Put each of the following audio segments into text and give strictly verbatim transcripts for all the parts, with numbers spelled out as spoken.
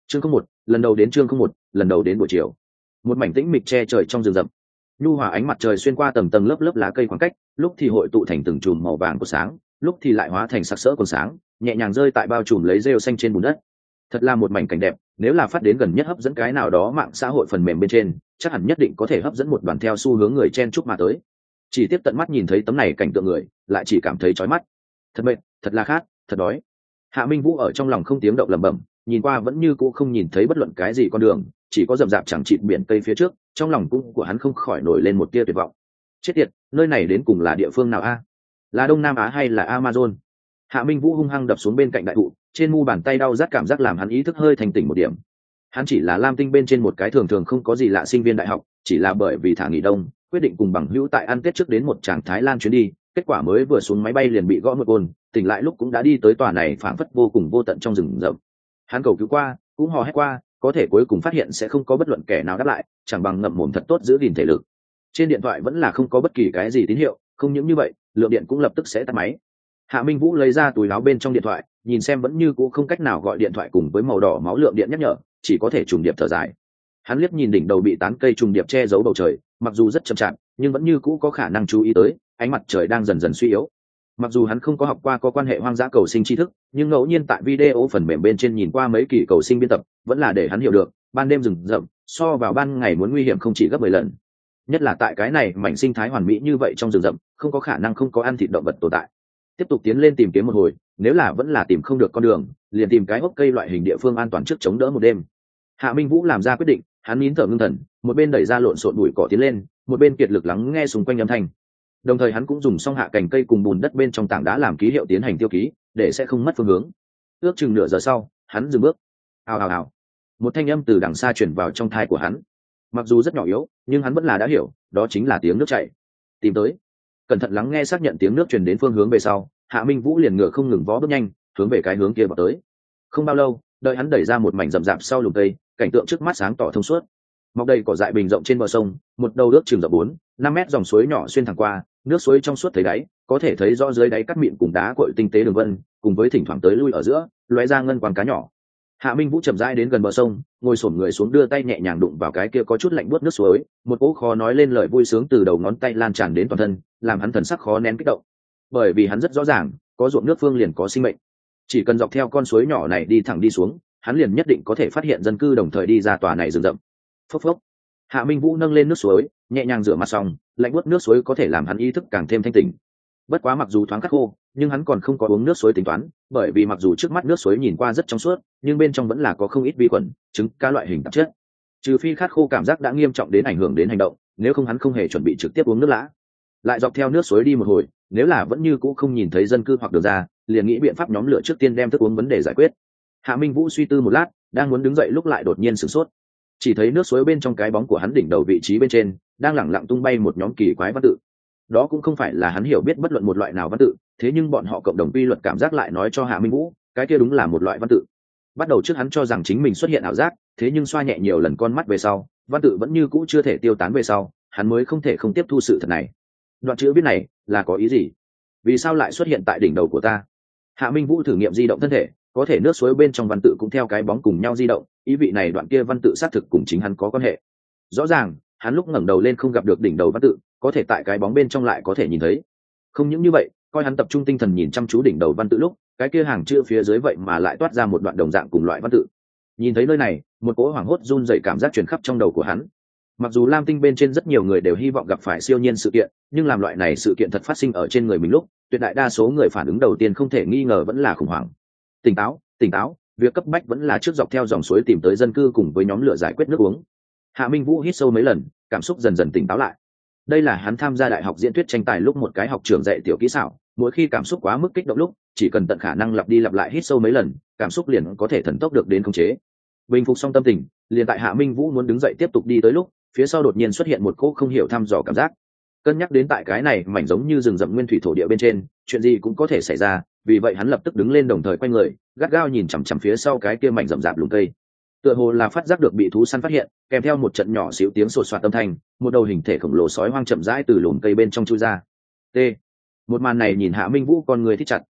chương không một lần đầu đến chương không một lần đầu đến buổi chiều. Một mảnh tĩnh mịch che trời trong rừng rậm, nhu hòa ánh mặt trời xuyên qua tầng tầng lớp lớp lá cây khoảng cách, lúc thì hội tụ thành từng chùm màu vàng của sáng, lúc thì lại hóa thành sặc sỡ còn sáng, nhẹ nhàng rơi tại bao trùm lấy rêu xanh trên bùn đất. Thật là một mảnh cảnh đẹp, nếu là phát đến gần nhất hấp dẫn cái nào đó mạng xã hội phần mềm bên trên, chắc hẳn nhất định có thể hấp dẫn một đoàn theo xu hướng người chen chúc mà tới. Chỉ tiếp tận mắt nhìn thấy tấm này cảnh tượng người, lại chỉ cảm thấy chói mắt. Thật mệt, thật là khát, thật đói. Hạ Minh Vũ ở trong lòng không tiếng động lẩm bẩm, nhìn qua vẫn như cũ không nhìn thấy bất luận cái gì con đường, chỉ có rậm rạp chẳng chịt biển cây phía trước, trong lòng cũng của hắn không khỏi nổi lên một tia tuyệt vọng. Chết tiệt, nơi này đến cùng là địa phương nào a? Là Đông Nam Á hay là Amazon? Hạ Minh Vũ hung hăng đập xuống bên cạnh đại thụ, trên mu bàn tay đau rát cảm giác làm hắn ý thức hơi thành tỉnh một điểm. Hắn chỉ là Lam Tinh bên trên một cái thường thường không có gì lạ sinh viên đại học, chỉ là bởi vì thả nghỉ đông, quyết định cùng bằng hữu tại ăn Tết trước đến một tràng Thái Lan chuyến đi, kết quả mới vừa xuống máy bay liền bị gõ một côn, tỉnh lại lúc cũng đã đi tới tòa này phảng phất vô cùng vô tận trong rừng rậm. Hắn cầu cứu qua, cũng hò hét qua, có thể cuối cùng phát hiện sẽ không có bất luận kẻ nào đáp lại, chẳng bằng ngậm mồm thật tốt giữ gìn thể lực. Trên điện thoại vẫn là không có bất kỳ cái gì tín hiệu, không những như vậy, lượng điện cũng lập tức sẽ tắt máy. Hạ Minh Vũ lấy ra túi áo bên trong điện thoại, nhìn xem vẫn như cũ không cách nào gọi điện thoại cùng với màu đỏ máu lượng điện nhắc nhở, chỉ có thể trùng điệp thở dài. Hắn liếc nhìn đỉnh đầu bị tán cây trùng điệp che giấu bầu trời, mặc dù rất chậm chạp, nhưng vẫn như cũ có khả năng chú ý tới, ánh mặt trời đang dần dần suy yếu. Mặc dù hắn không có học qua có quan hệ hoang dã cầu sinh tri thức, nhưng ngẫu nhiên tại video phần mềm bên trên nhìn qua mấy kỳ cầu sinh biên tập, vẫn là để hắn hiểu được, ban đêm rừng rậm, so vào ban ngày muốn nguy hiểm không chỉ gấp mười lần. Nhất là tại cái này mảnh sinh thái hoàn mỹ như vậy trong rừng rậm, không có khả năng không có ăn thịt động vật tồn tại. Tiếp tục tiến lên tìm kiếm một hồi, nếu là vẫn là tìm không được con đường, liền tìm cái hốc cây loại hình địa phương an toàn trước chống đỡ một đêm. Hạ Minh Vũ làm ra quyết định, hắn nín thở ngưng thần, một bên đẩy ra lộn xộn bụi cỏ tiến lên, một bên kiệt lực lắng nghe xung quanh âm thanh. Đồng thời hắn cũng dùng xong hạ cành cây cùng bùn đất bên trong tảng đá làm ký hiệu tiến hành tiêu ký, để sẽ không mất phương hướng. Ước chừng nửa giờ sau, hắn dừng bước. Ào ào ào. Một thanh âm từ đằng xa truyền vào trong tai của hắn. Mặc dù rất nhỏ yếu, nhưng hắn vẫn là đã hiểu, đó chính là tiếng nước chảy. Tìm tới. Cẩn thận lắng nghe xác nhận tiếng nước truyền đến phương hướng về sau, Hạ Minh Vũ liền ngựa không ngừng vó bước nhanh, hướng về cái hướng kia vào tới. Không bao lâu, đợi hắn đẩy ra một mảnh rậm rạp sau lùm cây, cảnh tượng trước mắt sáng tỏ thông suốt. Mọc đầy cỏ dại bình rộng trên bờ sông, một đầu nước chừng rộng bốn, năm mét dòng suối nhỏ xuyên thẳng qua, nước suối trong suốt thấy đáy, có thể thấy rõ dưới đáy cắt mịn cùng đá cội tinh tế đường vân, cùng với thỉnh thoảng tới lui ở giữa, lóe ra ngân quang cá nhỏ. Hạ Minh Vũ chậm rãi đến gần bờ sông, ngồi xổm người xuống đưa tay nhẹ nhàng đụng vào cái kia có chút lạnh buốt nước suối, một cỗ khó nói lên lời vui sướng từ đầu ngón tay lan tràn đến toàn thân, làm hắn thần sắc khó nén kích động. Bởi vì hắn rất rõ ràng, có ruộng nước phương liền có sinh mệnh. Chỉ cần dọc theo con suối nhỏ này đi thẳng đi xuống, hắn liền nhất định có thể phát hiện dân cư đồng thời đi ra tòa này rừng rậm. Phốc phốc. Hạ Minh Vũ nâng lên nước suối, nhẹ nhàng rửa mặt xong, lạnh buốt nước suối có thể làm hắn ý thức càng thêm thanh tỉnh. Bất quá mặc dù thoáng khát khô, nhưng hắn còn không có uống nước suối tính toán, bởi vì mặc dù trước mắt nước suối nhìn qua rất trong suốt, nhưng bên trong vẫn là có không ít vi khuẩn, trứng, cá loại hình tạp chất. Trừ phi khát khô cảm giác đã nghiêm trọng đến ảnh hưởng đến hành động, nếu không hắn không hề chuẩn bị trực tiếp uống nước lã. Lại dọc theo nước suối đi một hồi, nếu là vẫn như cũ không nhìn thấy dân cư hoặc đường ra, liền nghĩ biện pháp nhóm lửa trước tiên đem thức uống vấn đề giải quyết. Hạ Minh Vũ suy tư một lát, đang muốn đứng dậy lúc lại đột nhiên sửng sốt. Chỉ thấy nước suối bên trong cái bóng của hắn đỉnh đầu vị trí bên trên, đang lẳng lặng tung bay một nhóm kỳ quái văn tự. Đó cũng không phải là hắn hiểu biết bất luận một loại nào văn tự, thế nhưng bọn họ cộng đồng quy luật cảm giác lại nói cho Hạ Minh Vũ, cái kia đúng là một loại văn tự. Bắt đầu trước hắn cho rằng chính mình xuất hiện ảo giác, thế nhưng xoa nhẹ nhiều lần con mắt về sau, văn tự vẫn như cũ chưa thể tiêu tán về sau, hắn mới không thể không tiếp thu sự thật này. Đoạn chữ viết này là có ý gì? Vì sao lại xuất hiện tại đỉnh đầu của ta? Hạ Minh Vũ thử nghiệm di động thân thể, có thể nước suối bên trong văn tự cũng theo cái bóng cùng nhau di động, ý vị này đoạn kia văn tự xác thực cùng chính hắn có quan hệ. Rõ ràng, hắn lúc ngẩng đầu lên không gặp được đỉnh đầu văn tự, có thể tại cái bóng bên trong lại có thể nhìn thấy. Không những như vậy, coi hắn tập trung tinh thần nhìn chăm chú đỉnh đầu văn tự lúc, cái kia hàng chữ phía dưới vậy mà lại toát ra một đoạn đồng dạng cùng loại văn tự. Nhìn thấy nơi này, một cỗ hoảng hốt run rẩy cảm giác truyền khắp trong đầu của hắn. Mặc dù Lam Tinh bên trên rất nhiều người đều hy vọng gặp phải siêu nhiên sự kiện, nhưng làm loại này sự kiện thật phát sinh ở trên người mình lúc, tuyệt đại đa số người phản ứng đầu tiên không thể nghi ngờ vẫn là khủng hoảng. Tỉnh táo, tỉnh táo, việc cấp bách vẫn là trước dọc theo dòng suối tìm tới dân cư cùng với nhóm lửa giải quyết nước uống. Hạ Minh Vũ hít sâu mấy lần, cảm xúc dần dần tỉnh táo lại. Đây là hắn tham gia đại học diễn thuyết tranh tài lúc một cái học trưởng dạy tiểu kỹ xảo, mỗi khi cảm xúc quá mức kích động lúc, chỉ cần tận khả năng lặp đi lặp lại hít sâu mấy lần, cảm xúc liền có thể thần tốc được đến khống chế. Bình phục xong tâm tình, liền tại Hạ Minh Vũ muốn đứng dậy tiếp tục đi tới lúc, phía sau đột nhiên xuất hiện một cỗ không hiểu thăm dò cảm giác. Cân nhắc đến tại cái này mảnh giống như rừng rậm nguyên thủy thổ địa bên trên, chuyện gì cũng có thể xảy ra, vì vậy hắn lập tức đứng lên đồng thời quay người, gắt gao nhìn chằm chằm phía sau cái kia mảnh rậm rạp lùm cây. Tựa hồ là phát giác được bị thú săn phát hiện, kèm theo một trận nhỏ xíu tiếng sột soạt âm thanh, một đầu hình thể khổng lồ sói hoang chậm rãi từ lùm cây bên trong chui ra. T. Một màn này nhìn Hạ Minh Vũ con người thích chặt.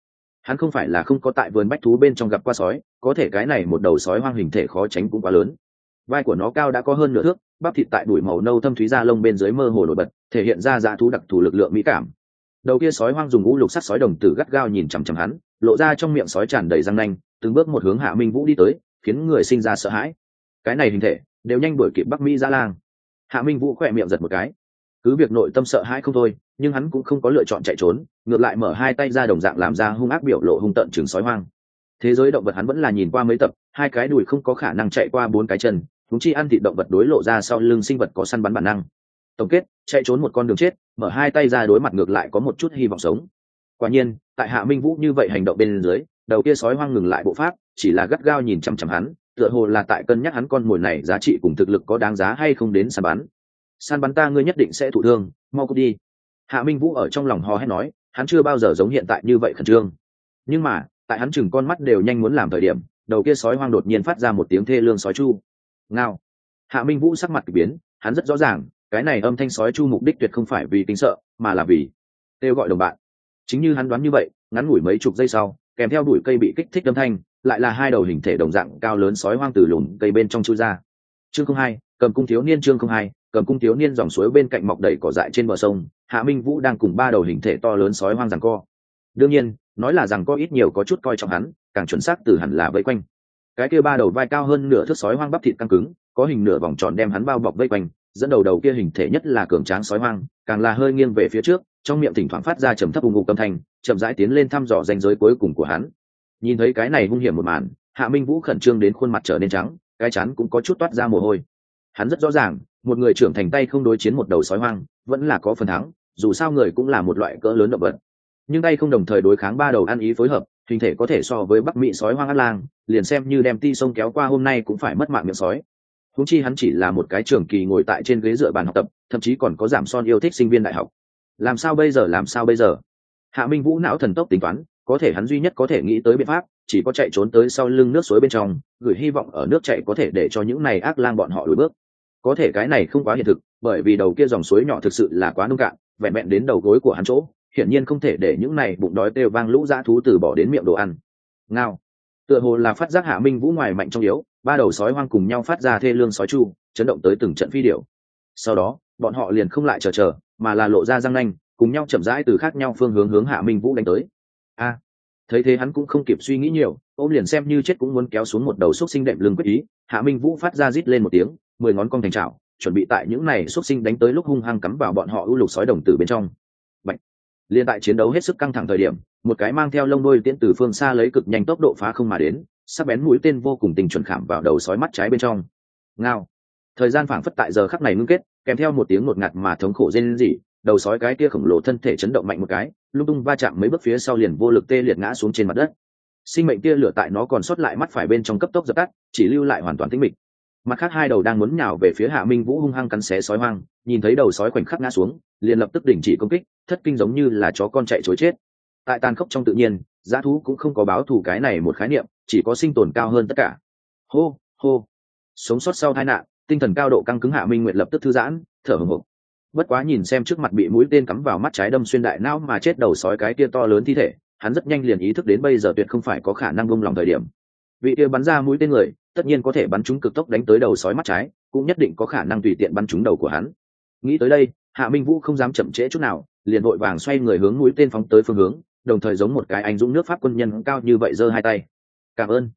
hắn không phải là không có tại vườn bách thú bên trong gặp qua sói, có thể cái này một đầu sói hoang hình thể khó tránh cũng quá lớn. Vai của nó cao đã có hơn nửa thước, bắp thịt tại đùi màu nâu thâm thúy da lông bên dưới mơ hồ nổi bật, thể hiện ra dã thú đặc thù lực lượng mỹ cảm. Đầu kia sói hoang dùng ngũ lục sắc sói đồng tử gắt gao nhìn chằm chằm hắn, lộ ra trong miệng sói tràn đầy răng nanh, từng bước một hướng Hạ Minh Vũ đi tới, khiến người sinh ra sợ hãi. Cái này hình thể đều nhanh đuổi kịp Bắc Mỹ dã lang. Hạ Minh Vũ khỏe miệng giật một cái, cứ việc nội tâm sợ hãi không thôi, nhưng hắn cũng không có lựa chọn chạy trốn, ngược lại mở hai tay ra đồng dạng làm ra hung ác biểu lộ hung tợn chừng sói hoang. Thế giới động vật hắn vẫn là nhìn qua mấy tập, hai cái đùi không có khả năng chạy qua bốn cái chân, chúng chi ăn thịt động vật đối lộ ra sau lưng sinh vật có săn bắn bản năng. Tổng kết, chạy trốn một con đường chết, mở hai tay ra đối mặt ngược lại có một chút hy vọng sống. Quả nhiên, tại Hạ Minh Vũ như vậy hành động bên dưới, đầu kia sói hoang ngừng lại bộ pháp, chỉ là gắt gao nhìn chằm chằm hắn, tựa hồ là tại cân nhắc hắn con mồi này giá trị cùng thực lực có đáng giá hay không đến săn bắn. Săn bắn ta ngươi nhất định sẽ thụ thương, mau cút đi. Hạ Minh Vũ ở trong lòng hò hét nói, hắn chưa bao giờ giống hiện tại như vậy khẩn trương. Nhưng mà, tại hắn chừng con mắt đều nhanh muốn làm thời điểm, đầu kia sói hoang đột nhiên phát ra một tiếng thê lương sói chu. Ngao. Hạ Minh Vũ sắc mặt kỳ biến, hắn rất rõ ràng, cái này âm thanh sói chu mục đích tuyệt không phải vì kinh sợ, mà là vì kêu gọi đồng bạn. Chính như hắn đoán như vậy, ngắn ngủi mấy chục giây sau, kèm theo bụi cây bị kích thích âm thanh, lại là hai đầu hình thể đồng dạng cao lớn sói hoang từ lùm cây bên trong chui ra. Chương không hai, cầm cung thiếu niên chương không hai, cầm cung thiếu niên dòng suối bên cạnh mọc đầy cỏ dại trên bờ sông, Hạ Minh Vũ đang cùng ba đầu hình thể to lớn sói hoang giằng co. Đương nhiên, nói là giằng co ít nhiều có chút coi trọng hắn, càng chuẩn xác từ hẳn là vây quanh. Cái kia ba đầu vai cao hơn nửa thước sói hoang bắp thịt căng cứng, có hình nửa vòng tròn đem hắn bao bọc vây quanh, dẫn đầu đầu kia hình thể nhất là cường tráng sói hoang, càng là hơi nghiêng về phía trước, trong miệng thỉnh thoảng phát ra trầm thấp ùng ục âm thanh, chậm rãi tiến lên thăm dò ranh giới cuối cùng của hắn. Nhìn thấy cái này hung hiểm một màn, Hạ Minh Vũ khẩn trương đến khuôn mặt trở nên trắng, cái trán cũng có chút toát ra mồ hôi. Hắn rất rõ ràng, một người trưởng thành tay không đối chiến một đầu sói hoang, vẫn là có phần thắng, dù sao người cũng là một loại cỡ lớn động vật. Nhưng tay không đồng thời đối kháng ba đầu ăn ý phối hợp, hình thể có thể so với Bắc Mỹ sói hoang ác lang, liền xem như đem ti sông kéo qua hôm nay cũng phải mất mạng miệng sói. Huống chi hắn chỉ là một cái trưởng kỳ ngồi tại trên ghế dựa bàn học tập, thậm chí còn có giảm son yêu thích sinh viên đại học. Làm sao bây giờ làm sao bây giờ? Hạ Minh Vũ não thần tốc tính toán, có thể hắn duy nhất có thể nghĩ tới biện pháp, chỉ có chạy trốn tới sau lưng nước suối bên trong, gửi hy vọng ở nước chảy có thể để cho những này ác lang bọn họ lùi bước. Có thể cái này không quá hiện thực, bởi vì đầu kia dòng suối nhỏ thực sự là quá nông cạn, vẹn vẹn đến đầu gối của hắn chỗ, hiển nhiên không thể để những này bụng đói kêu vang lũ dã thú từ bỏ đến miệng đồ ăn. Ngao. Tựa hồ là phát giác Hạ Minh Vũ ngoài mạnh trong yếu, ba đầu sói hoang cùng nhau phát ra thê lương sói chu, chấn động tới từng trận phi điểu. Sau đó, bọn họ liền không lại chờ chờ, mà là lộ ra răng nanh, cùng nhau chậm rãi từ khác nhau phương hướng hướng Hạ Minh Vũ đánh tới. A. Thấy thế hắn cũng không kịp suy nghĩ nhiều, ôm liền xem như chết cũng muốn kéo xuống một đầu xúc sinh đệm lưng quyết ý. Hạ Minh Vũ phát ra rít lên một tiếng, mười ngón cong thành chảo, chuẩn bị tại những này xúc sinh đánh tới lúc hung hăng cắm vào bọn họ ưu lục sói đồng tử bên trong. Bạch. Liên tại chiến đấu hết sức căng thẳng thời điểm, một cái mang theo lông đuôi tiễn từ phương xa lấy cực nhanh tốc độ phá không mà đến, sắc bén mũi tên vô cùng tình chuẩn khảm vào đầu sói mắt trái bên trong. Ngao. Thời gian phảng phất tại giờ khắc này ngưng kết, kèm theo một tiếng ngột ngạt mà thống khổ rên rỉ, đầu sói cái kia khổng lồ thân thể chấn động mạnh một cái, lung tung va chạm mấy bước phía sau liền vô lực tê liệt ngã xuống trên mặt đất. Sinh mệnh kia lửa tại nó còn sót lại mắt phải bên trong cấp tốc dập tắt, chỉ lưu lại hoàn toàn tĩnh mịch. Mặt khác hai đầu đang muốn nhào về phía Hạ Minh Vũ hung hăng cắn xé sói hoang, nhìn thấy đầu sói khoảnh khắc ngã xuống, liền lập tức đình chỉ công kích, thất kinh giống như là chó con chạy trối chết. Tại tàn khốc trong tự nhiên, dã thú cũng không có báo thù cái này một khái niệm, chỉ có sinh tồn cao hơn tất cả. Hô, hô. Sống sót sau tai nạn, tinh thần cao độ căng cứng Hạ Minh Nguyệt lập tức thư giãn, thở hổn hộc. Bất quá nhìn xem trước mặt bị mũi tên cắm vào mắt trái đâm xuyên đại não mà chết đầu sói cái kia to lớn thi thể, hắn rất nhanh liền ý thức đến bây giờ tuyệt không phải có khả năng buông lòng thời điểm. Vị kia bắn ra mũi tên người, tất nhiên có thể bắn trúng cực tốc đánh tới đầu sói mắt trái, cũng nhất định có khả năng tùy tiện bắn trúng đầu của hắn. Nghĩ tới đây, Hạ Minh Vũ không dám chậm trễ chút nào, liền vội vàng xoay người hướng mũi tên phóng tới phương hướng, đồng thời giống một cái anh dũng nước Pháp quân nhân cao như vậy giơ hai tay. Cảm ơn.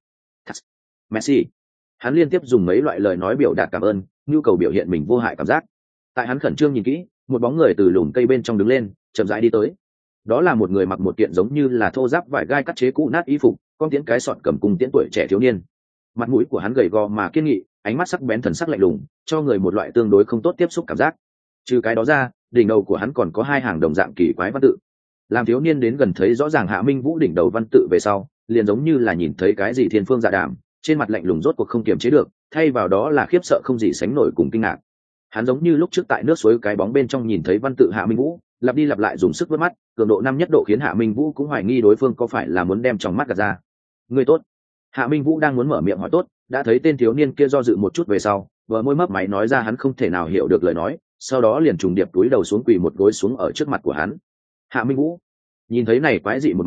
Merci. Hắn liên tiếp dùng mấy loại lời nói biểu đạt cảm ơn, nhu cầu biểu hiện mình vô hại cảm giác. Tại hắn khẩn trương nhìn kỹ, một bóng người từ lùm cây bên trong đứng lên, chậm rãi đi tới. Đó là một người mặc một kiện giống như là thô giáp vải gai cắt chế cũ nát y phục, con tiễn cái sọt cầm cung tiễn tuổi trẻ thiếu niên. Mặt mũi của hắn gầy gò mà kiên nghị, ánh mắt sắc bén thần sắc lạnh lùng, cho người một loại tương đối không tốt tiếp xúc cảm giác. Trừ cái đó ra, đỉnh đầu của hắn còn có hai hàng đồng dạng kỳ quái văn tự. Làm thiếu niên đến gần thấy rõ ràng Hạ Minh Vũ đỉnh đầu văn tự về sau, liền giống như là nhìn thấy cái gì thiên phương dạ đàm, trên mặt lạnh lùng rốt cuộc không kiềm chế được, thay vào đó là khiếp sợ không gì sánh nổi cùng kinh ngạc. Hắn giống như lúc trước tại nước suối cái bóng bên trong nhìn thấy văn tự Hạ Minh Vũ, lặp đi lặp lại dùng sức vớt mắt, cường độ năm nhất độ khiến Hạ Minh Vũ cũng hoài nghi đối phương có phải là muốn đem trong mắt gạt ra. Người tốt. Hạ Minh Vũ đang muốn mở miệng hỏi tốt, đã thấy tên thiếu niên kia do dự một chút về sau, vừa môi mấp máy nói ra hắn không thể nào hiểu được lời nói, sau đó liền trùng điệp túi đầu xuống quỳ một gối xuống ở trước mặt của hắn. Hạ Minh Vũ nhìn thấy này quái dị một màn,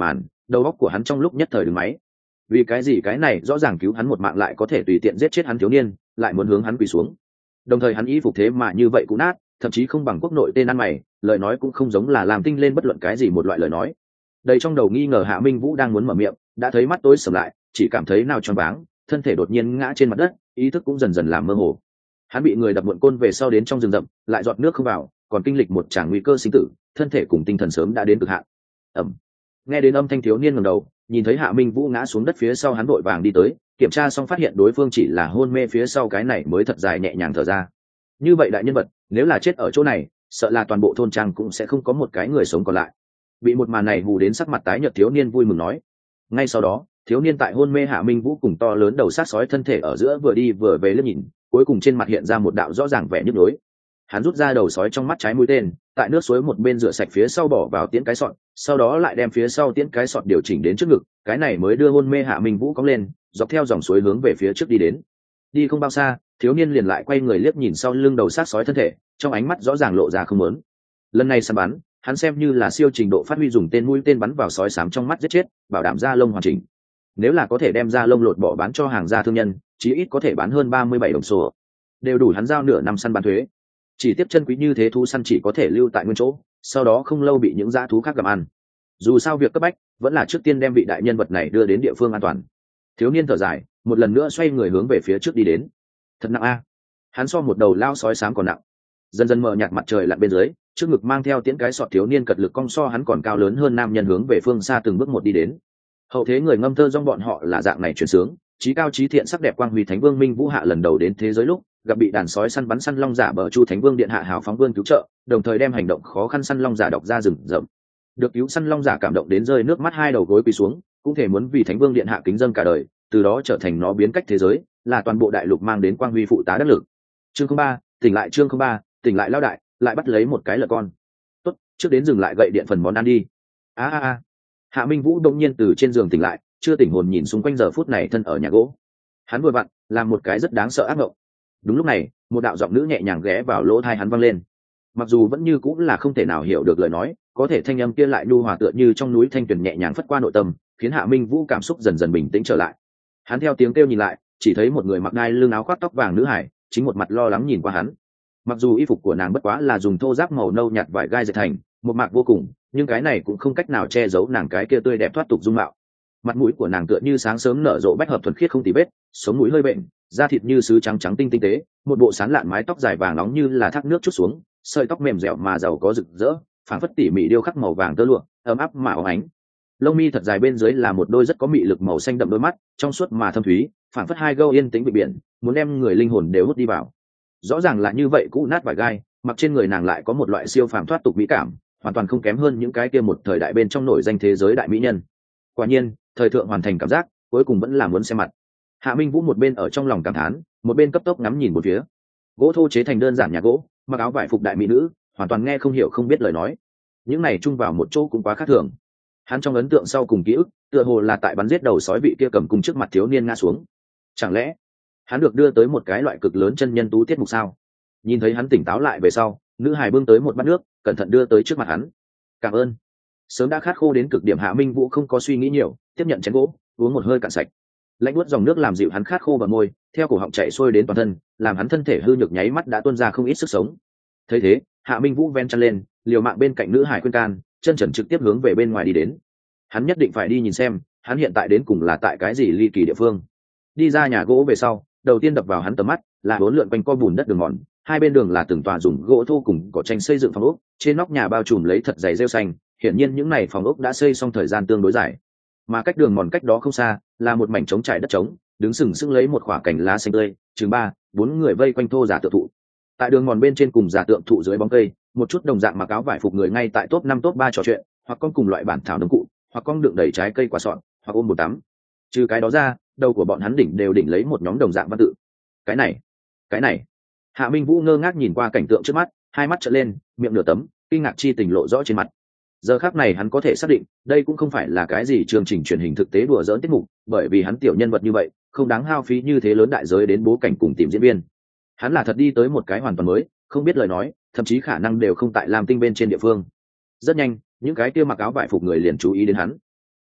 đầu óc của hắn trong lúc nhất thời đứng máy. Vì cái gì cái này rõ ràng cứu hắn một mạng lại có thể tùy tiện giết chết hắn thiếu niên, lại muốn hướng hắn quỳ xuống. Đồng thời hắn y phục thế mà như vậy cũng nát, thậm chí không bằng quốc nội tên ăn mày, lời nói cũng không giống là làm tinh lên bất luận cái gì một loại lời nói. Đầy trong đầu nghi ngờ Hạ Minh Vũ đang muốn mở miệng, đã thấy mắt tối sầm lại, chỉ cảm thấy nào choáng váng, thân thể đột nhiên ngã trên mặt đất, ý thức cũng dần dần làm mơ hồ. Hắn bị người đập muộn côn về sau đến trong rừng rậm, lại giọt nước không vào, còn kinh lịch một tràng nguy cơ sinh tử, thân thể cùng tinh thần sớm đã đến cực hạn. Ầm. Nghe đến âm thanh thiếu niên ngẩng đầu, nhìn thấy Hạ Minh Vũ ngã xuống đất phía sau hắn vội vàng đi tới, kiểm tra xong phát hiện đối phương chỉ là hôn mê phía sau, cái này mới thật dài nhẹ nhàng thở ra. Như vậy đại nhân vật, nếu là chết ở chỗ này, sợ là toàn bộ thôn trang cũng sẽ không có một cái người sống còn lại. Bị một màn này hù đến sắc mặt tái nhợt thiếu niên vui mừng nói. Ngay sau đó, thiếu niên tại hôn mê Hạ Minh Vũ cùng to lớn đầu sát sói thân thể ở giữa vừa đi vừa về liếc nhìn, cuối cùng trên mặt hiện ra một đạo rõ ràng vẻ nhức nhối. Hắn rút ra đầu sói trong mắt trái mũi tên, tại nước suối một bên rửa sạch phía sau bỏ vào tiễn cái sọt, sau đó lại đem phía sau tiễn cái sọt điều chỉnh đến trước ngực, cái này mới đưa hôn mê Hạ Minh Vũ cõng lên, dọc theo dòng suối hướng về phía trước đi đến. Đi không bao xa, thiếu niên liền lại quay người liếc nhìn sau lưng đầu sát sói thân thể, trong ánh mắt rõ ràng lộ ra không muốn. Lần này săn bắn, hắn xem như là siêu trình độ phát huy, dùng tên mũi tên bắn vào sói xám trong mắt giết chết, bảo đảm da lông hoàn chỉnh. Nếu là có thể đem da lông lột bỏ bán cho hàng gia thương nhân, chí ít có thể bán hơn ba mươi bảy đồng sổ, đều đủ hắn giao nửa năm săn bắn thuế. Chỉ tiếp chân quý như thế thú săn chỉ có thể lưu tại nguyên chỗ, sau đó không lâu bị những dã thú khác gặm ăn. Dù sao việc cấp bách vẫn là trước tiên đem vị đại nhân vật này đưa đến địa phương an toàn. Thiếu niên thở dài, một lần nữa xoay người hướng về phía trước đi đến. Thật nặng a. Hắn so một đầu lao sói xám còn nặng. Dần dần mờ nhạt mặt trời lặn bên dưới, trước ngực mang theo tiễn cái sọt thiếu niên cật lực cong so hắn còn cao lớn hơn nam nhân hướng về phương xa từng bước một đi đến. Hậu thế người ngâm thơ dong bọn họ là dạng này truyền sướng, trí cao trí thiện sắc đẹp quang huy thánh vương Minh Vũ Hạ lần đầu đến thế giới lúc gặp bị đàn sói săn bắn săn long giả bờ Chu Thánh Vương điện hạ hào phóng vương cứu trợ, đồng thời đem hành động khó khăn săn long giả đọc ra rừng rậm. Được cứu săn long giả cảm động đến rơi nước mắt, hai đầu gối quỳ xuống, cũng thể muốn vì Thánh Vương điện hạ kính dâng cả đời, từ đó trở thành nó biến cách thế giới, là toàn bộ đại lục mang đến quang huy phụ tá đắc lực. Chương không ba, tỉnh lại chương không ba, tỉnh lại lao đại, lại bắt lấy một cái lợn con. Tốt, trước đến dừng lại gậy điện phần món ăn đi. A a a. Hạ Minh Vũ đông nhiên từ trên giường tỉnh lại, chưa tỉnh hồn nhìn xung quanh giờ phút này thân ở nhà gỗ. Hắn vừa vặn làm một cái rất đáng sợ ác mộng. Đúng lúc này, một đạo giọng nữ nhẹ nhàng ghé vào lỗ tai hắn vang lên. Mặc dù vẫn như cũng là không thể nào hiểu được lời nói, có thể thanh âm kia lại nhu hòa tựa như trong núi thanh tuyền nhẹ nhàng phất qua nội tâm, khiến Hạ Minh Vũ cảm xúc dần dần bình tĩnh trở lại. Hắn theo tiếng kêu nhìn lại, chỉ thấy một người mặc đai lưng áo khoác tóc vàng nữ hải, chính một mặt lo lắng nhìn qua hắn. Mặc dù y phục của nàng bất quá là dùng thô ráp màu nâu nhạt vải gai dệt thành, một mạc vô cùng, nhưng cái này cũng không cách nào che giấu nàng cái kia tươi đẹp thoát tục dung mạo. Mặt mũi của nàng tựa như sáng sớm nở rộ bách hợp thuần khiết không tì vết, sống mũi hơi bệnh, da thịt như sứ trắng trắng tinh tinh tế, một bộ sán lạn mái tóc dài vàng nóng như là thác nước chút xuống, sợi tóc mềm dẻo mà giàu có rực rỡ, phảng phất tỉ mỉ điêu khắc màu vàng tơ lụa, ấm áp mà óng ánh. Lông mi thật dài bên dưới là một đôi rất có mị lực màu xanh đậm đôi mắt, trong suốt mà thâm thúy, phảng phất hai gâu yên tĩnh bị biển, muốn đem người linh hồn đều hút đi vào. Rõ ràng là như vậy cũ nát vải gai, mặc trên người nàng lại có một loại siêu phàm thoát tục mỹ cảm, hoàn toàn không kém hơn những cái kia một thời đại bên trong nổi danh thế giới đại mỹ nhân. Quả nhiên, thời thượng hoàn thành cảm giác, cuối cùng vẫn là muốn xem mặt. Hạ Minh Vũ một bên ở trong lòng cảm thán, một bên cấp tốc ngắm nhìn một phía. Gỗ thô chế thành đơn giản nhà gỗ, mặc áo vải phục đại mỹ nữ, hoàn toàn nghe không hiểu không biết lời nói. Những này chung vào một chỗ cũng quá khác thường. Hắn trong ấn tượng sau cùng ký ức, tựa hồ là tại bắn giết đầu sói vị kia cầm cung trước mặt thiếu niên ngã xuống. Chẳng lẽ hắn được đưa tới một cái loại cực lớn chân nhân tú tiết mục sao? Nhìn thấy hắn tỉnh táo lại về sau, nữ hài bưng tới một bát nước, cẩn thận đưa tới trước mặt hắn. Cảm ơn. Sớm đã khát khô đến cực điểm Hạ Minh Vũ không có suy nghĩ nhiều, tiếp nhận chén gỗ, uống một hơi cạn sạch. Lạnh buốt dòng nước làm dịu hắn khát khô vào môi, theo cổ họng chảy xuôi đến toàn thân, làm hắn thân thể hư nhược nháy mắt đã tuôn ra không ít sức sống. Thấy thế, Hạ Minh Vũ ven chân lên, liều mạng bên cạnh nữ hải khuyên can, chân trần trực tiếp hướng về bên ngoài đi đến. Hắn nhất định phải đi nhìn xem, hắn hiện tại đến cùng là tại cái gì ly kỳ địa phương. Đi ra nhà gỗ về sau, đầu tiên đập vào hắn tầm mắt là bốn lượn quanh co bùn đất đường mòn, hai bên đường là từng tòa dùng gỗ thô cùng cỏ tranh xây dựng phòng ốc, trên nóc nhà bao trùm lấy thật dày rêu xanh, hiển nhiên những này phòng ốc đã xây xong thời gian tương đối dài. Mà cách đường mòn cách đó không xa là một mảnh trống trải đất trống, đứng sừng sững lấy một khỏa cành lá xanh tươi, chừng ba bốn người vây quanh thô giả tượng thụ. Tại đường mòn bên trên cùng giả tượng thụ dưới bóng cây, một chút đồng dạng mặc áo vải phục người ngay tại top năm top ba trò chuyện, hoặc con cùng loại bản thảo nông cụ, hoặc con đựng đầy trái cây quả sọn, hoặc ôm bồn tắm. Trừ cái đó ra, đầu của bọn hắn đỉnh đều đỉnh lấy một nhóm đồng dạng văn tự. Cái này, cái này. Hạ Minh Vũ ngơ ngác nhìn qua cảnh tượng trước mắt, hai mắt trợn lên, miệng nửa tấm, kinh ngạc chi tình lộ rõ trên mặt. Giờ khắc này hắn có thể xác định, đây cũng không phải là cái gì chương trình truyền hình thực tế đùa giỡn tiết mục, bởi vì hắn tiểu nhân vật như vậy, không đáng hao phí như thế lớn đại giới đến bố cảnh cùng tìm diễn viên. Hắn là thật đi tới một cái hoàn toàn mới, không biết lời nói, thậm chí khả năng đều không tại Lam Tinh bên trên địa phương. Rất nhanh, những cái kia mặc áo vải phục người liền chú ý đến hắn.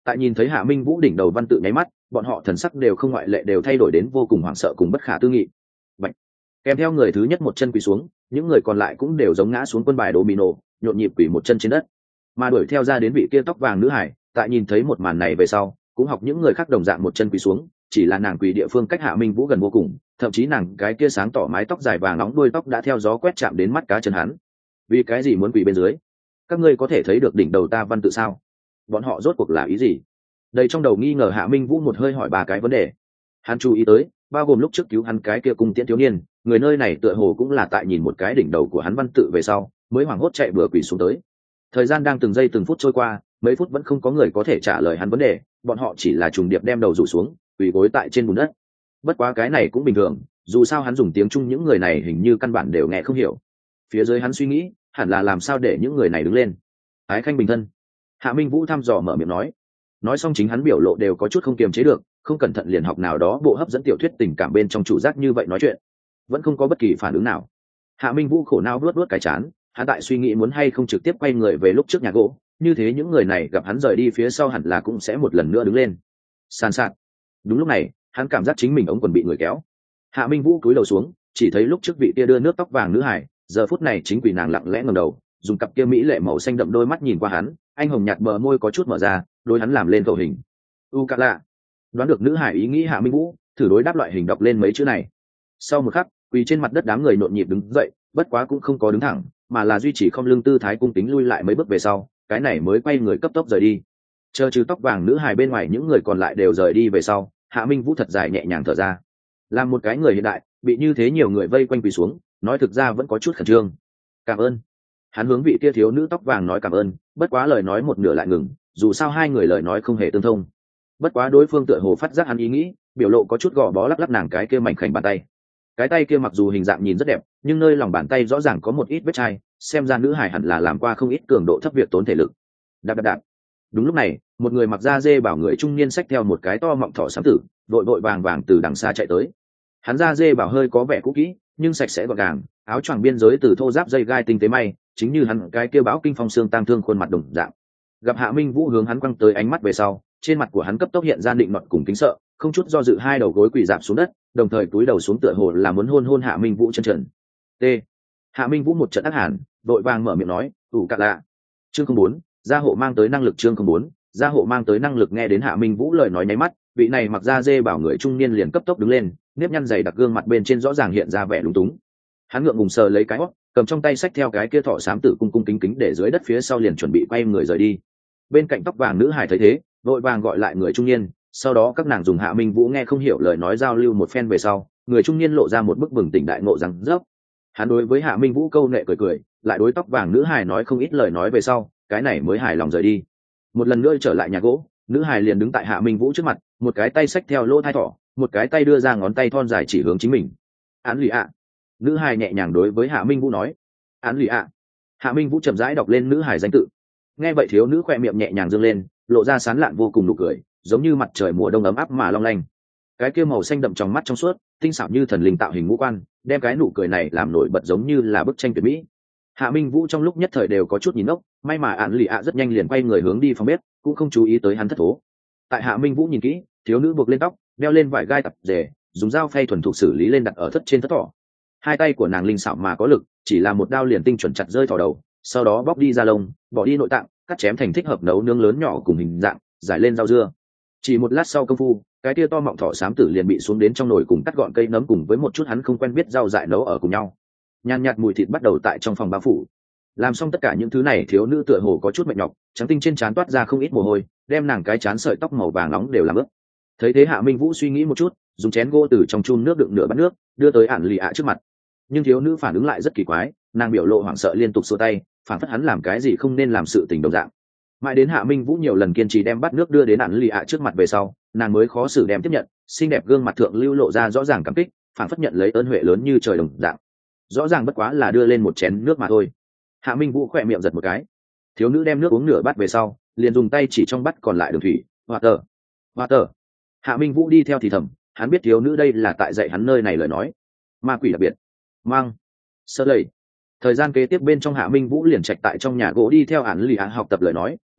Tại nhìn thấy Hạ Minh Vũ đỉnh đầu văn tự nháy mắt, bọn họ thần sắc đều không ngoại lệ đều thay đổi đến vô cùng hoảng sợ cùng bất khả tư nghị. Bạch. Kèm theo người thứ nhất một chân quỳ xuống, những người còn lại cũng đều giống ngã xuống quân bài domino, nhộn nhịp quỳ một chân trên đất. Mà đuổi theo ra đến vị kia tóc vàng nữ hải, tại nhìn thấy một màn này về sau, cũng học những người khác đồng dạng một chân quỳ xuống, chỉ là nàng quỳ địa phương cách Hạ Minh Vũ gần vô cùng, thậm chí nàng cái kia sáng tỏ mái tóc dài vàng nóng đuôi tóc đã theo gió quét chạm đến mắt cá chân hắn. Vì cái gì muốn quỳ bên dưới? Các ngươi có thể thấy được đỉnh đầu ta văn tự sao? Bọn họ rốt cuộc là ý gì? Đầy trong đầu nghi ngờ Hạ Minh Vũ một hơi hỏi ba cái vấn đề. Hắn chú ý tới, bao gồm lúc trước cứu hắn cái kia cung tiễn thiếu niên, người nơi này tựa hồ cũng là tại nhìn một cái đỉnh đầu của hắn văn tự về sau, mới hoảng hốt chạy bừa quỳ xuống tới. Thời gian đang từng giây từng phút trôi qua, mấy phút vẫn không có người có thể trả lời hắn vấn đề, bọn họ chỉ là trùng điệp đem đầu rủ xuống, quỳ gối tại trên bùn đất. Bất quá cái này cũng bình thường, dù sao hắn dùng tiếng Trung những người này hình như căn bản đều nghe không hiểu. Phía dưới hắn suy nghĩ, hẳn là làm sao để những người này đứng lên. Ái khanh bình thân. Hạ Minh Vũ thăm dò mở miệng nói. Nói xong chính hắn biểu lộ đều có chút không kiềm chế được, không cẩn thận liền học nào đó bộ hấp dẫn tiểu thuyết tình cảm bên trong chủ giác như vậy nói chuyện, vẫn không có bất kỳ phản ứng nào. Hạ Minh Vũ khổ não vuốt vuốt cái chán, hắn tại suy nghĩ muốn hay không trực tiếp quay người về lúc trước nhà gỗ, như thế những người này gặp hắn rời đi phía sau hẳn là cũng sẽ một lần nữa đứng lên. Sàn sạt. Đúng lúc này, hắn cảm giác chính mình ống quần bị người kéo. Hạ Minh Vũ cúi đầu xuống, chỉ thấy lúc trước vị kia đưa nước tóc vàng nữ hải, giờ phút này chính quỷ nàng lặng lẽ ngẩng đầu, dùng cặp kia mỹ lệ màu xanh đậm đôi mắt nhìn qua hắn, anh hồng nhạt bờ môi có chút mở ra, đôi hắn làm lên khẩu hình. U cạ lạ. Đoán được nữ hải ý nghĩ Hạ Minh Vũ, thử đối đáp loại hình đọc lên mấy chữ này. Sau một khắc, quỳ trên mặt đất đám người nhộn nhịp đứng dậy, bất quá cũng không có đứng thẳng, mà là duy trì không lưng tư thái cung kính lui lại mấy bước về sau, cái này mới quay người cấp tốc rời đi. Chờ trừ tóc vàng nữ hài bên ngoài những người còn lại đều rời đi về sau, Hạ Minh Vũ thật dài nhẹ nhàng thở ra. Làm một cái người hiện đại, bị như thế nhiều người vây quanh quỳ xuống, nói thực ra vẫn có chút khẩn trương. Cảm ơn. Hắn hướng vị kia thiếu nữ tóc vàng nói cảm ơn, bất quá lời nói một nửa lại ngừng, dù sao hai người lời nói không hề tương thông. Bất quá đối phương tựa hồ phát giác hắn ý nghĩ, biểu lộ có chút gò bó lắc lắc nàng cái kia mảnh khảnh bàn tay. Cái tay kia mặc dù hình dạng nhìn rất đẹp, nhưng nơi lòng bàn tay rõ ràng có một ít vết chai, xem ra nữ hải hẳn là làm qua không ít cường độ thấp việc tốn thể lực. Đạp đạp đạp. Đúng lúc này, một người mặc da dê bảo người trung niên xách theo một cái to mọng thỏ xám tử, vội vội vàng vàng từ đằng xa chạy tới. Hắn da dê bảo hơi có vẻ cũ kỹ, nhưng sạch sẽ gọn gàng, áo choàng biên giới từ thô giáp dây gai tinh tế may, chính như hắn cái kia báo kinh phong xương tang thương khuôn mặt đồng dạng. Gặp Hạ Minh Vũ hướng hắn quăng tới ánh mắt về sau, trên mặt của hắn cấp tốc hiện ra định nọt cùng kính sợ, không chút do dự hai đầu gối quỳ rạp xuống đất, đồng thời cúi đầu xuống tựa hồ là muốn hôn hôn Hạ Minh Vũ chân trần. T. Hạ Minh Vũ một trận ác hàn, vội vàng mở miệng nói, "ủ cạ lạ." Chương không bốn, gia hộ mang tới năng lực chương không bốn, gia hộ mang tới năng lực nghe đến Hạ Minh Vũ lời nói nháy mắt, vị này mặc da dê bảo người trung niên liền cấp tốc đứng lên, nếp nhăn dày đặc gương mặt bên trên rõ ràng hiện ra vẻ lúng túng. Hắn ngượng ngùng sờ lấy cái hót, cầm trong tay xách theo cái kia thọ xám tử cung cung kính kính để dưới đất phía sau liền chuẩn bị quay người rời đi. Bên cạnh tóc vàng nữ hài thấy thế, vội vàng gọi lại người trung niên, sau đó các nàng dùng Hạ Minh Vũ nghe không hiểu lời nói giao lưu một phen về sau, người trung niên lộ ra một bức bừng tỉnh đại ngộ rằng dốc. Hắn đối với Hạ Minh Vũ câu nệ cười cười, lại đối tóc vàng nữ hài nói không ít lời nói về sau, cái này mới hài lòng rời đi. Một lần nữa trở lại nhà gỗ, nữ hài liền đứng tại Hạ Minh Vũ trước mặt, một cái tay xách theo lỗ thai thỏ, một cái tay đưa ra ngón tay thon dài chỉ hướng chính mình. "Án lì ạ." Nữ hài nhẹ nhàng đối với Hạ Minh Vũ nói. "Án lì ạ." Hạ Minh Vũ chậm rãi đọc lên nữ hài danh tự. Nghe vậy thiếu nữ khoe miệng nhẹ nhàng dương lên, lộ ra sán lạn vô cùng nụ cười, giống như mặt trời mùa đông ấm áp mà long lanh. Cái kia màu xanh đậm trong mắt trong suốt, tinh xảo như thần linh tạo hình ngũ quan, đem cái nụ cười này làm nổi bật giống như là bức tranh tuyệt mỹ. Hạ Minh Vũ trong lúc nhất thời đều có chút nhìn ngốc, may mà Án lì ạ rất nhanh liền quay người hướng đi phòng bếp, cũng không chú ý tới hắn thất thố. Tại Hạ Minh Vũ nhìn kỹ, thiếu nữ buộc lên tóc, đeo lên vải gai tập rể, dùng dao phay thuần thục xử lý lên đặt ở thất trên thất thỏ. Hai tay của nàng linh xảo mà có lực, chỉ là một đao liền tinh chuẩn chặt rơi thỏ đầu, sau đó bóc đi da lông, bỏ đi nội tạng, cắt chém thành thích hợp nấu nướng lớn nhỏ cùng hình dạng, giải lên rau dưa. Chỉ một lát sau công phu, cái tia to mọng thỏ xám tử liền bị xuống đến trong nồi cùng cắt gọn cây nấm cùng với một chút hắn không quen biết rau dại nấu ở cùng nhau. Nhàn nhạt mùi thịt bắt đầu tại trong phòng bao phủ. Làm xong tất cả những thứ này, thiếu nữ tựa hồ có chút mệt nhọc, trắng tinh trên trán toát ra không ít mồ hôi, đem nàng cái trán sợi tóc màu vàng nóng đều làm ướt. Thấy thế Hạ Minh Vũ suy nghĩ một chút, dùng chén gỗ từ trong chun nước đựng nửa bát nước, đưa tới Án lì ạ trước mặt. Nhưng thiếu nữ phản ứng lại rất kỳ quái, nàng biểu lộ hoảng sợ liên tục xua tay, phản phất hắn làm cái gì không nên làm sự tình đồng dạng. Mãi đến Hạ Minh Vũ nhiều lần kiên trì đem bát nước đưa đến Án lì ạ trước mặt về sau, nàng mới khó xử đem tiếp nhận, xinh đẹp gương mặt thượng lưu lộ ra rõ ràng cảm kích, phản phất nhận lấy ơn huệ lớn như trời đồng dạng. Rõ ràng bất quá là đưa lên một chén nước mà thôi. Hạ Minh Vũ khỏe miệng giật một cái. Thiếu nữ đem nước uống nửa bát về sau, liền dùng tay chỉ trong bát còn lại đường thủy, "Water, water." Hạ Minh Vũ đi theo thì thầm, hắn biết thiếu nữ đây là tại dạy hắn nơi này lời nói. Ma quỷ đặc biệt. Mang. Sơ lầy. Thời gian kế tiếp bên trong Hạ Minh Vũ liền trạch tại trong nhà gỗ đi theo Án lì ạ học tập lời nói,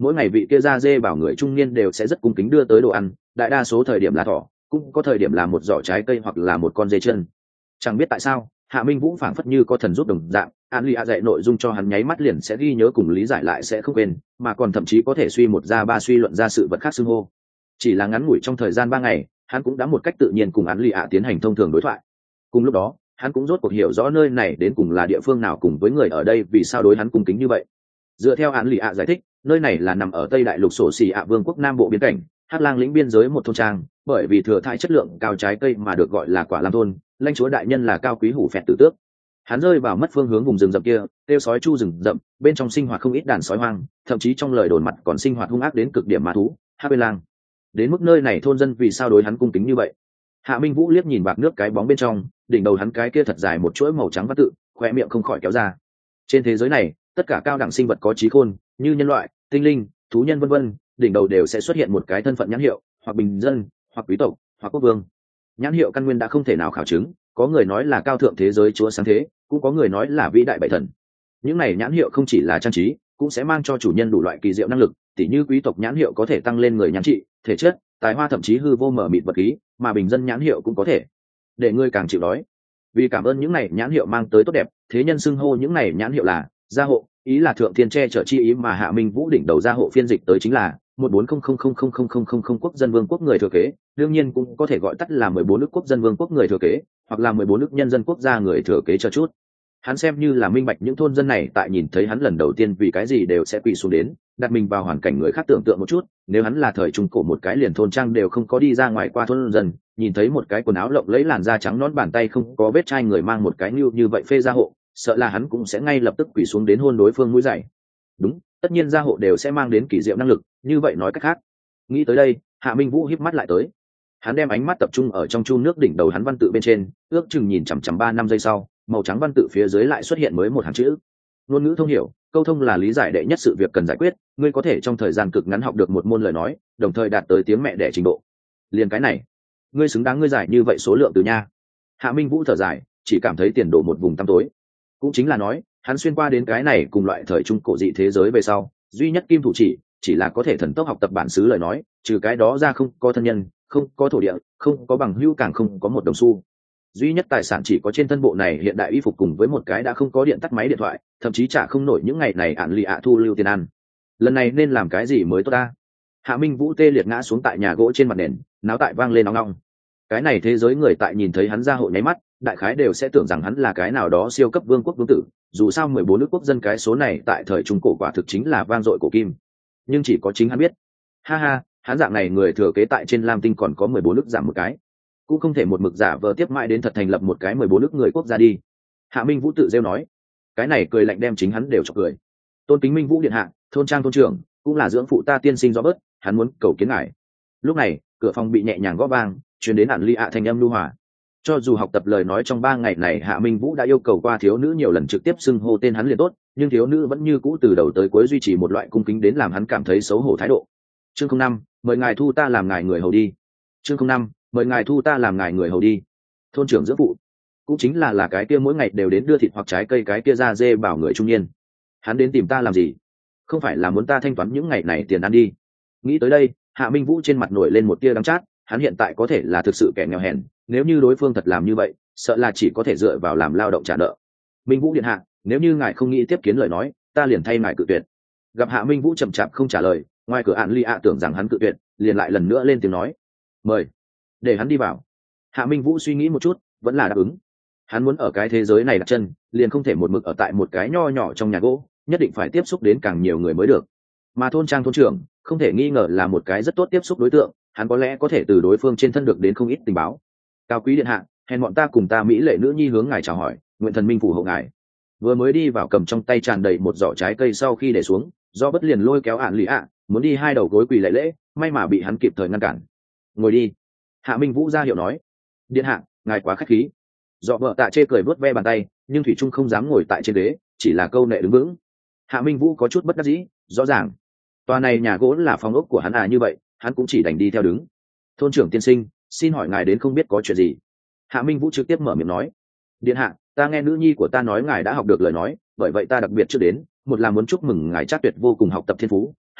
mỗi ngày vị kia ra dê bảo người trung niên đều sẽ rất cung kính đưa tới đồ ăn, đại đa số thời điểm là thỏ, cũng có thời điểm là một giỏ trái cây hoặc là một con dê chân. Chẳng biết tại sao Hạ Minh Vũ phảng phất như có thần giúp đồng dạng, an lì ạ dạy nội dung cho hắn nháy mắt liền sẽ ghi nhớ cùng lý giải lại sẽ không quên, mà còn thậm chí có thể suy một ra ba suy luận ra sự vật khác xưng hô. Chỉ là ngắn ngủi trong thời gian ba ngày, hắn cũng đã một cách tự nhiên cùng an lì ạ tiến hành thông thường đối thoại. Cùng lúc đó hắn cũng rốt cuộc hiểu rõ nơi này đến cùng là địa phương nào cùng với người ở đây vì sao đối hắn cung kính như vậy. Dựa theo an lì ạ giải thích, nơi này là nằm ở tây đại lục sổ xì ạ vương quốc nam bộ biên cảnh, Hắc Lang lĩnh biên giới một thôn trang, bởi vì thừa thãi chất lượng cao trái cây mà được gọi là quả lam thôn, lãnh chúa đại nhân là cao quý hủ phẹt tử tước. Hắn rơi vào mất phương hướng vùng rừng rậm kia, kêu sói chu rừng rậm, bên trong sinh hoạt không ít đàn sói hoang, thậm chí trong lời đồn mặt còn sinh hoạt hung ác đến cực điểm ma thú, Hắc Bên Lang. Đến mức nơi này thôn dân vì sao đối hắn cung kính như vậy? Hạ Minh Vũ liếc nhìn bạc nước cái bóng bên trong, đỉnh đầu hắn cái kia thật dài một chuỗi màu trắng văn tự, khoe miệng không khỏi kéo ra. Trên thế giới này, tất cả cao đẳng sinh vật có trí khôn, như nhân loại, tinh linh, thú nhân vân vân, đỉnh đầu đều sẽ xuất hiện một cái thân phận nhãn hiệu, hoặc bình dân, hoặc quý tộc, hoặc quốc vương. Nhãn hiệu căn nguyên đã không thể nào khảo chứng, có người nói là cao thượng thế giới chúa sáng thế, cũng có người nói là vĩ đại bảy thần. Những này nhãn hiệu không chỉ là trang trí, cũng sẽ mang cho chủ nhân đủ loại kỳ diệu năng lực, tỉ như quý tộc nhãn hiệu có thể tăng lên người nhãn trị, thể chất, tài hoa thậm chí hư vô mở mịt vật khí, mà bình dân nhãn hiệu cũng có thể để ngươi càng chịu đói. Vì cảm ơn những này nhãn hiệu mang tới tốt đẹp, thế nhân xưng hô những này nhãn hiệu là gia hộ, ý là thượng thiên che chở chi ý, mà Hạ Minh Vũ đỉnh đầu gia hộ phiên dịch tới chính là một bốn không không không không không không không không quốc dân vương quốc người thừa kế, đương nhiên cũng có thể gọi tắt là mười bốn nước quốc dân vương quốc người thừa kế, hoặc là mười bốn nước nhân dân quốc gia người thừa kế cho chút. Hắn xem như là minh bạch những thôn dân này tại nhìn thấy hắn lần đầu tiên vì cái gì đều sẽ quỳ xuống đến, đặt mình vào hoàn cảnh người khác tưởng tượng một chút, nếu hắn là thời trung cổ một cái liền thôn trang đều không có đi ra ngoài qua thôn dân, nhìn thấy một cái quần áo lộng lẫy làn da trắng nõn bàn tay không có vết chai người mang một cái như như vậy phê gia hộ, sợ là hắn cũng sẽ ngay lập tức quỳ xuống đến hôn đối phương mũi dày. Đúng, tất nhiên gia hộ đều sẽ mang đến kỳ diệu năng lực, như vậy nói cách khác. Nghĩ tới đây, Hạ Minh Vũ híp mắt lại tới. Hắn đem ánh mắt tập trung ở trong chu nước đỉnh đầu hắn văn tự bên trên, ước chừng nhìn chằm chằm ba năm giây sau, màu trắng văn tự phía dưới lại xuất hiện mới một hàng chữ. Ngôn ngữ thông hiểu, câu thông là lý giải đệ nhất sự việc cần giải quyết, ngươi có thể trong thời gian cực ngắn học được một môn lời nói, đồng thời đạt tới tiếng mẹ đẻ trình độ. Liền cái này, ngươi xứng đáng ngươi giải như vậy số lượng từ nha. Hạ Minh Vũ thở dài, chỉ cảm thấy tiền đổ một vùng tăm tối. Cũng chính là nói, hắn xuyên qua đến cái này cùng loại thời trung cổ dị thế giới về sau, duy nhất kim thủ chỉ chỉ là có thể thần tốc học tập bản xứ lời nói, trừ cái đó ra không có thân nhân, không có thổ địa, không có bằng hữu, càng không có một đồng xu. Duy nhất tài sản chỉ có trên thân bộ này hiện đại y phục cùng với một cái đã không có điện tắt máy điện thoại, thậm chí trả không nổi những ngày này ạn lì ạ thu lưu tiền ăn. Lần này nên làm cái gì mới tốt ta? Hạ Minh Vũ tê liệt ngã xuống tại nhà gỗ trên mặt nền, náo tại vang lên nóng nóng. Cái này thế giới người tại nhìn thấy hắn ra hộ nháy mắt, đại khái đều sẽ tưởng rằng hắn là cái nào đó siêu cấp vương quốc vương tử, dù sao mười bốn nước quốc dân cái số này tại thời trung cổ quả thực chính là vang dội cổ kim. Nhưng chỉ có chính hắn biết. Ha ha, hắn dạng này người thừa kế tại trên Lam Tinh còn có mười bốn nước giảm một cái, cũng không thể một mực giả vờ tiếp mãi đến thật thành lập một cái mười bốn nước người quốc gia đi. Hạ Minh Vũ tự rêu nói. Cái này cười lạnh đem chính hắn đều chọc cười. Tôn kính Minh Vũ điện hạ, thôn trang thôn trưởng, cũng là dưỡng phụ ta tiên sinh do bớt, hắn muốn cầu kiến ngài. Lúc này cửa phòng bị nhẹ nhàng gõ vang, truyền đến ản ly ạ thanh âm lưu hòa. Cho dù học tập lời nói trong ba ngày này Hạ Minh Vũ đã yêu cầu qua thiếu nữ nhiều lần trực tiếp xưng hô tên hắn liền tốt, nhưng thiếu nữ vẫn như cũ từ đầu tới cuối duy trì một loại cung kính đến làm hắn cảm thấy xấu hổ thái độ. Chương không năm, mời ngài thu ta làm ngài người hầu đi. Chương không năm, mời ngài thu ta làm ngài người hầu đi. Thôn trưởng dưỡng phụ, cũng chính là là cái kia mỗi ngày đều đến đưa thịt hoặc trái cây cái kia ra dê bảo người trung niên. Hắn đến tìm ta làm gì? Không phải là muốn ta thanh toán những ngày này tiền ăn đi? Nghĩ tới đây, Hạ Minh Vũ trên mặt nổi lên một tia đắng chát, hắn hiện tại có thể là thực sự kẻ nghèo hèn, nếu như đối phương thật làm như vậy, sợ là chỉ có thể dựa vào làm lao động trả nợ. Minh Vũ điện hạ, nếu như ngài không nghĩ tiếp kiến lời nói, ta liền thay ngài cự tuyệt. Gặp Hạ Minh Vũ chậm chạp không trả lời, ngoài cửa ạn ly ạ tưởng rằng hắn cự tuyệt, liền lại lần nữa lên tiếng nói, mời, để hắn đi vào. Hạ Minh Vũ suy nghĩ một chút, vẫn là đáp ứng. Hắn muốn ở cái thế giới này đặt chân, liền không thể một mực ở tại một cái nho nhỏ trong nhà gỗ, nhất định phải tiếp xúc đến càng nhiều người mới được. Mà thôn trang thôn trưởng không thể nghi ngờ là một cái rất tốt tiếp xúc đối tượng, hắn có lẽ có thể từ đối phương trên thân được đến không ít tình báo. Cao quý điện hạ, hèn bọn ta cùng ta mỹ lệ nữ nhi hướng ngài chào hỏi, nguyện thần minh phù hộ ngài. Vừa mới đi vào cầm trong tay tràn đầy một giỏ trái cây sau khi để xuống, do bất liền lôi kéo ạn lì ạ, muốn đi hai đầu gối quỳ lễ lễ, may mà bị hắn kịp thời ngăn cản. Ngồi đi. Hạ Minh Vũ ra hiệu nói. Điện hạ, ngài quá khách khí. Dọ vợ tạ chê cười vớt ve bàn tay, nhưng thủy trung không dám ngồi tại trên ghế, chỉ là câu nệ đứng vững. Hạ Minh Vũ có chút bất đắc dĩ, rõ ràng tòa này nhà gỗ là phòng ốc của hắn à, như vậy hắn cũng chỉ đành đi theo đứng. Thôn trưởng tiên sinh, xin hỏi ngài đến không biết có chuyện gì? Hạ Minh Vũ trực tiếp mở miệng nói. Điện hạ, ta nghe nữ nhi của ta nói ngài đã học được lời nói, bởi vậy ta đặc biệt trước đến, một là muốn chúc mừng ngài chắc tuyệt vô cùng học tập thiên phú,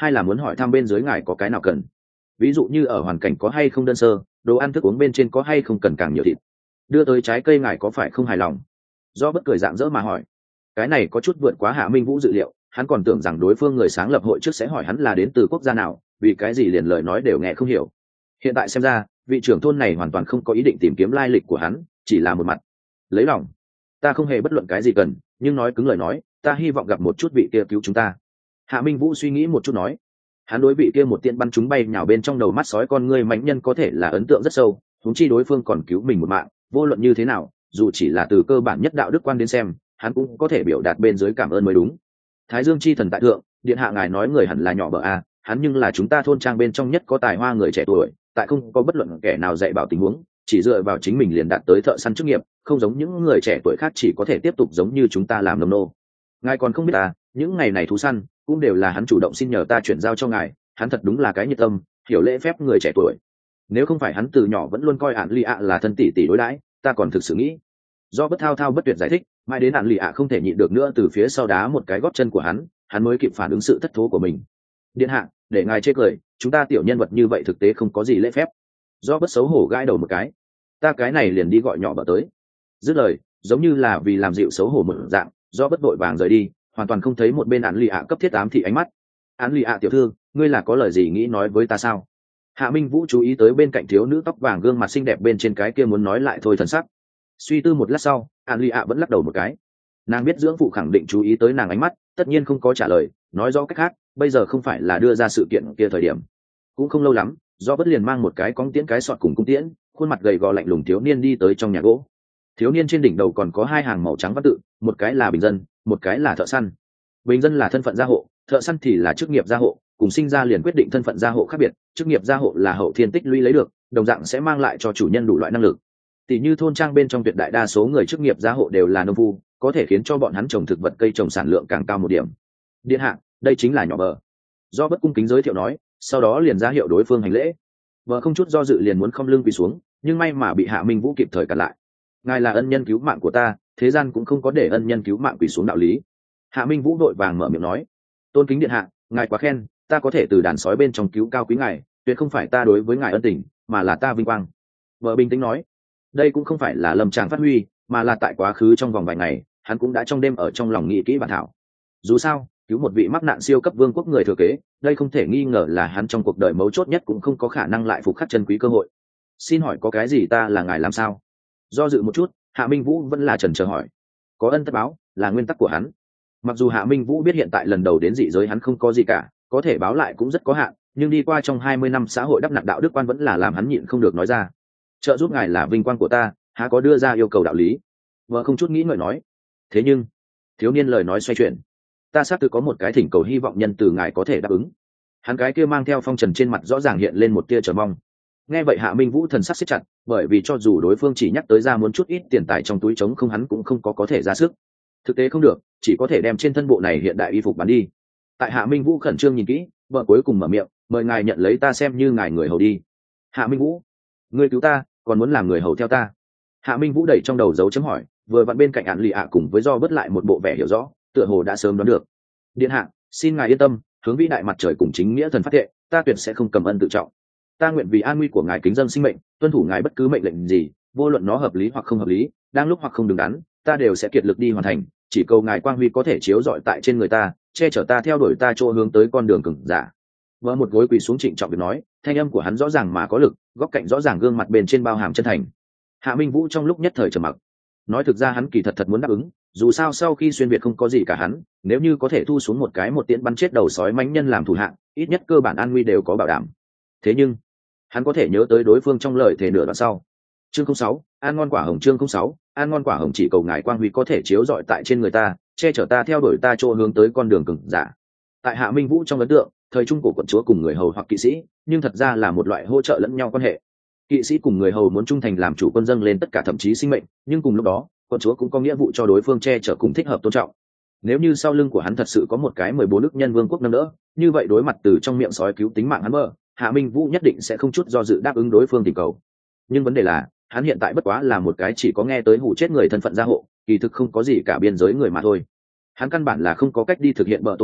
hai là muốn hỏi thăm bên dưới ngài có cái nào cần, ví dụ như ở hoàn cảnh có hay không đơn sơ, đồ ăn thức uống bên trên có hay không cần càng nhiều thịt, đưa tới trái cây ngài có phải không hài lòng. Do bất cười rạng rỡ mà hỏi. Cái này có chút vượt quá Hạ Minh Vũ dự liệu, hắn còn tưởng rằng đối phương người sáng lập hội trước sẽ hỏi hắn là đến từ quốc gia nào, vì cái gì liền lời nói đều nghe không hiểu. Hiện tại xem ra vị trưởng thôn này hoàn toàn không có ý định tìm kiếm lai lịch của hắn, chỉ là một mặt lấy lòng. Ta không hề bất luận cái gì cần, nhưng nói cứng lời nói, ta hy vọng gặp một chút vị kia cứu chúng ta. Hạ Minh Vũ suy nghĩ một chút nói. Hắn đối vị kia một tiện bắn chúng bay nhào bên trong đầu mắt sói con ngươi mãnh nhân có thể là ấn tượng rất sâu, huống chi đối phương còn cứu mình một mạng, vô luận như thế nào, dù chỉ là từ cơ bản nhất đạo đức quan đến xem, hắn cũng có thể biểu đạt bên dưới cảm ơn mới đúng. Thái Dương chi thần tại thượng, điện hạ ngài nói người hẳn là nhỏ bờ a, hắn nhưng là chúng ta thôn trang bên trong nhất có tài hoa người trẻ tuổi, tại không có bất luận kẻ nào dạy bảo tình huống, chỉ dựa vào chính mình liền đạt tới thợ săn chức nghiệp, không giống những người trẻ tuổi khác chỉ có thể tiếp tục giống như chúng ta làm nông nô. Ngài còn không biết à, những ngày này thú săn cũng đều là hắn chủ động xin nhờ ta chuyển giao cho ngài, hắn thật đúng là cái nhiệt tâm, hiểu lễ phép người trẻ tuổi. Nếu không phải hắn từ nhỏ vẫn luôn coi Ản Lì ạ là thân tỷ tỷ đối đãi, ta còn thực sự nghĩ. Do bất thao thao bất tuyệt giải thích, mãi đến Ản Lì ạ không thể nhịn được nữa từ phía sau đá một cái gót chân của hắn, hắn mới kịp phản ứng sự thất thố của mình. Điện hạ, để ngài chê cười, chúng ta tiểu nhân vật như vậy thực tế không có gì lễ phép. Do bất xấu hổ gãi đầu một cái, ta cái này liền đi gọi nhỏ bờ tới. Dứt lời, giống như là vì làm dịu xấu hổ một dạng, do bất vội vàng rời đi, hoàn toàn không thấy một bên Ản Lì ạ cấp thiết ám thị ánh mắt. Ản Lì ạ tiểu thư, ngươi là có lời gì nghĩ nói với ta sao? Hạ Minh Vũ chú ý tới bên cạnh thiếu nữ tóc vàng gương mặt xinh đẹp bên trên cái kia muốn nói lại thôi thần sắc. Suy tư một lát sau, Ản Lì ạ vẫn lắc đầu một cái. Nàng biết dưỡng phụ khẳng định chú ý tới nàng ánh mắt, tất nhiên không có trả lời, nói rõ cách khác, bây giờ không phải là đưa ra sự kiện kia thời điểm. Cũng không lâu lắm, do bất liền mang một cái cong tiễn cái sọt cùng cung tiễn, khuôn mặt gầy gò lạnh lùng thiếu niên đi tới trong nhà gỗ. Thiếu niên trên đỉnh đầu còn có hai hàng màu trắng văn tự, một cái là bình dân, một cái là thợ săn. Bình dân là thân phận gia hộ, thợ săn thì là chức nghiệp gia hộ, cùng sinh ra liền quyết định thân phận gia hộ khác biệt. Chức nghiệp gia hộ là hậu thiên tích lũy lấy được, đồng dạng sẽ mang lại cho chủ nhân đủ loại năng lực. Tỷ như thôn trang bên trong tuyệt đại đa số người chức nghiệp gia hộ đều là nông phu, có thể khiến cho bọn hắn trồng thực vật cây trồng sản lượng càng cao một điểm. Điện hạ, đây chính là nhỏ bờ. Do bất cung kính giới thiệu nói, sau đó liền ra hiệu đối phương hành lễ. Vợ không chút do dự liền muốn không lưng quỳ xuống, nhưng may mà bị Hạ Minh Vũ kịp thời cản lại. Ngài là ân nhân cứu mạng của ta, thế gian cũng không có để ân nhân cứu mạng quỳ xuống đạo lý. Hạ Minh Vũ đội vàng mở miệng nói, tôn kính điện hạ, ngài quá khen, ta có thể từ đàn sói bên trong cứu cao quý ngài, tuyệt không phải ta đối với ngài ân tình, mà là ta vinh quang. Vợ bình tĩnh nói, đây cũng không phải là lâm tràng phát huy, mà là tại quá khứ trong vòng vài ngày, hắn cũng đã trong đêm ở trong lòng nghĩ kỹ bản thảo. Dù sao, cứu một vị mắc nạn siêu cấp vương quốc người thừa kế, đây không thể nghi ngờ là hắn trong cuộc đời mấu chốt nhất cũng không có khả năng lại phục khắc chân quý cơ hội. Xin hỏi có cái gì ta là ngài làm sao? Do dự một chút, Hạ Minh Vũ vẫn là chần chờ hỏi. Có ân tất báo, là nguyên tắc của hắn. Mặc dù Hạ Minh Vũ biết hiện tại lần đầu đến dị giới hắn không có gì cả, có thể báo lại cũng rất có hạn, nhưng đi qua trong hai mươi năm xã hội đắp nặn đạo đức quan vẫn là làm hắn nhịn không được nói ra. Trợ giúp ngài là vinh quang của ta, há có đưa ra yêu cầu đạo lý. Vợ không chút nghĩ ngợi nói. Thế nhưng, thiếu niên lời nói xoay chuyển. Ta xác thực có một cái thỉnh cầu hy vọng nhân từ ngài có thể đáp ứng. Hắn cái kia mang theo phong trần trên mặt rõ ràng hiện lên một tia chờ mong. Nghe vậy Hạ Minh Vũ thần sắc siết chặt, bởi vì cho dù đối phương chỉ nhắc tới ra muốn chút ít tiền tài trong túi trống không hắn cũng không có có thể ra sức. Thực tế không được, chỉ có thể đem trên thân bộ này hiện đại y phục bán đi. Tại Hạ Minh Vũ khẩn trương nhìn kỹ, vợ cuối cùng mở miệng, mời ngài nhận lấy ta xem như ngài người hầu đi. Hạ Minh Vũ, ngươi cứu ta, còn muốn làm người hầu theo ta? Hạ Minh Vũ đẩy trong đầu dấu chấm hỏi, vừa vặn bên cạnh Ản Lì ạ cùng với do bớt lại một bộ vẻ hiểu rõ, tựa hồ đã sớm đoán được. Điện hạ, xin ngài yên tâm, hướng vĩ đại mặt trời cùng chính nghĩa thần phát thệ, ta tuyệt sẽ không cầm ân tự trọng. Ta nguyện vì an nguy của ngài kính dâng sinh mệnh, tuân thủ ngài bất cứ mệnh lệnh gì, vô luận nó hợp lý hoặc không hợp lý, đang lúc hoặc không đứng đắn, ta đều sẽ kiệt lực đi hoàn thành, chỉ cầu ngài quang huy có thể chiếu rọi tại trên người ta, che chở ta theo đuổi ta chỗ hướng tới con đường cường giả. Vỡ một gối quỳ xuống trịnh trọng việc nói, thanh âm của hắn rõ ràng mà có lực, góc cạnh rõ ràng gương mặt bên trên bao hàm chân thành. Hạ Minh Vũ trong lúc nhất thời trầm mặc. Nói thực ra hắn kỳ thật thật muốn đáp ứng, dù sao sau khi xuyên việt không có gì cả hắn, nếu như có thể thu xuống một cái một tiễn bắn chết đầu sói mãnh nhân làm thủ hạng, ít nhất cơ bản an nguy đều có bảo đảm. Thế nhưng, hắn có thể nhớ tới đối phương trong lời thề nửa đoạn sau. Chương không sáu, ăn ngon quả hồng chương không sáu, ăn ngon quả hồng chỉ cầu ngài quang huy có thể chiếu rọi tại trên người ta, che chở ta theo đuổi ta chỗ hướng tới con đường cường giả. Tại Hạ Minh Vũ trong ấn tượng, thời trung cổ quận chúa cùng người hầu hoặc kỵ sĩ, nhưng thật ra là một loại hỗ trợ lẫn nhau quan hệ. Kỵ sĩ cùng người hầu muốn trung thành làm chủ quân dâng lên tất cả thậm chí sinh mệnh, nhưng cùng lúc đó, quận chúa cũng có nghĩa vụ cho đối phương che chở cùng thích hợp tôn trọng. Nếu như sau lưng của hắn thật sự có một cái mười bốn nước nhân vương quốc nâng đỡ, như vậy đối mặt từ trong miệng sói cứu tính mạng hắn mơ, Hạ Minh Vũ nhất định sẽ không chút do dự đáp ứng đối phương tình cầu. Nhưng vấn đề là, hắn hiện tại bất quá là một cái chỉ có nghe tới hủ chết người thân phận gia hộ, kỳ thực không có gì cả biên giới người mà thôi. Hắn căn bản là không có cách đi thực hiện bờ tố cầu,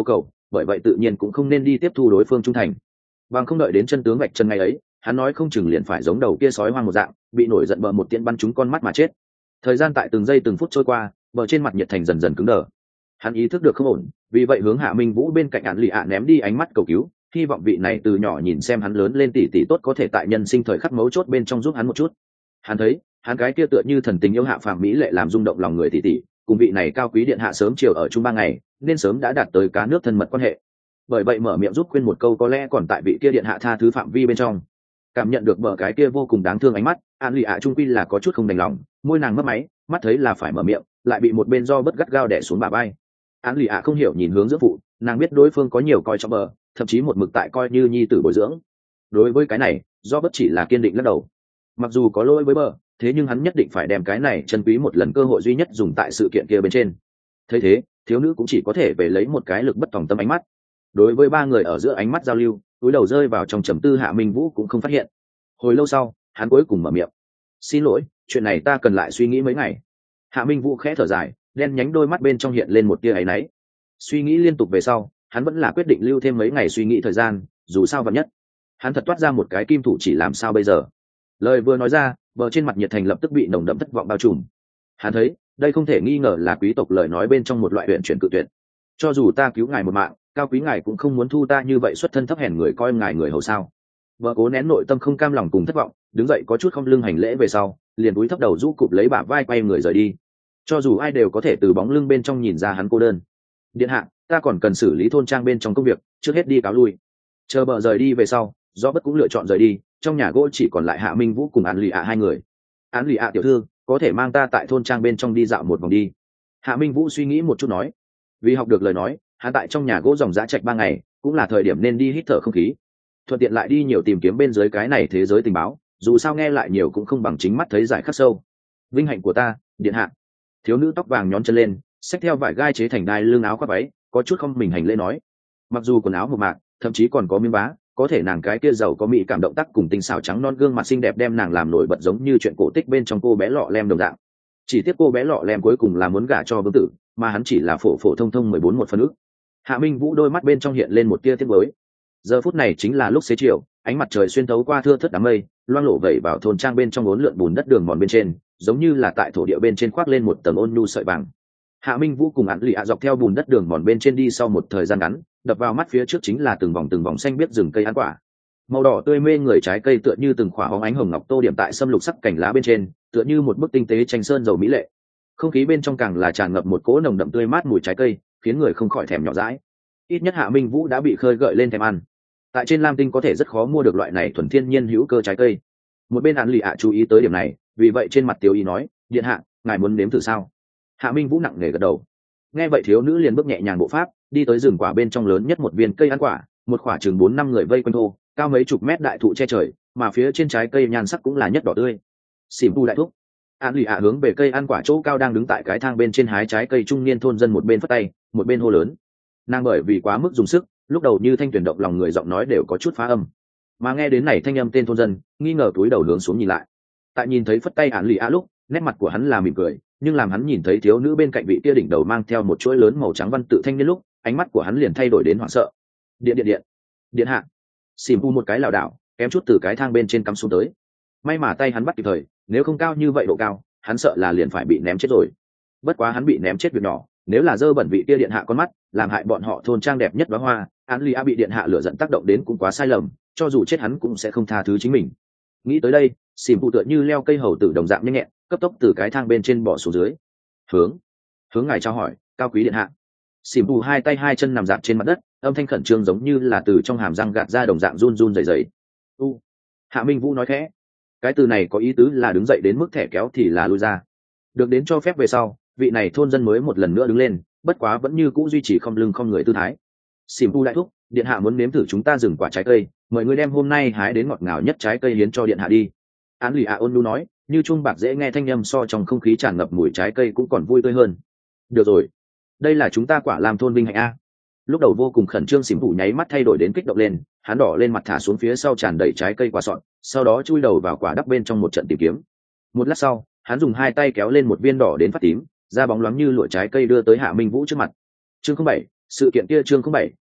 bởi vậy tự nhiên cũng không nên đi tiếp thu đối phương trung thành. Bằng không đợi đến chân tướng vạch chân ngày ấy, hắn nói không chừng liền phải giống đầu kia sói hoang một dạng, bị nổi giận bờ một tiễn bắn trúng con mắt mà chết. Thời gian tại từng giây từng phút trôi qua, bờ trên mặt nhiệt thành dần dần cứng đờ. Hắn ý thức được không ổn, vì vậy hướng Hạ Minh Vũ bên cạnh Án Lì ạ ném đi ánh mắt cầu cứu, hy vọng vị này từ nhỏ nhìn xem hắn lớn lên tỷ tỷ tốt có thể tại nhân sinh thời khắc mấu chốt bên trong giúp hắn một chút. Hắn thấy, hắn cái kia tựa như thần tình yêu hạ phàm mỹ lệ làm rung động lòng người tỷ tỷ, cùng vị này cao quý điện hạ sớm chiều ở chung ba ngày, nên sớm đã đạt tới cá nước thân mật quan hệ. Bởi vậy mở miệng giúp khuyên một câu có lẽ còn tại vị kia điện hạ tha thứ phạm vi bên trong. Cảm nhận được bờ cái kia vô cùng đáng thương ánh mắt, Án Lì ạ trung quy là có chút không đành lòng, môi nàng mấp máy, mắt thấy là phải mở miệng, lại bị một bên do bất gắt gao đè xuống bả vai. Án Lì ạ không hiểu nhìn hướng giữa phụ, nàng biết đối phương có nhiều coi trọng bờ, thậm chí một mực tại coi như nhi tử bồi dưỡng. Đối với cái này, do bất chỉ là kiên định lắc đầu. Mặc dù có lỗi với bờ, thế nhưng hắn nhất định phải đem cái này chân quý một lần cơ hội duy nhất dùng tại sự kiện kia bên trên. Thế thế, thiếu nữ cũng chỉ có thể về lấy một cái lực bất tòng tâm ánh mắt. Đối với ba người ở giữa ánh mắt giao lưu, túi đầu rơi vào trong trầm tư Hạ Minh Vũ cũng không phát hiện. Hồi lâu sau, hắn cuối cùng mở miệng: "Xin lỗi, chuyện này ta cần lại suy nghĩ mấy ngày." Hạ Minh Vũ khẽ thở dài, đen nhánh đôi mắt bên trong hiện lên một tia áy náy. Suy nghĩ liên tục về sau, hắn vẫn là quyết định lưu thêm mấy ngày suy nghĩ thời gian, dù sao vạn nhất hắn thật toát ra một cái kim thủ chỉ làm sao bây giờ. Lời vừa nói ra, bờ trên mặt nhiệt thành lập tức bị nồng đậm thất vọng bao trùm. Hắn thấy, đây không thể nghi ngờ là quý tộc lời nói bên trong một loại huyện chuyển cự tuyệt. Cho dù ta cứu ngài một mạng, cao quý ngài cũng không muốn thu ta như vậy xuất thân thấp hèn người coi ngài người hầu sao. Vợ cố nén nội tâm không cam lòng cùng thất vọng, đứng dậy có chút không lưng hành lễ về sau, liền cúi thấp đầu rũ cụp lấy bả vai quay người rời đi. Cho dù ai đều có thể từ bóng lưng bên trong nhìn ra hắn cô đơn. Điện hạ, ta còn cần xử lý thôn trang bên trong công việc, trước hết đi cáo lui. Chờ bờ rời đi về sau, do bất cũng lựa chọn rời đi, trong nhà gỗ chỉ còn lại Hạ Minh Vũ cùng Án Lì ạ hai người. Án Lì ạ tiểu thư, có thể mang ta tại thôn trang bên trong đi dạo một vòng đi. Hạ Minh Vũ suy nghĩ một chút nói. Vì học được lời nói, hắn tại trong nhà gỗ dòng giá trạch ba ngày, cũng là thời điểm nên đi hít thở không khí. Thuận tiện lại đi nhiều tìm kiếm bên dưới cái này thế giới tình báo, dù sao nghe lại nhiều cũng không bằng chính mắt thấy giải khắc sâu. Vinh hạnh của ta, điện hạ. Thiếu nữ tóc vàng nhón chân lên, xách theo vải gai chế thành đai lưng áo khoác váy, có chút không mình hành lễ nói. Mặc dù quần áo mộc mạc, thậm chí còn có miếng vá, có thể nàng cái kia giàu có mỹ cảm động tác cùng tinh xảo trắng non gương mặt xinh đẹp đem nàng làm nổi bật giống như chuyện cổ tích bên trong cô bé lọ lem đồng dạng. Chỉ tiếc cô bé lọ lem cuối cùng là muốn gả cho vương tử, mà hắn chỉ là phổ phổ thông thông mười bốn một phân ức. Hạ Minh Vũ đôi mắt bên trong hiện lên một tia tiếc nuối. Giờ phút này chính là lúc xế chiều, ánh mặt trời xuyên thấu qua thưa thớt đám mây, loang lổ vẩy vào thôn trang bên trong uốn lượn bùn đất đường mòn bên trên, giống như là tại thổ địa bên trên khoác lên một tầng ôn nhu sợi vàng. Hạ Minh Vũ cùng Án Lì ạ dọc theo bùn đất đường mòn bên trên đi sau một thời gian ngắn, đập vào mắt phía trước chính là từng vòng từng vòng xanh biếc rừng cây ăn quả. Màu đỏ tươi mê người trái cây tựa như từng khỏa hóng ánh hồng ngọc tô điểm tại sâm lục sắc cành lá bên trên, tựa như một bức tinh tế tranh sơn dầu mỹ lệ. Không khí bên trong càng là tràn ngập một cỗ nồng đậm tươi mát mùi trái cây, khiến người không khỏi thèm nhỏ dãi. Ít nhất Hạ Minh Vũ đã bị khơi gợi lên thèm ăn. Tại trên Lam Tinh có thể rất khó mua được loại này thuần thiên nhiên hữu cơ trái cây. Một bên Án Lì ạ chú ý tới điểm này, vì vậy trên mặt Tiêu Ý nói, điện hạ, ngài muốn nếm thử sao? Hạ Minh Vũ nặng nề gật đầu. Nghe vậy thiếu nữ liền bước nhẹ nhàng bộ pháp, đi tới rừng quả bên trong lớn nhất một viên cây ăn quả, một quả chừng bốn năm người vây quanh thô, cao mấy chục mét đại thụ che trời, mà phía trên trái cây nhan sắc cũng là nhất đỏ tươi. Xỉm tu đại thúc. Án Lì ạ hướng về cây ăn quả chỗ cao đang đứng tại cái thang bên trên hái trái cây trung niên thôn dân một bên phất tay, một bên hô lớn. Nàng bởi vì quá mức dùng sức, lúc đầu như thanh tuyển động lòng người giọng nói đều có chút phá âm. Mà nghe đến này thanh âm tên thôn dân, nghi ngờ túi đầu hướng xuống nhìn lại. Tại nhìn thấy phất tay Án Lì ạ lúc, nét mặt của hắn là mỉm cười, nhưng làm hắn nhìn thấy thiếu nữ bên cạnh vị kia đỉnh đầu mang theo một chuỗi lớn màu trắng văn tự thanh niên lúc, ánh mắt của hắn liền thay đổi đến hoảng sợ. Điện điện điện, điện hạ. Xỉm u một cái lảo đảo, kém chút từ cái thang bên trên cắm xuống tới. May mà tay hắn bắt kịp thời, nếu không cao như vậy độ cao, hắn sợ là liền phải bị ném chết rồi. Bất quá hắn bị ném chết việc nhỏ, nếu là dơ bẩn vị kia điện hạ con mắt, làm hại bọn họ thôn trang đẹp nhất đóa hoa, Án Lì A bị điện hạ lửa giận tác động đến cũng quá sai lầm, cho dù chết hắn cũng sẽ không tha thứ chính mình. Nghĩ tới đây, xỉm u tựa như leo cây hầu tử đồng dạng nhanh nhẹn, cấp tốc từ cái thang bên trên bỏ xuống dưới. Hướng, hướng ngài trao hỏi, cao quý điện hạ. Xỉm u hai tay hai chân nằm dạp trên mặt đất, âm thanh khẩn trương giống như là từ trong hàm răng gạt ra đồng dạng run run rẩy rẩy. U, Hạ Minh Vũ nói khẽ, cái từ này có ý tứ là đứng dậy đến mức thẻ kéo thì là lui ra. Được đến cho phép về sau, vị này thôn dân mới một lần nữa đứng lên, bất quá vẫn như cũ duy trì không lưng không người tư thái. Xỉm tu đại thúc, điện hạ muốn nếm thử chúng ta rừng quả trái cây, mời người đem hôm nay hái đến ngọt ngào nhất trái cây hiến cho điện hạ đi. Án Lì A ôn nhu nói, như chuông bạc dễ nghe thanh âm so trong không khí tràn ngập mùi trái cây cũng còn vui tươi hơn. Được rồi, đây là chúng ta quả làm thôn vinh hạnh a. Lúc đầu vô cùng khẩn trương xỉm thủ nháy mắt thay đổi đến kích động lên, hắn đỏ lên mặt thả xuống phía sau tràn đầy trái cây quả sọn, sau đó chui đầu vào quả đắp bên trong một trận tìm kiếm. Một lát sau, hắn dùng hai tay kéo lên một viên đỏ đến phát tím, da bóng loáng như lụa trái cây đưa tới Hạ Minh Vũ trước mặt. Chương không bảy, sự kiện kia chương không bảy,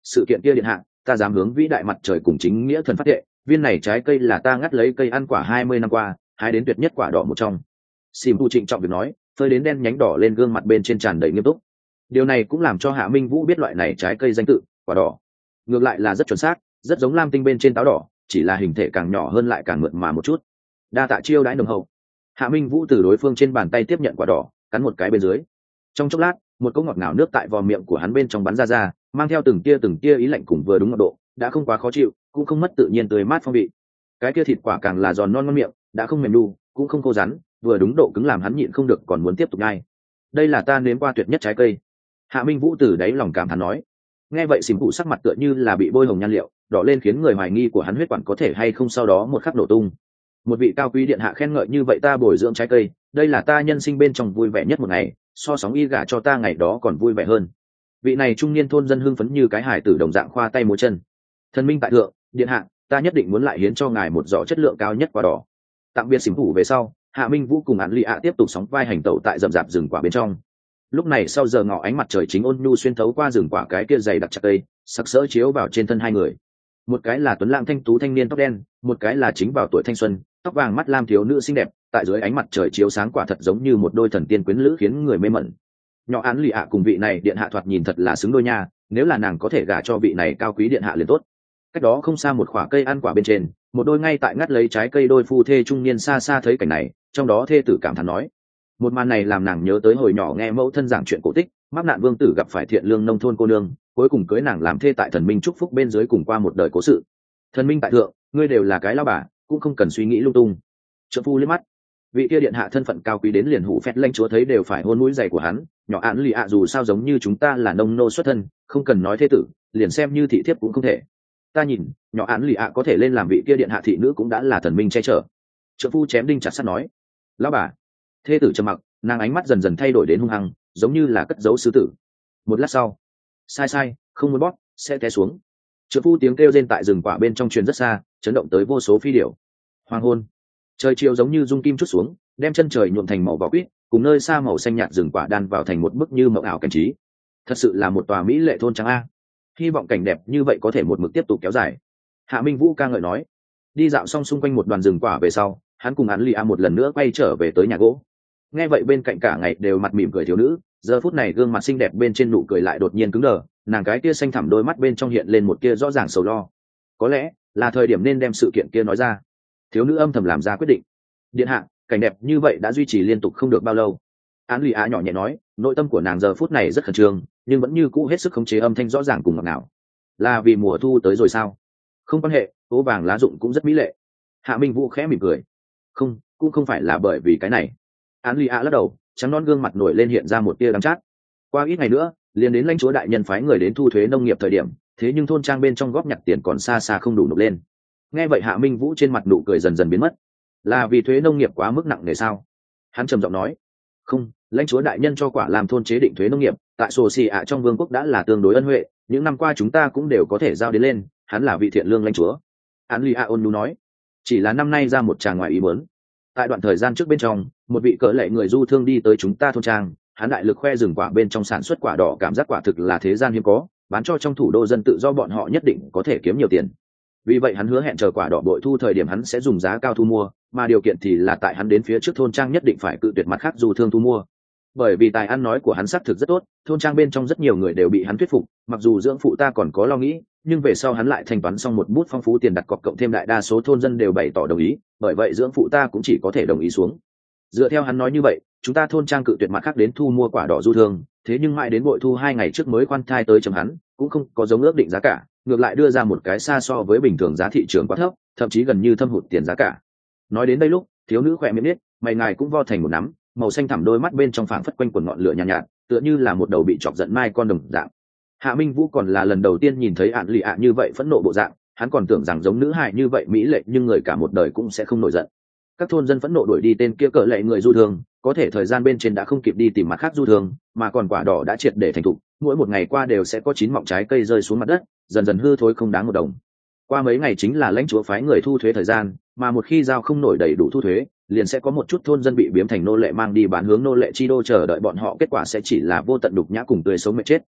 sự kiện kia điện hạ, ta dám hướng vĩ đại mặt trời cùng chính nghĩa thần phát thệ, viên này trái cây là ta ngắt lấy cây ăn quả hai mươi năm qua hái đến tuyệt nhất quả đỏ một trong. Sim Pu trịnh trọng việc nói, phơi đến đen nhánh đỏ lên gương mặt bên trên tràn đầy nghiêm túc. Điều này cũng làm cho Hạ Minh Vũ biết loại này trái cây danh tự, quả đỏ. Ngược lại là rất chuẩn xác, rất giống lam tinh bên trên táo đỏ, chỉ là hình thể càng nhỏ hơn lại càng mượt mà một chút. Đa tạ chiêu đãi nồng hậu. Hạ Minh Vũ từ đối phương trên bàn tay tiếp nhận quả đỏ, cắn một cái bên dưới. Trong chốc lát, một cỗ ngọt ngào nước tại vò miệng của hắn bên trong bắn ra ra, mang theo từng tia từng tia ý lạnh cùng vừa đúng ngọt độ, đã không quá khó chịu, cũng không mất tự nhiên tươi mát phong vị. Cái kia thịt quả càng là giòn non ngon miệng, đã không mềm đu, cũng không khô rắn, vừa đúng độ cứng làm hắn nhịn không được còn muốn tiếp tục nhai. Đây là ta nếm qua tuyệt nhất trái cây. Hạ Minh Vũ từ đáy lòng cảm thán nói. Nghe vậy Xỉm Phụ sắc mặt tựa như là bị bôi hồng nhan liệu, đỏ lên khiến người hoài nghi của hắn huyết quản có thể hay không sau đó một khắc nổ tung. Một vị cao quý điện hạ khen ngợi như vậy ta bồi dưỡng trái cây, đây là ta nhân sinh bên trong vui vẻ nhất một ngày, so sóng y gả cho ta ngày đó còn vui vẻ hơn. Vị này trung niên thôn dân hưng phấn như cái hải tử đồng dạng khoa tay múa chân. Thần minh tại thượng, điện hạ, ta nhất định muốn lại hiến cho ngài một giỏ chất lượng cao nhất quả đỏ. Tạm biệt Xỉm Phụ về sau, Hạ Minh Vũ cùng Án Lị ạ tiếp tục sóng vai hành tẩu tại rậm rạp rừng quả bên trong. Lúc này sau giờ ngọ ánh mặt trời chính ôn nhu xuyên thấu qua rừng quả cái kia dày đặc chặt cây, sặc sỡ chiếu vào trên thân hai người. Một cái là tuấn lãng thanh tú thanh niên tóc đen, một cái là chính vào tuổi thanh xuân, tóc vàng mắt lam thiếu nữ xinh đẹp, tại dưới ánh mặt trời chiếu sáng quả thật giống như một đôi thần tiên quyến lữ khiến người mê mẩn. Nhỏ Án Lị ạ cùng vị này điện hạ thoạt nhìn thật là xứng đôi nha, nếu là nàng có thể gả cho vị này cao quý điện hạ liền tốt. Cách đó không xa một quả cây ăn quả bên trên, một đôi ngay tại ngắt lấy trái cây đôi phu thê trung niên xa xa thấy cảnh này, trong đó thê tử cảm thán nói. Một màn này làm nàng nhớ tới hồi nhỏ nghe mẫu thân giảng chuyện cổ tích, mắc nạn vương tử gặp phải thiện lương nông thôn cô nương, cuối cùng cưới nàng làm thê tại thần minh chúc phúc bên dưới cùng qua một đời cố sự. Thần minh tại thượng, ngươi đều là cái lao bà, cũng không cần suy nghĩ lung tung. Trợ phu liếc mắt, vị kia điện hạ thân phận cao quý đến liền hủ phét lanh chúa thấy đều phải hôn mũi giày của hắn. Nhỏ Án Lị ạ dù sao giống như chúng ta là nông nô xuất thân, không cần nói thê tử, liền xem như thị thiếp cũng không thể. Ta nhìn, nhỏ Án Lị ạ có thể lên làm vị kia điện hạ thị nữ cũng đã là thần minh che chở. Trợ phu chém đinh chặt sắt nói, lão bà. Thê tử trầm mặc, nàng ánh mắt dần dần thay đổi đến hung hăng, giống như là cất giấu sư tử. Một lát sau, sai sai, không muốn bóp, sẽ té xuống. Trợ phu tiếng kêu rên tại rừng quả bên trong truyền rất xa, chấn động tới vô số phi điểu. Hoàng hôn, trời chiều giống như dung kim chút xuống, đem chân trời nhuộm thành màu vỏ quýt, cùng nơi xa màu xanh nhạt rừng quả đan vào thành một bức như mộng ảo cảnh trí. Thật sự là một tòa mỹ lệ thôn trắng a. Hy vọng cảnh đẹp như vậy có thể một mực tiếp tục kéo dài. Hạ Minh Vũ ca ngợi nói. Đi dạo xong xung quanh một đoàn rừng quả về sau, hắn cùng Án Lị ạ một lần nữa quay trở về tới nhà gỗ. Nghe vậy bên cạnh cả ngày đều mặt mỉm cười thiếu nữ, giờ phút này gương mặt xinh đẹp bên trên nụ cười lại đột nhiên cứng đờ, nàng cái kia xanh thẳm đôi mắt bên trong hiện lên một kia rõ ràng sầu lo. Có lẽ là thời điểm nên đem sự kiện kia nói ra. Thiếu nữ âm thầm làm ra quyết định. Điện hạ, cảnh đẹp như vậy đã duy trì liên tục không được bao lâu. Án Lị ạ nhỏ nhẹ nói, nội tâm của nàng giờ phút này rất khẩn trương, nhưng vẫn như cũ hết sức khống chế âm thanh rõ ràng cùng ngọt ngào. Là vì mùa thu tới rồi sao? Không quan hệ, tố vàng lá rụng cũng rất mỹ lệ. Hạ Minh Vũ khẽ mỉm cười. Không, cũng không phải là bởi vì cái này. Án Lị ạ lắc đầu, trắng non gương mặt nổi lên hiện ra một tia đắng chát. Qua ít ngày nữa, liền đến lãnh chúa đại nhân phái người đến thu thuế nông nghiệp thời điểm, thế nhưng thôn trang bên trong góp nhặt tiền còn xa xa không đủ nộp lên. Nghe vậy Hạ Minh Vũ trên mặt nụ cười dần dần biến mất. Là vì thuế nông nghiệp quá mức nặng nề sao? Hắn trầm giọng nói. Không, lãnh chúa đại nhân cho quả làm thôn chế định thuế nông nghiệp, tại sổ xì ạ trong vương quốc đã là tương đối ân huệ, những năm qua chúng ta cũng đều có thể giao đến lên, hắn là vị thiện lương lãnh chúa. Án Lị ạ ôn nhu nói. Chỉ là năm nay ra một tràng ngoài ý muốn. Tại đoạn thời gian trước bên trong, một vị cỡ lệ người du thương đi tới chúng ta thôn trang, hắn đại lực khoe rừng quả bên trong sản xuất quả đỏ, cảm giác quả thực là thế gian hiếm có, bán cho trong thủ đô dân tự do bọn họ nhất định có thể kiếm nhiều tiền. Vì vậy hắn hứa hẹn chờ quả đỏ bội thu thời điểm hắn sẽ dùng giá cao thu mua, mà điều kiện thì là tại hắn đến phía trước thôn trang nhất định phải cự tuyệt mặt khác du thương thu mua. Bởi vì tài ăn nói của hắn xác thực rất tốt, thôn trang bên trong rất nhiều người đều bị hắn thuyết phục, mặc dù dưỡng phụ ta còn có lo nghĩ, nhưng về sau hắn lại thanh toán xong một bút phong phú tiền đặt cọc, cộng thêm đại đa số thôn dân đều bày tỏ đồng ý, bởi vậy dưỡng phụ ta cũng chỉ có thể đồng ý xuống. Dựa theo hắn nói như vậy, chúng ta thôn trang cự tuyệt mặt khác đến thu mua quả đỏ du thương, thế nhưng mãi đến bội thu hai ngày trước mới khoan thai tới chấm hắn, cũng không có giống ước định giá cả, ngược lại đưa ra một cái xa so với bình thường giá thị trường quá thấp, thậm chí gần như thâm hụt tiền giá cả. Nói đến đây lúc, thiếu nữ khỏe miệng nít, mày ngài cũng vo thành một nắm, màu xanh thẳm đôi mắt bên trong phảng phất quanh quần ngọn lửa nhàn nhạt, nhạt, tựa như là một đầu bị chọc giận mai con đồng dạng. Hạ Minh Vũ còn là lần đầu tiên nhìn thấy Án Lị ạ như vậy phẫn nộ bộ dạng, hắn còn tưởng rằng giống nữ hài như vậy mỹ lệ nhưng người cả một đời cũng sẽ không nổi giận. Các thôn dân phẫn nộ đuổi đi tên kia cỡ lệ người du thương, có thể thời gian bên trên đã không kịp đi tìm mặt khác du thương, mà còn quả đỏ đã triệt để thành thục, mỗi một ngày qua đều sẽ có chín mọng trái cây rơi xuống mặt đất, dần dần hư thối không đáng một đồng. Qua mấy ngày chính là lãnh chúa phái người thu thuế thời gian, mà một khi giao không nổi đầy đủ thu thuế, liền sẽ có một chút thôn dân bị biếm thành nô lệ mang đi bán hướng nô lệ chi đô, chờ đợi bọn họ kết quả sẽ chỉ là vô tận đục nhã cùng tươi sống mệt chết.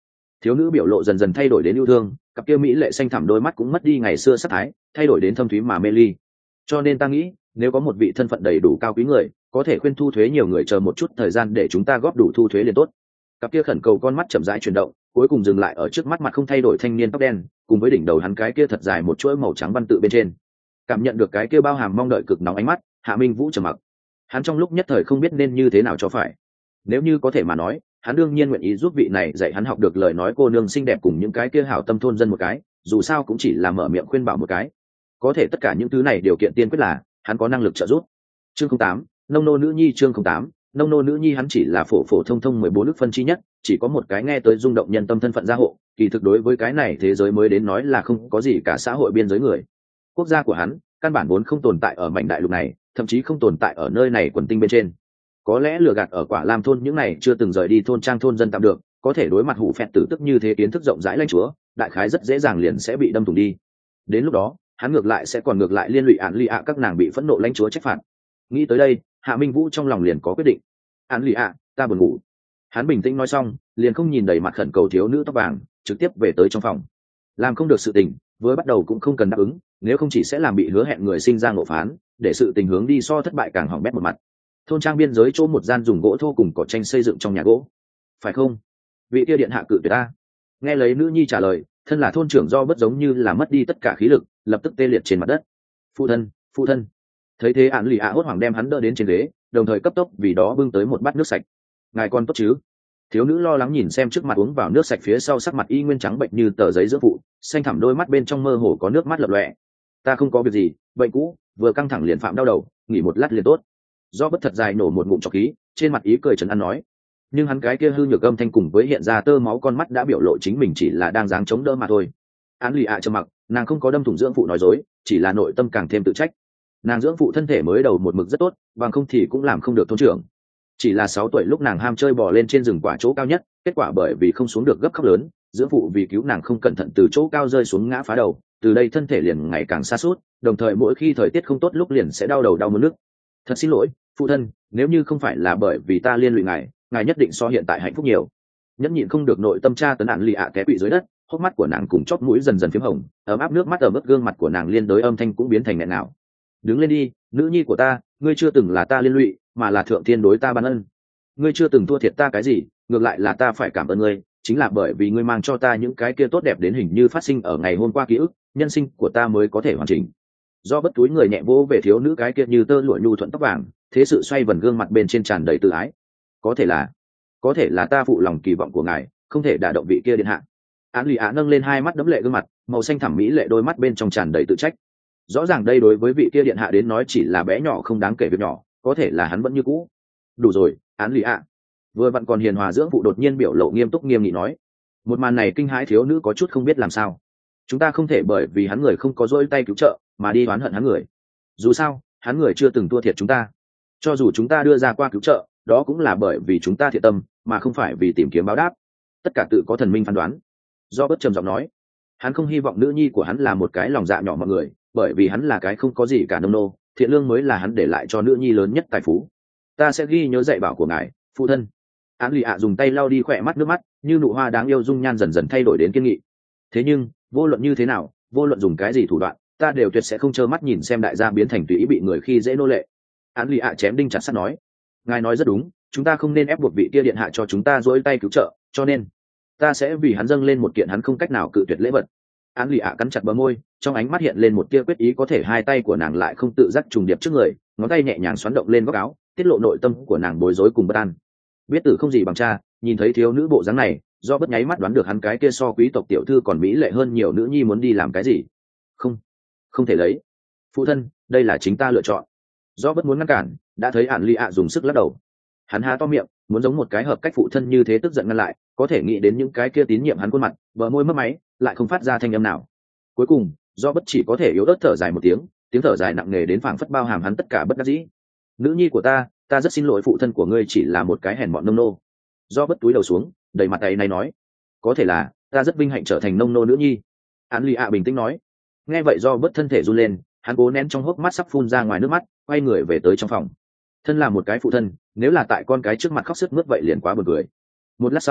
Thiếu nữ biểu lộ dần dần thay đổi đến yêu thương, cặp kia mỹ lệ xanh thẳm đôi mắt cũng mất đi ngày xưa sắc thái, thay đổi đến thâm thúy mà mê ly. Cho nên ta nghĩ, nếu có một vị thân phận đầy đủ cao quý người, có thể khuyên thu thuế nhiều người chờ một chút thời gian để chúng ta góp đủ thu thuế liền tốt. Cặp kia khẩn cầu con mắt chậm rãi chuyển động, cuối cùng dừng lại ở trước mắt mặt không thay đổi thanh niên tóc đen, cùng với đỉnh đầu hắn cái kia thật dài một chuỗi màu trắng văn tự bên trên. Cảm nhận được cái kia bao hàm mong đợi cực nóng ánh mắt, Hạ Minh Vũ trầm mặc. Hắn trong lúc nhất thời không biết nên như thế nào cho phải. Nếu như có thể mà nói, hắn đương nhiên nguyện ý giúp vị này dạy hắn học được lời nói cô nương xinh đẹp cùng những cái kia hảo tâm thôn dân một cái, dù sao cũng chỉ là mở miệng khuyên bảo một cái. Có thể tất cả những thứ này điều kiện tiên quyết là hắn có năng lực trợ giúp. Chương không tám, nông nô nữ nhi. Chương không tám, nông nô nữ nhi. Hắn chỉ là phổ phổ thông thông mười bốn nước phân chi nhất, chỉ có một cái nghe tới rung động nhân tâm thân phận gia hộ, kỳ thực đối với cái này thế giới mới đến nói là không có gì cả xã hội biên giới người. Quốc gia của hắn căn bản vốn không tồn tại ở mảnh đại lục này, thậm chí không tồn tại ở nơi này quần tinh bên trên. Có lẽ lừa gạt ở Quả Lam thôn những này chưa từng rời đi thôn trang thôn dân tạm được, có thể đối mặt hủ phẹt tử tức như thế kiến thức rộng rãi lãnh chúa, đại khái rất dễ dàng liền sẽ bị đâm thủng đi. Đến lúc đó, hắn ngược lại sẽ còn ngược lại liên lụy Án Lì ạ các nàng bị phẫn nộ lãnh chúa trách phạt. Nghĩ tới đây, Hạ Minh Vũ trong lòng liền có quyết định. Án Lì ạ, ta buồn ngủ. Hắn bình tĩnh nói xong, liền không nhìn đầy mặt khẩn cầu thiếu nữ tóc vàng, trực tiếp về tới trong phòng. Làm không được sự tình, với bắt đầu cũng không cần đáp ứng, nếu không chỉ sẽ làm bị hứa hẹn người sinh ra ngộ phán, để sự tình hướng đi so thất bại càng hỏng bét một mặt. Thôn trang biên giới chỗ một gian dùng gỗ thô cùng cỏ tranh xây dựng trong nhà gỗ, phải không? Vị kia điện hạ cự tuyệt ta. Nghe lấy nữ nhi trả lời, thân là thôn trưởng do bất giống như là mất đi tất cả khí lực, lập tức tê liệt trên mặt đất. Phụ thân, phụ thân. Thấy thế Án Lì ạ hốt hoảng đem hắn đỡ đến trên ghế, đồng thời cấp tốc vì đó bưng tới một bát nước sạch. Ngài con tốt chứ? Thiếu nữ lo lắng nhìn xem trước mặt uống vào nước sạch phía sau sắc mặt y nguyên trắng bệnh như tờ giấy giữa phụ, xanh thẳm đôi mắt bên trong mơ hồ có nước mắt lập lòe. Ta không có việc gì, bệnh cũ, vừa căng thẳng liền phạm đau đầu, nghỉ một lát liền tốt. Do bất thật dài nổ một ngụm trọc khí, trên mặt ý cười trấn an nói. Nhưng hắn cái kia hư nhược âm thanh cùng với hiện ra tơ máu con mắt đã biểu lộ chính mình chỉ là đang dáng chống đỡ mà thôi. Án Lì ạ trầm mặc, nàng không có đâm thủng dưỡng phụ nói dối, chỉ là nội tâm càng thêm tự trách. Nàng dưỡng phụ thân thể mới đầu một mực rất tốt, bằng không thì cũng làm không được thôn trưởng. Chỉ là sáu tuổi lúc nàng ham chơi bò lên trên rừng quả chỗ cao nhất, kết quả bởi vì không xuống được gấp khóc lớn, dưỡng phụ vì cứu nàng không cẩn thận từ chỗ cao rơi xuống ngã phá đầu, từ đây thân thể liền ngày càng sa sút, đồng thời mỗi khi thời tiết không tốt lúc liền sẽ đau đầu đau muốn nức. Thật xin lỗi, phụ thân, nếu như không phải là bởi vì ta liên lụy ngài, ngài nhất định so hiện tại hạnh phúc nhiều. Nhẫn nhịn không được nội tâm tra tấn Án Lì ạ té quỵ dưới đất, hốc mắt của nàng cùng chóp mũi dần dần phím hồng, ấm áp nước mắt ở mức gương mặt của nàng liên đối âm thanh cũng biến thành nghẹn ngào. Đứng lên đi, nữ nhi của ta, ngươi chưa từng là ta liên lụy, mà là thượng thiên đối ta ban ân. Ngươi chưa từng thua thiệt ta cái gì, ngược lại là ta phải cảm ơn ngươi, chính là bởi vì ngươi mang cho ta những cái kia tốt đẹp đến hình như phát sinh ở ngày hôm qua ký ức, nhân sinh của ta mới có thể hoàn chỉnh. Do bất túi người nhẹ vỗ về thiếu nữ cái kia như tơ lụa nhu thuận tóc vàng, thế sự xoay vần gương mặt bên trên tràn đầy tự ái. Có thể là, có thể là ta phụ lòng kỳ vọng của ngài, không thể đả động vị kia điện hạ. Án Lì ạ nâng lên hai mắt đẫm lệ gương mặt, màu xanh thẳm mỹ lệ đôi mắt bên trong tràn đầy tự trách. Rõ ràng đây đối với vị kia điện hạ đến nói chỉ là bé nhỏ không đáng kể việc nhỏ, có thể là hắn vẫn như cũ. Đủ rồi, Án Lì ạ. Vừa vặn còn hiền hòa dưỡng phụ đột nhiên biểu lộ nghiêm túc nghiêm nghị nói. Một màn này kinh hãi thiếu nữ có chút không biết làm sao. Chúng ta không thể bởi vì hắn người không có dỗi tay cứu trợ mà đi oán hận hắn người. Dù sao, hắn người chưa từng thua thiệt chúng ta. Cho dù chúng ta đưa ra qua cứu trợ, đó cũng là bởi vì chúng ta thiện tâm, mà không phải vì tìm kiếm báo đáp. Tất cả tự có thần minh phán đoán. Do bất trầm giọng nói, hắn không hy vọng nữ nhi của hắn là một cái lòng dạ nhỏ mọi người, bởi vì hắn là cái không có gì cả nông nô, thiện lương mới là hắn để lại cho nữ nhi lớn nhất tài phú. Ta sẽ ghi nhớ dạy bảo của ngài, phụ thân. Án Lì ạ dùng tay lau đi khỏe mắt nước mắt, như nụ hoa đáng yêu dung nhan dần dần thay đổi đến kiên nghị. Thế nhưng, vô luận như thế nào, vô luận dùng cái gì thủ đoạn, ta đều tuyệt sẽ không trơ mắt nhìn xem đại gia biến thành tùy ý bị người khi dễ nô lệ. Án Lì ạ chém đinh chặt sắt nói, ngài nói rất đúng, chúng ta không nên ép buộc vị kia điện hạ cho chúng ta dỗi tay cứu trợ, cho nên ta sẽ vì hắn dâng lên một kiện hắn không cách nào cự tuyệt lễ vật. Án Lì ạ cắn chặt bờ môi, trong ánh mắt hiện lên một tia quyết ý, có thể hai tay của nàng lại không tự giác trùng điệp trước người, ngón tay nhẹ nhàng xoắn động lên góc áo, tiết lộ nội tâm của nàng bối rối cùng bất an. Biết tử không gì bằng cha, nhìn thấy thiếu nữ bộ dáng này, do bất nháy mắt đoán được hắn cái kia so quý tộc tiểu thư còn mỹ lệ hơn nhiều nữ nhi muốn đi làm cái gì. Không, không thể lấy. Phụ thân, đây là chính ta lựa chọn. Do bất muốn ngăn cản, đã thấy Án Lì ạ dùng sức lắc đầu. Hắn há to miệng, muốn giống một cái hợp cách phụ thân như thế tức giận ngăn lại, có thể nghĩ đến những cái kia tín nhiệm hắn khuôn mặt, bờ môi mấp máy, lại không phát ra thanh âm nào. Cuối cùng, do bất chỉ có thể yếu ớt thở dài một tiếng, tiếng thở dài nặng nề đến phảng phất bao hàm hắn tất cả bất đắc dĩ. Nữ nhi của ta, ta rất xin lỗi, phụ thân của ngươi chỉ là một cái hèn mọn nông nô. Do bất túi đầu xuống, đầy mặt tay này nói, có thể là ta rất vinh hạnh trở thành nông nô nữ nhi. Án Lì ạ bình tĩnh nói. Nghe vậy do bất thân thể run lên, hắn cố nén trong hốc mắt sắp phun ra ngoài nước mắt, quay người về tới trong phòng. Thân là một cái phụ thân, nếu là tại con cái trước mặt khóc sướt mướt vậy liền quá buồn cười. Một lát sau,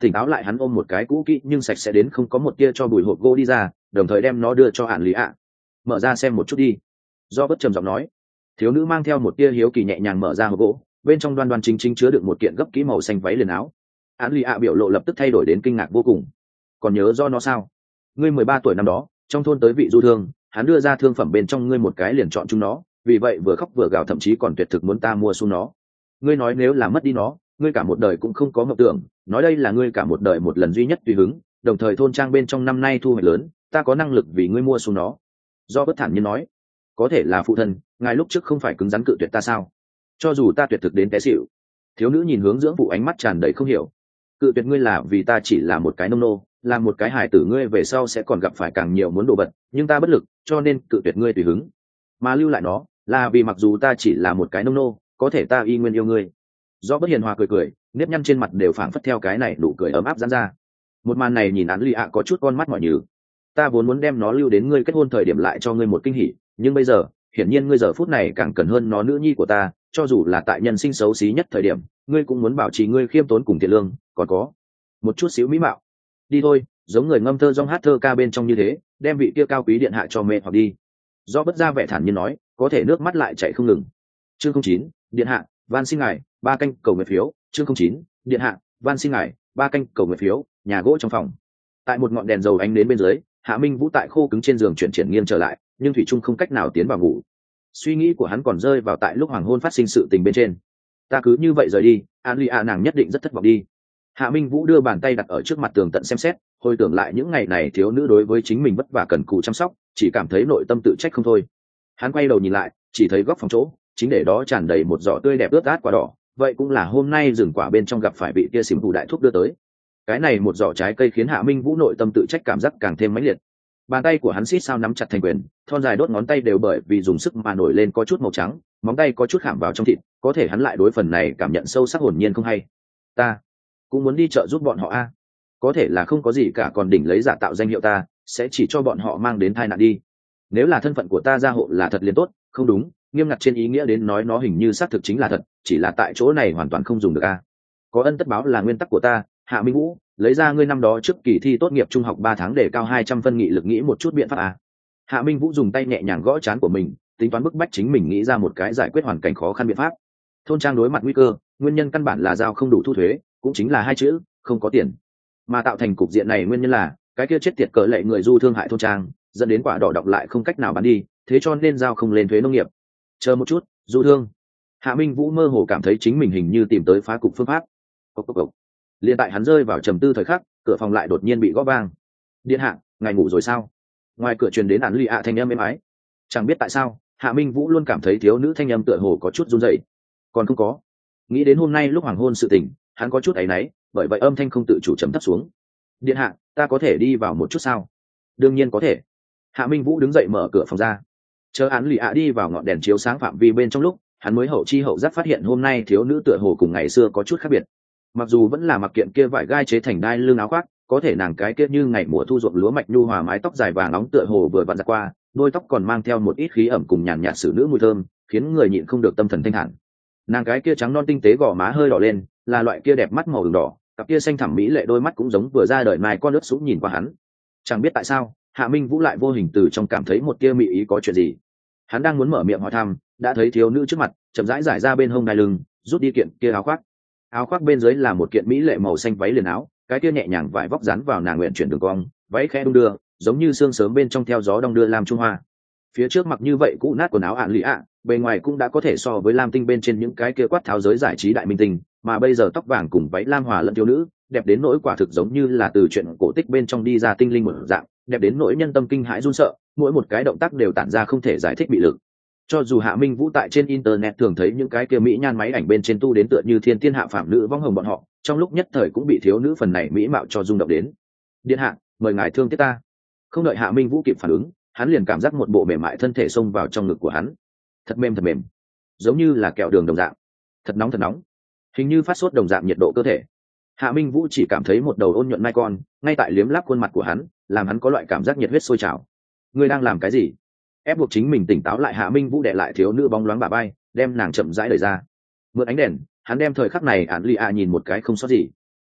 tỉnh táo lại hắn ôm một cái cũ kỹ nhưng sạch sẽ đến không có một tia cho bùi hộp gỗ đi ra, đồng thời đem nó đưa cho ản lì ạ. Mở ra xem một chút đi. Do bất trầm giọng nói. Thiếu nữ mang theo một tia hiếu kỳ nhẹ nhàng mở ra hộp gỗ, bên trong đoan đoan chính chính chứa được một kiện gấp kỹ màu xanh váy liền áo. Ản lì ạ biểu lộ lập tức thay đổi đến kinh ngạc vô cùng. Còn nhớ do nó sao? Ngươi mười ba tuổi năm đó, trong thôn tới vị du thương, hắn đưa ra thương phẩm bên trong ngươi một cái liền chọn chúng nó, vì vậy vừa khóc vừa gào, thậm chí còn tuyệt thực muốn ta mua xuống nó. Ngươi nói nếu là mất đi nó, ngươi cả một đời cũng không có mộng tưởng, nói đây là ngươi cả một đời một lần duy nhất tùy hứng, đồng thời thôn trang bên trong năm nay thu hoạch lớn, ta có năng lực vì ngươi mua xuống nó. Do bất thản nhiên nói, có thể là phụ thân, ngài lúc trước không phải cứng rắn cự tuyệt ta sao? Cho dù ta tuyệt thực đến té xỉu. Thiếu nữ nhìn hướng dưỡng phụ ánh mắt tràn đầy không hiểu. Cự tuyệt ngươi là vì ta chỉ là một cái nông nô, là một cái hài tử, ngươi về sau sẽ còn gặp phải càng nhiều muốn đồ vật, nhưng ta bất lực, cho nên cự tuyệt ngươi tùy hứng. Mà lưu lại nó, là vì mặc dù ta chỉ là một cái nông nô, có thể ta y nguyên yêu ngươi. Do bất hiền hòa cười cười, nếp nhăn trên mặt đều phảng phất theo cái này nụ cười ấm áp giãn ra. Một màn này nhìn án lì ạ có chút con mắt mỏi nhừ. Ta vốn muốn đem nó lưu đến ngươi kết hôn thời điểm lại cho ngươi một kinh hỉ, nhưng bây giờ hiển nhiên ngươi giờ phút này càng cần hơn nó, nữ nhi của ta, cho dù là tại nhân sinh xấu xí nhất thời điểm, ngươi cũng muốn bảo trì ngươi khiêm tốn cùng thiện lương, còn có một chút xíu mỹ mạo. Đi thôi, giống người ngâm thơ rong hát thơ ca bên trong như thế, đem vị kia cao quý điện hạ cho mê hoặc đi. Do bất ra vẻ thản nhiên nói, có thể nước mắt lại chảy không ngừng. Chương không chín, điện hạ, van xin ngài ba canh cầu nguyện phiếu. Chương không chín, điện hạ, van xin ngài ba canh cầu nguyện phiếu. Nhà gỗ trong phòng, tại một ngọn đèn dầu ánh đến bên dưới, Hạ Minh Vũ tại khô cứng trên giường chuyển chuyển nghiêng trở lại, nhưng thủy trung không cách nào tiến vào ngủ. Suy nghĩ của hắn còn rơi vào tại lúc hoàng hôn phát sinh sự tình bên trên. Ta cứ như vậy rời đi, Alia nàng nhất định rất thất vọng đi. Hạ Minh Vũ đưa bàn tay đặt ở trước mặt tường tận xem xét, hồi tưởng lại những ngày này thiếu nữ đối với chính mình vất vả cần cù chăm sóc, chỉ cảm thấy nội tâm tự trách không thôi. Hắn quay đầu nhìn lại, chỉ thấy góc phòng chỗ, chính để đó tràn đầy một giỏ tươi đẹp ướt át quả đỏ, vậy cũng là hôm nay rừng quả bên trong gặp phải vị kia xỉm thủ đại thúc đưa tới. Cái này một giỏ trái cây khiến Hạ Minh Vũ nội tâm tự trách cảm giác càng thêm mãnh liệt. Bàn tay của hắn xít sao nắm chặt thành quyền, thon dài đốt ngón tay đều bởi vì dùng sức mà nổi lên có chút màu trắng, móng tay có chút khảm vào trong thịt, có thể hắn lại đối phần này cảm nhận sâu sắc hồn nhiên không hay. Ta cũng muốn đi chợ giúp bọn họ a, có thể là không có gì cả, còn đỉnh lấy giả tạo danh hiệu ta, sẽ chỉ cho bọn họ mang đến tai nạn đi. Nếu là thân phận của ta gia hộ là thật liền tốt, không đúng, nghiêm ngặt trên ý nghĩa đến nói nó hình như xác thực chính là thật, chỉ là tại chỗ này hoàn toàn không dùng được a. Có ân tất báo là nguyên tắc của ta. Hạ Minh Vũ, lấy ra ngươi năm đó trước kỳ thi tốt nghiệp trung học ba tháng để cao hai trăm phân nghị lực, nghĩ một chút biện pháp à. Hạ Minh Vũ dùng tay nhẹ nhàng gõ trán của mình, tính toán bức bách chính mình nghĩ ra một cái giải quyết hoàn cảnh khó khăn biện pháp. Thôn trang đối mặt nguy cơ, nguyên nhân căn bản là giao không đủ thu thuế, cũng chính là hai chữ, không có tiền. Mà tạo thành cục diện này nguyên nhân là cái kia chết tiệt cỡ lệ người du thương hại thôn trang, dẫn đến quả đỏ đọng lại không cách nào bán đi, thế cho nên giao không lên thuế nông nghiệp. Chờ một chút, du thương. Hạ Minh Vũ mơ hồ cảm thấy chính mình hình như tìm tới phá cục phương pháp. Cốc cốc cốc. Liên tại hắn rơi vào trầm tư thời khắc, cửa phòng lại đột nhiên bị gõ vang. Điện hạ, ngài ngủ rồi sao? Ngoài cửa truyền đến án lì ạ thanh âm êm ái. Chẳng biết tại sao, Hạ Minh Vũ luôn cảm thấy thiếu nữ thanh âm tựa hồ có chút run rẩy. Còn không có. Nghĩ đến hôm nay lúc hoàng hôn sự tình, hắn có chút áy náy, bởi vậy âm thanh không tự chủ trầm thấp xuống. Điện hạ, ta có thể đi vào một chút sao? Đương nhiên có thể. Hạ Minh Vũ đứng dậy mở cửa phòng ra. Chờ án lì ạ đi vào ngọn đèn chiếu sáng phạm vi bên trong lúc, hắn mới hậu chi hậu giác phát hiện hôm nay thiếu nữ tựa hồ cùng ngày xưa có chút khác biệt. Mặc dù vẫn là mặc kiện kia vải gai chế thành đai lưng áo khoác, có thể nàng cái kia như ngày mùa thu ruộng lúa mạch nhu hòa, mái tóc dài vàng nóng tựa hồ vừa vặn giặt qua, đôi tóc còn mang theo một ít khí ẩm cùng nhàn nhạt xử nữ mùi thơm, khiến người nhịn không được tâm thần thanh thản. Nàng cái kia trắng non tinh tế, gò má hơi đỏ lên, là loại kia đẹp mắt màu đường đỏ, cặp kia xanh thẳm mỹ lệ đôi mắt cũng giống vừa ra đời mai con nước sũng nhìn qua hắn. Chẳng biết tại sao, Hạ Minh Vũ lại vô hình từ trong cảm thấy một tia mị ý có chuyện gì. Hắn đang muốn mở miệng hỏi thăm, đã thấy thiếu nữ trước mặt chậm rãi giải ra bên hông đai lưng, rút đi kiện kia áo khoác. Áo khoác bên dưới là một kiện mỹ lệ màu xanh váy liền áo, cái kia nhẹ nhàng vải vóc dán vào nàng nguyện chuyển đường cong, váy khẽ đung đưa, giống như sương sớm bên trong theo gió đong đưa làm trung hoa. Phía trước mặc như vậy cũ nát quần áo ạn lì ạ, bề ngoài cũng đã có thể so với lam tinh bên trên những cái kia quát tháo giới giải trí đại minh tinh, mà bây giờ tóc vàng cùng váy lam hòa lẫn thiếu nữ, đẹp đến nỗi quả thực giống như là từ chuyện cổ tích bên trong đi ra tinh linh một dạng, đẹp đến nỗi nhân tâm kinh hãi run sợ, mỗi một cái động tác đều tản ra không thể giải thích bị lực. Cho dù Hạ Minh Vũ tại trên internet thường thấy những cái kia mỹ nhan máy ảnh bên trên tu đến tựa như thiên tiên hạ phàm nữ vong hồng bọn họ, trong lúc nhất thời cũng bị thiếu nữ phần này mỹ mạo cho rung động đến. Điện hạ, mời ngài thương tiếc ta. Không đợi Hạ Minh Vũ kịp phản ứng, hắn liền cảm giác một bộ mềm mại thân thể xông vào trong ngực của hắn. Thật mềm thật mềm, giống như là kẹo đường đồng dạng. Thật nóng thật nóng, hình như phát sốt đồng dạng nhiệt độ cơ thể. Hạ Minh Vũ chỉ cảm thấy một đầu ôn nhuận mai con ngay tại liếm láp khuôn mặt của hắn, làm hắn có loại cảm giác nhiệt huyết sôi trào. Ngươi đang làm cái gì? Ép buộc chính mình tỉnh táo lại, Hạ Minh Vũ đè lại thiếu nữ bóng loáng bả vai, đem nàng chậm rãi đẩy ra. Mượn ánh đèn, hắn đem thời khắc này án lì ạ nhìn một cái không sót gì.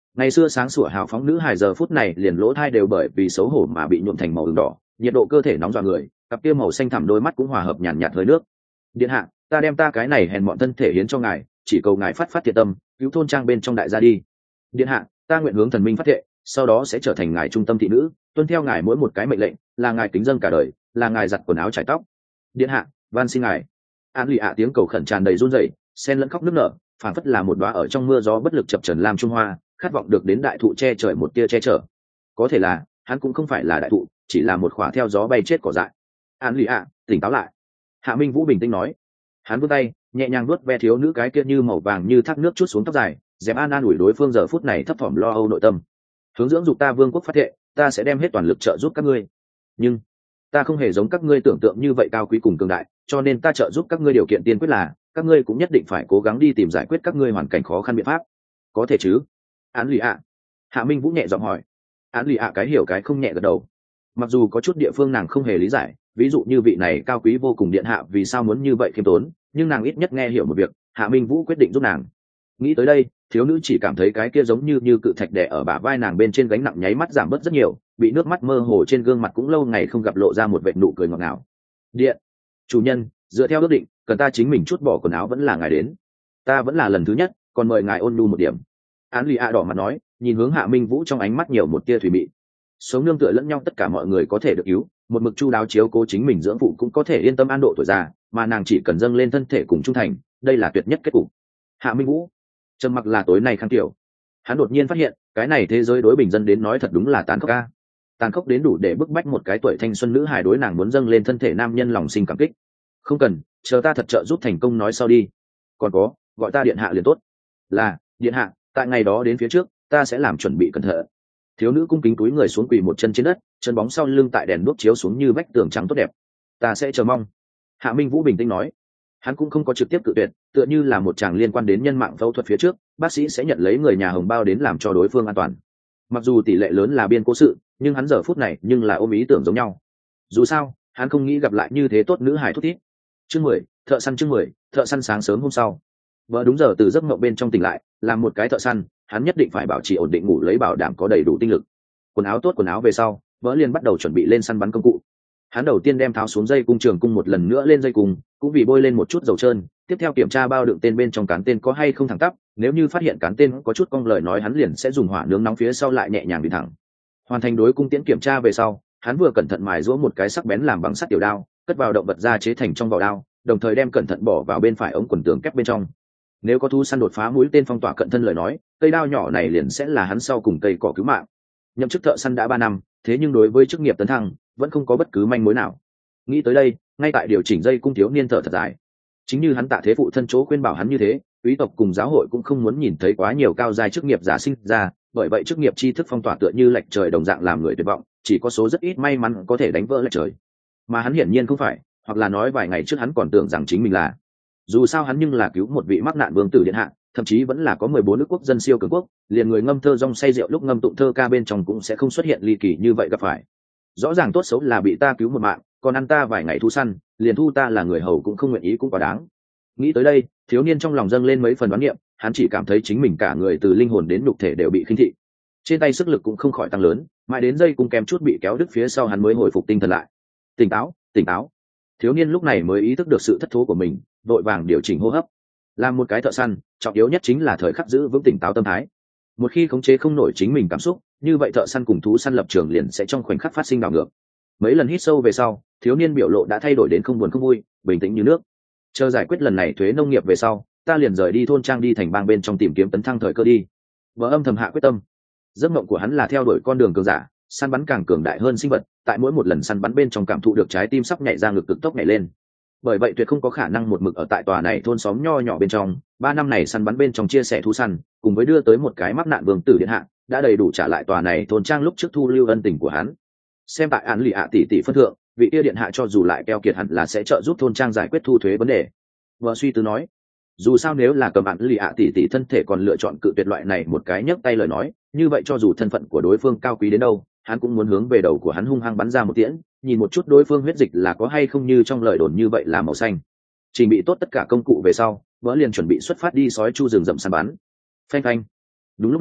Ngày xưa sáng sủa hào phóng nữ hài giờ phút này liền lỗ thai đều bởi vì xấu hổ mà bị nhuộm thành màu ửng đỏ, nhiệt độ cơ thể nóng dọa người, cặp kia màu xanh thẳm đôi mắt cũng hòa hợp nhàn nhạt hơi nước. Điện hạ, ta đem ta cái này hèn mọn thân thể hiến cho ngài, chỉ cầu ngài phát phát thiện tâm, cứu thôn trang bên trong đại gia đi. Điện hạ, ta nguyện hướng thần minh phát thệ, sau đó sẽ trở thành ngài trung tâm thị nữ, tuân theo ngài mỗi một cái mệnh lệnh, là ngài kính dâng cả đời, là ngài giặt quần áo trải tóc. Điện hạ, van xin ngài. An lì ạ tiếng cầu khẩn tràn đầy run rẩy, xen lẫn khóc nức nở, phảng phất là một đóa ở trong mưa gió bất lực chập chờn lam trung hoa, khát vọng được đến đại thụ che trời một tia che chở. Có thể là hắn cũng không phải là đại thụ, chỉ là một khỏa theo gió bay chết cỏ dại. An lì ạ, tỉnh táo lại. Hạ Minh Vũ bình tĩnh nói. Hắn vươn tay nhẹ nhàng nuốt ve thiếu nữ cái kia như màu vàng như thác nước chút xuống tóc dài, dèm an an ủi đối phương giờ phút này thấp thỏm lo âu nội tâm. Hướng dưỡng dục ta vương quốc phát thệ, ta sẽ đem hết toàn lực trợ giúp các ngươi. Nhưng ta không hề giống các ngươi tưởng tượng như vậy cao quý cùng cường đại, cho nên ta trợ giúp các ngươi điều kiện tiên quyết là các ngươi cũng nhất định phải cố gắng đi tìm giải quyết các ngươi hoàn cảnh khó khăn biện pháp. Có thể chứ? Án lì ạ. Hạ Minh Vũ nhẹ giọng hỏi. Án lì ạ cái hiểu cái không nhẹ gật đầu. Mặc dù có chút địa phương nàng không hề lý giải, ví dụ như vị này cao quý vô cùng điện hạ vì sao muốn như vậy khiêm tốn, nhưng nàng ít nhất nghe hiểu một việc, Hạ Minh Vũ quyết định giúp nàng. Nghĩ tới đây, thiếu nữ chỉ cảm thấy cái kia giống như như cự thạch đè ở bả vai nàng bên trên gánh nặng nháy mắt giảm bớt rất nhiều, bị nước mắt mơ hồ trên gương mặt cũng lâu ngày không gặp lộ ra một vệt nụ cười ngọt ngào. Điện, chủ nhân, dựa theo ước định, cần ta chính mình chút bỏ quần áo vẫn là ngài đến. Ta vẫn là lần thứ nhất, còn mời ngài ôn nhu một điểm. Án lì a đỏ mặt nói, nhìn hướng Hạ Minh Vũ trong ánh mắt nhiều một tia thủy mị. Sống nương tựa lẫn nhau tất cả mọi người có thể được cứu, một mực chu đáo chiếu cố chính mình dưỡng phụ cũng có thể yên tâm an độ tuổi già, mà nàng chỉ cần dâng lên thân thể cùng trung thành, đây là tuyệt nhất kết cục. Hạ Minh Vũ trầm mặc là tối nay khang tiểu. Hắn đột nhiên phát hiện, cái này thế giới đối bình dân đến nói thật đúng là tàn khốc ca. Tàn khốc đến đủ để bức bách một cái tuổi thanh xuân nữ hài đối nàng muốn dâng lên thân thể nam nhân lòng sinh cảm kích. Không cần, chờ ta thật trợ giúp thành công nói sau đi. Còn có, gọi ta điện hạ liền tốt. Là, điện hạ, tại ngày đó đến phía trước, ta sẽ làm chuẩn bị cẩn thận. Thiếu nữ cung kính túi người xuống quỳ một chân trên đất, chân bóng sau lưng tại đèn đuốc chiếu xuống như vách tường trắng tốt đẹp. Ta sẽ chờ mong. Hạ Minh Vũ bình tĩnh nói. Hắn cũng không có trực tiếp cự tuyệt, tựa như là một chàng liên quan đến nhân mạng phẫu thuật phía trước, bác sĩ sẽ nhận lấy người nhà hồng bao đến làm cho đối phương an toàn. Mặc dù tỷ lệ lớn là biên cố sự, nhưng hắn giờ phút này nhưng là ôm ý tưởng giống nhau. Dù sao, hắn không nghĩ gặp lại như thế tốt nữ hài thút thít. Chương mười, thợ săn chương mười, thợ săn sáng sớm hôm sau. Vợ đúng giờ từ giấc mộng bên trong tỉnh lại, làm một cái thợ săn, hắn nhất định phải bảo trì ổn định ngủ lấy bảo đảm có đầy đủ tinh lực. Quần áo tốt quần áo về sau, vợ liền bắt đầu chuẩn bị lên săn bắn công cụ. Hắn đầu tiên đem tháo xuống dây cung trường cung một lần nữa lên dây cung, cũng vì bôi lên một chút dầu trơn, tiếp theo kiểm tra bao đựng tên bên trong cán tên có hay không thẳng tắp, nếu như phát hiện cán tên có chút cong lời nói hắn liền sẽ dùng hỏa nướng nóng phía sau lại nhẹ nhàng đi thẳng. Hoàn thành đối cung tiễn kiểm tra về sau, hắn vừa cẩn thận mài giũa một cái sắc bén làm bằng sắt tiểu đao, cất vào động vật ra chế thành trong vỏ đao, đồng thời đem cẩn thận bỏ vào bên phải ống quần tường kép bên trong. Nếu có thú săn đột phá mũi tên phong tỏa cận thân lời nói, cây đao nhỏ này liền sẽ là hắn sau cùng cây cỏ cứu mạng. Nhậm chức thợ săn đã ba năm, thế nhưng đối với chức nghiệp tấn thăng vẫn không có bất cứ manh mối nào. Nghĩ tới đây, ngay tại điều chỉnh dây cung thiếu niên thở thật dài. Chính như hắn Tạ Thế phụ thân chỗ khuyên bảo hắn như thế, quý tộc cùng giáo hội cũng không muốn nhìn thấy quá nhiều cao giai chức nghiệp giả sinh ra, bởi vậy chức nghiệp tri thức phong tỏa tựa như lệch trời đồng dạng làm người tuyệt vọng, chỉ có số rất ít may mắn có thể đánh vỡ lệch trời. Mà hắn hiển nhiên không phải, hoặc là nói vài ngày trước hắn còn tưởng rằng chính mình là. Dù sao hắn nhưng là cứu một vị mắc nạn vương tử điện hạ, thậm chí vẫn là có mười bốn nước quốc dân siêu cường quốc, liền người ngâm thơ rong say rượu lúc ngâm tụng thơ ca bên trong cũng sẽ không xuất hiện ly kỳ như vậy gặp phải. Rõ ràng tốt xấu là bị ta cứu một mạng, còn ăn ta vài ngày thu săn, liền thu ta là người hầu cũng không nguyện ý cũng quá đáng. Nghĩ tới đây, thiếu niên trong lòng dâng lên mấy phần đoán niệm, hắn chỉ cảm thấy chính mình cả người từ linh hồn đến nhục thể đều bị khinh thị. Trên tay sức lực cũng không khỏi tăng lớn, mãi đến dây cung kèm chút bị kéo đứt phía sau hắn mới hồi phục tinh thần lại. Tỉnh táo, tỉnh táo. Thiếu niên lúc này mới ý thức được sự thất thố của mình, vội vàng điều chỉnh hô hấp. Làm một cái thợ săn, trọng yếu nhất chính là thời khắc giữ vững tỉnh táo tâm thái. Một khi khống chế không nổi chính mình cảm xúc, như vậy thợ săn cùng thú săn lập trường liền sẽ trong khoảnh khắc phát sinh đảo ngược. Mấy lần hít sâu về sau, thiếu niên biểu lộ đã thay đổi đến không buồn không vui, bình tĩnh như nước. Chờ giải quyết lần này thuế nông nghiệp về sau, ta liền rời đi thôn trang đi thành bang bên trong tìm kiếm tấn thăng thời cơ đi. Vợ âm thầm hạ quyết tâm. Giấc mộng của hắn là theo đuổi con đường cường giả, săn bắn càng cường đại hơn sinh vật, tại mỗi một lần săn bắn bên trong cảm thụ được trái tim sắp nhảy ra ngực cực tốc nhảy lên. Bởi vậy tuyệt không có khả năng một mực ở tại tòa này thôn xóm nho nhỏ bên trong, ba năm này săn bắn bên trong chia sẻ thú săn, cùng với đưa tới một cái mắc nạn vương tử điện hạ, đã đầy đủ trả lại tòa này thôn trang lúc trước thu lưu ân tình của hắn. Xem tại án lì ạ tỷ tỷ phân thượng, vị kia điện hạ cho dù lại keo kiệt hẳn là sẽ trợ giúp thôn trang giải quyết thu thuế vấn đề. Vợ suy tư nói, dù sao nếu là cầm án lì ạ tỷ tỷ thân thể còn lựa chọn cự tuyệt loại này một cái nhấc tay lời nói, như vậy cho dù thân phận của đối phương cao quý đến đâu, hắn cũng muốn hướng về đầu của hắn hung hăng bắn ra một tiễn, nhìn một chút đối phương huyết dịch là có hay không như trong lời đồn như vậy là màu xanh. Trình bị tốt tất cả công cụ về sau, vợ liền chuẩn bị xuất phát đi sói chu rừng rậm săn bắn. Phanh phanh. Đúng lúc này,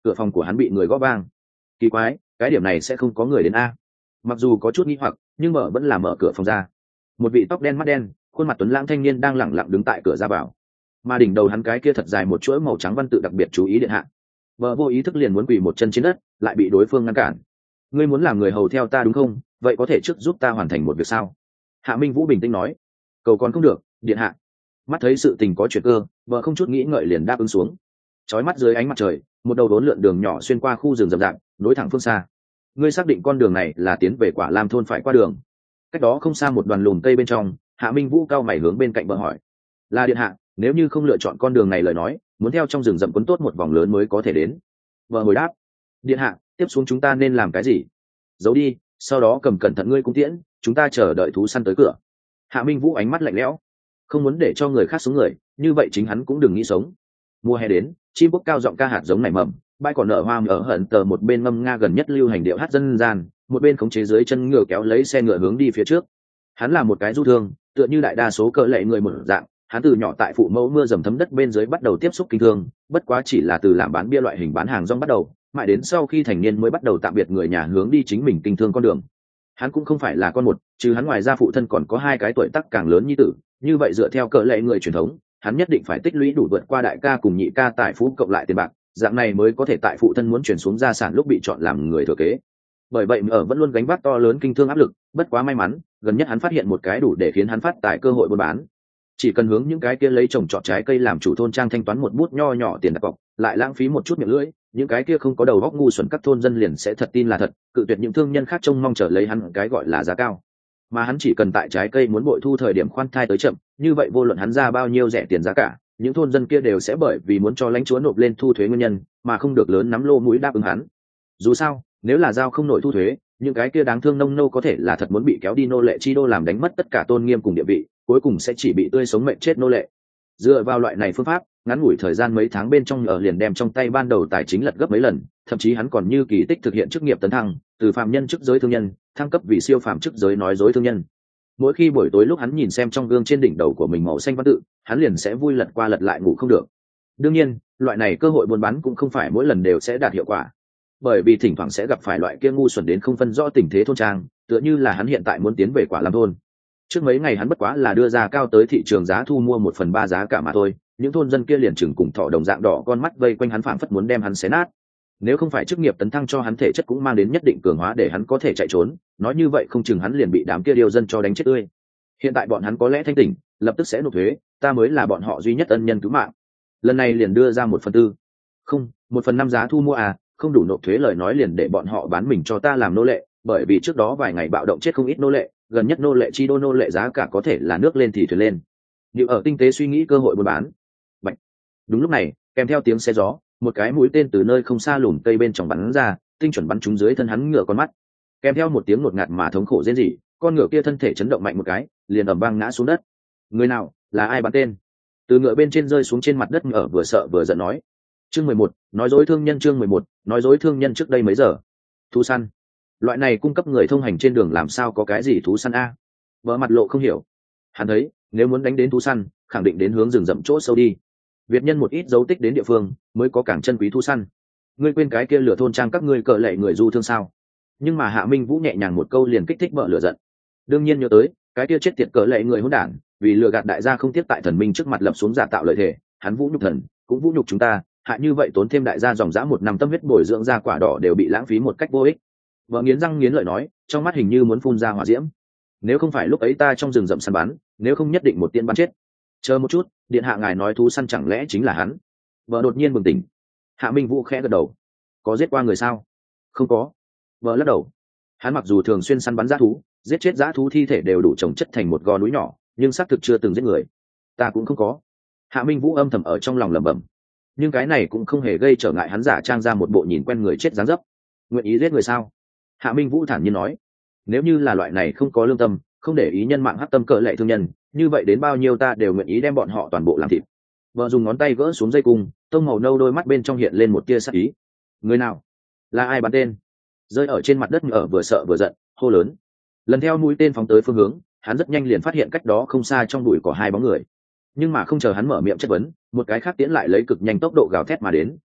cửa phòng của hắn bị người gõ vang. Kỳ quái, cái điểm này sẽ không có người đến a? Mặc dù có chút nghi hoặc, nhưng mở vẫn là mở cửa phòng ra. Một vị tóc đen mắt đen, khuôn mặt tuấn lãng thanh niên đang lẳng lặng đứng tại cửa ra vào, mà đỉnh đầu hắn cái kia thật dài một chuỗi màu trắng văn tự đặc biệt chú ý điện hạ. Vợ vô ý thức liền muốn quỳ một chân trên đất, lại bị đối phương ngăn cản. Ngươi muốn làm người hầu theo ta đúng không? Vậy có thể trước giúp ta hoàn thành một việc sao? Hạ Minh Vũ bình tĩnh nói. Cầu còn không được, điện hạ. Mắt thấy sự tình có chuyển cơ, vợ không chút nghĩ ngợi liền đáp ứng xuống. Chói mắt dưới ánh mặt trời, một đầu đốn lượn đường nhỏ xuyên qua khu rừng rậm rạp, nối thẳng phương xa. Ngươi xác định con đường này là tiến về Quả Lam thôn phải qua đường? Cách đó không xa một đoàn lùm cây bên trong, Hạ Minh Vũ cao mày hướng bên cạnh vợ hỏi. Là điện hạ, nếu như không lựa chọn con đường này lời nói, muốn theo trong rừng rậm quấn tốt một vòng lớn mới có thể đến. Vợ hồi đáp. Điện hạ, tiếp xuống chúng ta nên làm cái gì? Giấu đi, sau đó cầm cẩn thận ngươi cung tiễn, chúng ta chờ đợi thú săn tới cửa. Hạ Minh Vũ ánh mắt lạnh lẽo, không muốn để cho người khác sống người, như vậy chính hắn cũng đừng nghĩ sống. Mùa hè đến, chim bốc cao giọng ca hạt giống nảy mầm, bãi cỏ nở hoa ở hận tờ một bên ngâm nga gần nhất lưu hành điệu hát dân gian, một bên khống chế dưới chân ngựa kéo lấy xe ngựa hướng đi phía trước. Hắn là một cái du thương, tựa như đại đa số cỡ lệ người một dạng, hắn từ nhỏ tại phụ mẫu mưa dầm thấm đất bên dưới bắt đầu tiếp xúc kinh thương, bất quá chỉ là từ làm bán bia loại hình bán hàng rong bắt đầu, mãi đến sau khi thành niên mới bắt đầu tạm biệt người nhà hướng đi chính mình kinh thương con đường. Hắn cũng không phải là con một, trừ hắn ngoài ra phụ thân còn có hai cái tuổi tác càng lớn như tử, như vậy dựa theo cỡ lệ người truyền thống, hắn nhất định phải tích lũy đủ vượt qua đại ca cùng nhị ca tài phú cộng lại tiền bạc, dạng này mới có thể tại phụ thân muốn chuyển xuống gia sản lúc bị chọn làm người thừa kế. Bởi vậy ở vẫn luôn gánh vác to lớn kinh thương áp lực, bất quá may mắn, gần nhất hắn phát hiện một cái đủ để khiến hắn phát tài cơ hội buôn bán. Chỉ cần hướng những cái kia lấy trồng trọt trái cây làm chủ thôn trang thanh toán một bút nho nhỏ tiền đặt cọc, lại lãng phí một chút miệng lưỡi, những cái kia không có đầu óc ngu xuẩn các thôn dân liền sẽ thật tin là thật, cự tuyệt những thương nhân khác trông mong chờ lấy hắn cái gọi là giá cao. Mà hắn chỉ cần tại trái cây muốn bội thu thời điểm khoan thai tới chậm, như vậy vô luận hắn ra bao nhiêu rẻ tiền giá cả, những thôn dân kia đều sẽ bởi vì muốn cho lãnh chúa nộp lên thu thuế nguyên nhân, mà không được lớn nắm lô mũi đáp ứng hắn. Dù sao, nếu là giao không nổi thu thuế, những cái kia đáng thương nông nô có thể là thật muốn bị kéo đi nô lệ chi đô làm đánh mất tất cả tôn nghiêm cùng địa vị, cuối cùng sẽ chỉ bị tươi sống mệnh chết nô lệ. Dựa vào loại này phương pháp, ngắn ngủi thời gian mấy tháng bên trong ở liền đem trong tay ban đầu tài chính lật gấp mấy lần, thậm chí hắn còn như kỳ tích thực hiện chức nghiệp tấn thăng, từ phàm nhân chức giới thương nhân, thăng cấp vì siêu phàm chức giới nói dối thương nhân. Mỗi khi buổi tối lúc hắn nhìn xem trong gương trên đỉnh đầu của mình màu xanh văn tự, hắn liền sẽ vui lật qua lật lại ngủ không được. Đương nhiên, loại này cơ hội buôn bán cũng không phải mỗi lần đều sẽ đạt hiệu quả, bởi vì thỉnh thoảng sẽ gặp phải loại kia ngu xuẩn đến không phân rõ tình thế thôn trang, tựa như là hắn hiện tại muốn tiến về Quả Lam thôn. Trước mấy ngày hắn bất quá là đưa ra cao tới thị trường giá thu mua một phần ba giá cả mà thôi, những thôn dân kia liền chừng cùng thọ đồng dạng đỏ con mắt vây quanh hắn phảng phất muốn đem hắn xé nát. Nếu không phải chức nghiệp tấn thăng cho hắn thể chất cũng mang đến nhất định cường hóa để hắn có thể chạy trốn, nói như vậy không chừng hắn liền bị đám kia điều dân cho đánh chết tươi. Hiện tại bọn hắn có lẽ thanh tỉnh, lập tức sẽ nộp thuế, ta mới là bọn họ duy nhất ân nhân cứu mạng. Lần này liền đưa ra một phần tư, không, một phần năm giá thu mua à, không đủ nộp thuế lời nói liền để bọn họ bán mình cho ta làm nô lệ, bởi vì trước đó vài ngày bạo động chết không ít nô lệ, gần nhất nô lệ chi đô nô lệ giá cả có thể là nước lên thì thuyền lên. Nếu ở tinh tế suy nghĩ cơ hội buôn bán. Bạch. Đúng lúc này, kèm theo tiếng xe gió, một cái mũi tên từ nơi không xa lùm cây bên trong bắn ra, tinh chuẩn bắn trúng dưới thân hắn ngựa con mắt. Kèm theo một tiếng ngột ngạt mà thống khổ rên rỉ, con ngựa kia thân thể chấn động mạnh một cái, liền ầm vang ngã xuống đất. Người nào, là ai bắn tên? Từ ngựa bên trên rơi xuống trên mặt đất ở vừa sợ vừa giận nói. Chương mười một, nói dối thương nhân chương mười một, nói dối thương nhân trước đây mấy giờ. Thú săn. Loại này cung cấp người thông hành trên đường làm sao có cái gì thú săn a? Vợ mặt lộ không hiểu. Hắn thấy, nếu muốn đánh đến thú săn, khẳng định đến hướng rừng rậm chỗ sâu đi. Việt nhân một ít dấu tích đến địa phương, mới có cảng chân quý thú săn. Ngươi quên cái kia lửa thôn trang các ngươi cờ lệ người du thương sao? Nhưng mà Hạ Minh Vũ nhẹ nhàng một câu liền kích thích vợ lửa giận. Đương nhiên nhớ tới, cái kia chết tiệt cờ lệ người hỗn đản, vì lừa gạt đại gia không tiếc tại thần minh trước mặt lập xuống giả tạo lợi thể, hắn vũ nhục thần, cũng vũ nhục chúng ta, hại như vậy tốn thêm đại gia dòng dã một năm tâm huyết bồi dưỡng ra quả đỏ đều bị lãng phí một cách vô ích. Vợ nghiến răng nghiến lợi nói, trong mắt hình như muốn phun ra hỏa diễm. Nếu không phải lúc ấy ta trong rừng rậm săn bắn, nếu không nhất định một tiên bắn chết. Chờ một chút, điện hạ ngài nói thú săn chẳng lẽ chính là hắn? Vợ đột nhiên bừng tỉnh. Hạ Minh Vũ khẽ gật đầu. Có giết qua người sao? Không có. Vợ lắc đầu. Hắn mặc dù thường xuyên săn bắn dã thú, giết chết dã thú thi thể đều đủ chồng chất thành một gò núi nhỏ, nhưng xác thực chưa từng giết người. Ta cũng không có. Hạ Minh Vũ âm thầm ở trong lòng lẩm bẩm. Nhưng cái này cũng không hề gây trở ngại hắn giả trang ra một bộ nhìn quen người chết dáng dấp. Nguyện ý giết người sao? Hạ Minh Vũ thản nhiên nói. Nếu như là loại này không có lương tâm, không để ý nhân mạng hắc tâm cỡ lệ thương nhân, như vậy đến bao nhiêu ta đều nguyện ý đem bọn họ toàn bộ làm thịt. Vợ dùng ngón tay gỡ xuống dây cung, tông màu nâu đôi mắt bên trong hiện lên một tia sắc ý. Người nào? Là ai bắn tên? Rơi ở trên mặt đất ở vừa sợ vừa giận, hô lớn. Lần theo mũi tên phóng tới phương hướng, hắn rất nhanh liền phát hiện cách đó không xa trong bụi có hai bóng người. Nhưng mà không chờ hắn mở miệng chất vấn, một cái khác tiễn lại lấy cực nhanh tốc độ gào thét mà đến,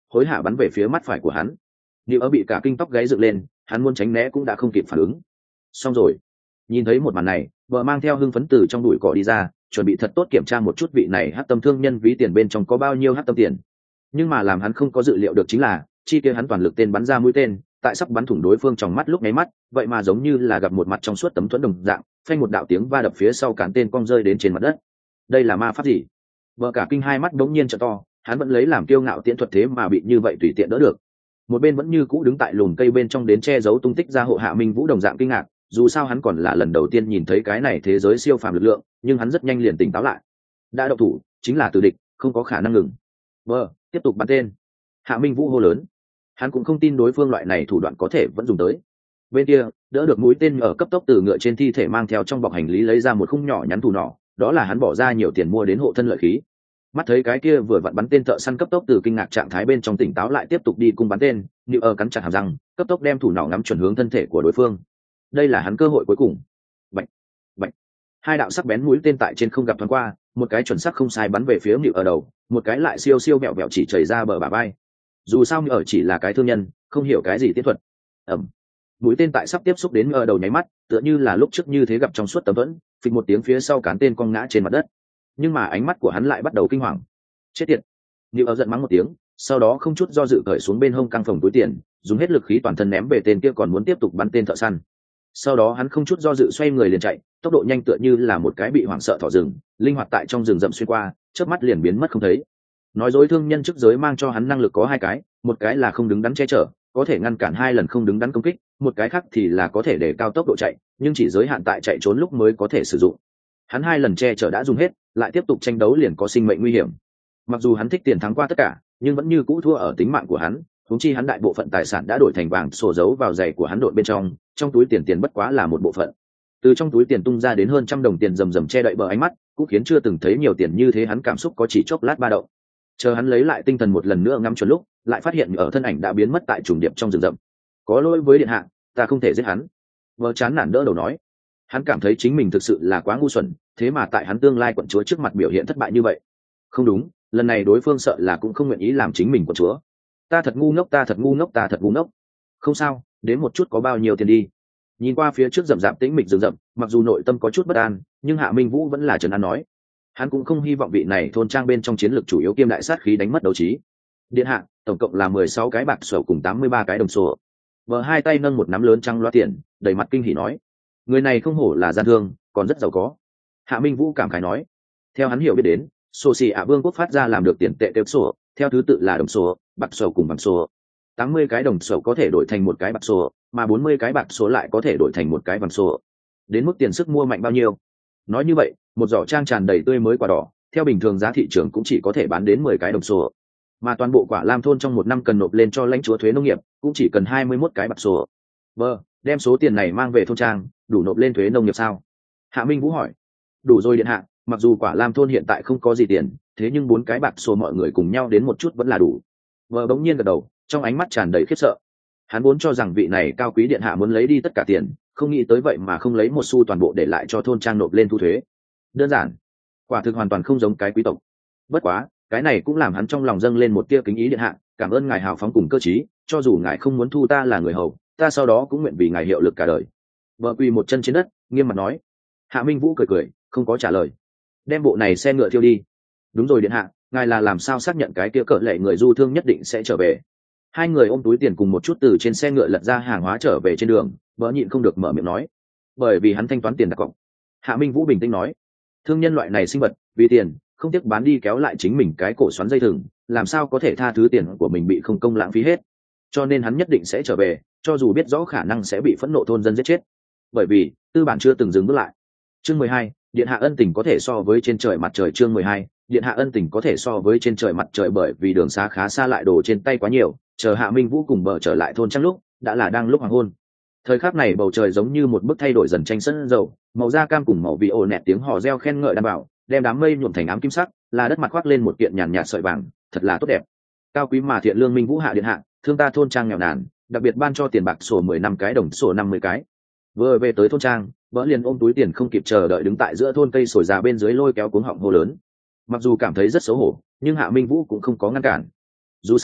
hối hả bắn về phía mắt phải của hắn. Như ở bị cả kinh tóc gáy dựng lên, hắn muốn tránh né cũng đã không kịp phản ứng. Xong rồi. Nhìn thấy một màn này, vợ mang theo hưng phấn từ trong đùi cỏ đi ra, chuẩn bị thật tốt kiểm tra một chút vị này hắc tâm thương nhân ví tiền bên trong có bao nhiêu hắc tâm tiền. Nhưng mà làm hắn không có dự liệu được chính là, chi kia hắn toàn lực tên bắn ra mũi tên, tại sắp bắn thủng đối phương trong mắt lúc nháy mắt, vậy mà giống như là gặp một mặt trong suốt tấm thuẫn đồng dạng, phanh một đạo tiếng va đập phía sau cản tên cong rơi đến trên mặt đất. Đây là ma pháp gì? Vợ cả kinh hai mắt đống nhiên trợ to, hắn vẫn lấy làm kiêu ngạo tiễn thuật thế mà bị như vậy tùy tiện đỡ được. Một bên vẫn như cũ đứng tại lùm cây bên trong đến che giấu tung tích ra hộ Hạ Minh Vũ đồng dạng kinh ngạc, dù sao hắn còn là lần đầu tiên nhìn thấy cái này thế giới siêu phàm lực lượng, nhưng hắn rất nhanh liền tỉnh táo lại. Đã động thủ, chính là từ địch, không có khả năng ngừng. Vợ, tiếp tục bắn tên. Hạ Minh Vũ hô lớn. Hắn cũng không tin đối phương loại này thủ đoạn có thể vẫn dùng tới. Bên kia, đỡ được mũi tên ở cấp tốc từ ngựa trên thi thể mang theo trong bọc hành lý lấy ra một khung nhỏ nhắn thủ nỏ, đó là hắn bỏ ra nhiều tiền mua đến hộ thân lợi khí. Mắt thấy cái kia vừa vặn bắn tên thợ săn cấp tốc từ kinh ngạc trạng thái bên trong tỉnh táo lại tiếp tục đi cung bắn tên, như ở cắn chặt hàm răng, cấp tốc đem thủ nỏ ngắm chuẩn hướng thân thể của đối phương. Đây là hắn cơ hội cuối cùng. Bạch, bạch. Hai đạo sắc bén mũi tên tại trên không gặp thoáng qua, một cái chuẩn xác không sai bắn về phía Nữu ở đầu, một cái lại siêu siêu bẹo bẹo chỉ chảy ra bờ bả vai. Dù sao Nữu ở chỉ là cái thương nhân, không hiểu cái gì tiết thuật. Ẩm. Mũi tên tại sắp tiếp xúc đến ở đầu nháy mắt, tựa như là lúc trước như thế gặp trong suốt tấm thuẫn, phịch một tiếng phía sau cán tên cong ngã trên mặt đất. Nhưng mà ánh mắt của hắn lại bắt đầu kinh hoàng. Chết tiệt. Nữu ở giận mắng một tiếng, sau đó không chút do dự cởi xuống bên hông căng phòng túi tiền, dùng hết lực khí toàn thân ném về tên kia còn muốn tiếp tục bắn tên thợ săn. Sau đó hắn không chút do dự xoay người liền chạy, tốc độ nhanh tựa như là một cái bị hoảng sợ thỏ rừng, linh hoạt tại trong rừng rậm xuyên qua, chớp mắt liền biến mất không thấy. Nói dối thương nhân chức giới mang cho hắn năng lực có hai cái, một cái là không đứng đắn che chở, có thể ngăn cản hai lần không đứng đắn công kích, một cái khác thì là có thể để cao tốc độ chạy, nhưng chỉ giới hạn tại chạy trốn lúc mới có thể sử dụng. Hắn hai lần che chở đã dùng hết, lại tiếp tục tranh đấu liền có sinh mệnh nguy hiểm. Mặc dù hắn thích tiền thắng qua tất cả, nhưng vẫn như cũ thua ở tính mạng của hắn. Huống chi hắn đại bộ phận tài sản đã đổi thành vàng sổ giấu vào giày của hắn đội bên trong, trong túi tiền tiền bất quá là một bộ phận. Từ trong túi tiền tung ra đến hơn trăm đồng tiền rầm rầm che đậy bờ ánh mắt, cũng khiến chưa từng thấy nhiều tiền như thế hắn cảm xúc có chỉ chốc lát ba động. Chờ hắn lấy lại tinh thần một lần nữa ngắm chuẩn lúc, lại phát hiện ở thân ảnh đã biến mất tại trùng điệp trong rừng rậm. Có lỗi với điện hạ, ta không thể giết hắn. Vợ chán nản đỡ đầu nói. Hắn cảm thấy chính mình thực sự là quá ngu xuẩn, thế mà tại hắn tương lai quận chúa trước mặt biểu hiện thất bại như vậy. Không đúng, lần này đối phương sợ là cũng không nguyện ý làm chính mình quận chúa. Ta thật ngu ngốc, ta thật ngu ngốc, ta thật ngu ngốc. Không sao, đến một chút có bao nhiêu tiền đi. Nhìn qua phía trước rậm rạp tĩnh mịch rừng rậm, mặc dù nội tâm có chút bất an, nhưng Hạ Minh Vũ vẫn là trấn an nói. Hắn cũng không hy vọng vị này thôn trang bên trong chiến lược chủ yếu kiêm đại sát khí đánh mất đấu trí. Điện hạ, tổng cộng là mười sáu cái bạc sổ cùng tám mươi ba cái đồng sổ. Vợ hai tay nâng một nắm lớn trăng loa tiền, đầy mặt kinh hỉ nói. Người này không hổ là gian thương, còn rất giàu có. Hạ Minh Vũ cảm khái nói. Theo hắn hiểu biết đến, sổ xì ạ vương quốc phát ra làm được tiền tệ tiêu sổ, theo thứ tự là đồng sổ, bạc sổ cùng bằng sổ. tám mươi cái đồng sổ có thể đổi thành một cái bạc sổ, mà bốn mươi cái bạc sổ lại có thể đổi thành một cái vàng sổ. Đến mức tiền sức mua mạnh bao nhiêu? Nói như vậy, một giỏ trang tràn đầy tươi mới quả đỏ, theo bình thường giá thị trường cũng chỉ có thể bán đến mười cái đồng sổ. Mà toàn bộ quả lam thôn trong một năm cần nộp lên cho lãnh chúa thuế nông nghiệp, cũng chỉ cần hai mươi mốt cái bạc sổ. Vâng, đem số tiền này mang về thôn trang, đủ nộp lên thuế nông nghiệp sao? Hạ Minh Vũ hỏi. Đủ rồi điện hạ, mặc dù quả lam thôn hiện tại không có gì tiền, thế nhưng bốn cái bạc sổ mọi người cùng nhau đến một chút vẫn là đủ. Vợ bỗng nhiên gật đầu, trong ánh mắt tràn đầy khiếp sợ. Hắn vốn cho rằng vị này cao quý điện hạ muốn lấy đi tất cả tiền, không nghĩ tới vậy mà không lấy một xu toàn bộ để lại cho thôn trang nộp lên thu thuế. Đơn giản, quả thực hoàn toàn không giống cái quý tộc. Bất quá, cái này cũng làm hắn trong lòng dâng lên một tia kính ý điện hạ, cảm ơn ngài hào phóng cùng cơ trí, cho dù ngài không muốn thu ta là người hầu, ta sau đó cũng nguyện vì ngài hiệu lực cả đời. Vợ quỳ một chân trên đất, nghiêm mặt nói. Hạ Minh Vũ cười cười, không có trả lời. Đem bộ này xe ngựa thiêu đi. Đúng rồi điện hạ, ngài là làm sao xác nhận cái kia cỡ lệ người du thương nhất định sẽ trở về? Hai người ôm túi tiền cùng một chút từ trên xe ngựa lật ra hàng hóa trở về trên đường, vợ nhịn không được mở miệng nói. Bởi vì hắn thanh toán tiền đặt cọc. Hạ Minh Vũ bình tĩnh nói. Thương nhân loại này sinh vật, vì tiền, không tiếc bán đi kéo lại chính mình cái cổ xoắn dây thừng, làm sao có thể tha thứ tiền của mình bị không công lãng phí hết. Cho nên hắn nhất định sẽ trở về, cho dù biết rõ khả năng sẽ bị phẫn nộ thôn dân giết chết. Bởi vì, tư bản chưa từng dừng bước lại. Chương mười hai, điện hạ ân tình có thể so với trên trời mặt trời. Chương mười hai, điện hạ ân tình có thể so với trên trời mặt trời, bởi vì đường xa khá xa lại đồ trên tay quá nhiều, chờ Hạ Minh Vũ cùng bờ trở lại thôn trăng lúc đã là đang lúc hoàng hôn. Thời khắc này bầu trời giống như một bức thay đổi dần tranh sân dầu, màu da cam cùng màu vị ồ nẹt tiếng hò reo khen ngợi đảm bảo, đem đám mây nhuộm thành ám kim sắc, là đất mặt khoác lên một kiện nhàn nhạt sợi vàng, thật là tốt đẹp. Cao quý mà thiện lương Minh Vũ hạ điện hạ, thương ta thôn trang nghèo nàn, đặc biệt ban cho tiền bạc sổ mười năm cái đồng sổ năm mươi cái. Vừa về tới thôn trang, vợ liền ôm túi tiền không kịp chờ đợi đứng tại giữa thôn cây sồi già bên dưới lôi kéo cuống họng hô lớn. Mặc dù cảm thấy rất xấu hổ, nhưng Hạ Minh Vũ cũng không có ngăn cản. Dù sao,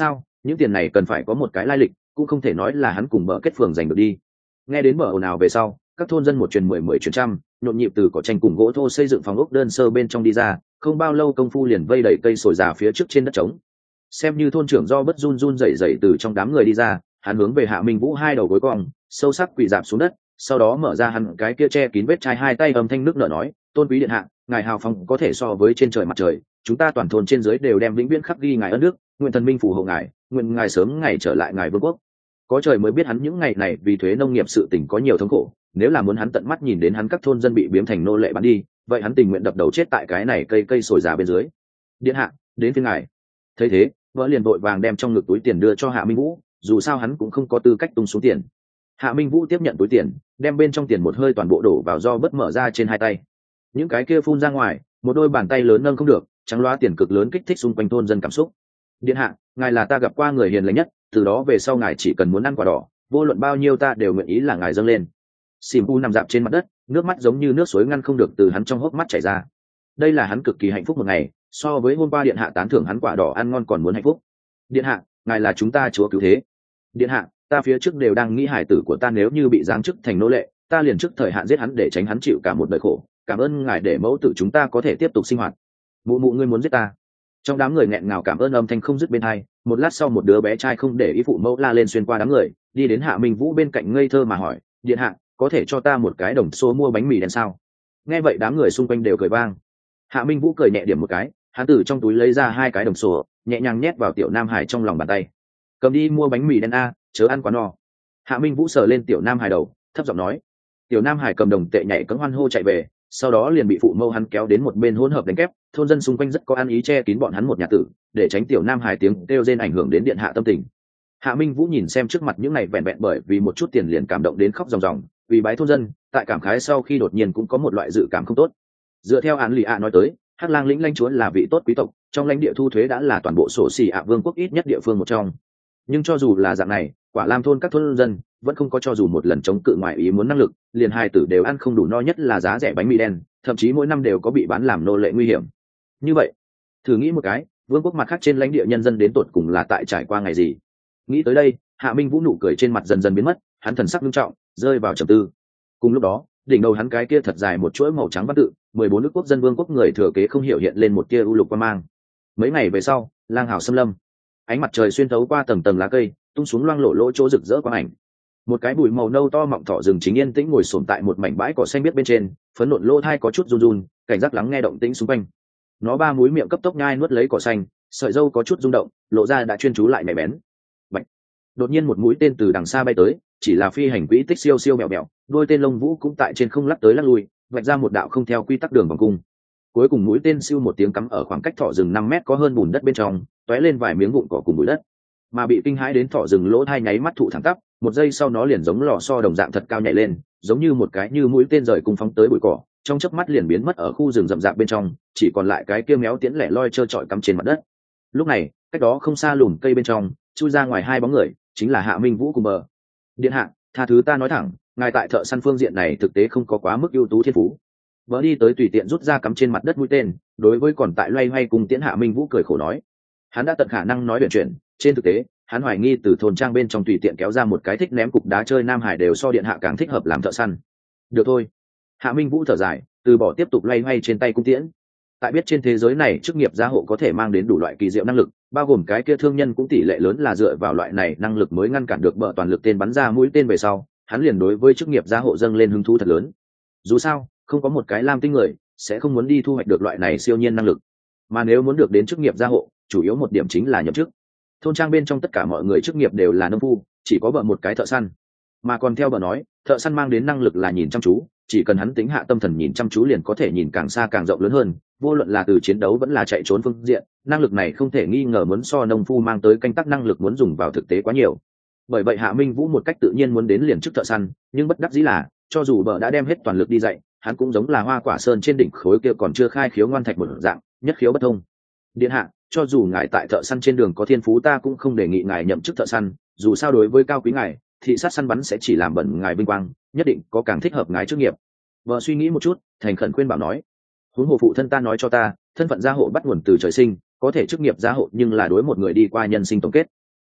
những tiền này cần phải có một cái lai lịch, cũng không thể nói là hắn cùng bờ kết phường giành được đi. Nghe đến bờ ồn ào về sau, các thôn dân một truyền mười mười truyền trăm, nhộn nhịp từ cỏ tranh cùng gỗ thô xây dựng phòng ốc đơn sơ bên trong đi ra, không bao lâu công phu liền vây đẩy cây sồi già phía trước trên đất trống. Xem như thôn trưởng do bất run run rẩy rẩy từ trong đám người đi ra, hắn hướng về Hạ Minh Vũ hai đầu gối cong, sâu sắc quỳ dạp xuống đất, sau đó mở ra hắn cái kia che kín vết chai hai tay âm thanh nước nở nói, tôn quý điện hạ, ngài hào phóng có thể so với trên trời mặt trời, chúng ta toàn thôn trên dưới đều đem vĩnh viễn khắc ghi ngài ân đức, nguyện thần minh phù hộ ngài, nguyện ngài sớm ngày trở lại ngài vương quốc. Có trời mới biết hắn những ngày này vì thuế nông nghiệp sự tình có nhiều thống khổ, nếu là muốn hắn tận mắt nhìn đến hắn các thôn dân bị biếm thành nô lệ bán đi, vậy hắn tình nguyện đập đầu chết tại cái này cây cây sồi già bên dưới. Điện hạ, đến phiên ngài. Thấy thế, vợ liền vội vàng đem trong ngực túi tiền đưa cho Hạ Minh Vũ, dù sao hắn cũng không có tư cách tung xuống tiền. Hạ Minh Vũ tiếp nhận túi tiền, đem bên trong tiền một hơi toàn bộ đổ vào do bất mở ra trên hai tay. Những cái kia phun ra ngoài, một đôi bàn tay lớn nâng không được, trắng loá tiền cực lớn kích thích xung quanh thôn dân cảm xúc. Điện hạ, ngài là ta gặp qua người hiền lành nhất, từ đó về sau ngài chỉ cần muốn ăn quả đỏ, vô luận bao nhiêu ta đều nguyện ý là ngài dâng lên. Sim U nằm dạp trên mặt đất, nước mắt giống như nước suối ngăn không được từ hắn trong hốc mắt chảy ra. Đây là hắn cực kỳ hạnh phúc một ngày, so với hôm qua điện hạ tán thưởng hắn quả đỏ ăn ngon còn muốn hạnh phúc. Điện hạ, ngài là chúng ta chúa cứu thế. Điện hạ, ta phía trước đều đang nghĩ hải tử của ta nếu như bị giáng chức thành nô lệ, ta liền trước thời hạn giết hắn để tránh hắn chịu cả một đời khổ. Cảm ơn ngài để mẫu tử chúng ta có thể tiếp tục sinh hoạt. Mụ mụ ngươi muốn giết ta. Trong đám người nghẹn ngào cảm ơn âm thanh không dứt bên hai, một lát sau một đứa bé trai không để ý phụ mẫu la lên xuyên qua đám người, đi đến Hạ Minh Vũ bên cạnh ngây thơ mà hỏi, điện hạ, có thể cho ta một cái đồng số mua bánh mì đen sao? Nghe vậy đám người xung quanh đều cười vang. Hạ Minh Vũ cười nhẹ điểm một cái, hắn từ trong túi lấy ra hai cái đồng số, nhẹ nhàng nhét vào Tiểu Nam Hải trong lòng bàn tay. Cầm đi mua bánh mì đen a, chớ ăn quá no. Hạ Minh Vũ sờ lên Tiểu Nam Hải đầu, thấp giọng nói. Tiểu Nam Hải cầm đồng tệ nhảy cẫng hoan hô chạy về, sau đó liền bị phụ mẫu hắn kéo đến một bên hỗn hợp đánh kép. Thôn dân xung quanh rất có ăn ý che kín bọn hắn một nhà tử, để tránh Tiểu Nam Hải tiếng kêu rên ảnh hưởng đến điện hạ tâm tình. Hạ Minh Vũ nhìn xem trước mặt những này vẹn vẹn bởi vì một chút tiền liền cảm động đến khóc ròng ròng, vì bái thôn dân, tại cảm khái sau khi đột nhiên cũng có một loại dự cảm không tốt. Dựa theo án lì ạ nói tới, Hắc Lang lĩnh lãnh chúa là vị tốt quý tộc, trong lãnh địa thu thuế đã là toàn bộ sổ xỉ ạ vương quốc ít nhất địa phương một trong. Nhưng cho dù là dạng này, Quả Lam thôn các thôn dân vẫn không có cho dù một lần chống cự ngoài ý muốn năng lực, liền hai tử đều ăn không đủ no, nhất là giá rẻ bánh mì đen, thậm chí mỗi năm đều có bị bán làm nô lệ nguy hiểm. Như vậy, thử nghĩ một cái, vương quốc mặt khác trên lãnh địa nhân dân đến tột cùng là tại trải qua ngày gì? Nghĩ tới đây, Hạ Minh Vũ nụ cười trên mặt dần dần biến mất, hắn thần sắc nghiêm trọng, rơi vào trầm tư. Cùng lúc đó, đỉnh đầu hắn cái kia thật dài một chuỗi màu trắng văn tự, mười bốn nước quốc dân vương quốc người thừa kế không hiểu hiện lên một tia u lục quang mang. Mấy ngày về sau, lang hào xâm lâm, ánh mặt trời xuyên thấu qua tầng tầng lá cây, tung xuống loang lổ lỗ chỗ rực rỡ quang ảnh. Một cái bụi màu nâu to mọng thỏ rừng chính yên tĩnh ngồi xổm tại một mảnh bãi cỏ xanh biếc bên trên, phấn nộn lỗ thai có chút run run, cảnh giác lắng nghe động tĩnh xung quanh. Nó ba múi miệng cấp tốc nhai nuốt lấy cỏ xanh, sợi râu có chút rung động, lộ ra đã chuyên chú lại mẻ bén. Bạch. Đột nhiên một mũi tên từ đằng xa bay tới, chỉ là phi hành quỹ tích siêu siêu mèo mèo, đôi tên lông vũ cũng tại trên không lắc tới lắc lui, vạch ra một đạo không theo quy tắc đường vòng cung. Cuối cùng mũi tên siêu một tiếng cắm ở khoảng cách thỏ rừng năm mét có hơn bùn đất bên trong, tóe lên vài miếng vụn cỏ cùng bụi đất. Mà bị kinh hãi đến thỏ rừng lỗ thai nháy mắt thụ thẳng tắp, một giây sau nó liền giống lò xo đồng dạng thật cao nhảy lên, giống như một cái như mũi tên rời cùng phóng tới bụi cỏ, trong chớp mắt liền biến mất ở khu rừng rậm rạp bên trong, chỉ còn lại cái kia méo tiễn lẻ loi trơ trọi cắm trên mặt đất. Lúc này, cách đó không xa lùm cây bên trong, chui ra ngoài hai bóng người, chính là Hạ Minh Vũ cùng Bờ. Điện hạ, tha thứ ta nói thẳng, ngài tại thợ săn phương diện này thực tế không có quá mức ưu tú thiên phú. Bờ đi tới tùy tiện rút ra cắm trên mặt đất mũi tên, đối với còn tại loay hoay cùng tiễn Hạ Minh Vũ cười khổ nói, hắn đã tận khả năng nói biện chuyện, trên thực tế, hắn hoài nghi từ thôn trang bên trong tùy tiện kéo ra một cái thích ném cục đá chơi Nam Hải đều so điện hạ càng thích hợp làm thợ săn. Được thôi. Hạ Minh Vũ thở dài, từ bỏ tiếp tục loay hoay trên tay cung tiễn. Tại biết trên thế giới này chức nghiệp gia hộ có thể mang đến đủ loại kỳ diệu năng lực, bao gồm cái kia thương nhân cũng tỷ lệ lớn là dựa vào loại này năng lực mới ngăn cản được Bờ toàn lực tên bắn ra mũi tên về sau, hắn liền đối với chức nghiệp gia hộ dâng lên hứng thú thật lớn. Dù sao, không có một cái lam tinh người sẽ không muốn đi thu hoạch được loại này siêu nhiên năng lực, mà nếu muốn được đến chức nghiệp gia hộ, chủ yếu một điểm chính là nhậm chức. Thôn trang bên trong tất cả mọi người chức nghiệp đều là nông phu, chỉ có Bờ một cái thợ săn. Mà còn theo Bờ nói, thợ săn mang đến năng lực là nhìn chăm chú, chỉ cần hắn tính hạ tâm thần nhìn chăm chú liền có thể nhìn càng xa càng rộng lớn hơn, vô luận là từ chiến đấu vẫn là chạy trốn phương diện, năng lực này không thể nghi ngờ muốn so nông phu mang tới canh tác năng lực muốn dùng vào thực tế quá nhiều. Bởi vậy Hạ Minh Vũ một cách tự nhiên muốn đến liền chức thợ săn, nhưng bất đắc dĩ là, cho dù Bờ đã đem hết toàn lực đi dạy, hắn cũng giống là hoa quả sơn trên đỉnh khối kia còn chưa khai khiếu ngoan thạch một dạng, nhất khiếu bất thông. Điện hạ, cho dù ngài tại thợ săn trên đường có thiên phú, ta cũng không đề nghị ngài nhậm chức thợ săn, dù sao đối với cao quý ngài, thị sát săn bắn sẽ chỉ làm bẩn ngài vinh quang, nhất định có càng thích hợp ngài chức nghiệp. Vợ suy nghĩ một chút, thành khẩn khuyên bảo nói, huống hồ phụ thân ta nói cho ta, thân phận gia hộ bắt nguồn từ trời sinh, có thể chức nghiệp gia hộ nhưng là đối một người đi qua nhân sinh tổng kết.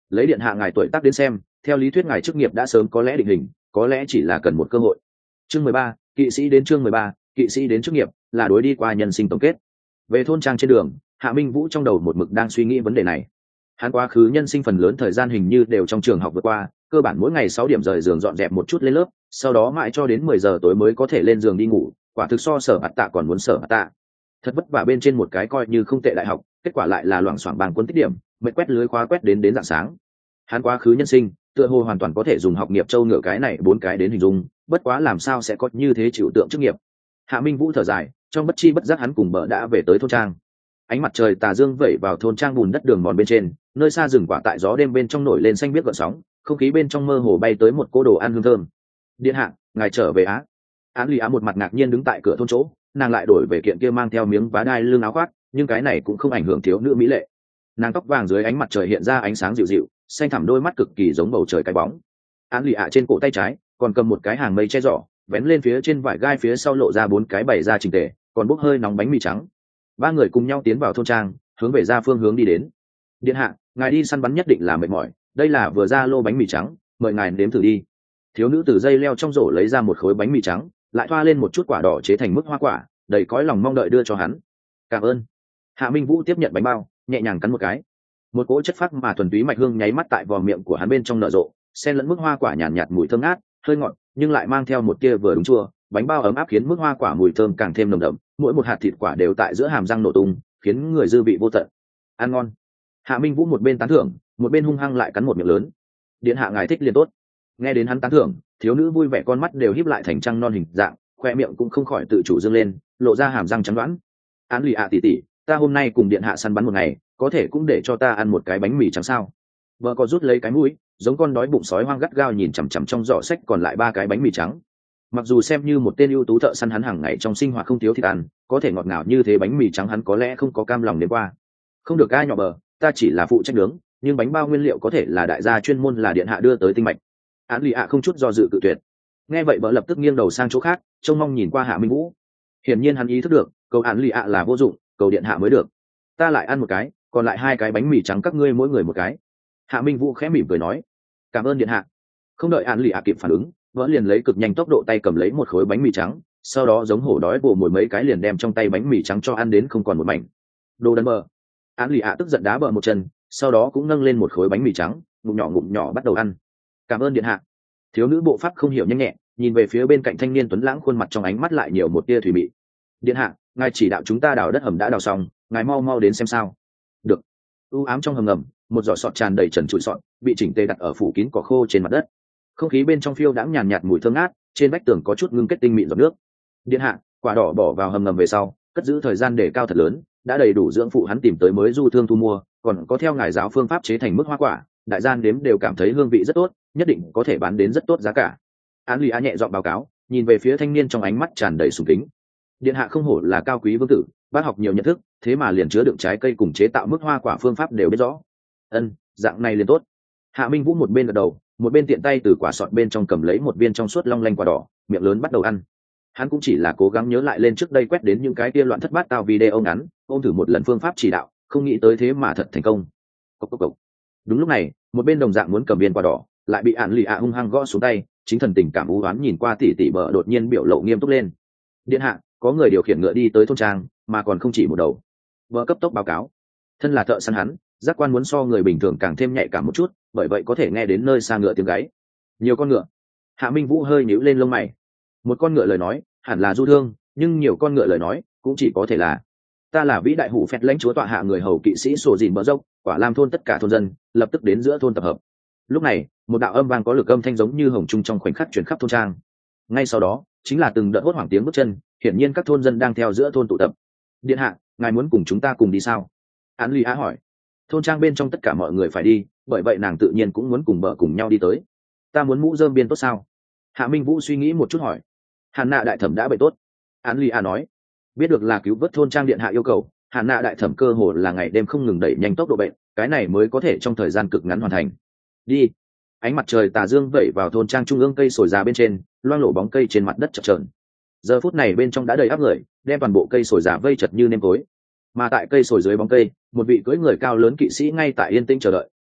lấy điện hạ ngài tuổi tác đến xem, theo lý thuyết ngài chức nghiệp đã sớm có lẽ định hình, có lẽ chỉ là cần một cơ hội. Chương mười ba, kỵ sĩ đến chương mười ba, kỵ sĩ đến chức nghiệp, là đối đi qua nhân sinh tổng kết. Về thôn trang trên đường, Hạ Minh Vũ trong đầu một mực đang suy nghĩ vấn đề này. Hắn quá khứ nhân sinh phần lớn thời gian hình như đều trong trường học vượt qua, cơ bản mỗi ngày sáu điểm rời giường dọn dẹp một chút lên lớp, sau đó mãi cho đến mười giờ tối mới có thể lên giường đi ngủ, quả thực so sở hạt tạ còn muốn sở hạt tạ. Thật vất vả bên trên một cái coi như không tệ đại học, kết quả lại là loảng xoảng bàng cuốn tích điểm, mệt quét lưới khóa quét đến đến rạng sáng. Hắn quá khứ nhân sinh, tựa hồ hoàn toàn có thể dùng học nghiệp châu ngựa cái này bốn cái đến hình dung, bất quá làm sao sẽ có như thế chịu tượng chức nghiệp. Hạ Minh Vũ thở dài, trong bất chi bất giác hắn cùng bờ đã về tới thôn trang. Ánh mặt trời tà dương vẩy vào thôn trang bùn đất đường mòn bên trên, nơi xa rừng quả tại gió đêm bên trong nổi lên xanh biếc gợn sóng, không khí bên trong mơ hồ bay tới một cỗ đồ ăn hương thơm. Điện hạ, ngài trở về á? Án Lì Á một mặt ngạc nhiên đứng tại cửa thôn chỗ, nàng lại đổi về kiện kia mang theo miếng vá đai lưng áo khoác, nhưng cái này cũng không ảnh hưởng thiếu nữ mỹ lệ. Nàng tóc vàng dưới ánh mặt trời hiện ra ánh sáng dịu dịu, xanh thẳm đôi mắt cực kỳ giống bầu trời cái bóng. Án Lì Á trên cổ tay trái còn cầm một cái hàng mây che giỏ, vén lên phía trên vải gai phía sau lộ ra bốn cái bày ra chỉnh tề, còn bốc hơi nóng bánh mì trắng. Ba người cùng nhau tiến vào thôn trang, hướng về ra phương hướng đi đến. Điện hạ, ngài đi săn bắn nhất định là mệt mỏi, đây là vừa ra lô bánh mì trắng, mời ngài nếm thử đi. Thiếu nữ từ dây leo trong rổ lấy ra một khối bánh mì trắng, lại thoa lên một chút quả đỏ chế thành mức hoa quả, đầy cõi lòng mong đợi đưa cho hắn. Cảm ơn. Hạ Minh Vũ tiếp nhận bánh bao, nhẹ nhàng cắn một cái. Một cỗ chất phác mà thuần túy mạch hương nháy mắt tại vò miệng của hắn bên trong nở rộ, xen lẫn mức hoa quả nhàn nhạt, nhạt mùi thơm ngát, hơi ngọt, nhưng lại mang theo một tia vừa đúng chua. Bánh bao ấm áp khiến mức hoa quả mùi thơm càng thêm nồng đậm, mỗi một hạt thịt quả đều tại giữa hàm răng nổ tung, khiến người dư vị vô tận. Ăn ngon. Hạ Minh Vũ một bên tán thưởng, một bên hung hăng lại cắn một miệng lớn. Điện hạ ngài thích liền tốt. Nghe đến hắn tán thưởng, thiếu nữ vui vẻ con mắt đều híp lại thành trăng non hình dạng, khoe miệng cũng không khỏi tự chủ dâng lên, lộ ra hàm răng trắng đoán. Án Lì ạ tỷ tỷ, ta hôm nay cùng điện hạ săn bắn một ngày, có thể cũng để cho ta ăn một cái bánh mì trắng sao? Vợ có rút lấy cái mũi, giống con đói bụng sói hoang gắt gao nhìn chằm chằm trong giỏ sách còn lại ba cái bánh mì trắng. Mặc dù xem như một tên ưu tú thợ săn hắn hàng ngày trong sinh hoạt không thiếu thịt ăn, có thể ngọt ngào như thế bánh mì trắng hắn có lẽ không có cam lòng đến qua. Không được ai nhỏ bờ, ta chỉ là phụ trách nướng, nhưng bánh bao nguyên liệu có thể là đại gia chuyên môn là điện hạ đưa tới tinh mạch. Án Lì ạ không chút do dự cự tuyệt. Nghe vậy bờ lập tức nghiêng đầu sang chỗ khác, trông mong nhìn qua Hạ Minh Vũ. Hiển nhiên hắn ý thức được, cầu Án Lì ạ là vô dụng, cầu điện hạ mới được. Ta lại ăn một cái, còn lại hai cái bánh mì trắng các ngươi mỗi người một cái. Hạ Minh Vũ khẽ mỉm cười nói, cảm ơn điện hạ. Không đợi Án Lì ạ kịp phản ứng, vỡ liền lấy cực nhanh tốc độ tay cầm lấy một khối bánh mì trắng, sau đó giống hổ đói bổ mồi mấy cái liền đem trong tay bánh mì trắng cho ăn đến không còn một mảnh. Đồ đần mờ. Án Lì ạ tức giận đá bờ một chân, sau đó cũng nâng lên một khối bánh mì trắng, ngụm nhỏ ngụm nhỏ bắt đầu ăn. Cảm ơn điện hạ. Thiếu nữ bộ pháp không hiểu nhanh nhẹ, nhìn về phía bên cạnh thanh niên tuấn lãng, khuôn mặt trong ánh mắt lại nhiều một tia thủy mị. Điện hạ, ngài chỉ đạo chúng ta đào đất hầm đã đào xong, ngài mau mau đến xem sao. Được. U ám trong hầm ngầm, một giỏ sọt tràn đầy trần trụi sọt, bị chỉnh tề đặt ở phủ kín cỏ khô trên mặt đất. Không khí bên trong phiêu đãng nhàn nhạt mùi thơm ngát, trên vách tường có chút ngưng kết tinh mịn giọt nước. Điện hạ, quả đỏ bỏ vào hầm ngầm về sau, cất giữ thời gian để cao thật lớn, đã đầy đủ dưỡng phụ hắn tìm tới mới du thương thu mua, còn có theo ngài giáo phương pháp chế thành mức hoa quả, đại gian đếm đều cảm thấy hương vị rất tốt, nhất định có thể bán đến rất tốt giá cả. Án Lì Á nhẹ giọng báo cáo, nhìn về phía thanh niên trong ánh mắt tràn đầy sùng kính. Điện hạ không hổ là cao quý vương tử, bác học nhiều nhận thức, thế mà liền chứa đựng trái cây cùng chế tạo mức hoa quả phương pháp đều biết rõ. Ân, dạng này liền tốt. Hạ Minh Vũ một bên gật đầu, một bên tiện tay từ quả sọt bên trong cầm lấy một viên trong suốt long lanh quả đỏ, miệng lớn bắt đầu ăn. Hắn cũng chỉ là cố gắng nhớ lại lên trước đây quét đến những cái kia loạn thất bát tao video ngắn, ôm thử một lần phương pháp chỉ đạo, không nghĩ tới thế mà thật thành công. Cốc cốc cốc. Đúng lúc này, một bên đồng dạng muốn cầm viên quả đỏ, lại bị Án Lì Á hung hăng gõ xuống tay, chính thần tình cảm u uất nhìn qua tỷ tỷ bờ đột nhiên biểu lộ nghiêm túc lên. Điện hạ, có người điều khiển ngựa đi tới thôn trang, mà còn không chỉ một đầu. Bờ cấp tốc báo cáo. Thân là thợ săn hắn, giác quan muốn so người bình thường càng thêm nhạy cảm một chút, bởi vậy có thể nghe đến nơi xa ngựa tiếng gáy. Nhiều con ngựa. Hạ Minh Vũ hơi nhíu lên lông mày. Một con ngựa lời nói, hẳn là du thương, nhưng nhiều con ngựa lời nói, cũng chỉ có thể là ta là vĩ đại hủ phẹt lãnh chúa tọa hạ người hầu kỵ sĩ sổ dìn bờ dốc, quả lam thôn tất cả thôn dân lập tức đến giữa thôn tập hợp. Lúc này, một đạo âm vang có lực âm thanh giống như hồng trung trong khoảnh khắc truyền khắp thôn trang. Ngay sau đó, chính là từng đợt hốt hoảng tiếng bước chân, hiển nhiên các thôn dân đang theo giữa thôn tụ tập. Điện hạ, ngài muốn cùng chúng ta cùng đi sao? Án Lì Á hỏi. Thôn trang bên trong tất cả mọi người phải đi, bởi vậy nàng tự nhiên cũng muốn cùng bờ cùng nhau đi tới. Ta muốn mũ rơm biên tốt sao? Hạ Minh Vũ suy nghĩ một chút hỏi. Hàn Nạ đại thẩm đã bệnh tốt. Án Lì Á nói. Biết được là cứu vớt thôn trang điện hạ yêu cầu, Hàn Nạ đại thẩm cơ hồ là ngày đêm không ngừng đẩy nhanh tốc độ bệnh, cái này mới có thể trong thời gian cực ngắn hoàn thành. Đi. Ánh mặt trời tà dương vẩy vào thôn trang trung ương cây sồi già bên trên, loang lổ bóng cây trên mặt đất chập chờn. Giờ phút này bên trong đã đầy áp người, đem toàn bộ cây sồi già vây chật như nêm tối. Mà tại cây sồi dưới bóng cây, một vị cưỡi người cao lớn kỵ sĩ ngay tại yên tĩnh chờ đợi.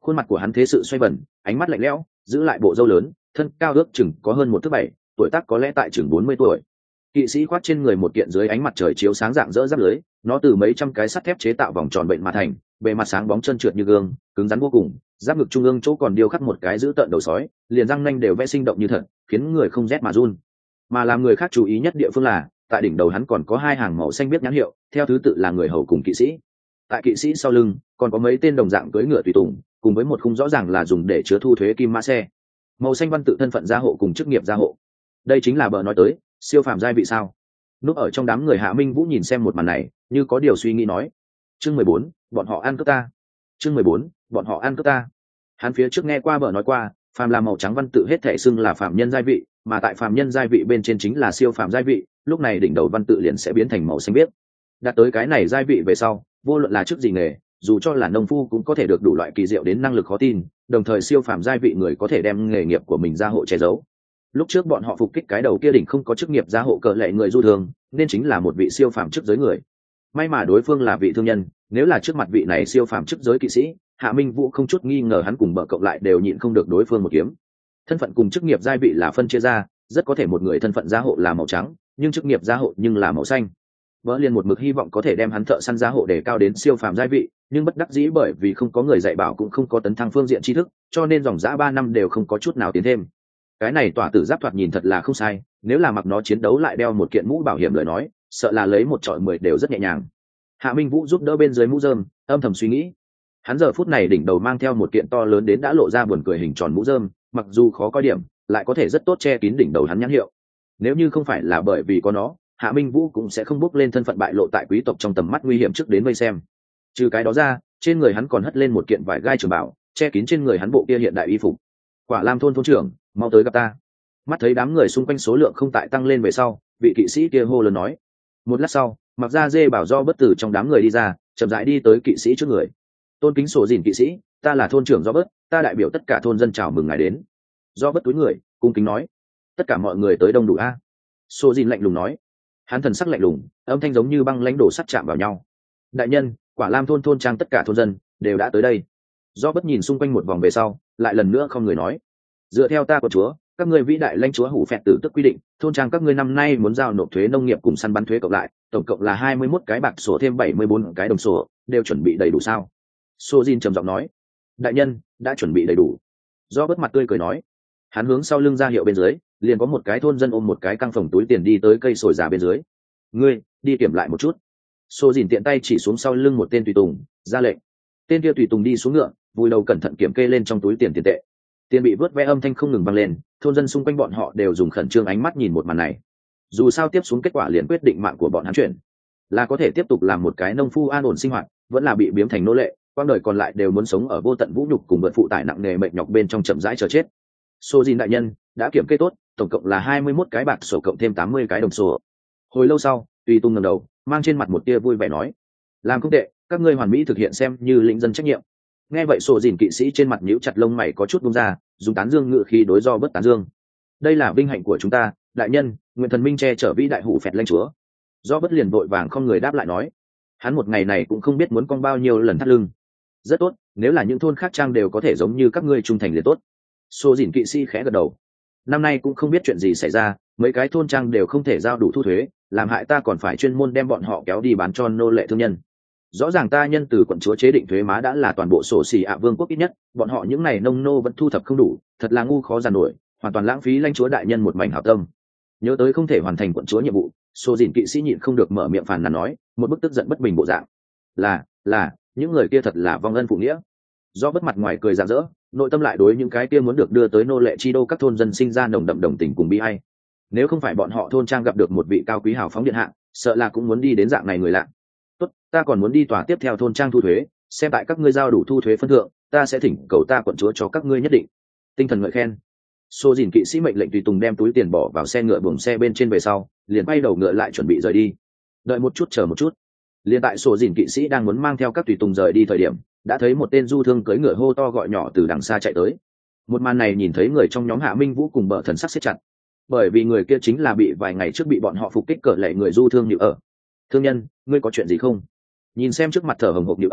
khuôn mặt của hắn thế sự xoay bẩn, ánh mắt lạnh lẽo, giữ lại bộ râu lớn, thân cao ước chừng có hơn một thước bảy, tuổi tác có lẽ tại chừng bốn mươi tuổi. Kỵ sĩ khoác trên người một kiện dưới ánh mặt trời chiếu sáng dạng dỡ giáp lưới, nó từ mấy trăm cái sắt thép chế tạo vòng tròn bệnh mà thành, bề mặt sáng bóng trơn trượt như gương, cứng rắn vô cùng, giáp ngực trung ương chỗ còn điêu khắc một cái giữ tợn đầu sói, liền răng nanh đều vẽ sinh động như thật, khiến người không rét mà run. Mà làm người khác chú ý nhất địa phương là, tại đỉnh đầu hắn còn có hai hàng màu xanh biết nhãn hiệu, theo thứ tự là người hầu cùng kỵ sĩ. Tại kỵ sĩ sau lưng, còn có mấy tên đồng dạng cưỡi ngựa tùy tùng, cùng với một khung rõ ràng là dùng để chứa thu thuế kim mã xe. Màu xanh văn tự thân phận gia hộ cùng chức nghiệp gia hộ. Đây chính là bờ nói tới, siêu phàm giai vị sao? Núp ở trong đám người Hạ Minh Vũ nhìn xem một màn này, như có điều suy nghĩ nói: chương mười bốn, bọn họ ăn cướp ta. chương mười bốn, bọn họ ăn cướp ta. Hắn phía trước nghe qua bờ nói qua, phàm là màu trắng văn tự hết thảy xưng là phàm nhân giai vị, mà tại phàm nhân giai vị bên trên chính là siêu phàm giai vị, lúc này đỉnh đầu văn tự liền sẽ biến thành màu xanh biếc. Đạt tới cái này giai vị về sau, vô luận là chức gì nghề, dù cho là nông phu cũng có thể được đủ loại kỳ diệu đến năng lực khó tin, đồng thời siêu phàm giai vị người có thể đem nghề nghiệp của mình gia hộ che giấu. Lúc trước bọn họ phục kích cái đầu kia đỉnh không có chức nghiệp gia hộ cờ lệ người du thường, nên chính là một vị siêu phàm chức giới người. May mà đối phương là vị thương nhân, nếu là trước mặt vị này siêu phàm chức giới kỵ sĩ, Hạ Minh Vũ không chút nghi ngờ hắn cùng bợ cộng lại đều nhịn không được đối phương một kiếm. Thân phận cùng chức nghiệp giai vị là phân chia ra, rất có thể một người thân phận gia hộ là màu trắng, nhưng chức nghiệp gia hộ nhưng là màu xanh. Bỡ liền một mực hy vọng có thể đem hắn thợ săn gia hộ để cao đến siêu phàm giai vị, nhưng bất đắc dĩ bởi vì không có người dạy bảo cũng không có tấn thăng phương diện tri thức, cho nên dòng dã ba năm đều không có chút nào tiến thêm. Cái này tỏa tử giáp thoạt nhìn thật là không sai, nếu là mặc nó chiến đấu lại đeo một kiện mũ bảo hiểm lời nói, sợ là lấy một trọi mười đều rất nhẹ nhàng. Hạ Minh Vũ giúp đỡ bên dưới mũ rơm, âm thầm suy nghĩ. Hắn giờ phút này đỉnh đầu mang theo một kiện to lớn đến đã lộ ra buồn cười hình tròn mũ rơm, mặc dù khó coi điểm, lại có thể rất tốt che kín đỉnh đầu hắn nhãn hiệu. Nếu như không phải là bởi vì có nó, Hạ Minh Vũ cũng sẽ không bước lên thân phận bại lộ tại quý tộc trong tầm mắt nguy hiểm trước đến vây xem. Trừ cái đó ra, trên người hắn còn hất lên một kiện vải gai trường bảo, che kín trên người hắn bộ kia hiện đại y phục. Quả Lam thôn thôn trưởng, mau tới gặp ta. Mắt thấy đám người xung quanh số lượng không tại tăng lên về sau, vị kỵ sĩ kia hô lớn nói. Một lát sau, mặc ra dê bảo do bất tử trong đám người đi ra, chậm rãi đi tới kỵ sĩ trước người. Tôn kính sổ dìn kỵ sĩ, ta là thôn trưởng do bất, ta đại biểu tất cả thôn dân chào mừng ngài đến. Do bất túi người, cung kính nói. Tất cả mọi người tới đông đủ a. Sổ dìn lạnh lùng nói. Hắn thần sắc lạnh lùng, âm thanh giống như băng lãnh đổ sắt chạm vào nhau. Đại nhân, Quả Lam thôn thôn trang tất cả thôn dân đều đã tới đây. Do bất nhìn xung quanh một vòng về sau, lại lần nữa không người nói. Dựa theo ta của chúa, các ngươi vĩ đại lãnh chúa hủ phẹt tử tức quy định, thôn trang các ngươi năm nay muốn giao nộp thuế nông nghiệp cùng săn bắn thuế cộng lại, tổng cộng là hai mươi mốt cái bạc sổ thêm bảy mươi bốn cái đồng sổ, đều chuẩn bị đầy đủ sao? Sô Jin trầm giọng nói. Đại nhân, đã chuẩn bị đầy đủ. Do bất mặt tươi cười nói. Hắn hướng sau lưng ra hiệu bên dưới, liền có một cái thôn dân ôm một cái căng phòng túi tiền đi tới cây sồi già bên dưới. Ngươi, đi kiểm lại một chút. Sô Jin tiện tay chỉ xuống sau lưng một tên tùy tùng, ra lệnh. Tên kia tùy tùng đi xuống ngựa, vùi đầu cẩn thận kiểm kê lên trong túi tiền tiền tệ. Tiền bị vớt ve âm thanh không ngừng vang lên, thôn dân xung quanh bọn họ đều dùng khẩn trương ánh mắt nhìn một màn này. Dù sao tiếp xuống kết quả liền quyết định mạng của bọn hắn chuyển, là có thể tiếp tục làm một cái nông phu an ổn sinh hoạt, vẫn là bị biếm thành nô lệ, quãng đời còn lại đều muốn sống ở vô tận vũ nhục cùng vận phụ tải nặng nề mệt nhọc bên trong chậm rãi chờ chết. Sô Jin đại nhân đã kiểm kê tốt, tổng cộng là hai mươi mốt cái bạc sổ cộng thêm tám mươi cái đồng sổ. Hồi lâu sau, Tùy Tung ngẩng đầu, mang trên mặt một tia vui vẻ nói: làm không tệ, các ngươi hoàn mỹ thực hiện xem như lĩnh dân trách nhiệm. Nghe vậy Sô Jin kỵ sĩ trên mặt nhíu chặt lông mày có chút buông ra, dùng tán dương ngự khí đối do bất tán dương. Đây là vinh hạnh của chúng ta, đại nhân, nguyện thần minh che chở vĩ đại hủ phẹt lãnh chúa. Do bất liền vội vàng không người đáp lại nói. Hắn một ngày này cũng không biết muốn con bao nhiêu lần thắt lưng. Rất tốt, nếu là những thôn khác trang đều có thể giống như các ngươi trung thành liền tốt. Sô Dìn kỵ sĩ khẽ gật đầu. Năm nay cũng không biết chuyện gì xảy ra, mấy cái thôn trang đều không thể giao đủ thu thuế, làm hại ta còn phải chuyên môn đem bọn họ kéo đi bán cho nô lệ thương nhân. Rõ ràng ta nhân từ quận chúa chế định thuế má đã là toàn bộ sổ xì ạ vương quốc ít nhất, bọn họ những này nông nô vẫn thu thập không đủ, thật là ngu khó giàn nổi, hoàn toàn lãng phí lãnh chúa đại nhân một mảnh hảo tâm. Nhớ tới không thể hoàn thành quận chúa nhiệm vụ, Sô Dìn kỵ sĩ nhịn không được mở miệng phàn nàn nói, một bức tức giận bất bình bộ dạng. Là, là, những người kia thật là vong ân phụ nghĩa. Do bất mặt ngoài cười rạng rỡ, nội tâm lại đối những cái kia muốn được đưa tới nô lệ chi đô các thôn dân sinh ra nồng đậm đồng tình cùng bi ai. Nếu không phải bọn họ thôn trang gặp được một vị cao quý hào phóng điện hạ, sợ là cũng muốn đi đến dạng này người lạ. Tốt, ta còn muốn đi tòa tiếp theo thôn trang thu thuế, xem tại các ngươi giao đủ thu thuế phân thượng, ta sẽ thỉnh cầu ta quận chúa cho các ngươi nhất định. Tinh thần ngợi khen. Sô Dìn kỵ sĩ mệnh lệnh tùy tùng đem túi tiền bỏ vào xe ngựa buồng xe bên trên về sau, liền bay đầu ngựa lại chuẩn bị rời đi. Đợi một chút, chờ một chút. Liền tại Sô Dìn kỵ sĩ đang muốn mang theo các tùy tùng rời đi thời điểm, đã thấy một tên du thương cưỡi ngựa hô to gọi nhỏ từ đằng xa chạy tới. Một màn này nhìn thấy người trong nhóm Hạ Minh Vũ cùng bợ thần sắc siết chặt, bởi vì người kia chính là bị vài ngày trước bị bọn họ phục kích cỡ lệ người du thương Nhữ ở. Thương nhân, ngươi có chuyện gì không? Nhìn xem trước mặt thở hồng hộc Nhữ ở,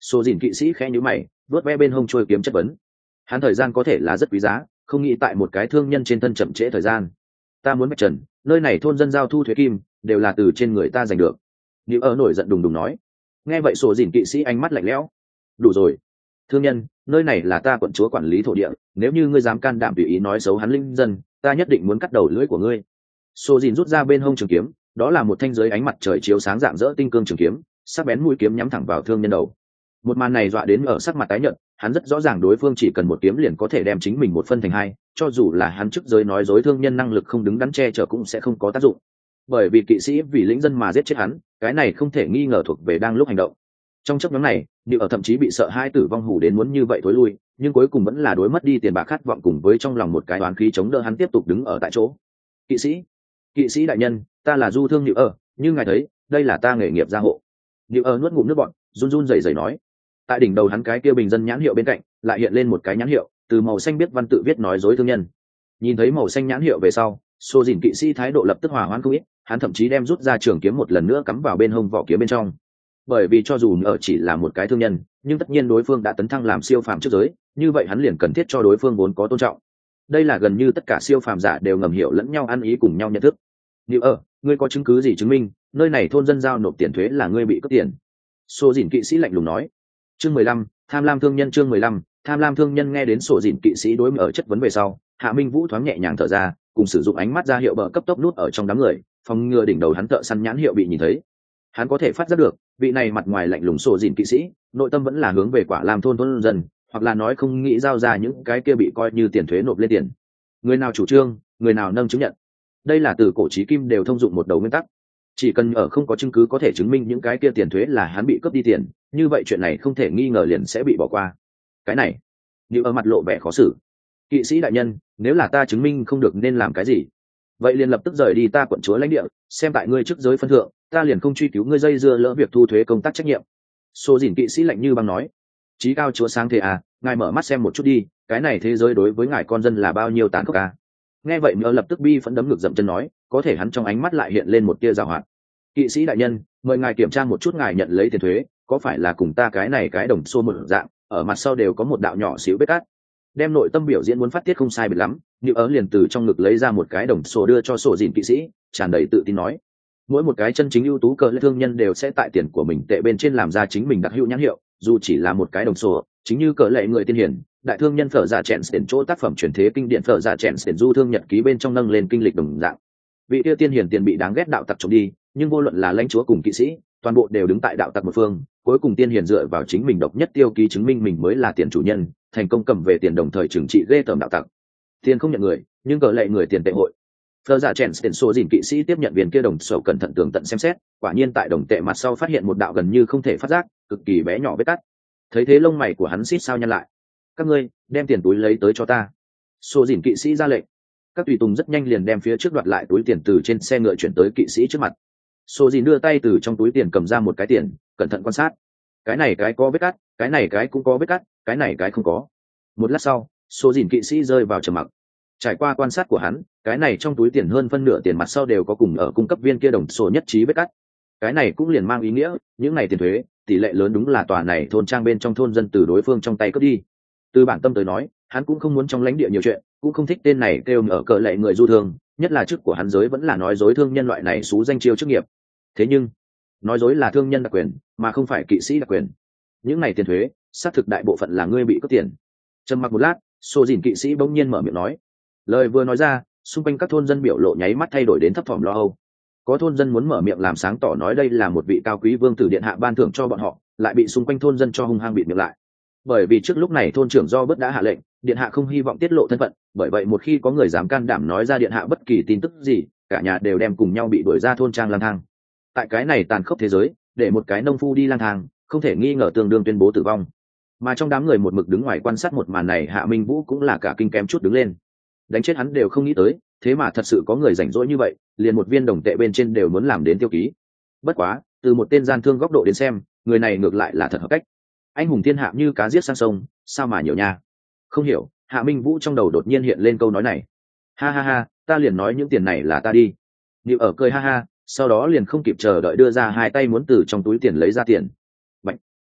Sô dìn kỵ sĩ khẽ nhíu mày, vuốt ve bên hông trôi kiếm chất vấn. Hắn thời gian có thể là rất quý giá, không nghĩ tại một cái thương nhân trên thân chậm trễ thời gian. Ta muốn bạch trần, nơi này thôn dân giao thu thuế kim đều là từ trên người ta giành được. Nữ ở nổi giận đùng đùng nói. Nghe vậy Sô dìn kỵ sĩ ánh mắt lạnh lẽo. Đủ rồi, thương nhân, nơi này là ta quận chúa quản lý thổ địa, nếu như ngươi dám can đảm tùy ý nói xấu hắn linh dân, ta nhất định muốn cắt đầu lưỡi của ngươi. Sô dìn rút ra bên hông trường kiếm, đó là một thanh giới ánh mặt trời chiếu sáng dạng dỡ tinh cương trường kiếm, sắc bén mũi kiếm nhắm thẳng vào thương nhân đầu. Một màn này dọa đến ở sắc mặt tái nhợt, hắn rất rõ ràng đối phương chỉ cần một kiếm liền có thể đem chính mình một phân thành hai, cho dù là hắn trước giới nói dối thương nhân năng lực không đứng đắn che chở cũng sẽ không có tác dụng. Bởi vì kỵ sĩ vì lĩnh dân mà giết chết hắn, cái này không thể nghi ngờ thuộc về đang lúc hành động. Trong chốc ngắn này, Niệu ở thậm chí bị sợ hai tử vong hù đến muốn như vậy thối lui, nhưng cuối cùng vẫn là đối mất đi tiền bạc khát vọng cùng với trong lòng một cái oán khí chống đỡ hắn tiếp tục đứng ở tại chỗ. Kỵ sĩ, kỵ sĩ đại nhân, ta là du thương Niệu ở, như ngài thấy, đây là ta nghề nghiệp gia hộ. Niệu ở nuốt ngụm nước bọt, run run rẩy rẩy nói. Tại đỉnh đầu hắn cái kia bình dân nhãn hiệu bên cạnh lại hiện lên một cái nhãn hiệu từ màu xanh biết văn tự viết nói dối thương nhân. Nhìn thấy màu xanh nhãn hiệu về sau, Sô dìn kỵ sĩ thái độ lập tức hòa hoãn không ít, hắn thậm chí đem rút ra trường kiếm một lần nữa cắm vào bên hông vỏ kiếm bên trong. Bởi vì cho dù ở chỉ là một cái thương nhân, nhưng tất nhiên đối phương đã tấn thăng làm siêu phàm trước giới, như vậy hắn liền cần thiết cho đối phương vốn có tôn trọng. Đây là gần như tất cả siêu phàm giả đều ngầm hiểu lẫn nhau ăn ý cùng nhau nhận thức. Nếu ở, ngươi có chứng cứ gì chứng minh nơi này thôn dân giao nộp tiền thuế là ngươi bị cướp tiền? Sô dìn kỵ sĩ lạnh lùng nói. Chương mười lăm, tham lam thương nhân. Chương mười lăm, tham lam thương nhân. Nghe đến Sô dìn kỵ sĩ đối ở chất vấn về sau, Hạ Minh Vũ thoáng nhẹ nhàng thở ra, cùng sử dụng ánh mắt ra hiệu bờ cấp tốc nút ở trong đám người, phòng ngừa đỉnh đầu hắn thợ săn nhãn hiệu bị nhìn thấy. Hắn có thể phát giác được, vị này mặt ngoài lạnh lùng Sô dìn kỵ sĩ, nội tâm vẫn là hướng về quả làm thôn thôn dân, hoặc là nói không nghĩ giao ra những cái kia bị coi như tiền thuế nộp lên tiền. Người nào chủ trương, người nào nâng chứng nhận. Đây là từ cổ chí kim đều thông dụng một đầu nguyên tắc. Chỉ cần ở không có chứng cứ có thể chứng minh những cái kia tiền thuế là hắn bị cướp đi tiền, như vậy chuyện này không thể nghi ngờ liền sẽ bị bỏ qua. Cái này, như ở mặt lộ vẻ khó xử. Kỵ sĩ đại nhân, nếu là ta chứng minh không được nên làm cái gì? Vậy liền lập tức rời đi ta quận chúa lãnh địa, xem tại ngươi trước giới phân thượng, ta liền không truy cứu ngươi dây dưa lỡ việc thu thuế công tác trách nhiệm. Sô dìn kỵ sĩ lạnh như băng nói. Chí cao chúa sáng thế à, ngài mở mắt xem một chút đi, cái này thế giới đối với ngài con dân là bao nhiêu tàn khốc à? Nghe vậy Mơ lập tức bi phẫn đấm ngực dậm chân nói, có thể hắn trong ánh mắt lại hiện lên một tia giảo hoạt. Kỵ sĩ đại nhân, mời ngài kiểm tra một chút ngài nhận lấy tiền thuế, có phải là cùng ta cái này cái đồng xô một dạng, ở mặt sau đều có một đạo nhỏ xíu vết cắt. Đem nội tâm biểu diễn muốn phát tiết không sai biệt lắm, Niệu ở liền từ trong ngực lấy ra một cái đồng xô đưa cho Sô dìn kỵ sĩ, tràn đầy tự tin nói, mỗi một cái chân chính ưu tú cờ lệ thương nhân đều sẽ tại tiền của mình tệ bên trên làm ra chính mình đặc hữu nhãn hiệu, dù chỉ là một cái đồng xô, chính như cờ lệ người tiên hiển, đại thương nhân phở giả chèn tiền chỗ tác phẩm truyền thế kinh điển phở giả chèn tiền du thương nhật ký bên trong nâng lên kinh lịch đồng dạng. Vị tiêu tiên hiển tiền bị đáng ghét đạo tặc trộm đi, nhưng vô luận là lãnh chúa cùng kỵ sĩ, toàn bộ đều đứng tại đạo tặc một phương, cuối cùng tiên hiển dựa vào chính mình độc nhất tiêu ký chứng minh mình mới là tiền chủ nhân, thành công cầm về tiền đồng thời trừng trị ghê tởm đạo tặc. Tiền không nhận người, nhưng cờ lệ người tiền tệ hội. Phở giả chèn tiền số dìn kỵ sĩ tiếp nhận viên kia đồng sầu cẩn thận tường tận xem xét, quả nhiên tại đồng tệ mặt sau phát hiện một đạo gần như không thể phát giác, cực kỳ bé nhỏ vết cắt. Thấy thế lông mày của hắn xít sao nhăn lại. Các ngươi đem tiền túi lấy tới cho ta. Sô dìn kỵ sĩ ra lệnh. Các tùy tùng rất nhanh liền đem phía trước đoạt lại túi tiền từ trên xe ngựa chuyển tới kỵ sĩ trước mặt. Sô dìn đưa tay từ trong túi tiền cầm ra một cái tiền, cẩn thận quan sát. Cái này cái có vết cắt, cái này cái cũng có vết cắt, cái này cái không có. Một lát sau, Sô dìn kỵ sĩ rơi vào trầm mặc. Trải qua quan sát của hắn, cái này trong túi tiền hơn phân nửa tiền mặt sau đều có cùng ở cung cấp viên kia đồng sổ nhất trí vết cắt. Cái này cũng liền mang ý nghĩa, những này tiền thuế, tỷ lệ lớn đúng là tòa này thôn trang bên trong thôn dân từ đối phương trong tay cướp đi. Từ bản tâm tới nói, hắn cũng không muốn trong lãnh địa nhiều chuyện, cũng không thích tên này kêu ở cờ lệ người du thương, nhất là chức của hắn giới vẫn là nói dối thương nhân loại này xú danh chiêu chức nghiệp. Thế nhưng, nói dối là thương nhân đặc quyền, mà không phải kỵ sĩ đặc quyền. Những này tiền thuế, xác thực đại bộ phận là ngươi bị cướp tiền. Trầm mặc một lát, Sô dìn kỵ sĩ bỗng nhiên mở miệng nói. Lời vừa nói ra, xung quanh các thôn dân biểu lộ nháy mắt thay đổi đến thấp thỏm lo âu. Có thôn dân muốn mở miệng làm sáng tỏ nói đây là một vị cao quý vương tử điện hạ ban thưởng cho bọn họ, lại bị xung quanh thôn dân cho hung hăng bịt miệng lại. Bởi vì trước lúc này thôn trưởng do bất đã hạ lệnh, điện hạ không hy vọng tiết lộ thân phận, bởi vậy một khi có người dám can đảm nói ra điện hạ bất kỳ tin tức gì, cả nhà đều đem cùng nhau bị đuổi ra thôn trang lang thang. Tại cái này tàn khốc thế giới, để một cái nông phu đi lang thang, không thể nghi ngờ tương đương tuyên bố tử vong. Mà trong đám người một mực đứng ngoài quan sát một màn này, Hạ Minh Vũ cũng là cả kinh kém chút đứng lên. Đánh chết hắn đều không nghĩ tới, thế mà thật sự có người rảnh rỗi như vậy, liền một viên đồng tệ bên trên đều muốn làm đến tiêu ký. Bất quá, từ một tên gian thương góc độ đến xem, người này ngược lại là thật hợp cách. Anh hùng thiên hạ như cá giết sang sông, sao mà nhiều nha. Không hiểu, Hạ Minh Vũ trong đầu đột nhiên hiện lên câu nói này. Ha ha ha, ta liền nói những tiền này là ta đi. Điệu ở cười ha ha, sau đó liền không kịp chờ đợi đưa ra hai tay muốn từ trong túi tiền lấy ra tiền. Bạch.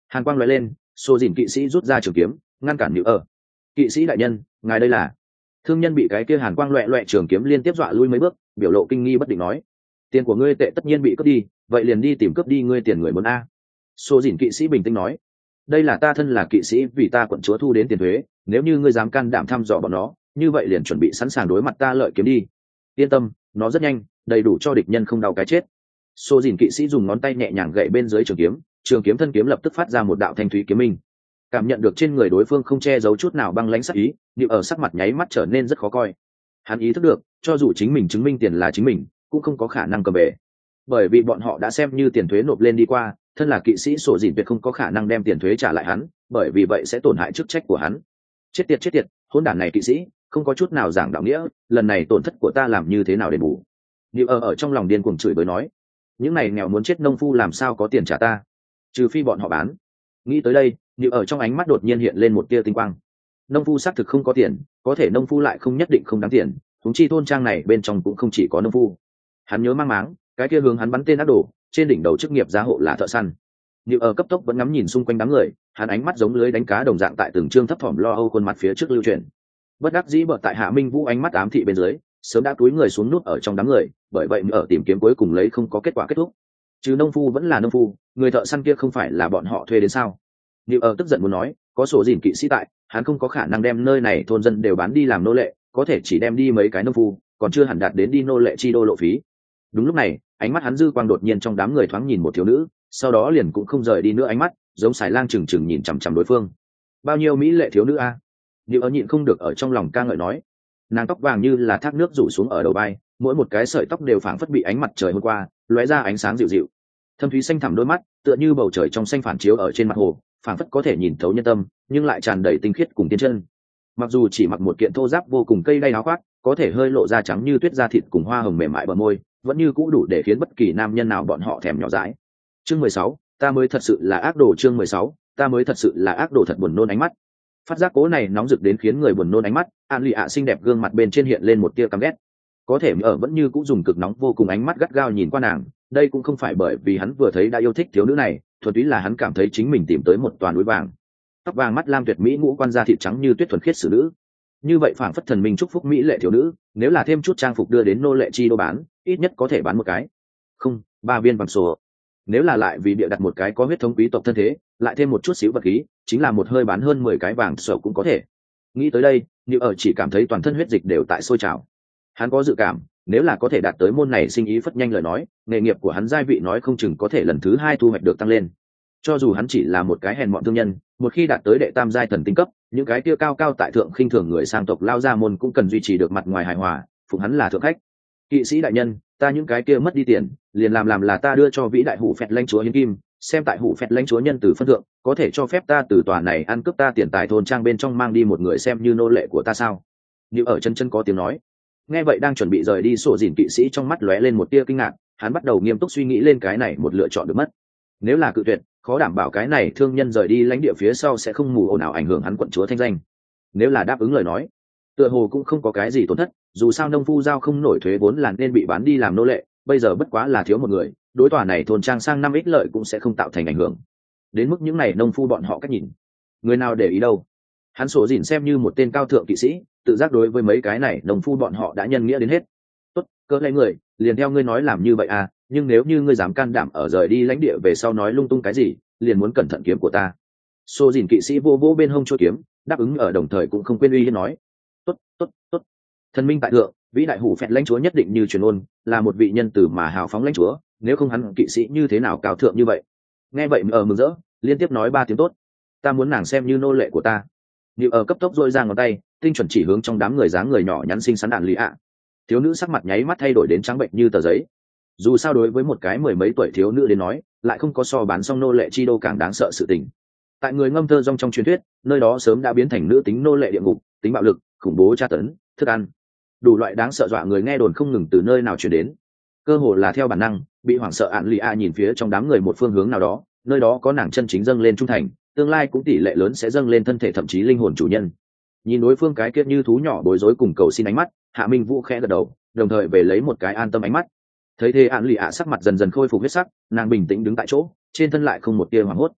hàn quang loại lên, xô dìn kỵ sĩ rút ra trường kiếm ngăn cản nữ ở. Kỵ sĩ đại nhân, ngài đây là? Thương nhân bị cái kia hàn quang loẹ loẹ trường kiếm liên tiếp dọa lui mấy bước, biểu lộ kinh nghi bất định nói: tiền của ngươi tệ tất nhiên bị cướp đi, vậy liền đi tìm cướp đi ngươi tiền người muốn a. Xô dìn kỵ sĩ bình tĩnh nói: đây là ta thân là kỵ sĩ vì ta quận chúa thu đến tiền thuế, nếu như ngươi dám can đảm thăm dò bọn nó, như vậy liền chuẩn bị sẵn sàng đối mặt ta lợi kiếm đi. Yên tâm, nó rất nhanh, đầy đủ cho địch nhân không đau cái chết. Xô dìn kỵ sĩ dùng ngón tay nhẹ nhàng gậy bên dưới trường kiếm, trường kiếm thân kiếm lập tức phát ra một đạo thanh thúy kiếm minh. Cảm nhận được trên người đối phương không che giấu chút nào băng lãnh sắc ý, điệu ở sắc mặt nháy mắt trở nên rất khó coi. Hắn ý thức được, cho dù chính mình chứng minh tiền là chính mình, cũng không có khả năng cầm về, bởi vì bọn họ đã xem như tiền thuế nộp lên đi qua, thân là kỵ sĩ sổ dìn tuyệt không có khả năng đem tiền thuế trả lại hắn, bởi vì vậy sẽ tổn hại chức trách của hắn. Chết tiệt chết tiệt, hỗn đản này kỵ sĩ, không có chút nào giảng đạo nghĩa, lần này tổn thất của ta làm như thế nào để bù? Điệu ở ở trong lòng điên cuồng chửi bới nói, những này nghèo muốn chết nông phu làm sao có tiền trả ta, trừ phi bọn họ bán. Nghĩ tới đây, điệu ở trong ánh mắt đột nhiên hiện lên một tia tinh quang. Nông phu xác thực không có tiền, có thể nông phu lại không nhất định không đáng tiền, huống chi thôn trang này bên trong cũng không chỉ có nông phu. Hắn nhớ mang máng, cái kia hướng hắn bắn tên ác đồ, trên đỉnh đầu chức nghiệp giá hộ là thợ săn. Điệu ở cấp tốc vẫn ngắm nhìn xung quanh đám người, hắn ánh mắt giống lưới đánh cá đồng dạng tại từng trương thấp thỏm lo âu khuôn mặt phía trước lưu truyền. Bất đắc dĩ bợt tại Hạ Minh Vũ ánh mắt ám thị bên dưới, sớm đã túi người xuống nút ở trong đám người, bởi vậy ở tìm kiếm cuối cùng lấy không có kết quả kết thúc. Chứ nông phu vẫn là nông phu, người thợ săn kia không phải là bọn họ thuê đến sao? Điệu ở tức giận muốn nói, có sổ dìn kỵ sĩ tại, hắn không có khả năng đem nơi này thôn dân đều bán đi làm nô lệ, có thể chỉ đem đi mấy cái nông phu, còn chưa hẳn đạt đến đi nô lệ chi đô lộ phí. Đúng lúc này, ánh mắt hắn dư quang đột nhiên trong đám người thoáng nhìn một thiếu nữ, sau đó liền cũng không rời đi nữa ánh mắt, giống xài lang chừng chừng nhìn chằm chằm đối phương. Bao nhiêu mỹ lệ thiếu nữ a? Điệu ở nhịn không được ở trong lòng ca ngợi nói. Nàng tóc vàng như là thác nước rủ xuống ở đầu vai, mỗi một cái sợi tóc đều phảng phất bị ánh mặt trời hôm qua lóe ra ánh sáng dịu dịu. Thâm thúy xanh thẳm đôi mắt, tựa như bầu trời trong xanh phản chiếu ở trên mặt hồ, phảng phất có thể nhìn thấu nhân tâm, nhưng lại tràn đầy tinh khiết cùng tiên chân. Mặc dù chỉ mặc một kiện thô giáp vô cùng cây đay áo khoác, có thể hơi lộ ra trắng như tuyết da thịt cùng hoa hồng mềm mại bờ môi, vẫn như cũ đủ để khiến bất kỳ nam nhân nào bọn họ thèm nhỏ dãi. Chương mười sáu, ta mới thật sự là ác đồ. Chương mười sáu, ta mới thật sự là ác đồ. Thật buồn nôn ánh mắt. Phát giác cố này nóng rực đến khiến người buồn nôn ánh mắt, An Lị ạ xinh đẹp gương mặt bên trên hiện lên một tia căm ghét. Có thể ở vẫn như cũ dùng cực nóng vô cùng ánh mắt gắt gao nhìn qua nàng, đây cũng không phải bởi vì hắn vừa thấy đã yêu thích thiếu nữ này, thuần túy là hắn cảm thấy chính mình tìm tới một toàn núi vàng. Tóc vàng mắt lam tuyệt mỹ, ngũ quan da thịt trắng như tuyết thuần khiết xử nữ. Như vậy phảng phất thần minh chúc phúc mỹ lệ thiếu nữ, nếu là thêm chút trang phục đưa đến nô lệ chi đô bán, ít nhất có thể bán một cái. Không, ba viên vàng sổ. Nếu là lại vì bịa đặt một cái có huyết thống quý tộc thân thế, lại thêm một chút xíu vật khí, chính là một hơi bán hơn mười cái vàng sổ cũng có thể. Nghĩ tới đây, Như ở chỉ cảm thấy toàn thân huyết dịch đều tại sôi trào. Hắn có dự cảm, nếu là có thể đạt tới môn này sinh ý phất nhanh lời nói, nghề nghiệp của hắn giai vị nói không chừng có thể lần thứ hai thu hoạch được tăng lên. Cho dù hắn chỉ là một cái hèn mọn thương nhân, một khi đạt tới đệ tam giai thần tinh cấp, những cái kia cao cao tại thượng khinh thường người sang tộc lao ra môn cũng cần duy trì được mặt ngoài hài hòa, phụng hắn là thượng khách. Kỵ sĩ đại nhân, ta những cái kia mất đi tiền, liền làm làm là ta đưa cho vĩ đại hủ phẹt lãnh chúa hiến kim, xem tại hủ phẹt lãnh chúa nhân từ phân thượng, có thể cho phép ta từ tòa này ăn cướp ta tiền tài thôn trang bên trong mang đi một người xem như nô lệ của ta sao? Như ở chân chân có tiếng nói. Nghe vậy đang chuẩn bị rời đi sổ dìn kỵ sĩ trong mắt lóe lên một tia kinh ngạc, hắn bắt đầu nghiêm túc suy nghĩ lên cái này một lựa chọn được mất. Nếu là cự tuyệt, khó đảm bảo cái này thương nhân rời đi lãnh địa phía sau sẽ không mù ồn ào ảnh hưởng hắn quận chúa thanh danh. Nếu là đáp ứng lời nói, tựa hồ cũng không có cái gì tổn thất, dù sao nông phu giao không nổi thuế vốn là nên bị bán đi làm nô lệ, bây giờ bất quá là thiếu một người, đối tòa này thôn trang sang năm ích lợi cũng sẽ không tạo thành ảnh hưởng. Đến mức những này nông phu bọn họ cách nhìn, người nào để ý đâu. Hắn sổ dìn xem như một tên cao thượng kỵ sĩ, tự giác đối với mấy cái này nông phu bọn họ đã nhân nghĩa đến hết. Tốt, cỡ lấy người, liền theo ngươi nói làm như vậy à, nhưng nếu như ngươi dám can đảm ở rời đi lãnh địa về sau nói lung tung cái gì, liền muốn cẩn thận kiếm của ta. Sổ dìn kỵ sĩ vô vô bên hông chuôi kiếm, đáp ứng ở đồng thời cũng không quên uy hiếp nói. Tốt, tốt, tốt. Thần minh tại thượng, vĩ đại hủ phẹt lãnh chúa nhất định như truyền ôn, là một vị nhân tử mà hào phóng lãnh chúa, nếu không hắn kỵ sĩ như thế nào cao thượng như vậy. Nghe vậy ở mừng rỡ, liên tiếp nói ba tiếng tốt. Ta muốn nàng xem như nô lệ của ta. Như ở cấp tốc dội ra ngón tay, tinh chuẩn chỉ hướng trong đám người dáng người nhỏ nhắn xinh xắn đạn lý ạ. Thiếu nữ sắc mặt nháy mắt thay đổi đến trắng bệnh như tờ giấy. Dù sao đối với một cái mười mấy tuổi thiếu nữ đến nói, lại không có so bán xong nô lệ chi đô càng đáng sợ sự tình. Tại người ngâm thơ rong trong truyền thuyết, nơi đó sớm đã biến thành nữ tính nô lệ địa ngục, tính bạo lực, khủng bố tra tấn, thức ăn, đủ loại đáng sợ dọa người nghe đồn không ngừng từ nơi nào truyền đến. Cơ hồ là theo bản năng, bị hoảng sợ ạn lì a nhìn phía trong đám người một phương hướng nào đó, nơi đó có nàng chân chính dâng lên trung thành, tương lai cũng tỷ lệ lớn sẽ dâng lên thân thể thậm chí linh hồn chủ nhân. Nhìn đối phương cái kia như thú nhỏ bối rối cùng cầu xin ánh mắt, Hạ Minh Vũ khẽ gật đầu, đồng thời về lấy một cái an tâm ánh mắt. Thấy thế ạn lì a sắc mặt dần dần khôi phục huyết sắc, nàng bình tĩnh đứng tại chỗ, trên thân lại không một tia hoảng hốt.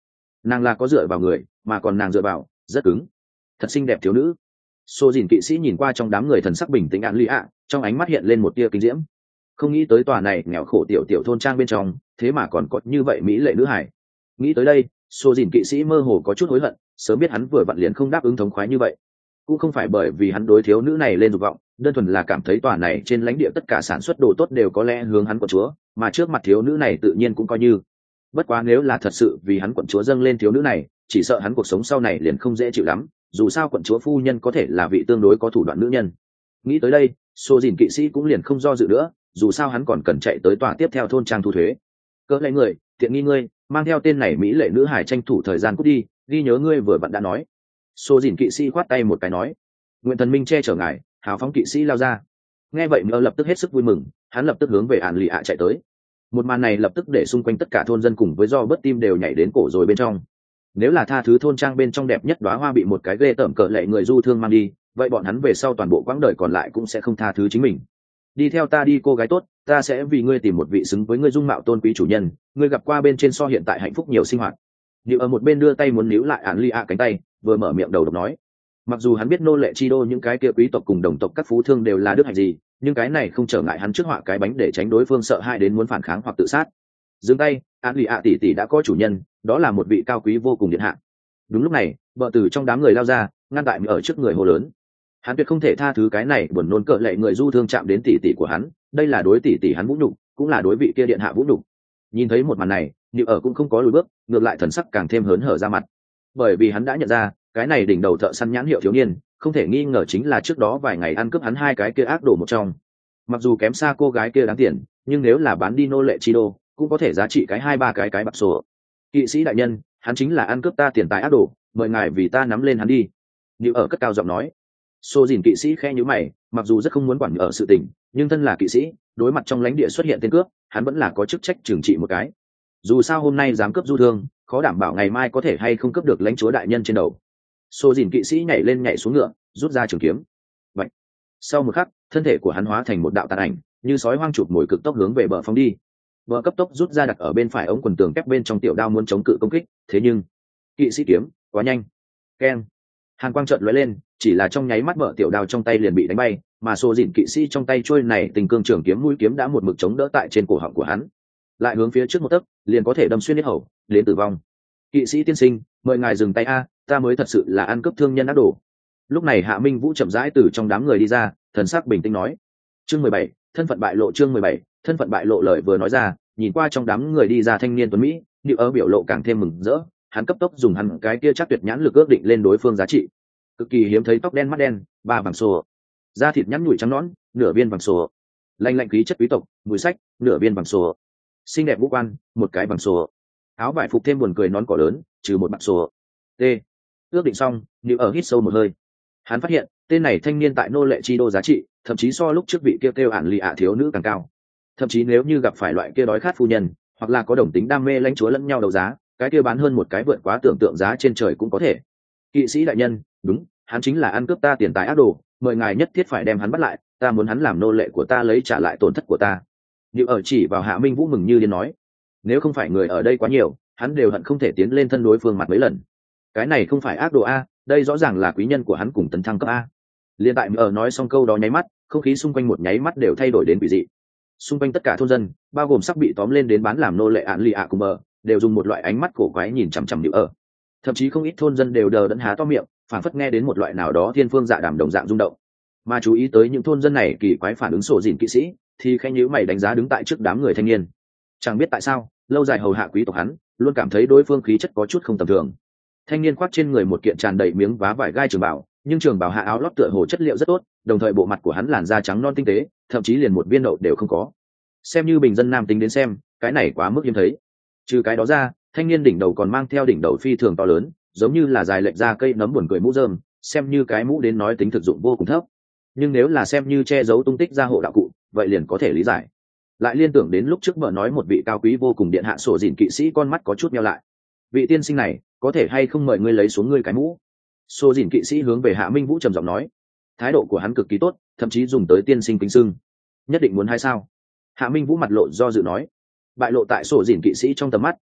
nàng là có dựa vào người mà còn nàng dựa vào rất cứng. Thật xinh đẹp thiếu nữ. Sô dìn kỵ sĩ nhìn qua trong đám người thần sắc bình tĩnh án lì ạ, trong ánh mắt hiện lên một tia kinh diễm. Không nghĩ tới tòa này nghèo khổ tiểu tiểu thôn trang bên trong thế mà còn có như vậy mỹ lệ nữ hải. Nghĩ tới đây, Sô dìn kỵ sĩ mơ hồ có chút hối hận, sớm biết hắn vừa vặn liền không đáp ứng thống khoái như vậy. Cũng không phải bởi vì hắn đối thiếu nữ này lên dục vọng, đơn thuần là cảm thấy tòa này trên lãnh địa tất cả sản xuất đồ tốt đều có lẽ hướng hắn quận chúa, mà trước mặt thiếu nữ này tự nhiên cũng coi như. Bất quá nếu là thật sự vì hắn quận chúa dâng lên thiếu nữ này, chỉ sợ hắn cuộc sống sau này liền không dễ chịu lắm, dù sao quận chúa phu nhân có thể là vị tương đối có thủ đoạn nữ nhân. Nghĩ tới đây, Sô dìn kỵ sĩ cũng liền không do dự nữa, dù sao hắn còn cần chạy tới tòa tiếp theo thôn trang thu thuế. Cỡ lại người, tiện nghi ngươi, mang theo tên này mỹ lệ nữ hải tranh thủ thời gian cút đi, ghi nhớ ngươi vừa vặn đã nói. Sô dìn kỵ sĩ khoát tay một cái nói, nguyện thần minh che chở ngài. Hào phóng kỵ sĩ lao ra. Nghe vậy Mơ lập tức hết sức vui mừng, hắn lập tức hướng về ản lì ạ chạy tới. Một màn này lập tức để xung quanh tất cả thôn dân cùng với do bớt tim đều nhảy đến cổ rồi bên trong. Nếu là tha thứ thôn trang bên trong đẹp nhất đóa hoa bị một cái ghê tởm cỡ lệ người du thương mang đi, vậy bọn hắn về sau toàn bộ quãng đời còn lại cũng sẽ không tha thứ chính mình. Đi theo ta đi cô gái tốt, ta sẽ vì ngươi tìm một vị xứng với ngươi dung mạo tôn quý chủ nhân, ngươi gặp qua bên trên so hiện tại hạnh phúc nhiều sinh hoạt. Điệu ở một bên đưa tay muốn níu lại ản lì ạ cánh tay, vừa mở miệng đầu độc nói. Mặc dù hắn biết nô lệ chi đô những cái kia quý tộc cùng đồng tộc các phú thương đều là đức hạnh gì, nhưng cái này không trở ngại hắn trước họa cái bánh để tránh đối phương sợ hãi đến muốn phản kháng hoặc tự sát. Dừng tay, án lì ạ tỷ tỷ đã có chủ nhân, đó là một vị cao quý vô cùng điện hạ. Đúng lúc này, vợ từ trong đám người lao ra, ngăn tại ở trước người hô lớn. Hắn tuyệt không thể tha thứ cái này buồn nôn cỡ lệ người du thương chạm đến tỷ tỷ của hắn, đây là đối tỷ tỷ hắn vũ nhục, cũng là đối vị kia điện hạ vũ nhục. Nhìn thấy một màn này, Niệu ở cũng không có lùi bước, ngược lại thần sắc càng thêm hớn hở ra mặt, bởi vì hắn đã nhận ra cái này đỉnh đầu thợ săn nhãn hiệu thiếu niên không thể nghi ngờ chính là trước đó vài ngày ăn cướp hắn hai cái kia ác đồ một trong. Mặc dù kém xa cô gái kia đáng tiền, nhưng nếu là bán đi nô lệ chi đô cũng có thể giá trị cái hai ba cái cái bạc sổ. Kỵ sĩ đại nhân, hắn chính là ăn cướp ta tiền tài ác đồ, mời ngài vì ta nắm lên hắn đi. Niệu ở cất cao giọng nói. Xô dìn kỵ sĩ khe nhíu mày, mặc dù rất không muốn quản ở sự tình, nhưng thân là kỵ sĩ, đối mặt trong lãnh địa xuất hiện tên cướp, hắn vẫn là có chức trách trừng trị một cái. Dù sao hôm nay dám cướp du thương, khó đảm bảo ngày mai có thể hay không cướp được lãnh chúa đại nhân trên đầu. Xô dìn kỵ sĩ nhảy lên nhảy xuống ngựa, rút ra trường kiếm. Vậy, sau một khắc, thân thể của hắn hóa thành một đạo tàn ảnh, như sói hoang chụp mồi cực tốc hướng về bờ phóng đi. Bờ cấp tốc rút ra đặt ở bên phải ống quần tường kép bên trong tiểu đao muốn chống cự công kích, thế nhưng kỵ sĩ kiếm quá nhanh. Keng, hàn quang chợt lóe lên, chỉ là trong nháy mắt bờ tiểu đao trong tay liền bị đánh bay, mà xô dìn kỵ sĩ trong tay trôi này tình cương trường kiếm mũi kiếm đã một mực chống đỡ tại trên cổ họng của hắn, lại hướng phía trước một tấc liền có thể đâm xuyên hết hầu đến tử vong. Kỵ sĩ tiên sinh, mời ngài dừng tay a, ta mới thật sự là ăn cướp thương nhân ác đồ. Lúc này Hạ Minh Vũ chậm rãi từ trong đám người đi ra, thần sắc bình tĩnh nói. Chương mười bảy, thân phận bại lộ. Chương mười bảy, thân phận bại lộ. Lời vừa nói ra, nhìn qua trong đám người đi ra thanh niên tuấn mỹ, Niệu ở biểu lộ càng thêm mừng rỡ, hắn cấp tốc dùng hắn cái kia chắc tuyệt nhãn lực ước định lên đối phương giá trị. Cực kỳ hiếm thấy tóc đen mắt đen, ba vàng sồ, da thịt nhẵn nhủi trắng nõn, nửa viên vàng sồ, lanh lạnh khí chất quý tộc, mùi sách, nửa viên vàng sồ, xinh đẹp ngũ quan, một cái vàng sồ, áo vải phục thêm buồn cười nón cỏ lớn, trừ một bạc sồ. T. Ước định xong, Niệu ở hít sâu một hơi. Hắn phát hiện, tên này thanh niên tại nô lệ chi đô giá trị, thậm chí so lúc trước vị kia kêu ản lì ạ thiếu nữ càng cao. Thậm chí nếu như gặp phải loại kia đói khát phu nhân, hoặc là có đồng tính đam mê lãnh chúa lẫn nhau đấu giá, cái kia bán hơn một cái vượt quá tưởng tượng giá trên trời cũng có thể. Kỵ sĩ đại nhân, đúng, hắn chính là ăn cướp ta tiền tài ác đồ, mời ngài nhất thiết phải đem hắn bắt lại, ta muốn hắn làm nô lệ của ta lấy trả lại tổn thất của ta. Niệu ở chỉ vào Hạ Minh Vũ mừng như điên nói, nếu không phải người ở đây quá nhiều, hắn đều hận không thể tiến lên thân đối phương mặt mấy lần. Cái này không phải ác đồ a, đây rõ ràng là quý nhân của hắn cùng tấn thăng cấp a. Liên tại ở nói xong câu đó nháy mắt, không khí xung quanh một nháy mắt đều thay đổi đến quỷ dị. Xung quanh tất cả thôn dân, bao gồm sắp bị tóm lên đến bán làm nô lệ án lì ạ cùng bờ, đều dùng một loại ánh mắt cổ quái nhìn chằm chằm Niệu ở. Thậm chí không ít thôn dân đều đờ đẫn há to miệng, phảng phất nghe đến một loại nào đó thiên phương dạ đàm đồng dạng rung động. Mà chú ý tới những thôn dân này kỳ quái phản ứng sổ dìn kỵ sĩ, thì khẽ nhíu mày đánh giá đứng tại trước đám người thanh niên. Chẳng biết tại sao, lâu dài hầu hạ quý tộc hắn, luôn cảm thấy đối phương khí chất có chút không tầm thường. Thanh niên khoác trên người một kiện tràn đầy miếng vá vải gai trường bảo, nhưng trường bảo hạ áo lót tựa hồ chất liệu rất tốt, đồng thời bộ mặt của hắn làn da trắng non tinh tế, thậm chí liền một viên đậu đều không có. Xem như bình dân nam tính đến xem, cái này quá mức hiếm thấy. Trừ cái đó ra, thanh niên đỉnh đầu còn mang theo đỉnh đầu phi thường to lớn, giống như là dài lệch ra cây nấm buồn cười mũ rơm, xem như cái mũ đến nói tính thực dụng vô cùng thấp. Nhưng nếu là xem như che giấu tung tích gia hộ đạo cụ, vậy liền có thể lý giải. Lại liên tưởng đến lúc trước vợ nói một vị cao quý vô cùng điện hạ sổ dìn kỵ sĩ, con mắt có chút nheo lại. Vị tiên sinh này, có thể hay không mời ngươi lấy xuống ngươi cái mũ? Sổ dìn kỵ sĩ hướng về Hạ Minh Vũ trầm giọng nói. Thái độ của hắn cực kỳ tốt, thậm chí dùng tới tiên sinh kính sưng. Nhất định muốn hay sao? Hạ Minh Vũ mặt lộ do dự nói. Bại lộ tại sổ dìn kỵ sĩ trong tầm mắt,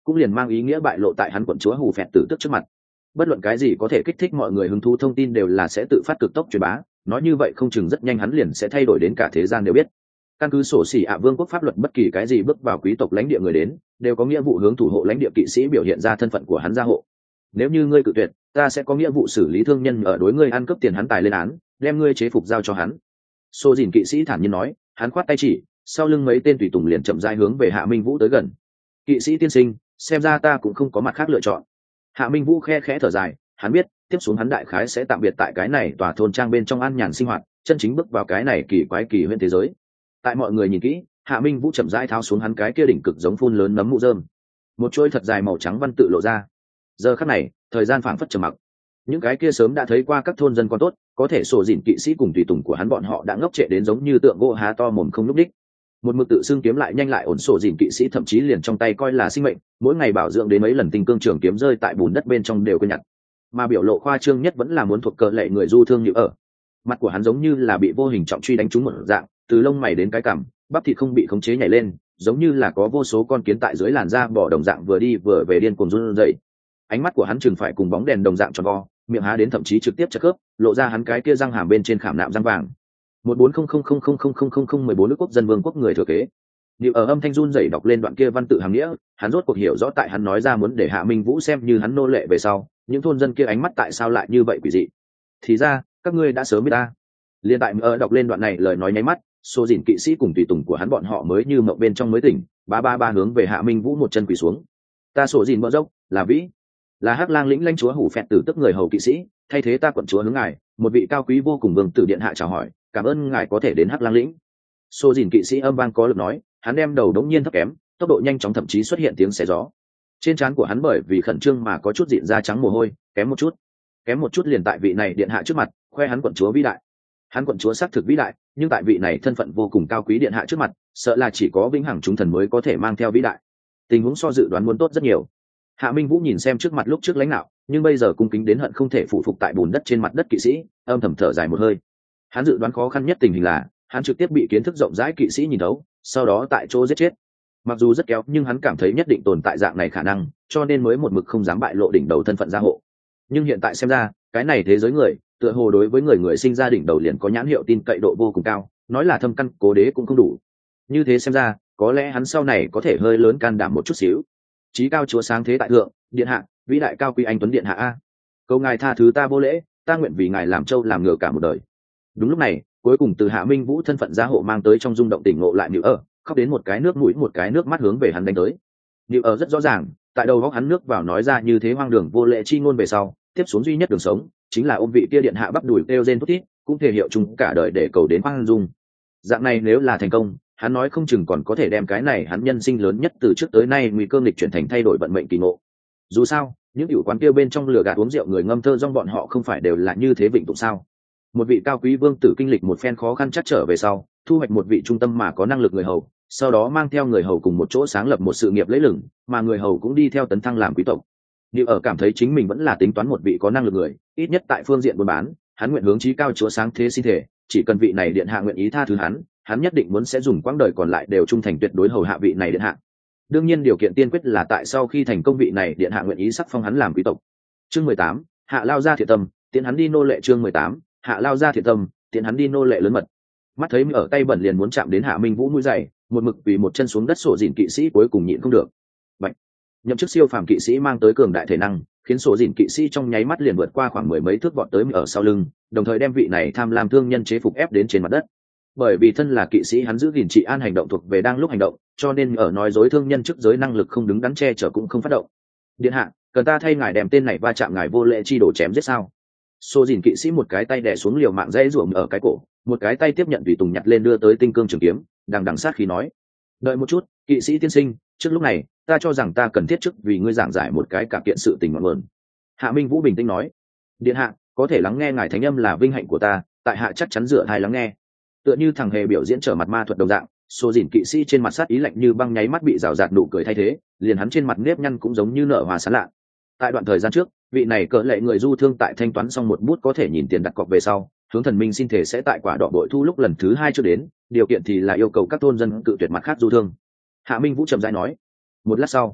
cũng liền mang ý nghĩa bại lộ tại hắn quận chúa hù phẹt tử tức trước mặt. Bất luận cái gì có thể kích thích mọi người hứng thú thông tin đều là sẽ tự phát cực tốc truyền bá, nói như vậy không chừng rất nhanh hắn liền sẽ thay đổi đến cả thế gian đều biết. Căn cứ sổ xỉ ạ vương quốc pháp luật, bất kỳ cái gì bước vào quý tộc lãnh địa người đến đều có nghĩa vụ hướng thủ hộ lãnh địa kỵ sĩ biểu hiện ra thân phận của hắn gia hộ. Nếu như ngươi cự tuyệt, ta sẽ có nghĩa vụ xử lý thương nhân ở đối ngươi ăn cướp tiền hắn tài lên án, đem ngươi chế phục giao cho hắn. Sô dìn kỵ sĩ thản nhiên nói, hắn khoát tay chỉ, sau lưng mấy tên tùy tùng liền chậm rãi hướng về Hạ Minh Vũ tới gần. Kỵ sĩ tiên sinh, xem ra ta cũng không có mặt khác lựa chọn. Hạ Minh Vũ khe khẽ thở dài, hắn biết tiếp xuống hắn đại khái sẽ tạm biệt tại cái này tòa thôn trang bên trong an nhàn sinh hoạt, chân chính bước vào cái này kỳ quái kỳ huyễn thế giới. Tại mọi người nhìn kỹ, Hạ Minh Vũ chậm rãi tháo xuống hắn cái kia đỉnh cực giống phun lớn nấm mũ rơm, một chuôi thật dài màu trắng văn tự lộ ra. Giờ khắc này, thời gian phảng phất trầm mặc. Những cái kia sớm đã thấy qua các thôn dân con tốt, có thể sổ dìn kỵ sĩ cùng tùy tùng của hắn bọn họ đã ngốc trệ đến giống như tượng gỗ há to mồm không lúc đích. Một mực tự xưng kiếm lại nhanh lại ổn sổ dìn kỵ sĩ thậm chí liền trong tay coi là sinh mệnh, mỗi ngày bảo dưỡng đến mấy lần tinh cương trường kiếm rơi tại bùn đất bên trong đều quên nhặt. Mà biểu lộ khoa trương nhất vẫn là muốn thuộc cờ lệ người du thương như ở. Mặt của hắn giống như là bị vô hình trọng truy đánh trúng một dạng, từ lông mày đến cái cằm, bắp thịt không bị khống chế nhảy lên, giống như là có vô số con kiến tại dưới làn da bỏ đồng dạng vừa đi vừa về điên cuồng run rẩy. Ánh mắt của hắn chừng phải cùng bóng đèn đồng dạng tròn vo, miệng há đến thậm chí trực tiếp chật khớp, lộ ra hắn cái kia răng hàm bên trên khảm nạm răng vàng. một bốn không không không không không không không không mười bốn nước quốc dân vương quốc người thừa kế. Điệu ở âm thanh run rẩy đọc lên đoạn kia văn tự hàm nghĩa, hắn rốt cuộc hiểu rõ tại hắn nói ra muốn để Hạ Minh Vũ xem như hắn nô lệ về sau, những thôn dân kia ánh mắt tại sao lại như vậy quỷ dị. Thì ra, các ngươi đã sớm biết ta. Liên tại ở đọc lên đoạn này lời nói nháy mắt, số dìn kỵ sĩ cùng tùy tùng của hắn bọn họ mới như mộng bên trong mới tỉnh, ba ba ba hướng về Hạ Minh Vũ một chân quỳ xuống. Ta sổ dìn mỡ dốc, là vĩ, là Hắc Lang lĩnh lãnh chúa hủ phẹt tử tức người hầu kỵ sĩ, thay thế ta quận chúa hướng ngài, một vị cao quý vô cùng vương tử điện hạ chào hỏi, cảm ơn ngài có thể đến Hắc Lang lĩnh. Sô dìn kỵ sĩ âm vang có lực nói, hắn đem đầu đống nhiên thấp kém, tốc độ nhanh chóng thậm chí xuất hiện tiếng xé gió. Trên trán của hắn bởi vì khẩn trương mà có chút dịn da trắng mồ hôi, kém một chút, kém một chút liền tại vị này điện hạ trước mặt, khoe hắn quận chúa vĩ đại. Hắn quận chúa xác thực vĩ đại, nhưng tại vị này thân phận vô cùng cao quý điện hạ trước mặt, sợ là chỉ có vĩnh hằng chúng thần mới có thể mang theo vĩ đại. Tình huống so dự đoán muốn tốt rất nhiều. Hạ Minh Vũ nhìn xem trước mặt lúc trước lãnh đạo, nhưng bây giờ cung kính đến hận không thể phụ phục tại bùn đất trên mặt đất kỵ sĩ, âm thầm thở dài một hơi. Hắn dự đoán khó khăn nhất tình hình là, hắn trực tiếp bị kiến thức rộng rãi kỵ sĩ nhìn thấu, sau đó tại chỗ giết chết. Mặc dù rất kéo, nhưng hắn cảm thấy nhất định tồn tại dạng này khả năng, cho nên mới một mực không dám bại lộ đỉnh đầu thân phận gia hộ. Nhưng hiện tại xem ra, cái này thế giới người, tựa hồ đối với người người sinh ra đỉnh đầu liền có nhãn hiệu tin cậy độ vô cùng cao, nói là thâm căn cố đế cũng không đủ. Như thế xem ra, có lẽ hắn sau này có thể hơi lớn can đảm một chút xíu. Chí cao chúa sáng thế tại thượng, điện hạ, vĩ đại cao quý anh tuấn điện hạ a, cầu ngài tha thứ ta vô lễ, ta nguyện vì ngài làm trâu làm ngựa cả một đời. Đúng lúc này, cuối cùng từ Hạ Minh Vũ thân phận gia hộ mang tới trong rung động tỉnh ngộ lại Nữu ở, khóc đến một cái nước mũi một cái nước mắt hướng về hắn đánh tới. Nữu ở rất rõ ràng, tại đầu góc hắn nước vào nói ra như thế hoang đường vô lễ chi ngôn về sau, tiếp xuống duy nhất đường sống chính là ôm vị kia điện hạ bắp đùi kêu rên thút thít, cũng thể hiệu chung cả đời để cầu đến hoang dung. Dạng này nếu là thành công, hắn nói không chừng còn có thể đem cái này hắn nhân sinh lớn nhất từ trước tới nay nguy cơ nghịch chuyển thành thay đổi vận mệnh kỳ ngộ. Dù sao, những tiểu quán kia bên trong lừa gạt uống rượu người ngâm thơ rong bọn họ không phải đều là như thế vịnh tụng sao? Một vị cao quý vương tử kinh lịch một phen khó khăn chắc trở về sau, thu hoạch một vị trung tâm mà có năng lực người hầu, sau đó mang theo người hầu cùng một chỗ sáng lập một sự nghiệp lẫy lừng, mà người hầu cũng đi theo tấn thăng làm quý tộc. Như ở cảm thấy chính mình vẫn là tính toán một vị có năng lực người, ít nhất tại phương diện buôn bán, hắn nguyện hướng chí cao chúa sáng thế xin thể, chỉ cần vị này điện hạ nguyện ý tha thứ hắn, hắn nhất định muốn sẽ dùng quãng đời còn lại đều trung thành tuyệt đối hầu hạ vị này điện hạ. Đương nhiên điều kiện tiên quyết là tại sau khi thành công vị này điện hạ nguyện ý sắc phong hắn làm quý tộc. Chương mười tám, hạ lao ra thiện tâm, tiến hắn đi nô lệ. Chương mười tám, hạ lao ra thiện tâm, tiến hắn đi nô lệ lớn mật. Mắt thấy ở tay bẩn liền muốn chạm đến Hạ Minh Vũ mũi giày, một mực vì một chân xuống đất sổ dìn kỵ sĩ cuối cùng nhịn không được. Bạch. Nhậm chức siêu phàm kỵ sĩ mang tới cường đại thể năng, khiến sổ dìn kỵ sĩ trong nháy mắt liền vượt qua khoảng mười mấy thước vọt tới ở sau lưng, đồng thời đem vị này tham lam thương nhân chế phục ép đến trên mặt đất. Bởi vì thân là kỵ sĩ hắn giữ gìn trị an hành động thuộc về đang lúc hành động, cho nên ở nói dối thương nhân trước giới năng lực không đứng đắn che chở cũng không phát động. Điện hạ, cần ta thay ngài đem tên này va chạm ngài vô lễ chi đổ chém giết sao? Sô dìn kỵ sĩ một cái tay đè xuống liều mạng dãy ruộng ở cái cổ, một cái tay tiếp nhận tùy tùng nhặt lên đưa tới tinh cương trường kiếm, đằng đằng sát khí nói: đợi một chút, kỵ sĩ tiên sinh, trước lúc này ta cho rằng ta cần thiết chức vì ngươi giảng giải một cái cả kiện sự tình ngọn nguồn. Hạ Minh Vũ bình tĩnh nói: điện hạ, có thể lắng nghe ngài thánh âm là vinh hạnh của ta, tại hạ chắc chắn dựa thai lắng nghe. Tựa như thằng hề biểu diễn trở mặt ma thuật đồng dạng, Sô dìn kỵ sĩ trên mặt sát ý lạnh như băng nháy mắt bị rào rạt nụ cười thay thế, liền hắn trên mặt nếp nhăn cũng giống như nở hoa sán lạ. Tại đoạn thời gian trước, vị này cỡ lệ người du thương tại thanh toán xong một bút có thể nhìn tiền đặt cọc về sau, hướng thần minh xin thể sẽ tại quả đỏ bội thu lúc lần thứ hai chưa đến, điều kiện thì là yêu cầu các thôn dân cự tuyệt mặt khác du thương. Hạ Minh Vũ trầm rãi nói. Một lát sau,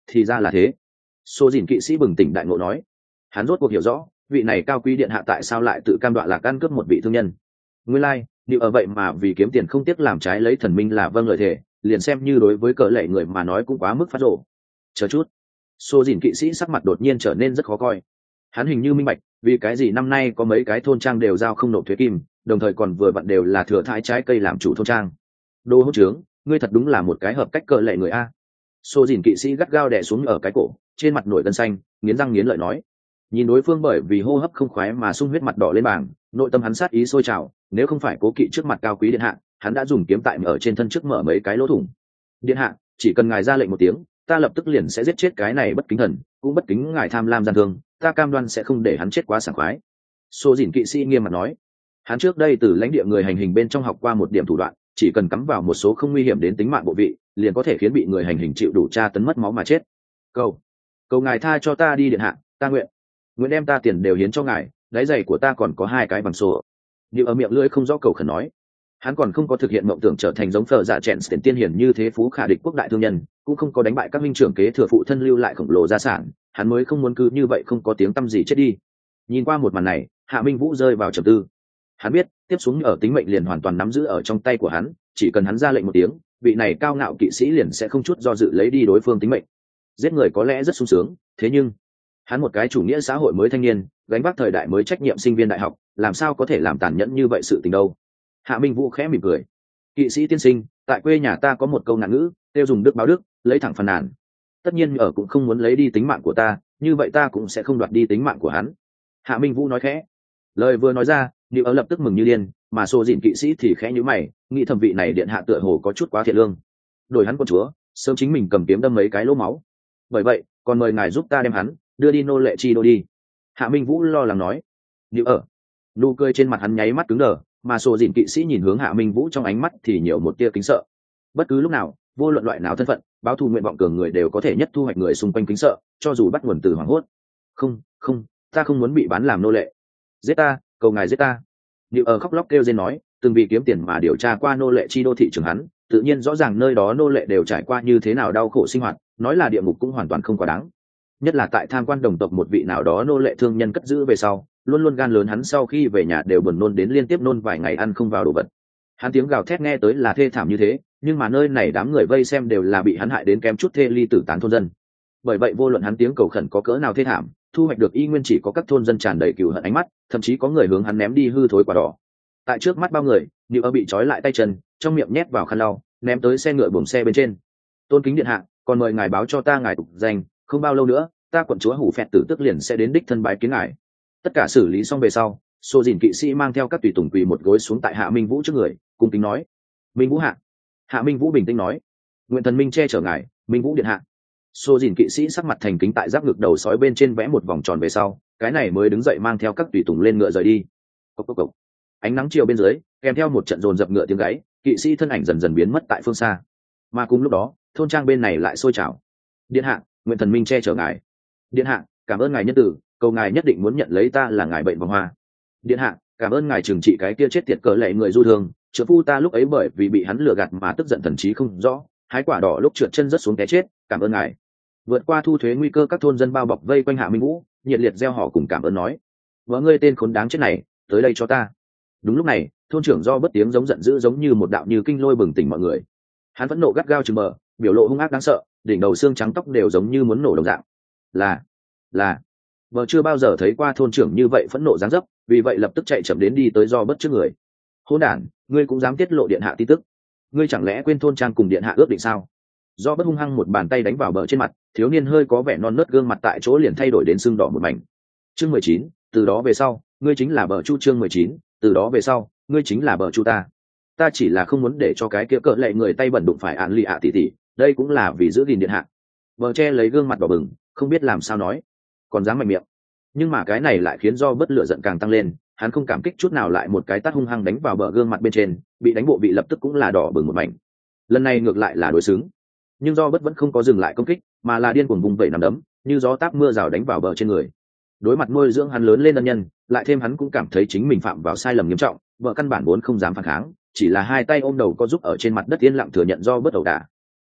thì ra là thế. Sô dìn kỵ sĩ bừng tỉnh đại ngộ nói. Hắn rốt cuộc hiểu rõ vị này cao quý điện hạ tại sao lại tự cam đoạ lạc ăn cướp một vị thương nhân. Nguyên lai, like, điều ở vậy mà vì kiếm tiền không tiếc làm trái lấy thần minh là vâng lời thề, liền xem như đối với cỡ lệ người mà nói cũng quá mức phát rộ. Chờ chút. Sô dìn kỵ sĩ sắc mặt đột nhiên trở nên rất khó coi. Hắn hình như minh bạch vì cái gì năm nay có mấy cái thôn trang đều giao không nộp thuế kim, đồng thời còn vừa vặn đều là thừa thái trái cây làm chủ thôn trang. Đô hỗn trướng, ngươi thật đúng là một cái hợp cách cỡ lệ người a. Sô dìn kỵ sĩ gắt gao đè xuống ở cái cổ, trên mặt nổi gân xanh, nghiến răng nghiến lợi nói. Nhìn đối phương bởi vì hô hấp không khoái mà sung huyết mặt đỏ lên bảng, nội tâm hắn sát ý sôi trào, nếu không phải cố kỵ trước mặt cao quý điện hạ, hắn đã dùng kiếm tại ở trên thân trước mở mấy cái lỗ thủng. Điện hạ, chỉ cần ngài ra lệnh một tiếng, ta lập tức liền sẽ giết chết cái này bất kính thần, cũng bất kính ngài tham lam gian thương, ta cam đoan sẽ không để hắn chết quá sảng khoái. Sô dìn kỵ sĩ nghiêm mặt nói. Hắn trước đây từ lãnh địa người hành hình bên trong học qua một điểm thủ đoạn, chỉ cần cắm vào một số không nguy hiểm đến tính mạng bộ vị, liền có thể khiến bị người hành hình chịu đủ tra tấn mất máu mà chết. Cầu, cầu ngài tha cho ta đi điện hạ, ta nguyện, nguyện đem ta tiền đều hiến cho ngài, đáy giày của ta còn có hai cái bằng sổ. Điệu ở miệng lưỡi không rõ cầu khẩn nói. Hắn còn không có thực hiện mộng tưởng trở thành giống phở dạ chèn tiền tiên hiển như thế phú khả địch quốc đại thương nhân, cũng không có đánh bại các minh trưởng kế thừa phụ thân lưu lại khổng lồ gia sản, hắn mới không muốn cứ như vậy không có tiếng tăm gì chết đi. Nhìn qua một màn này, Hạ Minh Vũ rơi vào trầm tư. Hắn biết tiếp xuống ở tính mệnh liền hoàn toàn nắm giữ ở trong tay của hắn, chỉ cần hắn ra lệnh một tiếng, vị này cao ngạo kỵ sĩ liền sẽ không chút do dự lấy đi đối phương tính mệnh. Giết người có lẽ rất sung sướng, thế nhưng hắn một cái chủ nghĩa xã hội mới thanh niên, gánh vác thời đại mới trách nhiệm sinh viên đại học, làm sao có thể làm tàn nhẫn như vậy sự tình đâu. Hạ Minh Vũ khẽ mỉm cười. Kỵ sĩ tiên sinh, tại quê nhà ta có một câu nạn ngữ, tiêu dùng đức báo đức, lấy thẳng phàn nàn. Tất nhiên ở cũng không muốn lấy đi tính mạng của ta, như vậy ta cũng sẽ không đoạt đi tính mạng của hắn. Hạ Minh Vũ nói khẽ. Lời vừa nói ra, Niệu ở lập tức mừng như điên, mà Sô dìn kỵ sĩ thì khẽ nhíu mày, nghĩ thẩm vị này điện hạ tựa hồ có chút quá thiện lương. Đổi hắn con chúa, sớm chính mình cầm kiếm đâm mấy cái lỗ máu. Bởi vậy, còn mời ngài giúp ta đem hắn đưa đi nô lệ chi đô đi. Hạ Minh Vũ lo lắng nói. Niệu ở. Nụ cười trên mặt hắn nháy mắt cứng đờ, mà Sô dìn kỵ sĩ nhìn hướng Hạ Minh Vũ trong ánh mắt thì nhiều một tia kính sợ. Bất cứ lúc nào, vô luận loại nào thân phận, báo thù nguyện vọng cường người đều có thể nhất thu hoạch người xung quanh kính sợ, cho dù bắt nguồn từ hoảng hốt. Không, không, ta không muốn bị bán làm nô lệ. Giết ta, cầu ngài giết ta. Niệu ở khóc lóc kêu rên nói, từng vì kiếm tiền mà điều tra qua nô lệ chi đô thị trường hắn, tự nhiên rõ ràng nơi đó nô lệ đều trải qua như thế nào đau khổ sinh hoạt, nói là địa ngục cũng hoàn toàn không quá đáng. Nhất là tại tham quan đồng tộc một vị nào đó nô lệ thương nhân cất giữ về sau, luôn luôn gan lớn hắn sau khi về nhà đều buồn nôn đến liên tiếp nôn vài ngày ăn không vào đồ vật. Hắn tiếng gào thét nghe tới là thê thảm như thế, nhưng mà nơi này đám người vây xem đều là bị hắn hại đến kém chút thê ly tử tán thôn dân. Bởi vậy vô luận hắn tiếng cầu khẩn có cỡ nào thê thảm, thu hoạch được y nguyên chỉ có các thôn dân tràn đầy cừu hận ánh mắt, thậm chí có người hướng hắn ném đi hư thối quả đỏ. Tại trước mắt bao người, Niệu ở bị trói lại tay chân, trong miệng nhét vào khăn lau, ném tới xe ngựa buồng xe bên trên. Tôn kính điện hạ, còn mời ngài báo cho ta ngài tục danh, không bao lâu nữa, ta quận chúa Hủ Phẹt Tử tức liền sẽ đến đích thân bái kiến ngài. Tất cả xử lý xong về sau, Sô dìn kỵ sĩ mang theo các tùy tùng quỳ một gối xuống tại Hạ Minh Vũ trước người, cung kính nói: Minh Vũ hạ. Hạ Minh Vũ bình tĩnh nói: Nguyện thần minh che chở ngài, Minh Vũ điện hạ. Sô dìn kỵ sĩ sắc mặt thành kính tại giáp ngực đầu sói bên trên vẽ một vòng tròn về sau, cái này mới đứng dậy mang theo các tùy tùng lên ngựa rời đi. Cốc cốc cốc. Ánh nắng chiều bên dưới, kèm theo một trận dồn dập ngựa tiếng gáy, kỵ sĩ thân ảnh dần dần biến mất tại phương xa. Mà cùng lúc đó, thôn trang bên này lại sôi trào. Điện hạ, nguyện thần minh che chở ngài. Điện hạ, cảm ơn ngài nhân tử, cầu ngài nhất định muốn nhận lấy ta là ngài bệnh vòng hoa. Điện hạ, cảm ơn ngài trừng trị cái kia chết tiệt cỡ lệ người du thường, trợ phu ta lúc ấy bởi vì bị hắn lừa gạt mà tức giận thần trí không rõ, hái quả đỏ lúc trượt chân rất xuống té chết, cảm ơn ngài. Vượt qua thu thuế nguy cơ, các thôn dân bao bọc vây quanh Hạ Minh Vũ, nhiệt liệt gieo họ cùng cảm ơn nói: vợ ngươi tên khốn đáng chết này, tới đây cho ta. Đúng lúc này, thôn trưởng do bất tiếng giống giận dữ giống như một đạo như kinh lôi bừng tỉnh mọi người. Hắn phẫn nộ gắt gao trừng mờ, biểu lộ hung ác đáng sợ, đỉnh đầu xương trắng tóc đều giống như muốn nổ đồng dạng. Là, là, vợ chưa bao giờ thấy qua thôn trưởng như vậy phẫn nộ dáng dấp, vì vậy lập tức chạy chậm đến đi tới do bất trước người. Hỗn đản, ngươi cũng dám tiết lộ điện hạ tin tức? Ngươi chẳng lẽ quên thôn trang cùng điện hạ ước định sao? Do bất hung hăng một bàn tay đánh vào bờ trên mặt, thiếu niên hơi có vẻ non nớt gương mặt tại chỗ liền thay đổi đến sưng đỏ một mảnh. Chương mười chín, từ đó về sau, ngươi chính là bờ chu. Chương mười chín, từ đó về sau, ngươi chính là bờ chu ta. Ta chỉ là không muốn để cho cái kia cỡ lệ người tay bẩn đụng phải án lì ạ tỷ tỷ, đây cũng là vì giữ gìn điện hạ. Bờ che lấy gương mặt đỏ bừng, không biết làm sao nói, còn dám mạnh miệng. Nhưng mà cái này lại khiến do bất lửa giận càng tăng lên, hắn không cảm kích chút nào lại một cái tát hung hăng đánh vào bờ gương mặt bên trên, bị đánh bộ vị lập tức cũng là đỏ bừng một mảnh. Lần này ngược lại là đối xứng, nhưng do bất vẫn không có dừng lại công kích, mà là điên cuồng vùng vẩy nằm đấm, như gió táp mưa rào đánh vào bờ trên người. Đối mặt nuôi dưỡng hắn lớn lên ân nhân, lại thêm hắn cũng cảm thấy chính mình phạm vào sai lầm nghiêm trọng, vợ căn bản vốn không dám phản kháng, chỉ là hai tay ôm đầu co giúp ở trên mặt đất yên lặng thừa nhận do bất ẩu đả.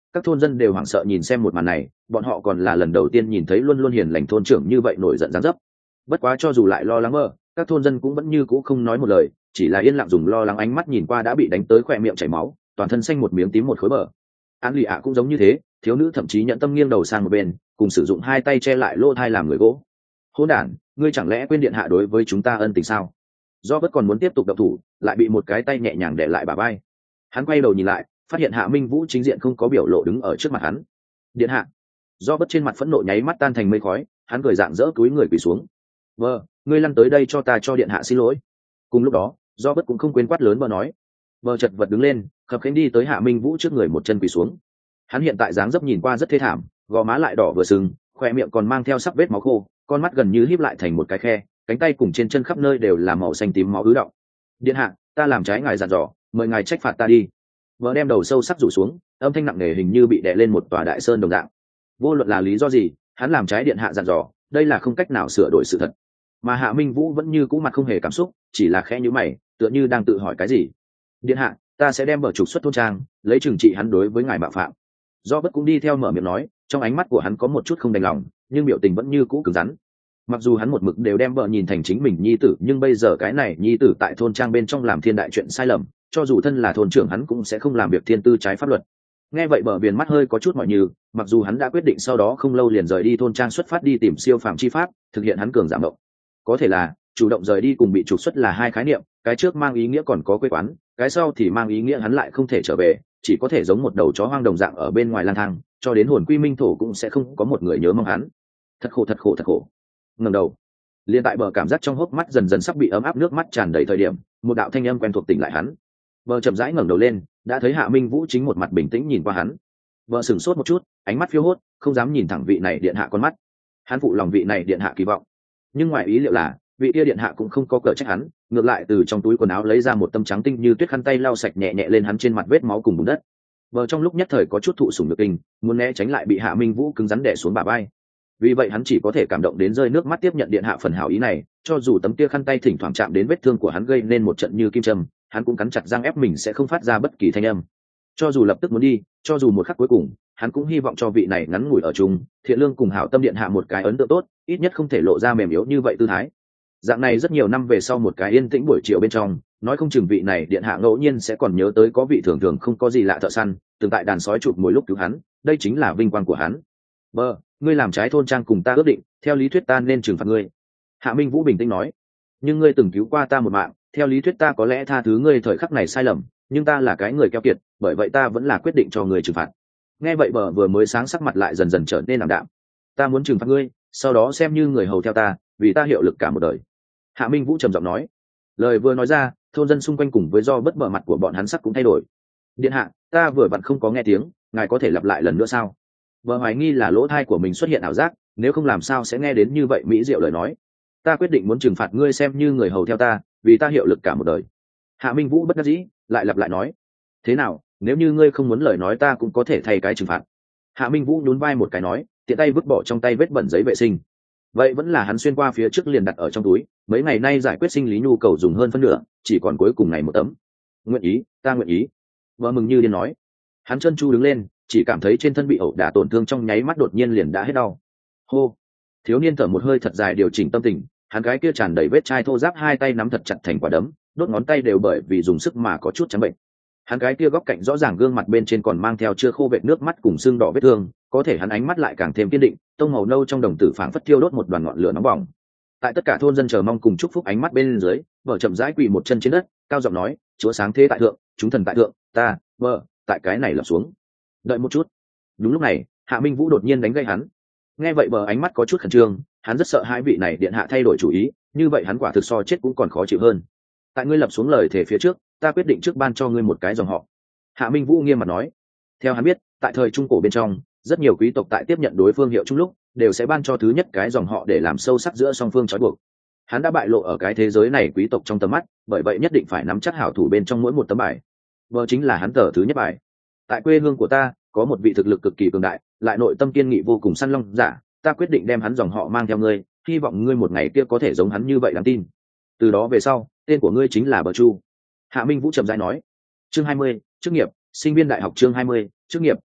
Các thôn dân đều hoảng sợ nhìn xem một màn này, bọn họ còn là lần đầu tiên nhìn thấy luôn luôn hiền lành thôn trưởng như vậy nổi giận dáng dấp. Bất quá cho dù lại lo lắng mơ, các thôn dân cũng vẫn như cũ không nói một lời, chỉ là yên lặng dùng lo lắng ánh mắt nhìn qua đã bị đánh tới khỏe miệng chảy máu, toàn thân xanh một miếng tím một khối bờ. Án lì ạ cũng giống như thế, thiếu nữ thậm chí nhận tâm nghiêng đầu sang một bên, cùng sử dụng hai tay che lại lỗ thai làm người gỗ. Hỗn đản, ngươi chẳng lẽ quên điện hạ đối với chúng ta ân tình sao? Do bất còn muốn tiếp tục động thủ, lại bị một cái tay nhẹ nhàng để lại bả vai. Hắn quay đầu nhìn lại, phát hiện Hạ Minh Vũ chính diện không có biểu lộ đứng ở trước mặt hắn. Điện hạ. Do bất trên mặt phẫn nộ nháy mắt tan thành mây khói, hắn cười dạng dỡ túi người quỳ xuống. Vâng, ngươi lăn tới đây cho ta cho điện hạ xin lỗi. Cùng lúc đó, do bất cũng không quên quát lớn bờ nói. Bờ chật vật đứng lên, khập khiễng đi tới Hạ Minh Vũ trước người một chân quỳ xuống. Hắn hiện tại dáng dấp nhìn qua rất thê thảm, gò má lại đỏ vừa sưng, khoe miệng còn mang theo sắc vết máu khô, con mắt gần như híp lại thành một cái khe, cánh tay cùng trên chân khắp nơi đều là màu xanh tím máu ứ đọng. Điện hạ, ta làm trái ngài dặn dò, mời ngài trách phạt ta đi. Vợ đem đầu sâu sắc rủ xuống, âm thanh nặng nề hình như bị đè lên một tòa đại sơn đồng dạng. Vô luận là lý do gì, hắn làm trái điện hạ dặn dò, đây là không cách nào sửa đổi sự thật. Mà Hạ Minh Vũ vẫn như cũ mặt không hề cảm xúc, chỉ là khẽ nhíu mày, tựa như đang tự hỏi cái gì. Điện hạ, ta sẽ đem bờ trục xuất thôn trang, lấy trừng trị hắn đối với ngài bạo phạm. Do bất cũng đi theo mở miệng nói, trong ánh mắt của hắn có một chút không đành lòng, nhưng biểu tình vẫn như cũ cứng rắn. Mặc dù hắn một mực đều đem vợ nhìn thành chính mình nhi tử, nhưng bây giờ cái này nhi tử tại thôn trang bên trong làm thiên đại chuyện sai lầm, cho dù thân là thôn trưởng hắn cũng sẽ không làm việc thiên tư trái pháp luật. Nghe vậy bờ viền mắt hơi có chút mỏi như, mặc dù hắn đã quyết định sau đó không lâu liền rời đi thôn trang xuất phát đi tìm siêu phàm chi pháp, thực hiện hắn cường giảm động. Có thể là chủ động rời đi cùng bị trục xuất là hai khái niệm, cái trước mang ý nghĩa còn có quê quán, cái sau thì mang ý nghĩa hắn lại không thể trở về, chỉ có thể giống một đầu chó hoang đồng dạng ở bên ngoài lang thang, cho đến hồn quy minh thổ cũng sẽ không có một người nhớ mong hắn. Thật khổ thật khổ thật khổ. Ngẩng đầu, liền tại bờ cảm giác trong hốc mắt dần dần sắp bị ấm áp nước mắt tràn đầy thời điểm, một đạo thanh âm quen thuộc tỉnh lại hắn. Bờ chậm rãi ngẩng đầu lên, đã thấy Hạ Minh Vũ chính một mặt bình tĩnh nhìn qua hắn. Bờ sửng sốt một chút, ánh mắt phiêu hốt, không dám nhìn thẳng vị này điện hạ con mắt. Hắn phụ lòng vị này điện hạ kỳ vọng, nhưng ngoài ý liệu là vị kia điện hạ cũng không có cờ trách hắn, ngược lại từ trong túi quần áo lấy ra một tấm trắng tinh như tuyết khăn tay lau sạch nhẹ nhẹ lên hắn trên mặt vết máu cùng bùn đất. Bờ trong lúc nhất thời có chút thụ sủng nhược kinh, muốn né tránh lại bị Hạ Minh Vũ cứng rắn đè xuống bả vai. Vì vậy hắn chỉ có thể cảm động đến rơi nước mắt tiếp nhận điện hạ phần hảo ý này, cho dù tấm kia khăn tay thỉnh thoảng chạm đến vết thương của hắn gây nên một trận như kim châm, hắn cũng cắn chặt răng ép mình sẽ không phát ra bất kỳ thanh âm. Cho dù lập tức muốn đi, cho dù một khắc cuối cùng, hắn cũng hy vọng cho vị này ngắn ngủi ở chung, thiện lương cùng hảo tâm điện hạ một cái ấn tượng tốt, ít nhất không thể lộ ra mềm yếu như vậy tư thái. Dạng này rất nhiều năm về sau một cái yên tĩnh buổi chiều bên trong, nói không chừng vị này điện hạ ngẫu nhiên sẽ còn nhớ tới có vị thường thường không có gì lạ thợ săn, từng tại đàn sói chụp mồi lúc cứu hắn, đây chính là vinh quang của hắn. Bơ, ngươi làm trái thôn trang cùng ta ước định, theo lý thuyết ta nên trừng phạt ngươi. Hạ Minh Vũ bình tĩnh nói. Nhưng ngươi từng cứu qua ta một mạng, theo lý thuyết ta có lẽ tha thứ ngươi thời khắc này sai lầm, nhưng ta là cái người keo kiệt, bởi vậy ta vẫn là quyết định cho ngươi trừng phạt. Nghe vậy bờ vừa mới sáng sắc mặt lại dần dần trở nên ảm đạm. Ta muốn trừng phạt ngươi, sau đó xem như người hầu theo ta, vì ta hiệu lực cả một đời. Hạ Minh Vũ trầm giọng nói. Lời vừa nói ra, thôn dân xung quanh cùng với do bất bờ mặt của bọn hắn sắc cũng thay đổi. Điện hạ, ta vừa vặn không có nghe tiếng, ngài có thể lặp lại lần nữa sao? Vợ hoài nghi là lỗ thai của mình xuất hiện ảo giác, nếu không làm sao sẽ nghe đến như vậy mỹ diệu lời nói. Ta quyết định muốn trừng phạt ngươi xem như người hầu theo ta, vì ta hiệu lực cả một đời. Hạ Minh Vũ bất đắc dĩ, lại lặp lại nói. Thế nào, nếu như ngươi không muốn lời nói ta cũng có thể thay cái trừng phạt. Hạ Minh Vũ nhún vai một cái nói, tiện tay vứt bỏ trong tay vết bẩn giấy vệ sinh. Vậy vẫn là hắn xuyên qua phía trước liền đặt ở trong túi, mấy ngày nay giải quyết sinh lý nhu cầu dùng hơn phân nửa, chỉ còn cuối cùng ngày một tấm. Nguyện ý, ta nguyện ý. Vợ mừng như điên nói. Hắn chân chu đứng lên, chỉ cảm thấy trên thân bị ẩu đả tổn thương trong nháy mắt đột nhiên liền đã hết đau. Hô. Thiếu niên thở một hơi thật dài điều chỉnh tâm tình, hắn cái kia tràn đầy vết chai thô ráp hai tay nắm thật chặt thành quả đấm, đốt ngón tay đều bởi vì dùng sức mà có chút trắng bệnh. Hắn cái kia góc cạnh rõ ràng gương mặt bên trên còn mang theo chưa khô vệt nước mắt cùng xương đỏ vết thương, có thể hắn ánh mắt lại càng thêm kiên định, tông màu nâu trong đồng tử phảng phất thiêu đốt một đoàn ngọn lửa nóng bỏng. Tại tất cả thôn dân chờ mong cùng chúc phúc ánh mắt bên dưới, vợ chậm rãi quỳ một chân trên đất, cao giọng nói, chúa sáng thế tại thượng, chúng thần tại thượng, ta, vợ, tại cái này lập xuống. Đợi một chút. Đúng lúc này, Hạ Minh Vũ đột nhiên đánh gây hắn. Nghe vậy bờ ánh mắt có chút khẩn trương, hắn rất sợ hai vị này điện hạ thay đổi chủ ý, như vậy hắn quả thực so chết cũng còn khó chịu hơn. Tại ngươi lập xuống lời thề phía trước, ta quyết định trước ban cho ngươi một cái dòng họ. Hạ Minh Vũ nghiêm mặt nói. Theo hắn biết, tại thời trung cổ bên trong, rất nhiều quý tộc tại tiếp nhận đối phương hiệu chung lúc, đều sẽ ban cho thứ nhất cái dòng họ để làm sâu sắc giữa song phương trói buộc. Hắn đã bại lộ ở cái thế giới này quý tộc trong tầm mắt, bởi vậy nhất định phải nắm chắc hảo thủ bên trong mỗi một tấm bài. Vợ chính là hắn tờ thứ nhất bài. Tại quê hương của ta, có một vị thực lực cực kỳ cường đại, lại nội tâm kiên nghị vô cùng săn long giả, ta quyết định đem hắn dòng họ mang theo ngươi, hy vọng ngươi một ngày kia có thể giống hắn như vậy đáng tin. Từ đó về sau, tên của ngươi chính là Bờ Chu. Hạ Minh Vũ trầm rãi nói. Chương hai mươi, chức nghiệp, sinh viên đại học chương hai mươi, chức nghiệp,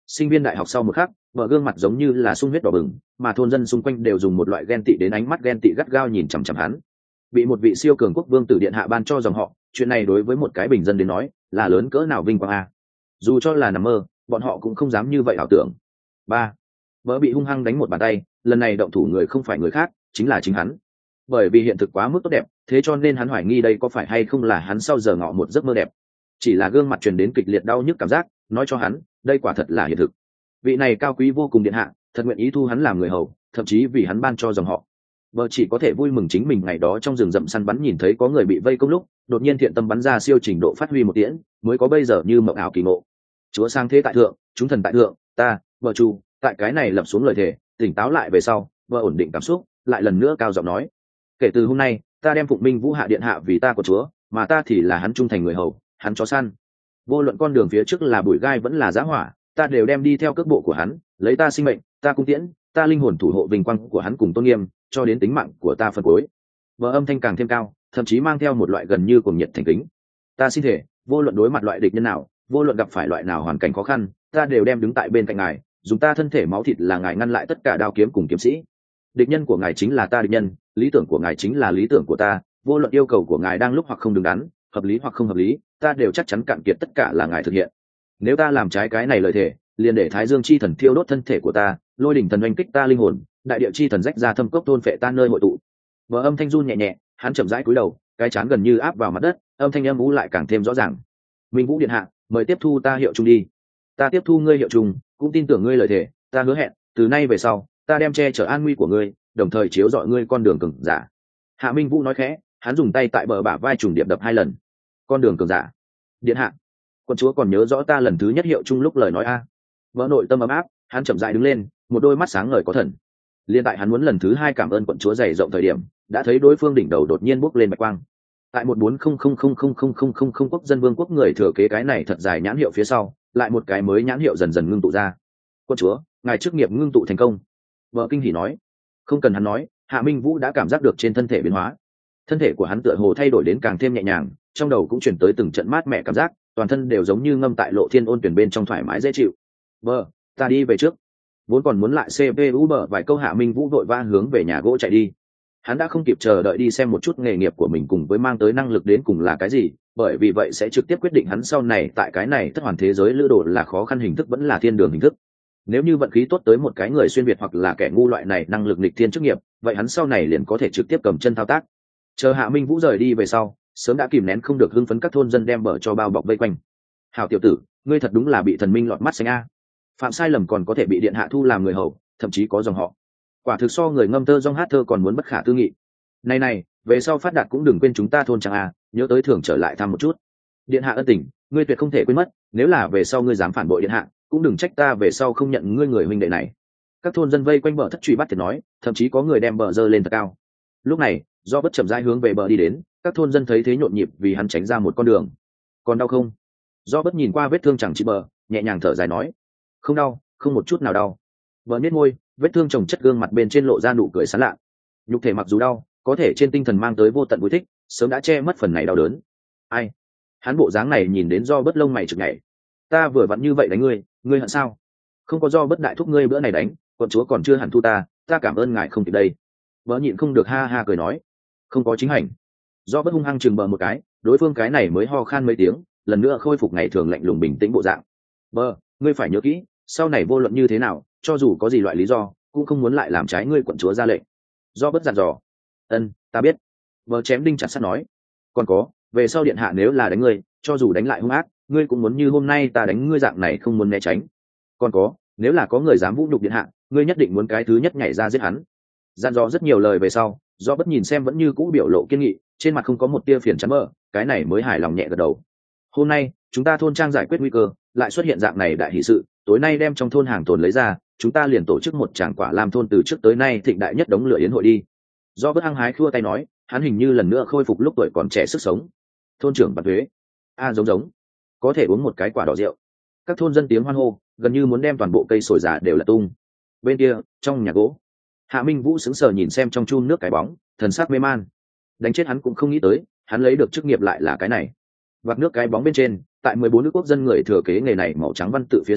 sinh viên đại học sau một khắc, vợ gương mặt giống như là sung huyết đỏ bừng, mà thôn dân xung quanh đều dùng một loại ghen tị đến ánh mắt ghen tị gắt gao nhìn chằm chằm hắn. Bị một vị siêu cường quốc vương tử điện hạ ban cho dòng họ, chuyện này đối với một cái bình dân đến nói là lớn cỡ nào vinh quang a. Dù cho là nằm mơ, bọn họ cũng không dám như vậy ảo tưởng. Ba, vợ bị hung hăng đánh một bàn tay, lần này động thủ người không phải người khác, chính là chính hắn. Bởi vì hiện thực quá mức tốt đẹp, thế cho nên hắn hoài nghi đây có phải hay không là hắn sau giờ ngọ một giấc mơ đẹp. Chỉ là gương mặt truyền đến kịch liệt đau nhức cảm giác, nói cho hắn, đây quả thật là hiện thực. Vị này cao quý vô cùng điện hạ, thật nguyện ý thu hắn làm người hầu, thậm chí vì hắn ban cho dòng họ. Vợ chỉ có thể vui mừng chính mình ngày đó trong rừng rậm săn bắn nhìn thấy có người bị vây công lúc, đột nhiên thiện tâm bắn ra siêu trình độ phát huy một tiễn, mới có bây giờ như mộng ảo kỳ ngộ. Chúa sang thế tại thượng, chúng thần tại thượng, ta, vợ chu, tại cái này lập xuống lời thề, tỉnh táo lại về sau, vợ ổn định cảm xúc, lại lần nữa cao giọng nói: kể từ hôm nay, ta đem phụng minh vũ hạ điện hạ vì ta của chúa, mà ta thì là hắn trung thành người hầu, hắn chó săn. Vô luận con đường phía trước là bụi gai vẫn là giá hỏa, ta đều đem đi theo cước bộ của hắn, lấy ta sinh mệnh, ta cung tiễn, ta linh hồn thủ hộ vinh quang của hắn cùng tôn nghiêm, cho đến tính mạng của ta phần cuối. Vợ âm thanh càng thêm cao, thậm chí mang theo một loại gần như cuồng nhiệt thành kính. Ta xin thể, vô luận đối mặt loại địch nhân nào, vô luận gặp phải loại nào hoàn cảnh khó khăn, ta đều đem đứng tại bên cạnh ngài, dùng ta thân thể máu thịt là ngài ngăn lại tất cả đao kiếm cùng kiếm sĩ. Địch nhân của ngài chính là ta địch nhân, lý tưởng của ngài chính là lý tưởng của ta, vô luận yêu cầu của ngài đang lúc hoặc không đứng đắn, hợp lý hoặc không hợp lý, ta đều chắc chắn cạn kiệt tất cả là ngài thực hiện. Nếu ta làm trái cái này lời thề, liền để Thái Dương chi thần thiêu đốt thân thể của ta, lôi đỉnh thần oanh kích ta linh hồn, đại địa chi thần rách ra thâm cốc thôn phệ ta nơi hội tụ. Vợ âm thanh run nhẹ nhẹ, hắn chậm rãi cúi đầu, cái trán gần như áp vào mặt đất, âm thanh âm u lại càng thêm rõ ràng. Minh Vũ điện hạ, mời tiếp thu ta hiệu trung đi. Ta tiếp thu ngươi hiệu trung, cũng tin tưởng ngươi lời thề, ta hứa hẹn, từ nay về sau, ta đem che chở an nguy của ngươi, đồng thời chiếu rọi ngươi con đường cường giả. Hạ Minh Vũ nói khẽ, hắn dùng tay tại bờ bả vai trùng điệp đập hai lần. Con đường cường giả. Điện hạ, quân chúa còn nhớ rõ ta lần thứ nhất hiệu chung lúc lời nói a. Vỡ nội tâm ấm áp, hắn chậm rãi đứng lên, một đôi mắt sáng ngời có thần. Liên tại hắn muốn lần thứ hai cảm ơn quận chúa dày rộng thời điểm, đã thấy đối phương đỉnh đầu đột nhiên bốc lên bạch quang. Tại một bốn không không không không không không không quốc dân vương quốc người thừa kế cái này thật dài nhãn hiệu phía sau, lại một cái mới nhãn hiệu dần dần ngưng tụ ra. Quân chúa, ngài chức nghiệp ngưng tụ thành công. Vợ kinh hỉ nói. Không cần hắn nói, Hạ Minh Vũ đã cảm giác được trên thân thể biến hóa. Thân thể của hắn tựa hồ thay đổi đến càng thêm nhẹ nhàng, trong đầu cũng chuyển tới từng trận mát mẻ cảm giác, toàn thân đều giống như ngâm tại lộ thiên ôn tuyển bên trong thoải mái dễ chịu. Vợ, ta đi về trước. Vốn còn muốn lại xê pê u bờ vài câu, Hạ Minh Vũ vội vã hướng về nhà gỗ chạy đi. Hắn đã không kịp chờ đợi đi xem một chút nghề nghiệp của mình cùng với mang tới năng lực đến cùng là cái gì, bởi vì vậy sẽ trực tiếp quyết định hắn sau này tại cái này thất hoàn thế giới lữ đồ là khó khăn hình thức vẫn là thiên đường hình thức. Nếu như vận khí tốt tới một cái người xuyên việt hoặc là kẻ ngu loại này năng lực nghịch thiên chức nghiệp, vậy hắn sau này liền có thể trực tiếp cầm chân thao tác. Chờ Hạ Minh Vũ rời đi về sau, sớm đã kìm nén không được hưng phấn các thôn dân đem bờ cho bao bọc vây quanh. Hảo tiểu tử, ngươi thật đúng là bị thần minh lọt mắt xanh a. Phạm sai lầm còn có thể bị điện hạ thu làm người hầu, thậm chí có dòng họ. Quả thực so người ngâm thơ dong hát thơ còn muốn bất khả tư nghị. Này này, về sau phát đạt cũng đừng quên chúng ta thôn chẳng a, nhớ tới thưởng trở lại thăm một chút. Điện hạ ân tình, ngươi tuyệt không thể quên mất, nếu là về sau ngươi dám phản bội điện hạ, cũng đừng trách ta về sau không nhận ngươi người huynh đệ này. Các thôn dân vây quanh bờ thất truy bắt thiệt nói, thậm chí có người đem bờ dơ lên thật cao. Lúc này, do bất chậm rãi hướng về bờ đi đến, các thôn dân thấy thế nhộn nhịp vì hắn tránh ra một con đường. Còn đau không? Do bất nhìn qua vết thương chẳng chỉ bờ, nhẹ nhàng thở dài nói, không đau, không một chút nào đau. Bờ nhếch môi, vết thương chồng chất gương mặt bên trên lộ ra nụ cười sán lạ. Nhục thể mặc dù đau, có thể trên tinh thần mang tới vô tận vui thích, sớm đã che mất phần này đau đớn. Ai? Hắn bộ dáng này nhìn đến do bất lông mày chực nhảy. Ta vừa vặn như vậy đánh ngươi, ngươi hận sao? Không có do bất đại thúc ngươi bữa này đánh, quận chúa còn chưa hẳn thu ta, ta cảm ơn ngài không kịp đây. Vợ nhịn không được ha ha cười nói, không có chính hành. Do bất hung hăng chừng bờ một cái, đối phương cái này mới ho khan mấy tiếng, lần nữa khôi phục ngày thường lạnh lùng bình tĩnh bộ dạng. Bờ, ngươi phải nhớ kỹ, sau này vô luận như thế nào, cho dù có gì loại lý do, cũng không muốn lại làm trái ngươi quận chúa ra lệnh. Do bất dặn dò. Ân, ta biết. Vợ chém đinh chặt sắt nói. Còn có, về sau điện hạ nếu là đánh ngươi, cho dù đánh lại hung ác, ngươi cũng muốn như hôm nay ta đánh ngươi dạng này không muốn né tránh. Còn có, nếu là có người dám vũ nhục điện hạ, ngươi nhất định muốn cái thứ nhất nhảy ra giết hắn. Dặn dò rất nhiều lời về sau, do bất nhìn xem vẫn như cũ biểu lộ kiên nghị, trên mặt không có một tia phiền chán mờ, cái này mới hài lòng nhẹ gật đầu. Hôm nay, chúng ta thôn trang giải quyết nguy cơ, lại xuất hiện dạng này đại hỷ sự, tối nay đem trong thôn hàng tồn lấy ra, chúng ta liền tổ chức một tràng quả làm thôn từ trước tới nay thịnh đại nhất đống lửa yến hội đi. Do bất hăng hái khua tay nói, hắn hình như lần nữa khôi phục lúc tuổi còn trẻ sức sống. Thôn trưởng Bạt Thuế, a giống giống, có thể uống một cái quả đỏ rượu. Các thôn dân tiếng hoan hô, gần như muốn đem toàn bộ cây sồi già đều là tung. Bên kia, trong nhà gỗ, Hạ Minh Vũ sững sờ nhìn xem trong chun nước cái bóng, thần sắc mê man. Đánh chết hắn cũng không nghĩ tới, hắn lấy được chức nghiệp lại là cái này. Vạc nước cái bóng bên trên, tại mười bốn nước quốc dân người thừa kế nghề này màu trắng văn tự phía sau,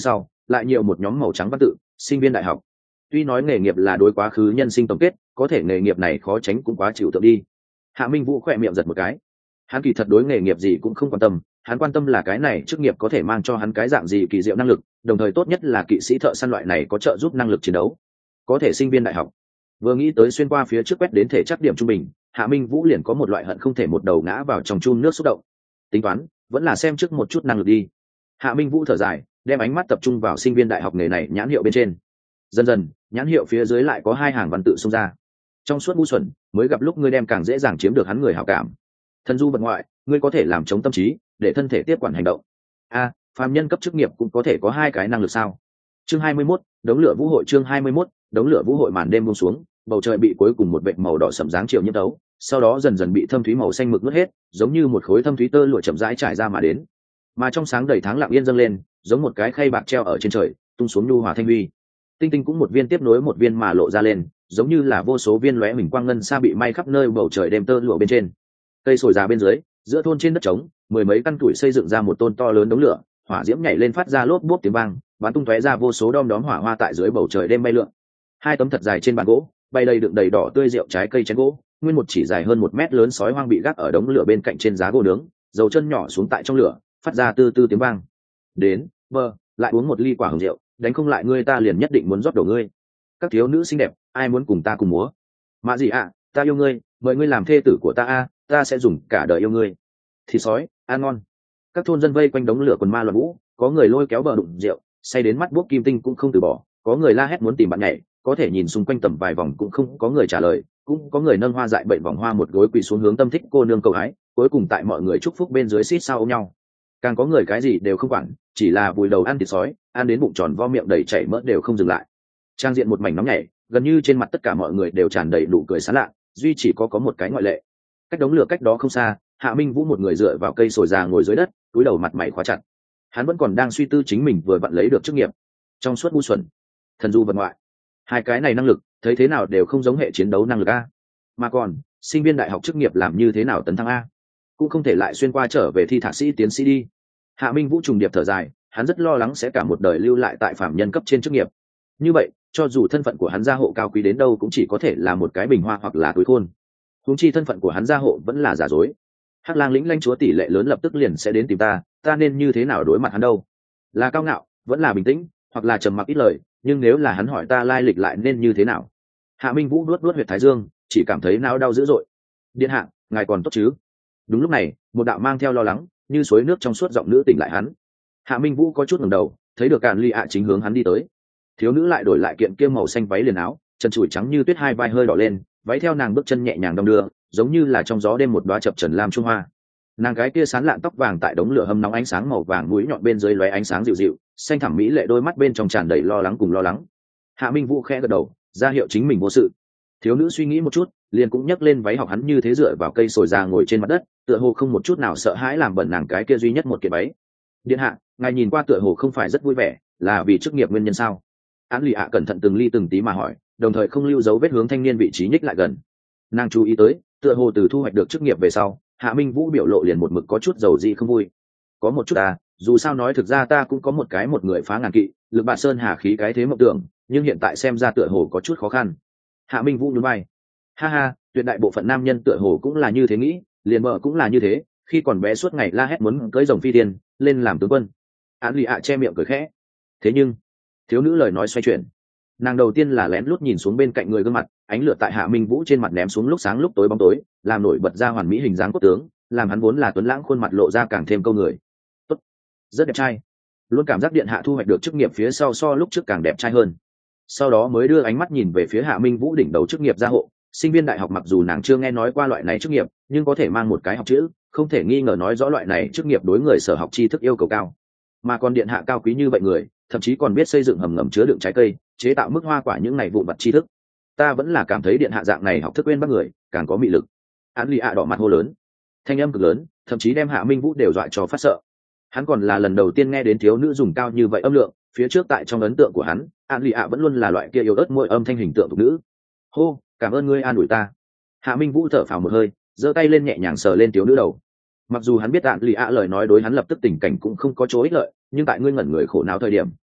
lại nhiều một nhóm màu trắng văn tự sinh viên đại học. Tuy nói nghề nghiệp là đối quá khứ nhân sinh tổng kết, có thể nghề nghiệp này khó tránh cũng quá chịu tượng đi. Hạ Minh Vũ khỏe miệng giật một cái. Hắn kỳ thật đối nghề nghiệp gì cũng không quan tâm, hắn quan tâm là cái này chức nghiệp có thể mang cho hắn cái dạng gì kỳ diệu năng lực, đồng thời tốt nhất là kỵ sĩ thợ săn loại này có trợ giúp năng lực chiến đấu. Có thể sinh viên đại học. Vừa nghĩ tới xuyên qua phía trước quét đến thể chắc điểm trung bình, Hạ Minh Vũ liền có một loại hận không thể một đầu ngã vào trong chun nước xúc động. Tính toán, vẫn là xem trước một chút năng lực đi. Hạ Minh Vũ thở dài, đem ánh mắt tập trung vào sinh viên đại học nghề này nhãn hiệu bên trên. Dần dần, nhãn hiệu phía dưới lại có hai hàng văn tự xông ra. Trong suốt ngu xuẩn, mới gặp lúc ngươi đem càng dễ dàng chiếm được hắn người hảo cảm. Thần du vật ngoại, ngươi có thể làm chống tâm trí, để thân thể tiếp quản hành động. A, phàm nhân cấp chức nghiệp cũng có thể có hai cái năng lực sao? Chương hai mươi mốt, đống lửa vũ hội chương hai mươi mốt, đống lửa vũ hội màn đêm buông xuống, bầu trời bị cuối cùng một vệt màu đỏ sẫm dáng chiều nhiễm tấu, sau đó dần dần bị thâm thúy màu xanh mực nuốt hết, giống như một khối thâm thúy tơ lụa chậm rãi trải ra mà đến. Mà trong sáng đầy tháng lặng yên dâng lên, giống một cái khay bạc treo ở trên trời, tung xuống nhu hòa thanh huy. Tinh tinh cũng một viên tiếp nối một viên mà lộ ra lên, giống như là vô số viên lóe huỳnh quang ngân sa bị may khắp nơi bầu trời đêm tơ lụa bên trên. Cây sồi già bên dưới, giữa thôn trên đất trống, mười mấy căn tuổi xây dựng ra một tôn to lớn đống lửa, hỏa diễm nhảy lên phát ra lốp bốp tiếng vang, bắn tung tóe ra vô số đom đóm hỏa hoa tại dưới bầu trời đêm bay lượn. Hai tấm thật dài trên bàn gỗ, bay đầy đựng đầy đỏ tươi rượu trái cây chén gỗ, nguyên một chỉ dài hơn một mét lớn sói hoang bị gác ở đống lửa bên cạnh trên giá gỗ nướng, dầu chân nhỏ xuống tại trong lửa, phát ra tư tư tiếng vang. Đến, vợ, lại uống một ly quả hồng rượu, đánh không lại ngươi ta liền nhất định muốn rót đổ ngươi. Các thiếu nữ xinh đẹp, ai muốn cùng ta cùng múa? Mạ gì ạ, ta yêu ngươi, mời ngươi làm thê tử của ta a, ta sẽ dùng cả đời yêu ngươi. Thịt sói, ăn ngon. Các thôn dân vây quanh đống lửa quần ma loạn vũ, có người lôi kéo bờ đụng rượu, say đến mắt buốc kim tinh cũng không từ bỏ, có người la hét muốn tìm bạn nhảy, có thể nhìn xung quanh tầm vài vòng cũng không có người trả lời, cũng có người nâng hoa dại bệnh vòng hoa một gối quỳ xuống hướng tâm thích cô nương cầu hái, cuối cùng tại mọi người chúc phúc bên dưới xít sao ôm nhau. Càng có người cái gì đều không quản, chỉ là vùi đầu ăn thịt sói, ăn đến bụng tròn vo miệng đầy chảy mỡ đều không dừng lại. Trang diện một mảnh nóng nhảy, gần như trên mặt tất cả mọi người đều tràn đầy nụ cười sán lạ, duy chỉ có có một cái ngoại lệ. Cách đống lửa cách đó không xa, Hạ Minh Vũ một người dựa vào cây sồi già ngồi dưới đất, cúi đầu mặt mày khóa chặt. Hắn vẫn còn đang suy tư chính mình vừa vặn lấy được chức nghiệp. Trong suốt ngu xuẩn, thần du vật ngoại, hai cái này năng lực thấy thế nào đều không giống hệ chiến đấu năng lực a. Mà còn sinh viên đại học chức nghiệp làm như thế nào tấn thăng a, cũng không thể lại xuyên qua trở về thi thạc sĩ tiến sĩ đi. Hạ Minh Vũ trùng điệp thở dài, hắn rất lo lắng sẽ cả một đời lưu lại tại phạm nhân cấp trên chức nghiệp. Như vậy cho dù thân phận của hắn gia hộ cao quý đến đâu cũng chỉ có thể là một cái bình hoa hoặc là túi khôn. Huống chi thân phận của hắn gia hộ vẫn là giả dối. Hắc Lang lĩnh lãnh chúa tỷ lệ lớn lập tức liền sẽ đến tìm ta, ta nên như thế nào đối mặt hắn đâu? Là cao ngạo, vẫn là bình tĩnh, hoặc là trầm mặc ít lời, nhưng nếu là hắn hỏi ta lai lịch lại nên như thế nào? Hạ Minh Vũ nuốt nuốt huyệt thái dương, chỉ cảm thấy não đau dữ dội. Điện hạ, ngài còn tốt chứ? Đúng lúc này, một đạo mang theo lo lắng, như suối nước trong suốt giọng nữ tỉnh lại hắn. Hạ Minh Vũ có chút ngẩng đầu, thấy được Càn Ly ạ chính hướng hắn đi tới. Thiếu nữ lại đổi lại kiện kia màu xanh váy liền áo, chân trụi trắng như tuyết, hai vai hơi đỏ lên, váy theo nàng bước chân nhẹ nhàng đong đưa, giống như là trong gió đêm một đóa chập chờn lam trung hoa. Nàng gái kia sán lạn tóc vàng tại đống lửa hâm nóng ánh sáng màu vàng, mũi nhọn bên dưới lóe ánh sáng dịu dịu, xanh thẳm mỹ lệ đôi mắt bên trong tràn đầy lo lắng cùng lo lắng. Hạ Minh Vũ khẽ gật đầu, ra hiệu chính mình vô sự. Thiếu nữ suy nghĩ một chút, liền cũng nhấc lên váy học hắn như thế dựa vào cây sồi già ngồi trên mặt đất, tựa hồ không một chút nào sợ hãi làm bẩn nàng cái kia duy nhất một kiện váy. Điện hạ, ngài nhìn qua tựa hồ không phải rất vui vẻ, là vì chức nghiệp nguyên nhân sao? Án Lì ạ cẩn thận từng ly từng tí mà hỏi, đồng thời không lưu dấu vết hướng thanh niên vị trí nhích lại gần. Nàng chú ý tới, tựa hồ từ thu hoạch được chức nghiệp về sau, Hạ Minh Vũ biểu lộ liền một mực có chút dầu dị không vui. Có một chút à, dù sao nói thực ra ta cũng có một cái một người phá ngàn kỵ, lực bạt sơn hà khí cái thế mộng tưởng, nhưng hiện tại xem ra tựa hồ có chút khó khăn. Hạ Minh Vũ nhún vai, ha ha, tuyệt đại bộ phận nam nhân tựa hồ cũng là như thế nghĩ, liền vợ cũng là như thế, khi còn bé suốt ngày la hét muốn cưới rồng phi tiền, lên làm tướng quân. Án Lì ạ che miệng cười khẽ. Thế nhưng, thiếu nữ lời nói xoay chuyển. Nàng đầu tiên là lén lút nhìn xuống bên cạnh người gương mặt, ánh lửa tại Hạ Minh Vũ trên mặt ném xuống lúc sáng lúc tối bóng tối, làm nổi bật ra hoàn mỹ hình dáng cốt tướng, làm hắn vốn là tuấn lãng khuôn mặt lộ ra càng thêm câu người. Tốt, rất đẹp trai. Luôn cảm giác điện hạ thu hoạch được chức nghiệp phía sau so lúc trước càng đẹp trai hơn. Sau đó mới đưa ánh mắt nhìn về phía Hạ Minh Vũ đỉnh đầu chức nghiệp gia hộ, sinh viên đại học mặc dù nàng chưa nghe nói qua loại này chức nghiệp, nhưng có thể mang một cái học chữ, không thể nghi ngờ nói rõ loại này chức nghiệp đối người sở học tri thức yêu cầu cao. Mà còn điện hạ cao quý như vậy người, thậm chí còn biết xây dựng hầm ngầm chứa đựng trái cây, chế tạo mức hoa quả những này vụn vặt tri thức. Ta vẫn là cảm thấy điện hạ dạng này học thức quên bắt người, càng có mị lực. Án Lì ạ đỏ mặt hô lớn, thanh âm cực lớn, thậm chí đem Hạ Minh Vũ đều dọa cho phát sợ. Hắn còn là lần đầu tiên nghe đến thiếu nữ dùng cao như vậy âm lượng, phía trước tại trong ấn tượng của hắn, Án Lì ạ vẫn luôn là loại kia yếu ớt môi âm thanh hình tượng thuộc nữ. Hô, cảm ơn ngươi an ủi ta. Hạ Minh Vũ thở phào một hơi, giơ tay lên nhẹ nhàng sờ lên thiếu nữ đầu. Mặc dù hắn biết Án Lì ạ lời nói đối hắn lập tức tình cảnh cũng không có chỗ ích lợi, nhưng tại ngươi ngẩn người khổ não thời điểm,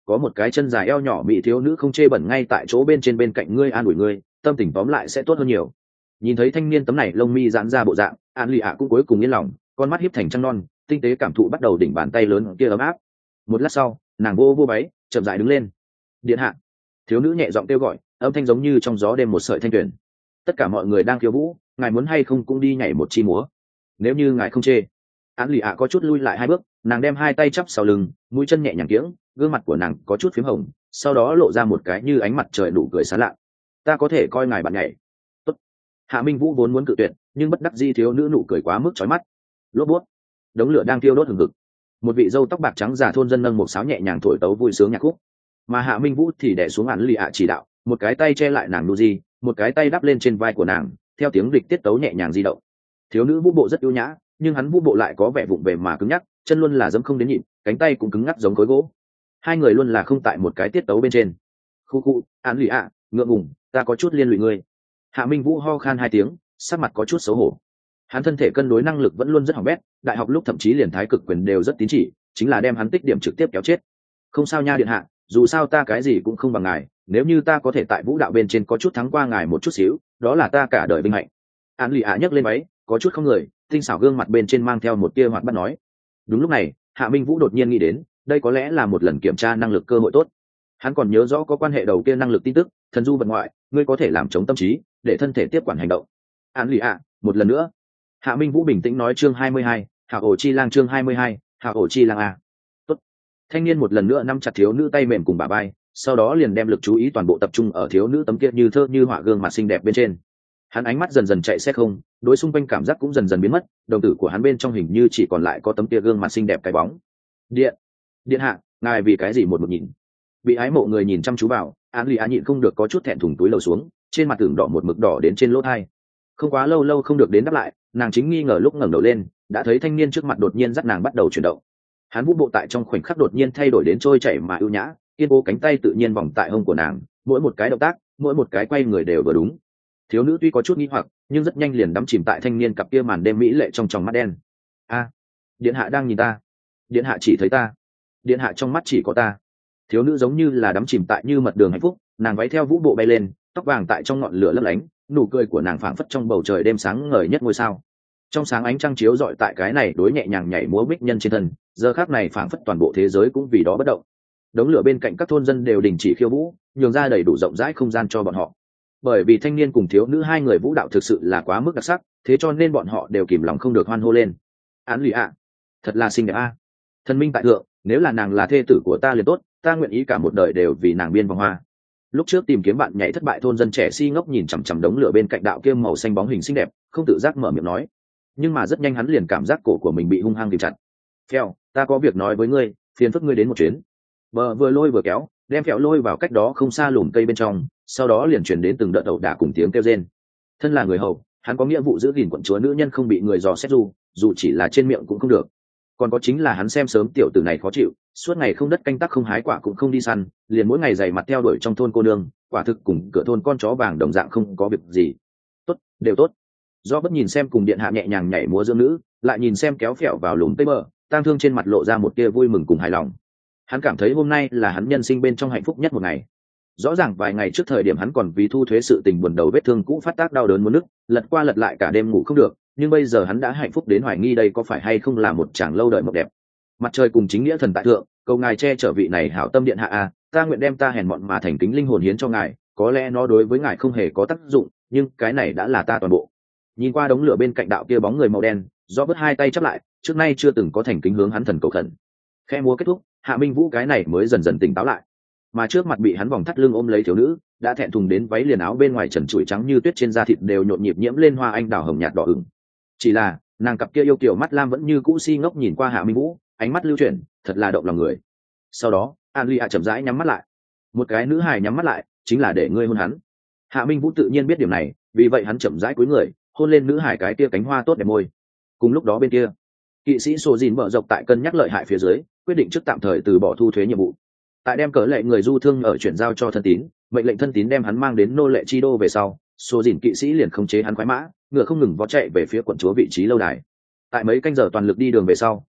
có một cái chân dài eo nhỏ mỹ thiếu nữ không chê bẩn ngay tại chỗ bên trên bên cạnh ngươi an ủi ngươi, tâm tình tóm lại sẽ tốt hơn nhiều. Nhìn thấy thanh niên tấm này lông mi giãn ra bộ dạng, an lì ạ cũng cuối cùng yên lòng, con mắt hiếp thành trăng non, tinh tế cảm thụ bắt đầu đỉnh bàn tay lớn kia ấm áp. Một lát sau, nàng vô vô váy, chậm rãi đứng lên. Điện hạ. Thiếu nữ nhẹ giọng kêu gọi, âm thanh giống như trong gió đêm một sợi thanh tuyển. Tất cả mọi người đang khiêu vũ, ngài muốn hay không cũng đi nhảy một chi múa? Nếu như ngài không chê. Án lì ạ có chút lui lại hai bước, nàng đem hai tay chắp sau lưng, mũi chân nhẹ nhàng kiễng, gương mặt của nàng có chút phím hồng, sau đó lộ ra một cái như ánh mặt trời nụ cười xá lạ. Ta có thể coi ngài bạn nhảy. Tốt. Hạ Minh Vũ vốn muốn cự tuyệt, nhưng bất đắc dĩ thiếu nữ nụ cười quá mức chói mắt. Lốp bút. Đống lửa đang thiêu đốt hừng hực. Một vị dâu tóc bạc trắng già thôn dân nâng một sáo nhẹ nhàng thổi tấu vui sướng nhạc khúc, mà Hạ Minh Vũ thì đè xuống án lì ạ chỉ đạo, một cái tay che lại nàng Nuji, một cái tay đắp lên trên vai của nàng, theo tiếng địch tiết tấu nhẹ nhàng di động. Thiếu nữ vũ bộ rất ưu nhã, nhưng hắn vũ bộ lại có vẻ vụng về mà cứng nhắc, chân luôn là dẫm không đến nhịp, cánh tay cũng cứng ngắc giống khối gỗ. Hai người luôn là không tại một cái tiết tấu bên trên. Khu khu, án lì ạ, ngượng ngùng, ta có chút liên lụy ngươi. Hạ Minh Vũ ho khan hai tiếng, sắc mặt có chút xấu hổ. Hắn thân thể cân đối năng lực vẫn luôn rất hỏng bét, đại học lúc thậm chí liền thái cực quyền đều rất tín chỉ, chính là đem hắn tích điểm trực tiếp kéo chết. Không sao nha điện hạ, dù sao ta cái gì cũng không bằng ngài, nếu như ta có thể tại vũ đạo bên trên có chút thắng qua ngài một chút xíu, đó là ta cả đời vinh hạnh. Án lì ạ nhấc lên váy, có chút không người, tinh xảo gương mặt bên trên mang theo một tia hoạt bát nói. Đúng lúc này, Hạ Minh Vũ đột nhiên nghĩ đến, đây có lẽ là một lần kiểm tra năng lực cơ hội tốt. Hắn còn nhớ rõ có quan hệ đầu kia năng lực tin tức, thần du vật ngoại, ngươi có thể làm chống tâm trí, để thân thể tiếp quản hành động. Án lì ạ, một lần nữa. Hạ Minh Vũ bình tĩnh nói chương hai mươi hai, Hạ ổ chi lang chương hai mươi hai, Hạ ổ chi lang a. Tốt. Thanh niên một lần nữa nắm chặt thiếu nữ tay mềm cùng bả vai, sau đó liền đem lực chú ý toàn bộ tập trung ở thiếu nữ tấm kia như thơ như họa gương mặt xinh đẹp bên trên. Hắn ánh mắt dần dần chạy xét không, đối xung quanh cảm giác cũng dần dần biến mất, đồng tử của hắn bên trong hình như chỉ còn lại có tấm kia gương mặt xinh đẹp cái bóng. Điện, điện hạ, ngài vì cái gì một một nhìn? Bị ái mộ người nhìn chăm chú vào, Án Lì Á nhịn không được có chút thẹn thùng túi lầu xuống, trên mặt tưởng đỏ một mực đỏ đến trên lỗ tai. Không quá lâu lâu không được đến đáp lại, nàng chính nghi ngờ lúc ngẩng đầu lên, đã thấy thanh niên trước mặt đột nhiên dắt nàng bắt đầu chuyển động. Hắn vũ bộ tại trong khoảnh khắc đột nhiên thay đổi đến trôi chảy mà ưu nhã, kiên cố cánh tay tự nhiên vòng tại hông của nàng, mỗi một cái động tác, mỗi một cái quay người đều vừa đúng. Thiếu nữ tuy có chút nghi hoặc, nhưng rất nhanh liền đắm chìm tại thanh niên cặp kia màn đêm mỹ lệ trong tròng mắt đen. A, điện hạ đang nhìn ta. Điện hạ chỉ thấy ta. Điện hạ trong mắt chỉ có ta. Thiếu nữ giống như là đắm chìm tại như mật đường hạnh phúc, nàng váy theo vũ bộ bay lên, tóc vàng tại trong ngọn lửa lấp lánh, nụ cười của nàng phảng phất trong bầu trời đêm sáng ngời nhất ngôi sao. Trong sáng ánh trăng chiếu rọi tại cái này đối nhẹ nhàng nhảy múa bích nhân trên thân, giờ khắc này phảng phất toàn bộ thế giới cũng vì đó bất động. Đống lửa bên cạnh các thôn dân đều đình chỉ khiêu vũ, nhường ra đầy đủ rộng rãi không gian cho bọn họ. Bởi vì thanh niên cùng thiếu nữ hai người vũ đạo thực sự là quá mức đặc sắc, thế cho nên bọn họ đều kìm lòng không được hoan hô lên. Án lì ạ, thật là xinh đẹp a. Thần minh tại thượng, nếu là nàng là thê tử của ta liền tốt, ta nguyện ý cả một đời đều vì nàng biên vòng hoa. Lúc trước tìm kiếm bạn nhảy thất bại thôn dân trẻ si ngốc nhìn chằm chằm đống lửa bên cạnh đạo kia màu xanh bóng hình xinh đẹp, không tự giác mở miệng nói. Nhưng mà rất nhanh hắn liền cảm giác cổ của mình bị hung hăng kìm chặt. Phèo, ta có việc nói với ngươi, phiền phức ngươi đến một chuyến. Bờ vừa lôi vừa kéo, đem Phèo lôi vào cách đó không xa lùm cây bên trong, sau đó liền chuyển đến từng đợt ẩu đả cùng tiếng kêu rên. Thân là người hầu, hắn có nghĩa vụ giữ gìn quận chúa nữ nhân không bị người dò xét dù, dù chỉ là trên miệng cũng không được. Còn có chính là hắn xem sớm tiểu tử này khó chịu, suốt ngày không đất canh tác không hái quả cũng không đi săn, liền mỗi ngày dày mặt theo đuổi trong thôn cô nương, quả thực cùng cửa thôn con chó vàng đồng dạng không có việc gì. Tốt, đều tốt. Do bất nhìn xem cùng điện hạ nhẹ nhàng nhảy múa dưỡng nữ, lại nhìn xem kéo phèo vào lùm tây bờ, tang thương trên mặt lộ ra một tia vui mừng cùng hài lòng. Hắn cảm thấy hôm nay là hắn nhân sinh bên trong hạnh phúc nhất một ngày. Rõ ràng vài ngày trước thời điểm hắn còn vì thu thuế sự tình buồn đầu vết thương cũ phát tác đau đớn muốn nức, lật qua lật lại cả đêm ngủ không được, nhưng bây giờ hắn đã hạnh phúc đến hoài nghi đây có phải hay không là một chàng lâu đợi mộng đẹp. Mặt trời cùng chính nghĩa thần tại thượng, cầu ngài che chở vị này hảo tâm điện hạ a, ta nguyện đem ta hèn mọn mà thành kính linh hồn hiến cho ngài, có lẽ nó đối với ngài không hề có tác dụng, nhưng cái này đã là ta toàn bộ. Nhìn qua đống lửa bên cạnh đạo kia bóng người màu đen, do bớt hai tay chắp lại, trước nay chưa từng có thành kính hướng hắn thần cầu khẩn. Khe múa kết thúc, Hạ Minh Vũ cái này mới dần dần tỉnh táo lại, mà trước mặt bị hắn vòng thắt lưng ôm lấy thiếu nữ, đã thẹn thùng đến váy liền áo bên ngoài trần trụi trắng như tuyết trên da thịt đều nhộn nhịp nhiễm lên hoa anh đào hồng nhạt đỏ ửng. Chỉ là nàng cặp kia yêu kiều mắt lam vẫn như cũ si ngốc nhìn qua Hạ Minh Vũ, ánh mắt lưu chuyển, thật là động lòng người. Sau đó, Alia chậm rãi nhắm mắt lại. Một cái nữ hài nhắm mắt lại, chính là để ngươi hôn hắn. Hạ Minh Vũ tự nhiên biết điểm này, vì vậy hắn chậm rãi cúi người, hôn lên nữ hài cái kia cánh hoa tốt đẹp môi. Cùng lúc đó bên kia, kỵ sĩ Sô Dìn mở rộng tại cân nhắc lợi hại phía dưới, quyết định trước tạm thời từ bỏ thu thuế nhiệm vụ. Tại đem cớ lệ người du thương ở chuyển giao cho thân tín, mệnh lệnh thân tín đem hắn mang đến nô lệ chi đô về sau, Sô Dìn kỵ sĩ liền khống chế hắn khoái mã, ngựa không ngừng vó chạy về phía quận chúa vị trí lâu đài. Tại mấy canh giờ toàn lực đi đường về sau,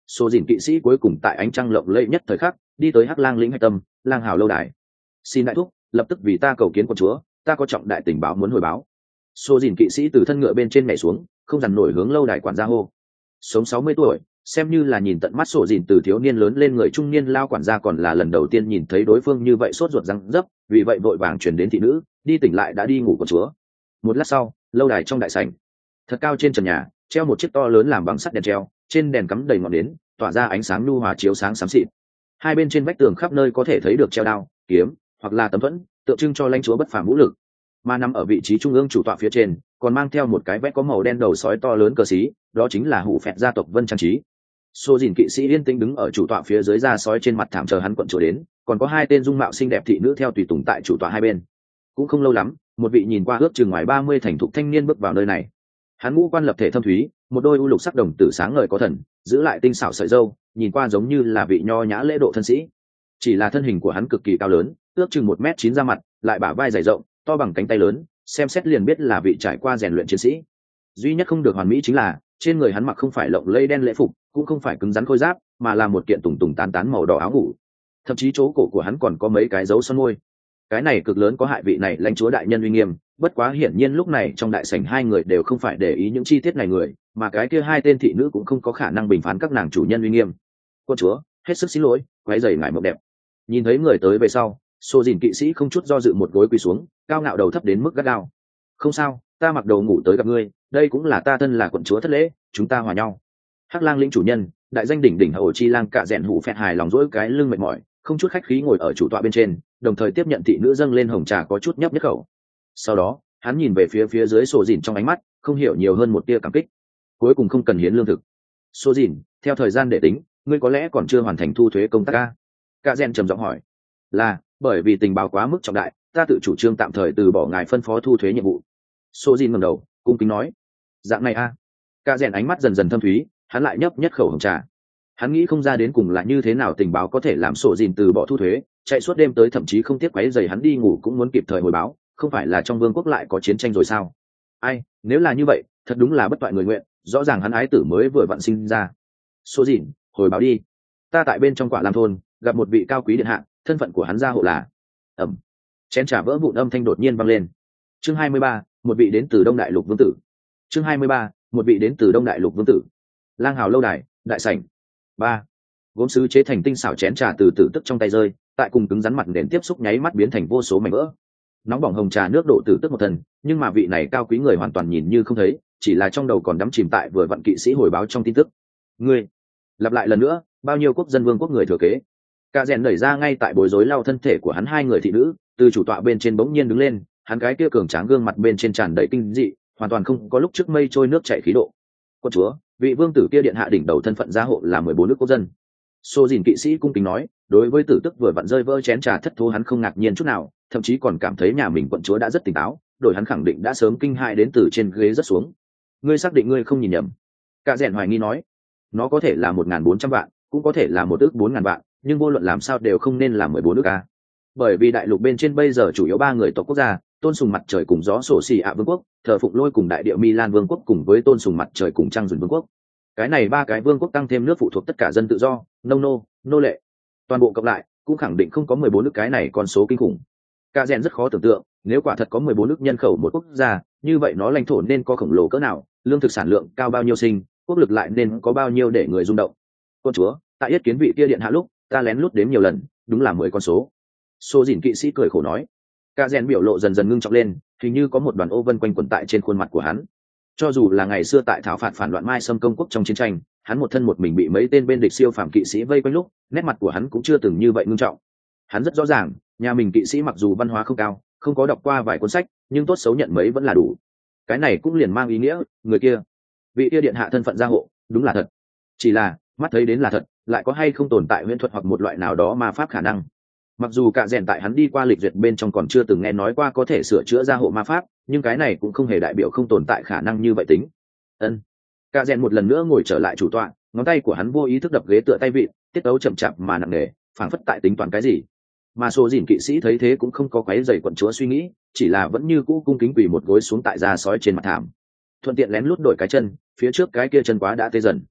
Sô dìn kỵ sĩ cuối cùng tại ánh trăng lộng lẫy nhất thời khắc đi tới hắc lang lĩnh hạch tâm lang hào lâu đài. Xin đại thúc lập tức vì ta cầu kiến quân chúa, ta có trọng đại tình báo muốn hồi báo. Sô dìn kỵ sĩ từ thân ngựa bên trên nhảy xuống, không dằn nổi hướng lâu đài quản gia hô. Sống sáu mươi tuổi, xem như là nhìn tận mắt sổ dìn từ thiếu niên lớn lên người trung niên lao quản gia còn là lần đầu tiên nhìn thấy đối phương như vậy sốt ruột răng dấp, vì vậy vội vàng chuyển đến thị nữ, đi tỉnh lại đã đi ngủ con chúa. Một lát sau, lâu đài trong đại sảnh, thật cao trên trần nhà treo một chiếc to lớn làm bằng sắt đèn treo, trên đèn cắm đầy ngọn nến, tỏa ra ánh sáng nhu hòa chiếu sáng xám xịt. Hai bên trên vách tường khắp nơi có thể thấy được treo đao, kiếm hoặc là tấm thuẫn, tượng trưng cho lãnh chúa bất phàm vũ lực. Mà nằm ở vị trí trung ương chủ tọa phía trên, còn mang theo một cái vẽ có màu đen đầu sói to lớn cờ xí, đó chính là hủ phẹt gia tộc Vân trang trí. Sô dìn kỵ sĩ yên tĩnh đứng ở chủ tọa phía dưới da sói trên mặt thảm chờ hắn quận chúa đến, còn có hai tên dung mạo xinh đẹp thị nữ theo tùy tùng tại chủ tọa hai bên. Cũng không lâu lắm, một vị nhìn qua ước chừng ngoài ba mươi thành thục thanh niên bước vào nơi này. Hắn ngũ quan lập thể thâm thúy, một đôi u lục sắc đồng tử sáng ngời có thần, giữ lại tinh xảo sợi râu, nhìn qua giống như là vị nho nhã lễ độ thân sĩ. Chỉ là thân hình của hắn cực kỳ cao lớn, ước chừng một mét chín ra mặt, lại bả vai dày rộng, to bằng cánh tay lớn, xem xét liền biết là vị trải qua rèn luyện chiến sĩ. Duy nhất không được hoàn mỹ chính là trên người hắn mặc không phải lộng lẫy đen lễ phục, cũng không phải cứng rắn khôi giáp, mà là một kiện tùng tùng tán tán màu đỏ áo ngủ. Thậm chí chỗ cổ của hắn còn có mấy cái dấu son môi. Cái này cực lớn có hại vị này lãnh chúa đại nhân uy nghiêm. Bất quá hiển nhiên lúc này trong đại sảnh hai người đều không phải để ý những chi tiết này người, mà cái kia hai tên thị nữ cũng không có khả năng bình phán các nàng chủ nhân uy nghiêm. Quân chúa, hết sức xin lỗi, váy giày ngài mộng đẹp. Nhìn thấy người tới về sau, Sô dìn kỵ sĩ không chút do dự một gối quỳ xuống, cao ngạo đầu thấp đến mức gắt gao. Không sao, ta mặc đầu ngủ tới gặp ngươi, đây cũng là ta thân là quận chúa thất lễ, chúng ta hòa nhau. Hắc lang lĩnh chủ nhân, đại danh đỉnh đỉnh hầu chi lang cạ rèn hủ phẹt hài lòng dỗi cái lưng mệt mỏi, không chút khách khí ngồi ở chủ tọa bên trên, đồng thời tiếp nhận thị nữ dâng lên hồng trà có chút nhấp nhất khẩu. Sau đó hắn nhìn về phía phía dưới Sô dìn trong ánh mắt không hiểu nhiều hơn một tia cảm kích. Cuối cùng không cần hiến lương thực. Sô dìn, theo thời gian để tính, ngươi có lẽ còn chưa hoàn thành thu thuế công tác ca? Cạ rèn trầm giọng hỏi. Là, bởi vì tình báo quá mức trọng đại, ta tự chủ trương tạm thời từ bỏ ngài phân phó thu thuế nhiệm vụ. Sô dìn ngẩng đầu cung kính nói. Dạng này a à. Cạ rèn ánh mắt dần dần thâm thúy, hắn lại nhấp nhất khẩu hồng trà. Hắn nghĩ không ra đến cùng là như thế nào tình báo có thể làm Sô dìn từ bỏ thu thuế, chạy suốt đêm tới thậm chí không tiếc quấy rầy hắn đi ngủ cũng muốn kịp thời hồi báo, không phải là trong vương quốc lại có chiến tranh rồi sao? Ai, nếu là như vậy, thật đúng là bất toại người nguyện, rõ ràng hắn ái tử mới vừa vặn sinh ra. Sô dìn, hồi báo đi. Ta tại bên trong Quả Lam thôn gặp một vị cao quý điện hạ, thân phận của hắn gia hộ là. Ẩm. Chén trà vỡ vụn âm thanh đột nhiên vang lên. Chương hai mươi ba, một vị đến từ Đông Đại Lục vương tử. Chương hai mươi ba, một vị đến từ Đông Đại Lục vương tử. Lang hào lâu đài, đại sảnh. Ba. Gốm sứ chế thành tinh xảo chén trà từ từ tức trong tay rơi, tại cùng cứng rắn mặt nền tiếp xúc nháy mắt biến thành vô số mảnh vỡ. Nóng bỏng hồng trà nước độ từ tức một thần, nhưng mà vị này cao quý người hoàn toàn nhìn như không thấy, chỉ là trong đầu còn đắm chìm tại vừa vặn kỵ sĩ hồi báo trong tin tức. Ngươi, lặp lại lần nữa, bao nhiêu quốc dân vương quốc người thừa kế? Cạ rèn đẩy ra ngay tại bối rối lau thân thể của hắn hai người thị nữ, từ chủ tọa bên trên bỗng nhiên đứng lên, hắn cái kia cường tráng gương mặt bên trên tràn đầy kinh dị, hoàn toàn không có lúc trước mây trôi nước chảy khí độ. Quân chúa, vị vương tử kia điện hạ đỉnh đầu thân phận gia hộ là mười bốn nước quốc dân. Sô dìn kỵ sĩ cung kính nói, đối với tử tức vừa vặn rơi vỡ chén trà thất thố hắn không ngạc nhiên chút nào, thậm chí còn cảm thấy nhà mình quận chúa đã rất tỉnh táo, đổi hắn khẳng định đã sớm kinh hại đến từ trên ghế rất xuống. Ngươi xác định ngươi không nhìn nhầm? Cạ rèn hoài nghi nói. Nó có thể là một ngàn bốn trăm vạn, cũng có thể là một ước bốn ngàn vạn, nhưng vô luận làm sao đều không nên là mười bốn ước a. Bởi vì đại lục bên trên bây giờ chủ yếu ba người tộc quốc gia, tôn sùng mặt trời cùng gió sổ xì ạ vương quốc, thờ phụng lôi cùng đại địa Milan vương quốc cùng với tôn sùng mặt trời cùng trăng dùn vương quốc. Cái này ba cái vương quốc tăng thêm nước phụ thuộc tất cả dân tự do, nông nô, nô lệ, toàn bộ cộng lại cũng khẳng định không có mười bốn nước cái này con số kinh khủng. Cạ rèn rất khó tưởng tượng, nếu quả thật có mười bốn nước nhân khẩu một quốc gia, như vậy nó lãnh thổ nên có khổng lồ cỡ nào, lương thực sản lượng cao bao nhiêu sinh, quốc lực lại nên có bao nhiêu để người rung động. Con chúa, tại yết kiến vị kia điện hạ lúc, ta lén lút đếm nhiều lần, đúng là mười con số. Sô dìn kỵ sĩ cười khổ nói. Cạ rèn biểu lộ dần dần ngưng trọng lên, hình như có một đoàn ô vân quanh quẩn tại trên khuôn mặt của hắn. Cho dù là ngày xưa tại thảo phạt phản loạn Mai Sâm công quốc trong chiến tranh, hắn một thân một mình bị mấy tên bên địch siêu phàm kỵ sĩ vây quanh lúc, nét mặt của hắn cũng chưa từng như vậy ngưng trọng. Hắn rất rõ ràng, nhà mình kỵ sĩ mặc dù văn hóa không cao, không có đọc qua vài cuốn sách, nhưng tốt xấu nhận mấy vẫn là đủ. Cái này cũng liền mang ý nghĩa, người kia, vị kia điện hạ thân phận gia hộ, đúng là thật. Chỉ là, mắt thấy đến là thật, lại có hay không tồn tại huyễn thuật hoặc một loại nào đó ma pháp khả năng. Mặc dù Cạ rèn tại hắn đi qua lịch duyệt bên trong còn chưa từng nghe nói qua có thể sửa chữa gia hộ ma pháp, nhưng cái này cũng không hề đại biểu không tồn tại khả năng như vậy tính. Ân. Cạ rèn một lần nữa ngồi trở lại chủ tọa, ngón tay của hắn vô ý thức đập ghế tựa tay vịn, tiết tấu chậm chạp mà nặng nề, phảng phất tại tính toán cái gì. Mà Sô dìn kỵ sĩ thấy thế cũng không có quấy rầy quận chúa suy nghĩ, chỉ là vẫn như cũ cung kính quỳ một gối xuống tại da sói trên mặt thảm, thuận tiện lén lút đổi cái chân, phía trước cái kia chân quá đã tê dần.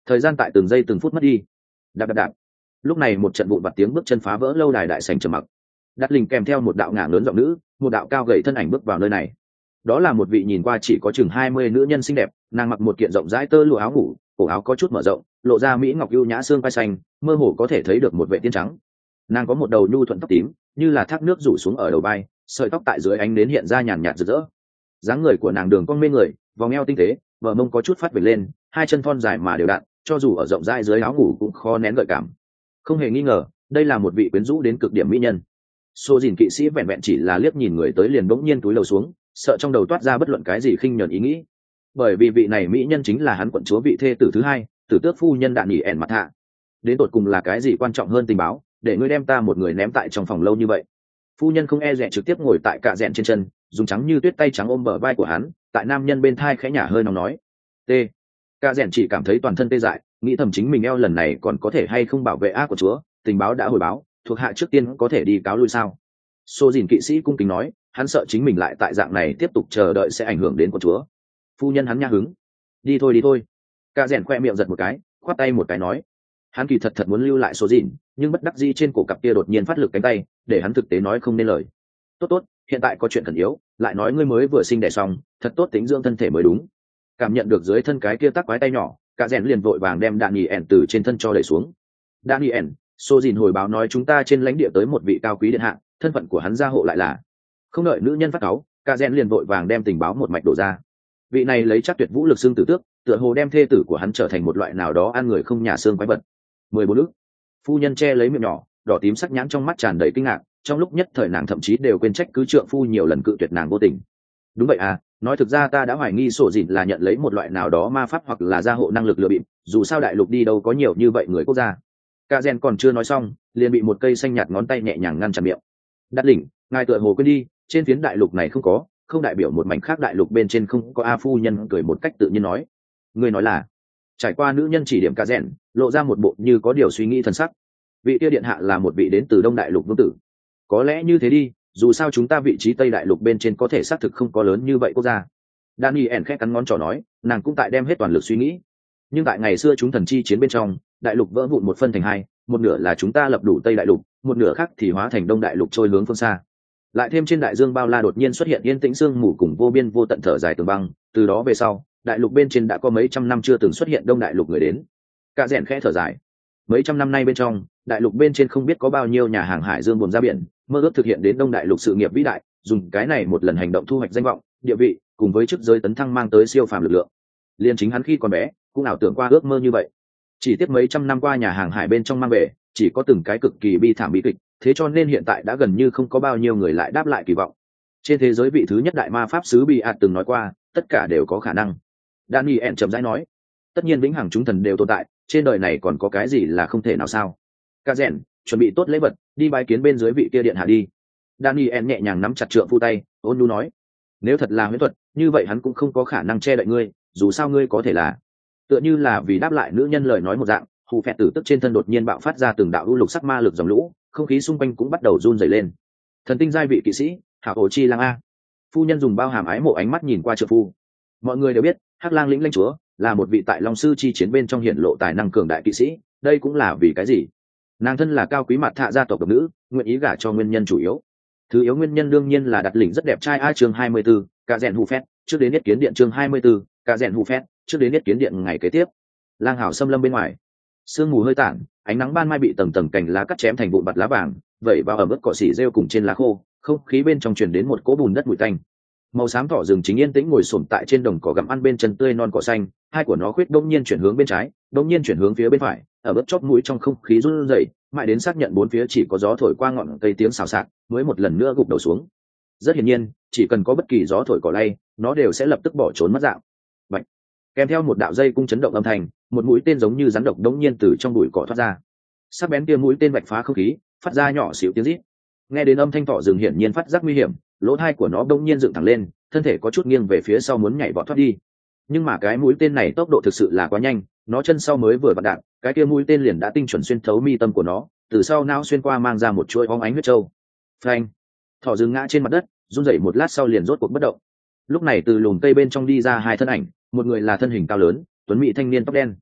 thời gian tại từng giây từng phút mất đi. Đạp đạp đạp. Lúc này một trận vụn vặt tiếng bước chân phá vỡ lâu đài đại sảnh trầm mặc. Đắt Linh kèm theo một đạo ngả lớn giọng nữ, một đạo cao gầy thân ảnh bước vào nơi này. Đó là một vị nhìn qua chỉ có chừng hai mươi nữ nhân xinh đẹp, nàng mặc một kiện rộng rãi tơ lụa áo ngủ, cổ áo có chút mở rộng, lộ ra mỹ ngọc ưu nhã xương vai xanh, mơ hồ có thể thấy được một vệ tiên trắng. Nàng có một đầu nhu thuận tóc tím, như là thác nước rủ xuống ở đầu vai, sợi tóc tại dưới ánh nến hiện ra nhàn nhạt rực rỡ. Dáng người của nàng đường cong mê người, vòng eo tinh tế, bờ mông có chút phát vểnh lên, hai chân thon dài mà đều đặn, cho dù ở rộng rãi dưới áo ngủ cũng khó nén gợi cảm. Không hề nghi ngờ, đây là một vị quyến rũ đến cực điểm mỹ nhân. Sô Dìn kỵ sĩ vẹn vẹn chỉ là liếc nhìn người tới liền bỗng nhiên túi lầu xuống, sợ trong đầu toát ra bất luận cái gì khinh nhẫn ý nghĩ. Bởi vì vị này mỹ nhân chính là hắn quận chúa vị thê tử thứ hai, tử tước phu nhân Đạn Nghỉ ẻn mặt hạ. Đến tột cùng là cái gì quan trọng hơn tình báo, để ngươi đem ta một người ném tại trong phòng lâu như vậy? Phu nhân không e dè trực tiếp ngồi tại cạ rẽn trên chân, dùng trắng như tuyết tay trắng ôm bờ vai của hắn, tại nam nhân bên thai khẽ nhả hơi nóng nói. T. Cạ rẽn chỉ cảm thấy toàn thân tê dại, nghĩ thầm chính mình eo lần này còn có thể hay không bảo vệ ác của chúa, tình báo đã hồi báo, thuộc hạ trước tiên có thể đi cáo lui sao? Sô Dìn kỵ sĩ cung kính nói, hắn sợ chính mình lại tại dạng này tiếp tục chờ đợi sẽ ảnh hưởng đến con chúa. Phu nhân hắn nhã hứng. Đi thôi đi thôi. Cạ rẽn khoe miệng giật một cái, khoát tay một cái nói. Hắn kỳ thật thật muốn lưu lại Sô Dìn, nhưng bất đắc dĩ trên cổ cặp kia đột nhiên phát lực cánh tay, để hắn thực tế nói không nên lời. Tốt tốt, hiện tại có chuyện cần yếu, lại nói ngươi mới vừa sinh đẻ xong, thật tốt tính dưỡng thân thể mới đúng. Cảm nhận được dưới thân cái kia tắc quái tay nhỏ, Cạ rẽn liền vội vàng đem Đạn Nghỉ ẻn từ trên thân cho đẩy xuống. Đạn Nghỉ ẻn, Sô Dìn hồi báo nói chúng ta trên lãnh địa tới một vị cao quý điện hạ, thân phận của hắn gia hộ lại là. Không đợi nữ nhân phát cáu, Cạ rẽn liền vội vàng đem tình báo một mạch đổ ra. Vị này lấy chắc tuyệt vũ lực xương tử tước, tựa hồ đem thê tử của hắn trở thành một loại nào đó ăn người không nhà xương quái vật. Mười bốn ức. Phu nhân che lấy miệng nhỏ, đỏ tím sắc nhãn trong mắt tràn đầy kinh ngạc, trong lúc nhất thời nàng thậm chí đều quên trách cứ trượng phu nhiều lần cự tuyệt nàng vô tình. Đúng vậy à, nói thực ra ta đã hoài nghi Sô Dìn là nhận lấy một loại nào đó ma pháp hoặc là gia hộ năng lực lừa bịp, dù sao đại lục đi đâu có nhiều như vậy người quốc gia. Cạ rẽn còn chưa nói xong, liền bị một cây xanh nhạt ngón tay nhẹ nhàng ngăn chặn miệng. Đắt Lỉnh, ngài tựa hồ quên đi, trên phiến đại lục này không có, không đại biểu một mảnh khác đại lục bên trên không có. A phu nhân cười một cách tự nhiên nói. Người nói là. Trải qua nữ nhân chỉ điểm Cạ rẽn, lộ ra một bộ như có điều suy nghĩ thần sắc. Vị kia điện hạ là một vị đến từ đông đại lục vương tử. Có lẽ như thế đi, dù sao chúng ta vị trí tây đại lục bên trên có thể xác thực không có lớn như vậy quốc gia. Daniel khẽ cắn ngón trỏ nói, nàng cũng tại đem hết toàn lực suy nghĩ. Nhưng tại ngày xưa chúng thần chi chiến bên trong, đại lục vỡ vụn một phân thành hai, một nửa là chúng ta lập đủ tây đại lục, một nửa khác thì hóa thành đông đại lục trôi hướng phương xa. Lại thêm trên đại dương bao la đột nhiên xuất hiện yên tĩnh sương mù cùng vô biên vô tận thở dài tường băng, từ đó về sau, đại lục bên trên đã có mấy trăm năm chưa từng xuất hiện đông đại lục người đến. Cạ rẽn khẽ thở dài. Mấy trăm năm nay bên trong, đại lục bên trên không biết có bao nhiêu nhà hàng hải dương buồm ra biển, mơ ước thực hiện đến đông đại lục sự nghiệp vĩ đại, dùng cái này một lần hành động thu hoạch danh vọng, địa vị, cùng với chức giới tấn thăng mang tới siêu phàm lực lượng. Liên chính hắn khi còn bé, cũng ảo tưởng qua ước mơ như vậy. Chỉ tiếc mấy trăm năm qua nhà hàng hải bên trong mang về, chỉ có từng cái cực kỳ bi thảm bi kịch, thế cho nên hiện tại đã gần như không có bao nhiêu người lại đáp lại kỳ vọng. Trên thế giới vị thứ nhất đại ma pháp sứ Bị Ạt từng nói qua, tất cả đều có khả năng. Daniel chậm rãi nói, tất nhiên vĩnh hằng chúng thần đều tồn tại, trên đời này còn có cái gì là không thể nào sao? Cạ rẽn, chuẩn bị tốt lễ vật, đi bái kiến bên dưới vị kia điện hạ đi. Daniel nhẹ nhàng nắm chặt trượng phu tay, ôn nhu nói, nếu thật là huyễn thuật, như vậy hắn cũng không có khả năng che đậy ngươi, dù sao ngươi có thể là. Tựa như là vì đáp lại nữ nhân lời nói một dạng, hù phẹt tử tức trên thân đột nhiên bạo phát ra từng đạo u lục sắc ma lực dòng lũ, không khí xung quanh cũng bắt đầu run rẩy lên. Thần tinh giai vị kỵ sĩ, hảo ổ chi lang a. Phu nhân dùng bao hàm ái mộ ánh mắt nhìn qua trượng phu. Mọi người đều biết, hắc lang lĩnh lãnh chúa là một vị tại long sư chi chiến bên trong hiển lộ tài năng cường đại kỵ sĩ, đây cũng là vì cái gì? Nàng thân là cao quý mặt thạ gia tộc độc nữ, nguyện ý gả cho nguyên nhân chủ yếu. Thứ yếu nguyên nhân đương nhiên là đặt lĩnh rất đẹp trai. A chương hai mươi 24, Cạ rẽn hù phét, trước đến yết kiến điện. Chương hai mươi 24, Cạ rẽn hù phét, trước đến yết kiến điện. Ngày kế tiếp, lang hảo xâm lâm bên ngoài, sương mù hơi tản, ánh nắng ban mai bị tầng tầng cành lá cắt chém thành vụn bạt lá vàng, vẩy vào ở mức cỏ xỉ rêu cùng trên lá khô, không khí bên trong truyền đến một cỗ bùn đất mùi tanh. Màu xám thỏ rừng chính yên tĩnh ngồi xổm tại trên đồng cỏ gặm ăn bên chân tươi non cỏ xanh, hai của nó khuyết đông nhiên chuyển hướng bên trái, đông nhiên chuyển hướng phía bên phải, ở bước chóp mũi trong không khí run rẩy, mãi đến xác nhận bốn phía chỉ có gió thổi qua ngọn cây tiếng xào xạc, mới một lần nữa gục đầu xuống. Rất hiển nhiên, chỉ cần có bất kỳ gió thổi cỏ lay, nó đều sẽ lập tức bỏ trốn mất dạng. Bạch. Kèm theo một đạo dây cung chấn động âm thanh, một mũi tên giống như rắn độc đống nhiên từ trong bụi cỏ thoát ra. Sắc bén kia mũi tên vạch phá không khí, phát ra nhỏ xíu tiếng rít. Nghe đến âm thanh thỏ rừng hiển nhiên phát giác nguy hiểm, lỗ tai của nó đống nhiên dựng thẳng lên, thân thể có chút nghiêng về phía sau muốn nhảy vọt thoát đi. Nhưng mà cái mũi tên này tốc độ thực sự là quá nhanh, nó chân sau mới vừa vặn đạn, cái kia mũi tên liền đã tinh chuẩn xuyên thấu mi tâm của nó, từ sau não xuyên qua mang ra một chuỗi óng ánh huyết châu. Phanh! Thỏ rừng ngã trên mặt đất, run rẩy một lát sau liền rốt cuộc bất động. Lúc này từ lùm cây bên trong đi ra hai thân ảnh, một người là thân hình cao lớn, tuấn mỹ thanh niên tóc đen,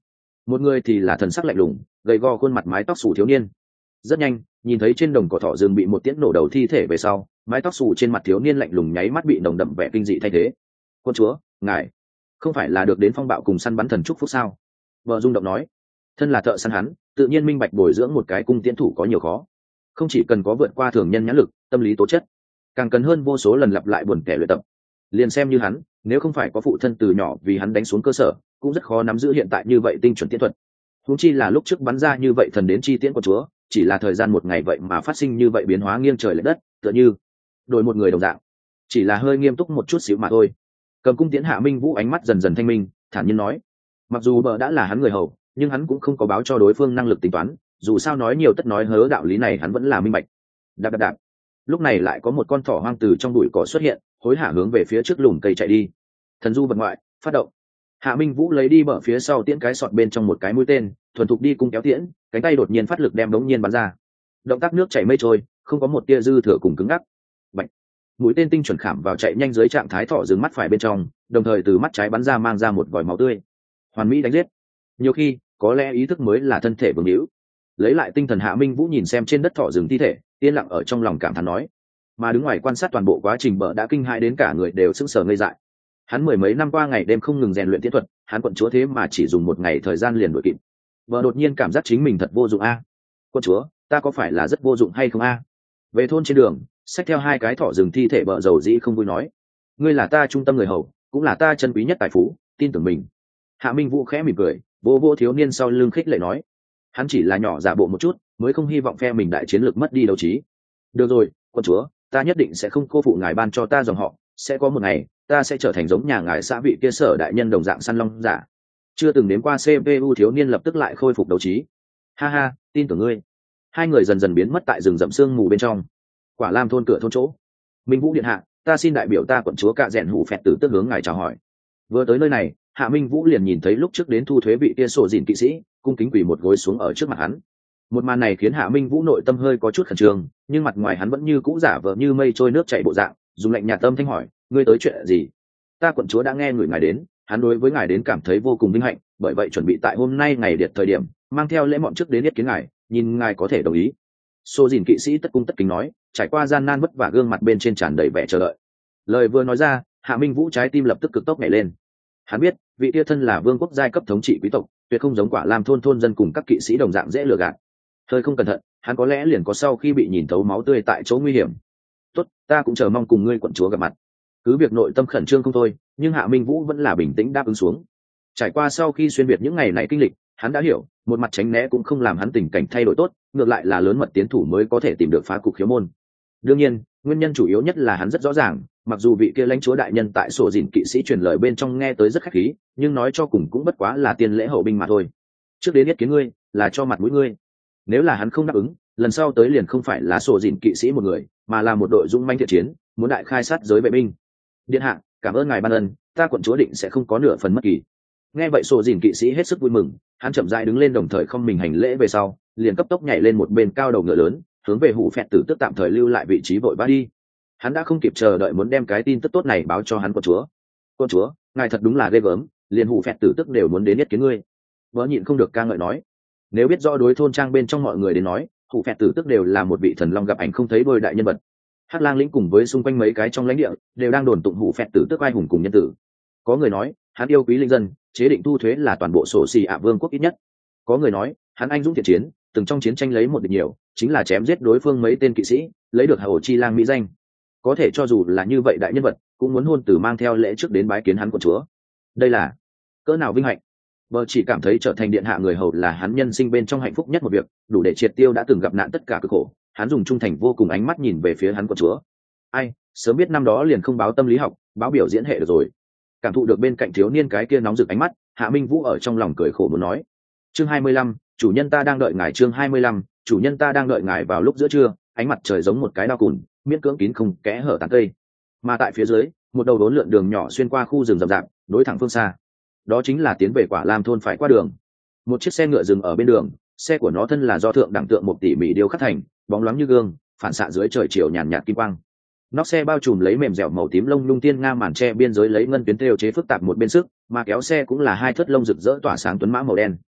một người thì là thần sắc lạnh lùng, gầy gò khuôn mặt mái tóc xù thiếu niên. Rất nhanh, nhìn thấy trên đồng cỏ thỏ rừng bị một tiễn nổ đầu thi thể về sau, mái tóc xù trên mặt thiếu niên lạnh lùng nháy mắt bị nồng đậm vẻ kinh dị thay thế. Quân chúa, ngài không phải là được đến phong bạo cùng săn bắn thần trúc phúc sao? Vợ rung động nói. Thân là thợ săn hắn, tự nhiên minh bạch bồi dưỡng một cái cung tiễn thủ có nhiều khó. Không chỉ cần có vượt qua thường nhân nhãn lực, tâm lý tố chất, càng cần hơn vô số lần lặp lại buồn kẻ luyện tập. Liền xem như hắn, nếu không phải có phụ thân từ nhỏ vì hắn đánh xuống cơ sở, cũng rất khó nắm giữ hiện tại như vậy tinh chuẩn tiễn thuật. Huống chi là lúc trước bắn ra như vậy thần đến chi tiễn của chúa, chỉ là thời gian một ngày vậy mà phát sinh như vậy biến hóa nghiêng trời lệch đất, tựa như đổi một người đồng dạng. Chỉ là hơi nghiêm túc một chút xíu mà thôi. Cầm cung tiễn Hạ Minh Vũ ánh mắt dần dần thanh minh, thản nhiên nói: mặc dù bờ đã là hắn người hầu, nhưng hắn cũng không có báo cho đối phương năng lực tính toán, dù sao nói nhiều tất nói hớ, đạo lý này hắn vẫn là minh bạch. Đạp đạp đạp. Lúc này lại có một con thỏ hoang từ trong bụi cỏ xuất hiện, hối hả hướng về phía trước lùm cây chạy đi. Thần du vật ngoại, phát động. Hạ Minh Vũ lấy đi bờ phía sau tiễn cái sọt bên trong một cái mũi tên, thuần thục đi cung kéo tiễn, cánh tay đột nhiên phát lực đem đống nhiên bắn ra. Động tác nước chảy mây trôi, không có một tia dư thừa cùng cứng ngắc. Bạch. Mũi tên tinh chuẩn khảm vào chạy nhanh dưới trạng thái thỏ dừng mắt phải bên trong, đồng thời từ mắt trái bắn ra mang ra một vòi máu tươi. Hoàn mỹ đánh giết. Nhiều khi, có lẽ ý thức mới là thân thể vương hữu. Lấy lại tinh thần, Hạ Minh Vũ nhìn xem trên đất thỏ rừng thi thể, yên lặng ở trong lòng cảm thán nói. Mà đứng ngoài quan sát toàn bộ quá trình, bờ đã kinh hãi đến cả người đều sững sờ ngây dại. Hắn mười mấy năm qua ngày đêm không ngừng rèn luyện tiễn thuật, hắn quận chúa thế mà chỉ dùng một ngày thời gian liền đuổi kịp. Bờ đột nhiên cảm giác chính mình thật vô dụng a. Quân chúa, ta có phải là rất vô dụng hay không a? Về thôn trên đường, xách theo hai cái thỏ rừng thi thể, bờ dầu dĩ không vui nói: ngươi là ta trung tâm người hầu, cũng là ta chân quý nhất tài phú, tin tưởng mình. Hạ Minh Vũ khẽ mỉm cười, vô vô thiếu niên sau lưng khích lệ nói: hắn chỉ là nhỏ giả bộ một chút, mới không hy vọng phe mình đại chiến lược mất đi đấu trí. Được rồi, quân chúa, ta nhất định sẽ không cô phụ ngài ban cho ta dòng họ, sẽ có một ngày ta sẽ trở thành giống nhà ngài xã vị kia Sở đại nhân đồng dạng săn long giả. Chưa từng đến qua xê pê u thiếu niên lập tức lại khôi phục đấu trí. Ha ha, tin tưởng ngươi. Hai người dần dần biến mất tại rừng rậm sương mù bên trong. Quả Lam thôn cửa thôn chỗ, Minh Vũ điện hạ, ta xin đại biểu ta quận chúa Cạ Dẹn Hủ Phẹt Tử Tước hướng ngài chào hỏi. Vừa tới nơi này, Hạ Minh Vũ liền nhìn thấy lúc trước đến thu thuế vị kia sổ dìn kỵ sĩ cung kính quỳ một gối xuống ở trước mặt hắn. Một màn này khiến Hạ Minh Vũ nội tâm hơi có chút khẩn trương, nhưng mặt ngoài hắn vẫn như cũ giả vờ như mây trôi nước chảy bộ dạng, dùng lạnh nhạt tâm thanh hỏi: ngươi tới chuyện gì? Ta quận chúa đã nghe người ngài đến, hắn đối với ngài đến cảm thấy vô cùng vinh hạnh, bởi vậy chuẩn bị tại hôm nay ngày điệt thời điểm mang theo lễ mọn trước đến yết kiến ngài, nhìn ngài có thể đồng ý. Sô dìn kỵ sĩ tất cung tất kính nói, trải qua gian nan vất vả, gương mặt bên trên tràn đầy vẻ chờ đợi. Lời vừa nói ra, Hạ Minh Vũ trái tim lập tức cực tốc nhảy lên. Hắn biết vị tia thân là vương quốc giai cấp thống trị quý tộc, tuyệt không giống Quả Lam thôn thôn dân cùng các kỵ sĩ đồng dạng dễ lừa gạt. Hơi không cẩn thận, hắn có lẽ liền có sau khi bị nhìn thấu máu tươi tại chỗ nguy hiểm. Tốt, ta cũng chờ mong cùng ngươi quận chúa gặp mặt. Cứ việc nội tâm khẩn trương không thôi, nhưng Hạ Minh Vũ vẫn là bình tĩnh đáp ứng xuống. Trải qua sau khi xuyên việt những ngày này kinh lịch, hắn đã hiểu, một mặt tránh né cũng không làm hắn tình cảnh thay đổi tốt, ngược lại là lớn mật tiến thủ mới có thể tìm được phá cục khiếu môn. Đương nhiên, nguyên nhân chủ yếu nhất là hắn rất rõ ràng, mặc dù vị kia lãnh chúa đại nhân tại sổ dìn kỵ sĩ truyền lời bên trong nghe tới rất khách khí, nhưng nói cho cùng cũng bất quá là tiền lễ hậu binh mà thôi. Trước đến yết kiến ngươi, là cho mặt mũi ngươi. Nếu là hắn không đáp ứng, lần sau tới liền không phải là sổ dìn kỵ sĩ một người, mà là một đội dũng manh thiện chiến, muốn đại khai sát giới vệ binh. Điện hạ, cảm ơn ngài ban ân, ta quận chúa định sẽ không có nửa phần mất kỳ. Nghe vậy sổ dìn kỵ sĩ hết sức vui mừng, hắn chậm rãi đứng lên, đồng thời không mình hành lễ về sau, liền cấp tốc nhảy lên một bên cao đầu ngựa lớn, hướng về Hủ Phẹt Tử Tước tạm thời lưu lại vị trí vội vã đi. Hắn đã không kịp chờ đợi muốn đem cái tin tức tốt này báo cho hắn quận chúa. Quận chúa, ngài thật đúng là ghê gớm, liền Hủ Phẹt Tử Tước đều muốn đến yết kiến ngươi. Vợ nhịn không được ca ngợi nói, nếu biết rõ đối thôn trang bên trong mọi người đến nói, Hủ Phẹt Tử Tước đều là một vị thần long gặp ảnh không thấy đôi đại nhân vật. Hắc Lang lĩnh cùng với xung quanh mấy cái trong lãnh địa đều đang đồn tụng Hủ Phẹt Tử Tước ai hùng cùng nhân tử. Có người nói hắn yêu quý linh dân, chế định thu thuế là toàn bộ sổ xì ạ vương quốc ít nhất. Có người nói hắn anh dũng thiện chiến, từng trong chiến tranh lấy một địch nhiều, chính là chém giết đối phương mấy tên kỵ sĩ, lấy được hầu chi lang mỹ danh. Có thể cho dù là như vậy đại nhân vật, cũng muốn hôn tử mang theo lễ trước đến bái kiến hắn quận chúa. Đây là cỡ nào vinh hạnh. Bờ chỉ cảm thấy trở thành điện hạ người hầu là hắn nhân sinh bên trong hạnh phúc nhất một việc, đủ để triệt tiêu đã từng gặp nạn tất cả cực khổ. Hắn dùng trung thành vô cùng ánh mắt nhìn về phía hắn quận chúa. Ai, sớm biết năm đó liền không báo tâm lý học, báo biểu diễn hệ được rồi. Cảm thụ được bên cạnh thiếu niên cái kia nóng rực ánh mắt, Hạ Minh Vũ ở trong lòng cười khổ muốn nói. Chương hai mươi lăm, chủ nhân ta đang đợi ngài. Chương hai mươi lăm, chủ nhân ta đang đợi ngài. Vào lúc giữa trưa, ánh mặt trời giống một cái dao cùn, miễn cưỡng kín không kẽ hở tán cây. Mà tại phía dưới, một đầu đốn lượn đường nhỏ xuyên qua khu rừng rậm rạp, nối thẳng phương xa. Đó chính là tiến về Quả Lam thôn phải qua đường. Một chiếc xe ngựa dừng ở bên đường, xe của nó thân là do thượng đẳng tượng một tỉ mỉ điêu khắc thành, bóng loáng như gương, phản xạ dưới trời chiều nhàn nhạt kim quang. Nóc xe bao trùm lấy mềm dẻo màu tím lông nhung tiên nga màn tre biên giới lấy ngân tuyến thêu chế phức tạp một bên sức, mà kéo xe cũng là hai thớt lông rực rỡ tỏa sáng tuấn mã màu đen.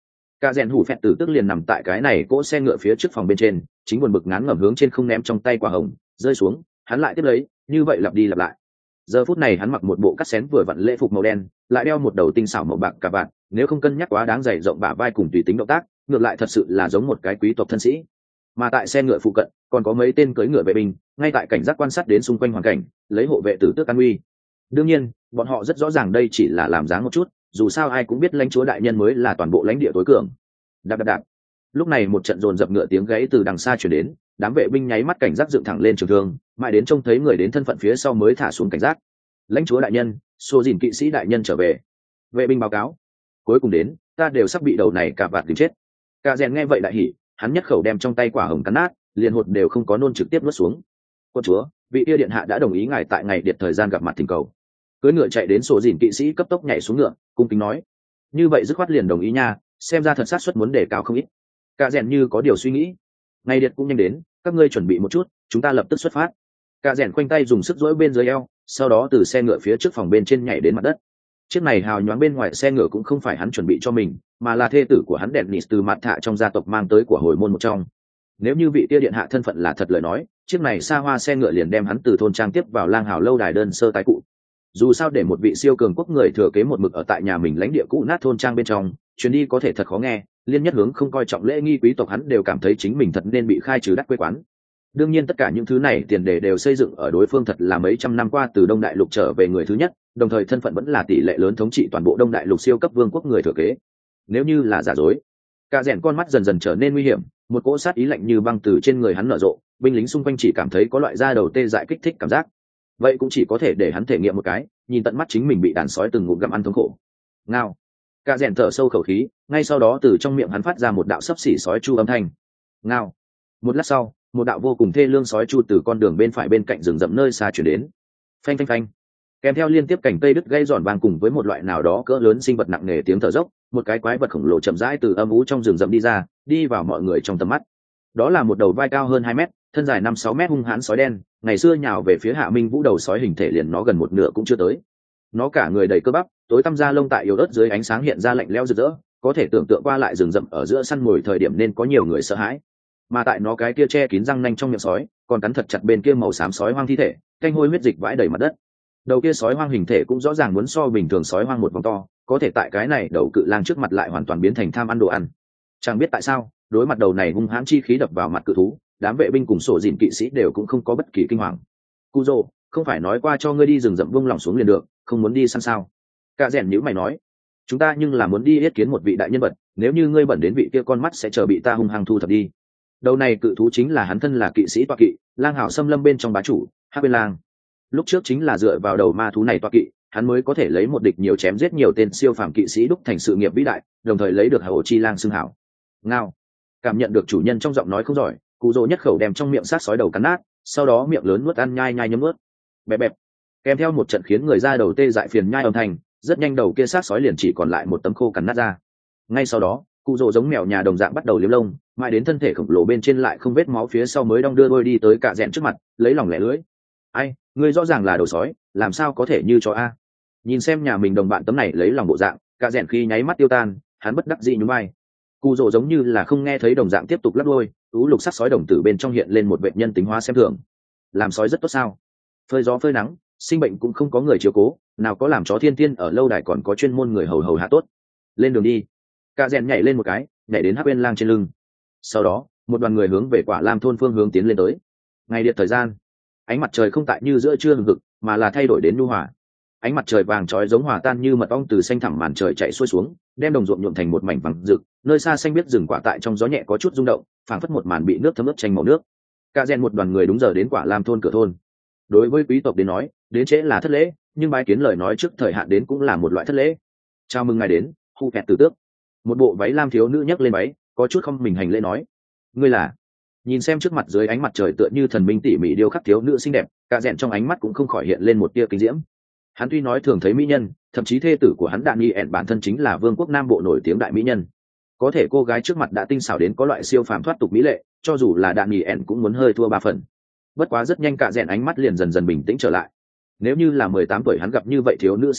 Cả rèn hủ phẹt tử tức liền nằm tại cái này cỗ xe ngựa phía trước phòng bên trên, chính buồn bực ngán ngẩm hướng trên không ném trong tay quả hồng, rơi xuống, hắn lại tiếp lấy, như vậy lặp đi lặp lại. Giờ phút này hắn mặc một bộ cắt xén vừa vặn lễ phục màu đen, lại đeo một đầu tinh xảo màu bạc cà vạt, nếu không cân nhắc quá đáng dày rộng bả vai cùng tùy tính động tác, ngược lại thật sự là giống một cái quý tộc thân sĩ. Mà tại xe ngựa phụ cận, còn có mấy tên cưỡi ngựa vệ binh, ngay tại cảnh giác quan sát đến xung quanh hoàn cảnh, lấy hộ vệ tử tước an uy. Đương nhiên, bọn họ rất rõ ràng đây chỉ là làm dáng một chút, dù sao ai cũng biết lãnh chúa đại nhân mới là toàn bộ lãnh địa tối cường. Đạp đạp đạp. Lúc này một trận dồn dập ngựa tiếng gáy từ đằng xa truyền đến, đám vệ binh nháy mắt cảnh giác dựng thẳng lên trường thương, mãi đến trông thấy người đến thân phận phía sau mới thả xuống cảnh giác. Lãnh chúa đại nhân, Sô Dìn kỵ sĩ đại nhân trở về. Vệ binh báo cáo. Cuối cùng đến, ta đều sắp bị đầu này cả vạt tìm chết. Cả rèn nghe vậy đại hỉ, hắn nhất khẩu đem trong tay quả hồng cắn nát, liền hột đều không có nôn trực tiếp nuốt xuống. Quân chúa, vị yêu điện hạ đã đồng ý ngài tại ngày điệt thời gian gặp mặt thỉnh cầu. Cưỡi ngựa chạy đến Sô Dìn kỵ sĩ cấp tốc nhảy xuống ngựa, cung kính nói. Như vậy dứt khoát liền đồng ý nha, xem ra thật sát suất muốn đề cao không ít. Cả rèn như có điều suy nghĩ. Ngày điệt cũng nhanh đến, các ngươi chuẩn bị một chút, chúng ta lập tức xuất phát. Cả rèn khoanh tay dùng sức duỗi bên dưới eo, sau đó từ xe ngựa phía trước phòng bên trên nhảy đến mặt đất. Chiếc này hào nhoáng bên ngoài xe ngựa cũng không phải hắn chuẩn bị cho mình, mà là thê tử của hắn Dennis từ mặt thạ trong gia tộc mang tới của hồi môn một trong. Nếu như vị tia điện hạ thân phận là thật lời nói, chiếc này xa hoa xe ngựa liền đem hắn từ thôn trang tiếp vào lang hào lâu đài đơn sơ tái cụ. Dù sao để một vị siêu cường quốc người thừa kế một mực ở tại nhà mình lãnh địa cũ nát thôn trang bên trong, chuyến đi có thể thật khó nghe, liên nhất hướng không coi trọng lễ nghi quý tộc hắn đều cảm thấy chính mình thật nên bị khai trừ đắc quê quán. Đương nhiên tất cả những thứ này tiền đề đều xây dựng ở đối phương thật là mấy trăm năm qua từ Đông Đại Lục trở về người thứ nhất, đồng thời thân phận vẫn là tỷ lệ lớn thống trị toàn bộ Đông Đại Lục siêu cấp vương quốc người thừa kế. Nếu như là giả dối, cả rèn con mắt dần dần trở nên nguy hiểm, một cỗ sát ý lạnh như băng từ trên người hắn nở rộ, binh lính xung quanh chỉ cảm thấy có loại da đầu tê dại kích thích cảm giác. Vậy cũng chỉ có thể để hắn thể nghiệm một cái, nhìn tận mắt chính mình bị đàn sói từng ngụm gặm ăn thống khổ. Ngao. Cả rèn thở sâu khẩu khí, ngay sau đó từ trong miệng hắn phát ra một đạo sấp xỉ sói chu âm thanh. Ngao. Một lát sau, một đạo vô cùng thê lương sói chu từ con đường bên phải bên cạnh rừng rậm nơi xa chuyển đến. Phanh phanh phanh. Kèm theo liên tiếp cành cây đứt gây giòn vang cùng với một loại nào đó cỡ lớn sinh vật nặng nề tiếng thở dốc, một cái quái vật khổng lồ chậm rãi từ âm u trong rừng rậm đi ra, đi vào mọi người trong tầm mắt. Đó là một đầu vai cao hơn hai mét, thân dài năm sáu mét hung hãn sói đen, ngày xưa nhào về phía Hạ Minh Vũ đầu sói hình thể liền nó gần một nửa cũng chưa tới. Nó cả người đầy cơ bắp, tối tăm da lông tại yếu ớt dưới ánh sáng hiện ra lạnh lẽo rực rỡ, có thể tưởng tượng qua lại rừng rậm ở giữa săn mồi thời điểm nên có nhiều người sợ hãi. Mà tại nó cái kia che kín răng nanh trong miệng sói, còn cắn thật chặt bên kia màu xám sói hoang thi thể, canh hôi huyết dịch vãi đầy mặt đất. Đầu kia sói hoang hình thể cũng rõ ràng muốn so bình thường sói hoang một vòng to, có thể tại cái này đầu cự lang trước mặt lại hoàn toàn biến thành tham ăn đồ ăn. Chẳng biết tại sao, đối mặt đầu này hung hãn chi khí đập vào mặt cự thú, đám vệ binh cùng sổ dìn kỵ sĩ đều cũng không có bất kỳ kinh hoàng. Cujo, không phải nói qua cho ngươi đi rừng rậm vung lòng xuống liền được, không muốn đi săn sao? Cả rèn nhíu mày nói, chúng ta nhưng là muốn đi yết kiến một vị đại nhân vật, nếu như ngươi bẩn đến vị kia con mắt sẽ chờ bị ta hung hăng thu thập đi. Đầu này cự thú chính là hắn thân là kỵ sĩ toa kỵ, lang hào xâm lâm bên trong bá chủ, Hắc Bên Lang. Lúc trước chính là dựa vào đầu ma thú này toa kỵ, hắn mới có thể lấy một địch nhiều chém giết nhiều tên siêu phàm kỵ sĩ đúc thành sự nghiệp vĩ đại, đồng thời lấy được Hổ Chi Lang xưng hảo. Ngao. Cảm nhận được chủ nhân trong giọng nói không giỏi, Cú Dỗ nhất khẩu đem trong miệng sát sói đầu cắn nát, sau đó miệng lớn nuốt ăn nhai nhai nhấm nuốt. Bẹp bẹp. Kèm theo một trận khiến người ra đầu tê dại phiền nhai âm thanh, rất nhanh đầu kia sát sói liền chỉ còn lại một tấm khô cắn nát ra. Ngay sau đó, Cú Dỗ giống mèo nhà đồng dạng bắt đầu liếm lông, mãi đến thân thể khổng lồ bên trên lại không vết máu phía sau mới đong đưa đôi đi tới Cả Rèn trước mặt, lấy lòng lẻ lưỡi. Ai, ngươi rõ ràng là đầu sói, làm sao có thể như chó a? Nhìn xem nhà mình đồng bạn tấm này lấy lòng bộ dạng, Cả Rèn khi nháy mắt tiêu tan, hắn bất đắc dĩ nhún vai. Cú Dỗ giống như là không nghe thấy đồng dạng tiếp tục lắc lôi, ú lục sắc sói đồng tử bên trong hiện lên một vệ nhân tính hóa xem thường. Làm sói rất tốt sao? Phơi gió phơi nắng, sinh bệnh cũng không có người chiếu cố, nào có làm chó thiên tiên ở lâu đài còn có chuyên môn người hầu hầu hạ tốt. Lên đường đi. Cả Rèn nhảy lên một cái, nhảy đến Hắc Bên Lang trên lưng. Sau đó, một đoàn người hướng về Quả Lam thôn phương hướng tiến lên tới. Ngày điện thời gian, ánh mặt trời không tại như giữa trưa hừng hực, mà là thay đổi đến nhu hòa. Ánh mặt trời vàng chói giống hòa tan như mật ong từ xanh thẳm màn trời chạy xuôi xuống, đem đồng ruộng nhuộm thành một mảnh vàng rực, nơi xa xanh biết rừng quả tại trong gió nhẹ có chút rung động, phảng phất một màn bị nước thấm ướt tranh màu nước. Cả Rèn một đoàn người đúng giờ đến Quả Lam thôn cửa thôn. Đối với quý tộc đến nói, đến trễ là thất lễ, nhưng bái kiến lời nói trước thời hạn đến cũng là một loại thất lễ. Chào mừng ngài đến, Hu Kẹt tử tước. Một bộ váy lam thiếu nữ nhấc lên váy, có chút không mình hành lễ nói, ngươi là? Nhìn xem trước mặt dưới ánh mặt trời tựa như thần minh tỉ mỉ điêu khắc thiếu nữ xinh đẹp, Cả Rèn trong ánh mắt cũng không khỏi hiện lên một tia kinh diễm. Hắn tuy nói thường thấy mỹ nhân, thậm chí thê tử của hắn Đạn Nghi ẻn bản thân chính là vương quốc Nam Bộ nổi tiếng đại mỹ nhân. Có thể cô gái trước mặt đã tinh xảo đến có loại siêu phàm thoát tục mỹ lệ, cho dù là Đạn Nghi ẻn cũng muốn hơi thua ba phần. Bất quá rất nhanh Cả Rèn ánh mắt liền dần dần bình tĩnh trở lại. Nếu như là mười tám tuổi hắn gặp như vậy thiếu nữ xinh đẹp,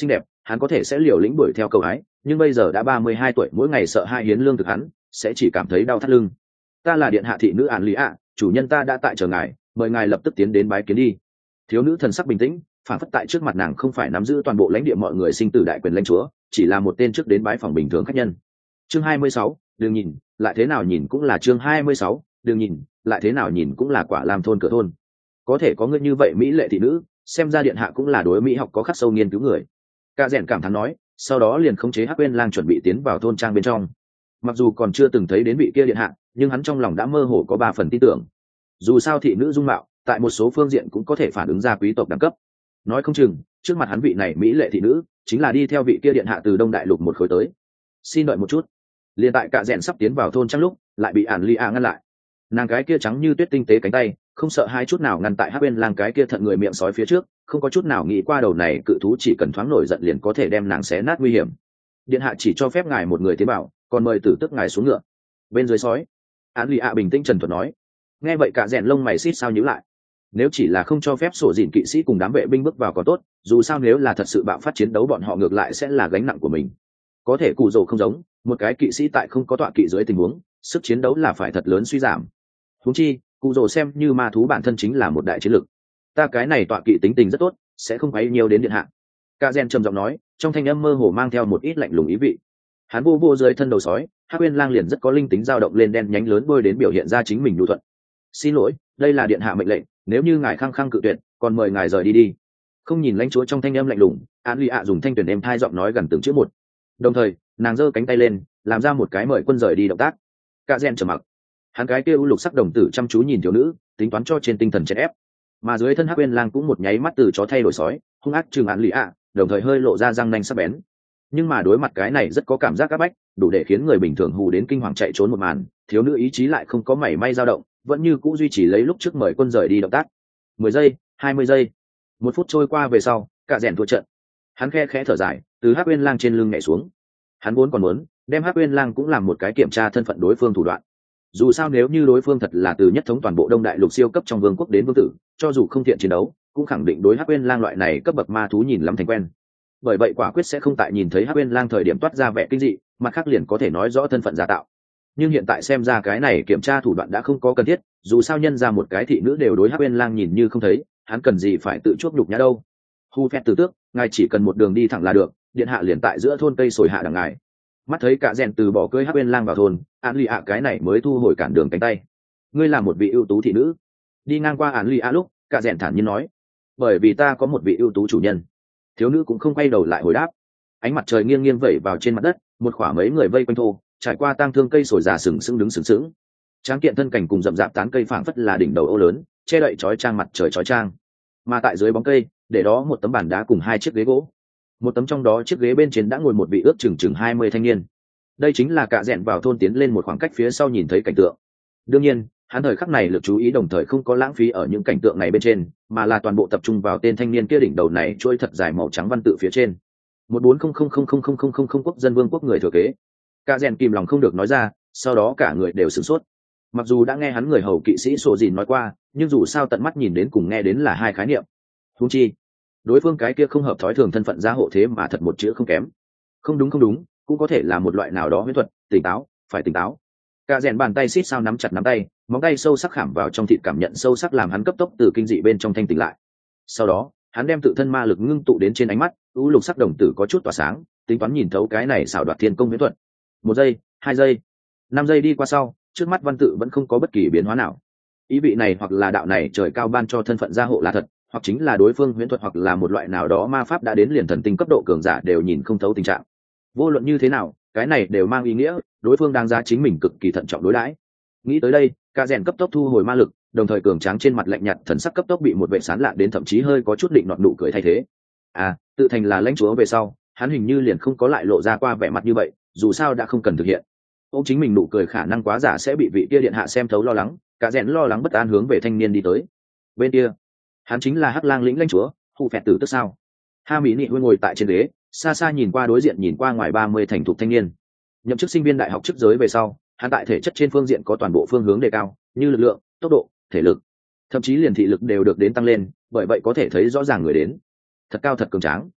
hắn có thể sẽ liều lĩnh đuổi theo cầu ái, nhưng bây giờ đã ba mươi hai tuổi, mỗi ngày sợ hai hiến lương thực hắn sẽ chỉ cảm thấy đau thắt lưng. Ta là điện hạ thị nữ Án Lý ạ, chủ nhân ta đã tại chờ ngài, mời ngài lập tức tiến đến bái kiến đi. Thiếu nữ thần sắc bình tĩnh, phản phất tại trước mặt nàng không phải nắm giữ toàn bộ lãnh địa mọi người sinh tử đại quyền lãnh chúa, chỉ là một tên trước đến bái phòng bình thường khách nhân. Chương hai mươi sáu, đừng nhìn, lại thế nào nhìn cũng là chương hai mươi sáu, đừng nhìn, lại thế nào nhìn cũng là quả làm thôn cửa thôn. Có thể có người như vậy mỹ lệ thị nữ, xem ra điện hạ cũng là đối mỹ học có khắc sâu nghiên cứu người. Cả rèn cảm thán nói, sau đó liền khống chế Hắc Uyên Lang chuẩn bị tiến vào thôn trang bên trong. Mặc dù còn chưa từng thấy đến vị kia điện hạ, nhưng hắn trong lòng đã mơ hồ có ba phần tin tưởng. Dù sao thị nữ dung mạo, tại một số phương diện cũng có thể phản ứng ra quý tộc đẳng cấp. Nói không chừng, trước mặt hắn vị này mỹ lệ thị nữ, chính là đi theo vị kia điện hạ từ Đông Đại Lục một khối tới. Xin đợi một chút. Liên tại Cả rèn sắp tiến vào thôn trang lúc, lại bị Án Lia ngăn lại. Nàng cái kia trắng như tuyết tinh tế cánh tay, không sợ hai chút nào ngăn tại Hắc Uyên Lang cái kia thận người miệng sói phía trước, không có chút nào nghĩ qua đầu này cự thú chỉ cần thoáng nổi giận liền có thể đem nàng xé nát nguy hiểm. Điện hạ chỉ cho phép ngài một người tiến bảo, còn mời tử tức ngài xuống ngựa. Bên dưới sói. Án Lia bình tĩnh trần thuật nói. Nghe vậy Cả rèn lông mày xít sao nhíu lại. Nếu chỉ là không cho phép sổ dìn kỵ sĩ cùng đám vệ binh bước vào có tốt, dù sao nếu là thật sự bạo phát chiến đấu bọn họ ngược lại sẽ là gánh nặng của mình. Có thể Cụ Dầu không giống, một cái kỵ sĩ tại không có tọa kỵ dưới tình huống, sức chiến đấu là phải thật lớn suy giảm. Huống chi, Cụ Dầu xem như ma thú bản thân chính là một đại chiến lực. Ta cái này tọa kỵ tính tình rất tốt, sẽ không quấy nhiều đến điện hạ. Cả rèn trầm giọng nói, trong thanh âm mơ hồ mang theo một ít lạnh lùng ý vị. Hắn vô vô dưới thân đầu sói, Hắc Uyên Lang liền rất có linh tính dao động lên đen nhánh lớn bôi đến biểu hiện ra chính mình nhu thuận. Xin lỗi, đây là điện hạ mệnh lệnh, nếu như ngài khăng khăng cự tuyệt, còn mời ngài rời đi đi. Không nhìn lãnh chúa trong thanh âm lạnh lùng, Án Lia dùng thanh tuyển êm thai giọng nói gần từng chữ một. Đồng thời, nàng giơ cánh tay lên, làm ra một cái mời quân rời đi động tác. Cả rèn trầm mặc. Hắn cái kia u lục sắc đồng tử chăm chú nhìn thiếu nữ, tính toán cho trên tinh thần chèn ép. Mà dưới thân Hắc Uyên Lang cũng một nháy mắt từ chó thay đổi sói, hung ác trừng Án Lia, đồng thời hơi lộ ra răng nanh sắc bén. Nhưng mà đối mặt cái này rất có cảm giác áp bách, đủ để khiến người bình thường hù đến kinh hoàng chạy trốn một màn, thiếu nữ ý chí lại không có mảy may dao động, vẫn như cũ duy trì lấy lúc trước mời quân rời đi động tác. Mười giây, hai mươi giây, một phút trôi qua về sau, Cả rèn thua trận. Hắn khe khẽ thở dài, từ Hắc Uyên Lang trên lưng nhảy xuống. Hắn vốn còn muốn đem Hắc Uyên Lang cũng làm một cái kiểm tra thân phận đối phương thủ đoạn. Dù sao nếu như đối phương thật là từ nhất thống toàn bộ Đông Đại Lục siêu cấp trong vương quốc đến vương tử, cho dù không thiện chiến đấu, cũng khẳng định đối Hắc Uyên Lang loại này cấp bậc ma thú nhìn lắm thành quen. Bởi vậy quả quyết sẽ không tại nhìn thấy Hắc Uyên Lang thời điểm toát ra vẻ kinh dị, mặt khác liền có thể nói rõ thân phận giả tạo. Nhưng hiện tại xem ra cái này kiểm tra thủ đoạn đã không có cần thiết, dù sao nhân ra một cái thị nữ đều đối Hắc Uyên Lang nhìn như không thấy, hắn cần gì phải tự chuốc nhục nhã đâu. Hu phét tử tước, ngài chỉ cần một đường đi thẳng là được, điện hạ liền tại giữa thôn cây sồi hạ đằng ngài. Mắt thấy Cả rèn từ bỏ cưỡi Hắc Uyên Lang vào thôn, Án Lia cái này mới thu hồi cản đường cánh tay. Ngươi là một vị ưu tú thị nữ. Đi ngang qua Án Lia lúc, Cả rèn thản nhiên nói, bởi vì ta có một vị ưu tú chủ nhân. Thiếu nữ cũng không quay đầu lại hồi đáp. Ánh mặt trời nghiêng nghiêng vẩy vào trên mặt đất, một khoảng mấy người vây quanh thô, trải qua tang thương cây sồi già sừng sững đứng sừng sững. Tráng kiện thân cảnh cùng rậm rạp tán cây phảng phất là đỉnh đầu ô lớn, che đậy chói trang mặt trời chói trang. Mà tại dưới bóng cây, để đó một tấm bàn đá cùng hai chiếc ghế gỗ. Một tấm trong đó chiếc ghế bên trên đã ngồi một vị ước chừng chừng hai mươi thanh niên. Đây chính là Cả rèn vào thôn tiến lên một khoảng cách phía sau nhìn thấy cảnh tượng. Đương nhiên, hắn thời khắc này lực chú ý đồng thời không có lãng phí ở những cảnh tượng này bên trên, mà là toàn bộ tập trung vào tên thanh niên kia đỉnh đầu này chuôi thật dài màu trắng văn tự phía trên. một bốn không không không không không không không không quốc dân vương quốc người thừa kế. Cả rèn kìm lòng không được nói ra, sau đó cả người đều sửng sốt. Mặc dù đã nghe hắn người hầu kỵ sĩ sổ dìn nói qua, nhưng dù sao tận mắt nhìn đến cùng nghe đến là hai khái niệm. Huống chi, đối phương cái kia không hợp thói thường thân phận gia hộ thế mà thật một chữ không kém. Không đúng không đúng, cũng có thể là một loại nào đó huyễn thuật, tỉnh táo, phải tỉnh táo. Cả rèn bàn tay xít sao nắm chặt nắm tay, móng tay sâu sắc khảm vào trong thịt cảm nhận sâu sắc làm hắn cấp tốc từ kinh dị bên trong thanh tỉnh lại. Sau đó, hắn đem tự thân ma lực ngưng tụ đến trên ánh mắt, u lục sắc đồng tử có chút tỏa sáng, tính toán nhìn thấu cái này xảo đoạt thiên công huyễn thuật. Một giây, hai giây, năm giây đi qua sau, trước mắt văn tự vẫn không có bất kỳ biến hóa nào. Ý vị này hoặc là đạo này trời cao ban cho thân phận gia hộ là thật, hoặc chính là đối phương huyễn thuật hoặc là một loại nào đó ma pháp đã đến liền thần tinh cấp độ cường giả đều nhìn không thấu tình trạng. Vô luận như thế nào, cái này đều mang ý nghĩa đối phương đang giá chính mình cực kỳ thận trọng đối đãi. Nghĩ tới đây, Cả rèn cấp tốc thu hồi ma lực, đồng thời cường tráng trên mặt lạnh nhạt thần sắc cấp tốc bị một vệ sán lạ đến thậm chí hơi có chút định nọt nụ cười thay thế. À, tự thành là lãnh chúa về sau, hắn hình như liền không có lại lộ ra qua vẻ mặt như vậy, dù sao đã không cần thực hiện. Ông chính mình nụ cười khả năng quá giả sẽ bị vị kia điện hạ xem thấu lo lắng, Cả rèn lo lắng bất an hướng về thanh niên đi tới. Bên kia, hắn chính là Hắc Lang lĩnh lãnh chúa, Hù Phẹt Tử tức sao? Ha Mỹ Nị ngồi tại trên ghế, xa xa nhìn qua đối diện nhìn qua ngoài ba mươi thành thục thanh niên. Nhậm chức sinh viên đại học chức giới về sau, hắn tại thể chất trên phương diện có toàn bộ phương hướng đề cao, như lực lượng, tốc độ, thể lực, thậm chí liền thị lực đều được đến tăng lên, bởi vậy có thể thấy rõ ràng người đến thật cao thật cường tráng.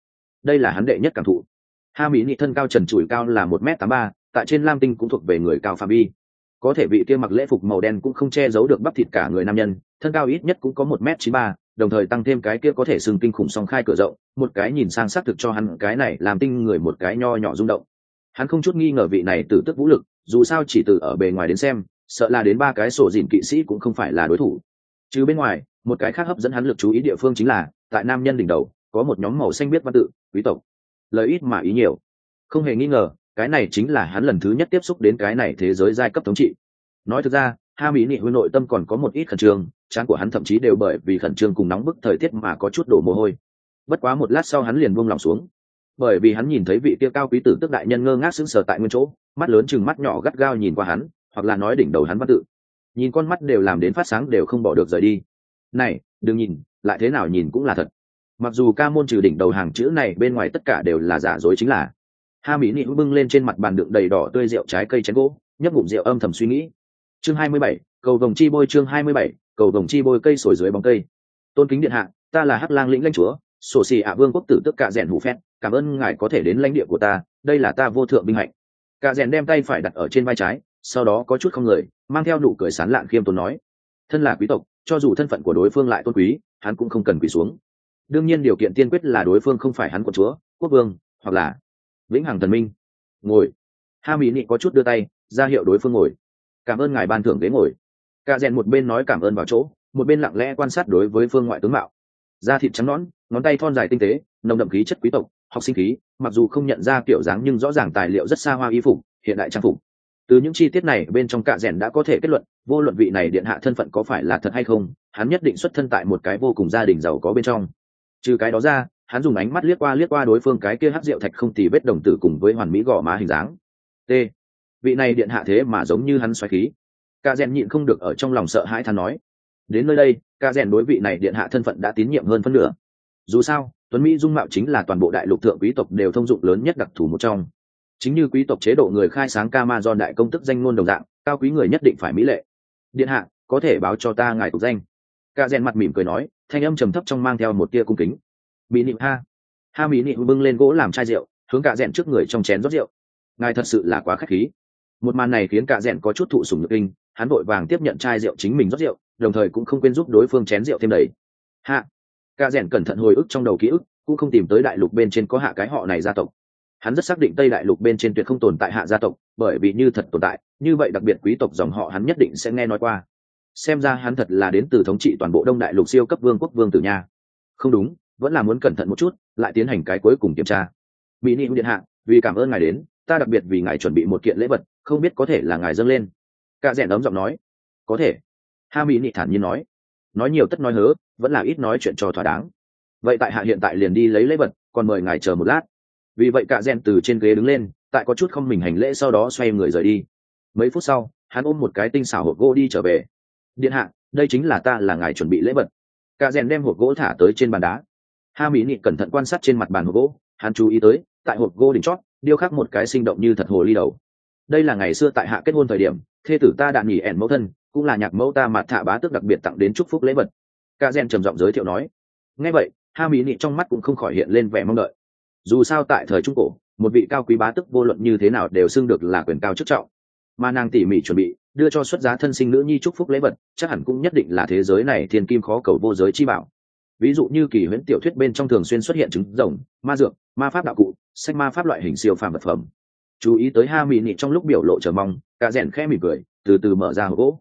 đây là hắn đệ nhất cảm thụ. Ha mỹ nị thân cao trần trụi cao là một m tám ba, tại trên lam tinh cũng thuộc về người cao phạm vi. Có thể vị kia mặc lễ phục màu đen cũng không che giấu được bắp thịt cả người nam nhân, thân cao ít nhất cũng có một m chín ba, đồng thời tăng thêm cái kia có thể xưng kinh khủng song khai cửa rộng, một cái nhìn sang xác thực cho hắn cái này làm tinh người một cái nho nhỏ rung động. Hắn không chút nghi ngờ vị này tử tức vũ lực, dù sao chỉ từ ở bề ngoài đến xem, sợ là đến ba cái sổ dìn kỵ sĩ cũng không phải là đối thủ. Chứ bên ngoài, một cái khác hấp dẫn hắn lực chú ý địa phương chính là, tại nam nhân đỉnh đầu có một nhóm màu xanh biết văn tự, quý tộc. Lời ít mà ý nhiều. Không hề nghi ngờ, cái này chính là hắn lần thứ nhất tiếp xúc đến cái này thế giới giai cấp thống trị. Nói thực ra, Ha Mỹ Nị Huy nội tâm còn có một ít khẩn trương, trán của hắn thậm chí đều bởi vì khẩn trương cùng nóng bức thời tiết mà có chút đổ mồ hôi. Bất quá một lát sau hắn liền buông lòng xuống, bởi vì hắn nhìn thấy vị kia cao quý tử tức đại nhân ngơ ngác sững sờ tại nguyên chỗ, mắt lớn chừng mắt nhỏ gắt gao nhìn qua hắn, hoặc là nói đỉnh đầu hắn văn tự. Nhìn con mắt đều làm đến phát sáng đều không bỏ được rời đi. Này, đừng nhìn, lại thế nào nhìn cũng là thật. Mặc dù ca môn trừ đỉnh đầu hàng chữ này bên ngoài tất cả đều là giả dối chính là. Ha Mỹ Nị bưng lên trên mặt bàn đựng đầy đỏ tươi rượu trái cây chén gỗ, nhấp ngụm rượu âm thầm suy nghĩ. Chương hai mươi bảy, cầu vồng chi bôi chương hai mươi bảy, cầu vồng chi bôi cây sồi dưới bóng cây. Tôn kính điện hạ, ta là Hắc Lang lĩnh lãnh chúa, sổ xì ạ vương quốc tử tức Cạ Rèn hủ phét, cảm ơn ngài có thể đến lãnh địa của ta, đây là ta vô thượng vinh hạnh. Cạ Rèn đem tay phải đặt ở trên vai trái, sau đó có chút không người, mang theo nụ cười sán lạn khiêm tốn nói: thân là quý tộc, cho dù thân phận của đối phương lại tôn quý, hắn cũng không cần quỳ xuống. Đương nhiên điều kiện tiên quyết là đối phương không phải hắn của chúa, quốc vương, hoặc là vĩnh hằng thần minh. Ngồi. Ha Mỹ Nị có chút đưa tay ra hiệu đối phương ngồi. Cảm ơn ngài ban thưởng ghế ngồi. Cạ Rèn một bên nói cảm ơn vào chỗ, một bên lặng lẽ quan sát đối với phương ngoại tướng mạo. Da thịt trắng nõn, ngón tay thon dài tinh tế, nồng đậm khí chất quý tộc, học sinh khí, mặc dù không nhận ra kiểu dáng nhưng rõ ràng tài liệu rất xa hoa y phục, hiện đại trang phục. Từ những chi tiết này bên trong Cạ Rèn đã có thể kết luận, vô luận vị này điện hạ thân phận có phải là thật hay không, hắn nhất định xuất thân tại một cái vô cùng gia đình giàu có bên trong. Trừ cái đó ra, hắn dùng ánh mắt liếc qua liếc qua đối phương cái kia hắc rượu thạch không tì vết đồng tử cùng với hoàn mỹ gò má hình dáng. T. Vị này điện hạ thế mà giống như hắn xoáy khí. Cạ Rèn nhịn không được ở trong lòng sợ hãi than nói. Đến nơi đây, Cạ Rèn đối vị này điện hạ thân phận đã tín nhiệm hơn phân nửa. Dù sao, tuấn mỹ dung mạo chính là toàn bộ đại lục thượng quý tộc đều thông dụng lớn nhất đặc thù một trong. Chính như quý tộc chế độ người khai sáng Camazon đại công tức danh ngôn đồng dạng, cao quý người nhất định phải mỹ lệ. Điện hạ, có thể báo cho ta ngài tục danh. Cạ Rèn mặt mỉm cười nói, thanh âm trầm thấp trong mang theo một tia cung kính. Mỹ Nị ha. Ha Mỹ Nị bưng lên gỗ làm chai rượu, hướng Cạ Rèn trước người trong chén rót rượu. Ngài thật sự là quá khách khí. Một màn này khiến Cạ Rèn có chút thụ sủng nhược kinh, hắn vội vàng tiếp nhận chai rượu chính mình rót rượu, đồng thời cũng không quên giúp đối phương chén rượu thêm đầy. Hạ. Cạ Rèn cẩn thận hồi ức trong đầu ký ức, cũng không tìm tới đại lục bên trên có hạ cái họ này gia tộc. Hắn rất xác định Tây đại lục bên trên tuyệt không tồn tại hạ gia tộc, bởi vì như thật tồn tại, như vậy đặc biệt quý tộc dòng họ hắn nhất định sẽ nghe nói qua. Xem ra hắn thật là đến từ thống trị toàn bộ Đông đại lục siêu cấp vương quốc vương tử nha. Không đúng, vẫn là muốn cẩn thận một chút, lại tiến hành cái cuối cùng kiểm tra. Mỹ Nị điện hạ, vì cảm ơn ngài đến, ta đặc biệt vì ngài chuẩn bị một kiện lễ vật, không biết có thể là ngài dâng lên. Cạ Rèn ấm giọng nói. Có thể. Ha Mỹ Nị thản nhiên nói. Nói nhiều tất nói hớ, vẫn là ít nói chuyện cho thỏa đáng. Vậy tại hạ hiện tại liền đi lấy lễ vật, còn mời ngài chờ một lát. Vì vậy Cạ Rèn từ trên ghế đứng lên, tại có chút không mình hành lễ sau đó xoay người rời đi. Mấy phút sau, hắn ôm một cái tinh xảo hộp gỗ đi trở về. Điện hạ, đây chính là ta là ngài chuẩn bị lễ vật. Cạ Rèn đem hộp gỗ thả tới trên bàn đá. Ha Mỹ Nị cẩn thận quan sát trên mặt bàn hộp gỗ, hắn chú ý tới, tại hộp gỗ đỉnh chót, điêu khắc một cái sinh động như thật hồ ly đầu. Đây là ngày xưa tại hạ kết hôn thời điểm, thê tử ta đạn nhỉ ẻn mẫu thân, cũng là nhạc mẫu ta Mạt Thạ bá tước đặc biệt tặng đến chúc phúc lễ vật. Cạ Rèn trầm giọng giới thiệu nói. Nghe vậy, Ha Mỹ Nị trong mắt cũng không khỏi hiện lên vẻ mong đợi. Dù sao tại thời trung cổ, một vị cao quý bá tước vô luận như thế nào đều xưng được là quyền cao chức trọng, mà nàng tỉ mỉ chuẩn bị đưa cho xuất giá thân sinh nữ nhi chúc phúc lễ vật, chắc hẳn cũng nhất định là thế giới này thiên kim khó cầu vô giới chi bảo. Ví dụ như kỳ huyễn tiểu thuyết bên trong thường xuyên xuất hiện trứng rồng, ma dược, ma pháp đạo cụ, sách ma pháp loại hình siêu phàm vật phẩm. Chú ý tới Ha Mỹ Nị trong lúc biểu lộ chờ mong, Cạ Rèn khẽ mỉm cười, từ từ mở ra hộp gỗ.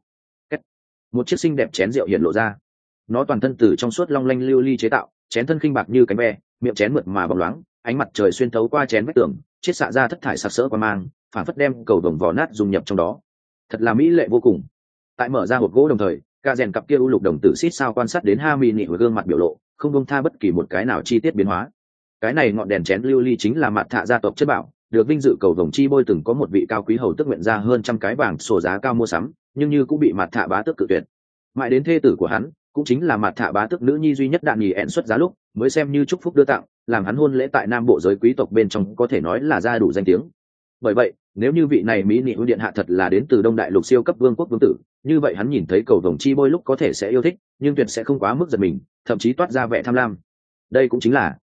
Một chiếc xinh đẹp chén rượu hiện lộ ra. Nó toàn thân từ trong suốt long lanh lưu ly chế tạo, chén thân khinh bạc như cánh ve, miệng chén mượt mà bóng loáng, ánh mặt trời xuyên thấu qua chén vách tường, chiết xạ ra thất thải sặc sỡ qua mang, phản phất đem cầu đồng vỏ nát dung nhập trong đó. Thật là mỹ lệ vô cùng. Tại mở ra hộp gỗ đồng thời, Cạ Rèn cặp kia u lục đồng tử xít sao quan sát đến Ha Mỹ Nị với gương mặt biểu lộ, không buông tha bất kỳ một cái nào chi tiết biến hóa. Cái này ngọn đèn chén lưu ly chính là Mạt Thạ gia tộc chất bảo, được vinh dự cầu vồng chi bôi từng có một vị cao quý hầu tước nguyện ra hơn trăm cái vàng sổ giá cao mua sắm, nhưng như cũng bị Mạt Thạ bá tước cự tuyệt. Mãi đến thê tử của hắn, cũng chính là Mạt Thạ bá tước nữ nhi duy nhất đạn nhì ẹn xuất giá lúc, mới xem như chúc phúc đưa tặng, làm hắn hôn lễ tại nam bộ giới quý tộc bên trong có thể nói là ra đủ danh tiếng. Bởi vậy, nếu như vị này Mỹ Nị Hương điện hạ thật là đến từ Đông đại lục siêu cấp vương quốc vương tử, như vậy hắn nhìn thấy cầu vồng chi bôi lúc có thể sẽ yêu thích, nhưng tuyệt sẽ không quá mức giật mình, thậm chí toát ra vẻ tham lam. Đây cũng chính là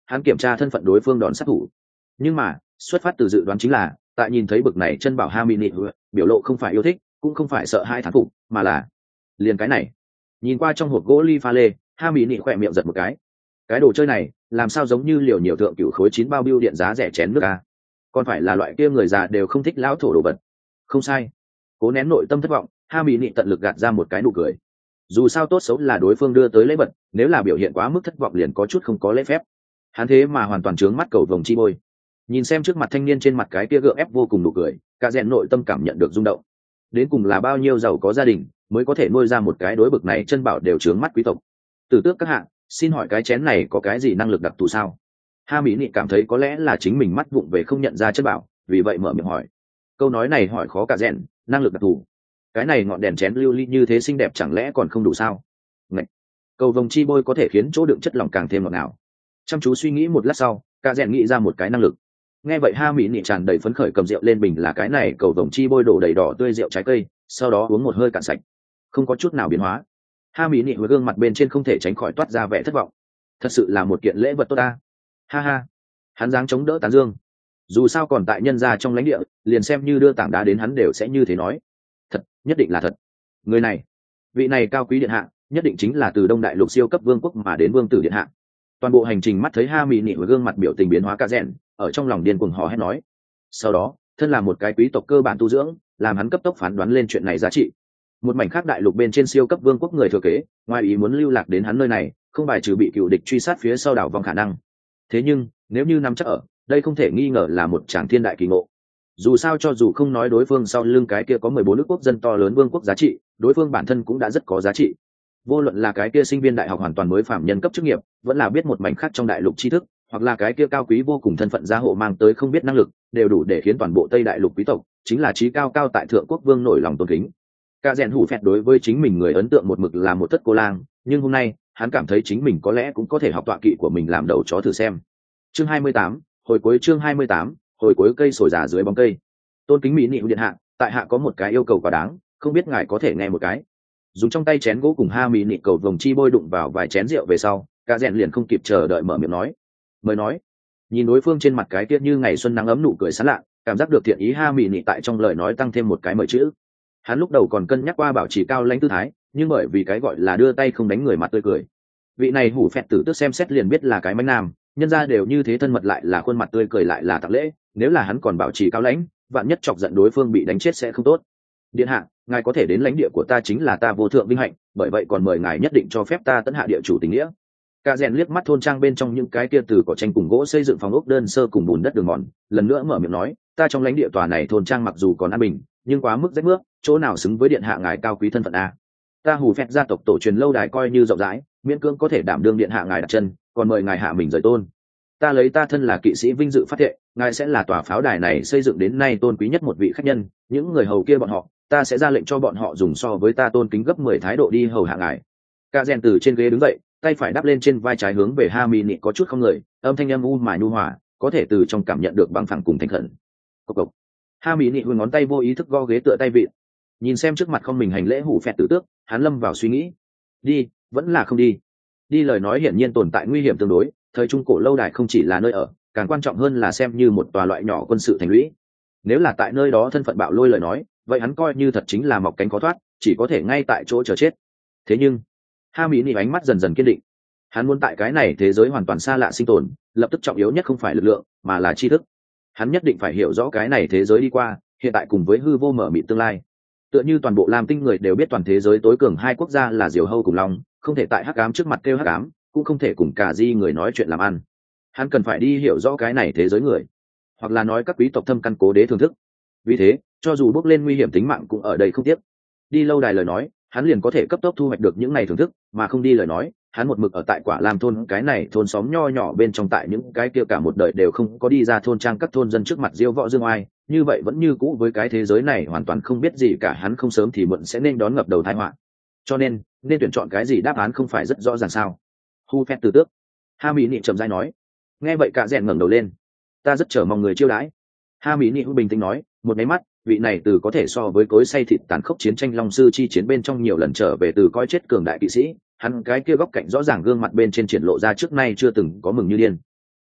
hắn kiểm tra thân phận đối phương đòn sát thủ. Nhưng mà xuất phát từ dự đoán chính là tại nhìn thấy bực này chân bảo ha mỹ nị biểu lộ không phải yêu thích cũng không phải sợ hai thán phục mà là liền cái này. Nhìn qua trong hộp gỗ ly pha lê, ha mỹ nị khỏe miệng giật một cái. Cái đồ chơi này làm sao giống như liều nhiều thượng cửu khối chín bao bưu điện giá rẻ chén nước à? Còn phải là loại kia người già đều không thích lão thổ đồ vật. Không sai. Cố nén nội tâm thất vọng, ha mỹ nị tận lực gạt ra một cái nụ cười. Dù sao tốt xấu là đối phương đưa tới lễ vật, nếu là biểu hiện quá mức thất vọng liền có chút không có lễ phép. Hắn thế mà hoàn toàn trướng mắt cầu vồng chi bôi. Nhìn xem trước mặt thanh niên trên mặt cái kia gượng ép vô cùng nụ cười, cả rèn nội tâm cảm nhận được rung động. Đến cùng là bao nhiêu giàu có gia đình mới có thể nuôi ra một cái đối bực này chân bảo đều trướng mắt quý tộc. Tử tước các hạ, xin hỏi cái chén này có cái gì năng lực đặc thù sao? Ha mỹ nị cảm thấy có lẽ là chính mình mắt vụng về không nhận ra chân bảo, vì vậy mở miệng hỏi. Câu nói này hỏi khó cả rèn, năng lực đặc thù? Cái này ngọn đèn chén lưu ly như thế xinh đẹp chẳng lẽ còn không đủ sao? Ngậy. Cầu vồng chi bôi có thể khiến chỗ đựng chất lỏng càng thêm ngọt ngào. Chăm chú suy nghĩ một lát sau, cả rèn nghĩ ra một cái năng lực. Nghe vậy ha mỹ nị tràn đầy phấn khởi cầm rượu lên bình là cái này cầu vồng chi bôi đổ đầy đỏ tươi rượu trái cây, sau đó uống một hơi cạn sạch, không có chút nào biến hóa. Ha mỹ nị với gương mặt bên trên không thể tránh khỏi toát ra vẻ thất vọng. Thật sự là một kiện lễ vật tốt ta. Ha ha. Hắn dáng chống đỡ tán dương. Dù sao còn tại nhân gia trong lãnh địa, liền xem như đưa tảng đá đến hắn đều sẽ như thế nói. Thật, nhất định là thật. Người này, vị này cao quý điện hạ, nhất định chính là từ Đông Đại Lục siêu cấp vương quốc mà đến vương tử điện hạ. Toàn bộ hành trình mắt thấy ha mỹ nị với gương mặt biểu tình biến hóa cả rèn, ở trong lòng điên cuồng hò hét nói. Sau đó, thân là một cái quý tộc cơ bản tu dưỡng, làm hắn cấp tốc phán đoán lên chuyện này giá trị. Một mảnh khác đại lục bên trên siêu cấp vương quốc người thừa kế, ngoài ý muốn lưu lạc đến hắn nơi này, không bài trừ bị cựu địch truy sát phía sau đảo vòng khả năng. Thế nhưng, nếu như nắm chắc ở, đây không thể nghi ngờ là một tràng thiên đại kỳ ngộ. Dù sao cho dù không nói đối phương sau lưng cái kia có mười bốn nước quốc dân to lớn vương quốc giá trị, đối phương bản thân cũng đã rất có giá trị. Vô luận là cái kia sinh viên đại học hoàn toàn mới phạm nhân cấp chức nghiệp, vẫn là biết một mảnh khác trong đại lục tri thức, hoặc là cái kia cao quý vô cùng thân phận gia hộ mang tới không biết năng lực, đều đủ để khiến toàn bộ Tây Đại Lục quý tộc chính là trí cao cao tại thượng quốc vương nổi lòng tôn kính. Cả rèn hủ phẹt đối với chính mình người ấn tượng một mực là một thất cô lang, nhưng hôm nay hắn cảm thấy chính mình có lẽ cũng có thể học tọa kỵ của mình làm đầu chó thử xem. Chương hai mươi tám, hồi cuối chương hai mươi tám, hồi cuối cây sồi già dưới bóng cây. Tôn kính mỹ nị điện hạ, tại hạ có một cái yêu cầu quá đáng, không biết ngài có thể nghe một cái. Dùng trong tay chén gỗ cùng ha mỹ nị cầu vồng chi bôi đụng vào vài chén rượu về sau, cả rèn liền không kịp chờ đợi mở miệng nói. Mời nói. Nhìn đối phương trên mặt cái tiết như ngày xuân nắng ấm nụ cười sán lạ, cảm giác được thiện ý ha mỹ nị tại trong lời nói tăng thêm một cái mời chữ. Hắn lúc đầu còn cân nhắc qua bảo trì cao lãnh tư thái, nhưng bởi vì cái gọi là đưa tay không đánh người mặt tươi cười. Vị này hủ phẹt tử tức xem xét liền biết là cái mánh nam, nhân ra đều như thế thân mật lại là khuôn mặt tươi cười lại là tặng lễ, nếu là hắn còn bảo trì cao lãnh, vạn nhất chọc giận đối phương bị đánh chết sẽ không tốt. Điện hạ, ngài có thể đến lãnh địa của ta chính là ta vô thượng vinh hạnh, bởi vậy còn mời ngài nhất định cho phép ta tận hạ địa chủ tình nghĩa. Cả rèn liếc mắt thôn trang bên trong những cái kia từ cỏ tranh cùng gỗ xây dựng phòng ốc đơn sơ cùng bùn đất đường mòn, lần nữa mở miệng nói, ta trong lãnh địa tòa này thôn trang mặc dù còn an bình, nhưng quá mức rách mướp, chỗ nào xứng với điện hạ ngài cao quý thân phận a. Ta hủ phẹt gia tộc tổ truyền lâu đài coi như rộng rãi, miễn cưỡng có thể đảm đương điện hạ ngài đặt chân, còn mời ngài hạ mình rời tôn. Ta lấy ta thân là kỵ sĩ vinh dự phát thệ, ngài sẽ là tòa pháo đài này xây dựng đến nay tôn quý nhất một vị khách nhân, những người hầu kia bọn họ, ta sẽ ra lệnh cho bọn họ dùng so với ta tôn kính gấp mười thái độ đi hầu hạ ngài. Cả rèn từ trên ghế đứng dậy, tay phải đắp lên trên vai trái hướng về ha mi nị có chút không người, âm thanh âm u mà nhu hòa, có thể từ trong cảm nhận được băng phẳng cùng thành khẩn. Cộc cộc. Ha mi nị vươn ngón tay vô ý thức go ghế tựa tay vịn, nhìn xem trước mặt không mình hành lễ hủ phẹt tử tước, hắn lâm vào suy nghĩ. Đi, vẫn là không đi. Đi lời nói hiển nhiên tồn tại nguy hiểm tương đối, thời trung cổ lâu đài không chỉ là nơi ở, càng quan trọng hơn là xem như một tòa loại nhỏ quân sự thành lũy. Nếu là tại nơi đó thân phận bạo lôi lời nói, vậy hắn coi như thật chính là mọc cánh khó thoát, chỉ có thể ngay tại chỗ chờ chết. Thế nhưng ha mỹ nị ánh mắt dần dần kiên định, hắn muốn tại cái này thế giới hoàn toàn xa lạ sinh tồn, lập tức trọng yếu nhất không phải lực lượng mà là tri thức. Hắn nhất định phải hiểu rõ cái này thế giới đi qua, hiện tại cùng với hư vô mở mịt tương lai. Tựa như toàn bộ Lam Tinh người đều biết toàn thế giới tối cường hai quốc gia là Diều Hâu cùng Long, không thể tại hắc ám trước mặt kêu hắc ám, cũng không thể cùng cả di người nói chuyện làm ăn. Hắn cần phải đi hiểu rõ cái này thế giới người, hoặc là nói các quý tộc thâm căn cố đế thưởng thức. Vì thế, cho dù bước lên nguy hiểm tính mạng cũng ở đây không tiếc. Đi lâu đài lời nói, hắn liền có thể cấp tốc thu hoạch được những ngày thưởng thức, mà không đi lời nói, hắn một mực ở tại Quả Lam thôn cái này thôn xóm nho nhỏ bên trong, tại những cái kia cả một đời đều không có đi ra thôn trang các thôn dân trước mặt diêu võ dương oai, như vậy vẫn như cũ với cái thế giới này hoàn toàn không biết gì cả, hắn không sớm thì muộn sẽ nên đón ngập đầu tai họa. Cho nên, nên tuyển chọn cái gì đáp án không phải rất rõ ràng sao? Hu phét từ tước. Ha mỹ nị chậm rãi nói. Nghe vậy cả rèn ngẩng đầu lên. Ta rất chờ mong người chiêu đãi. Ha mỹ nị bình tĩnh nói, một máy mắt, vị này từ có thể so với cối xay thịt tàn khốc chiến tranh long sư chi chiến bên trong nhiều lần trở về từ coi chết cường đại kỵ sĩ, hắn cái kia góc cạnh rõ ràng gương mặt bên trên triển lộ ra trước nay chưa từng có mừng như điên.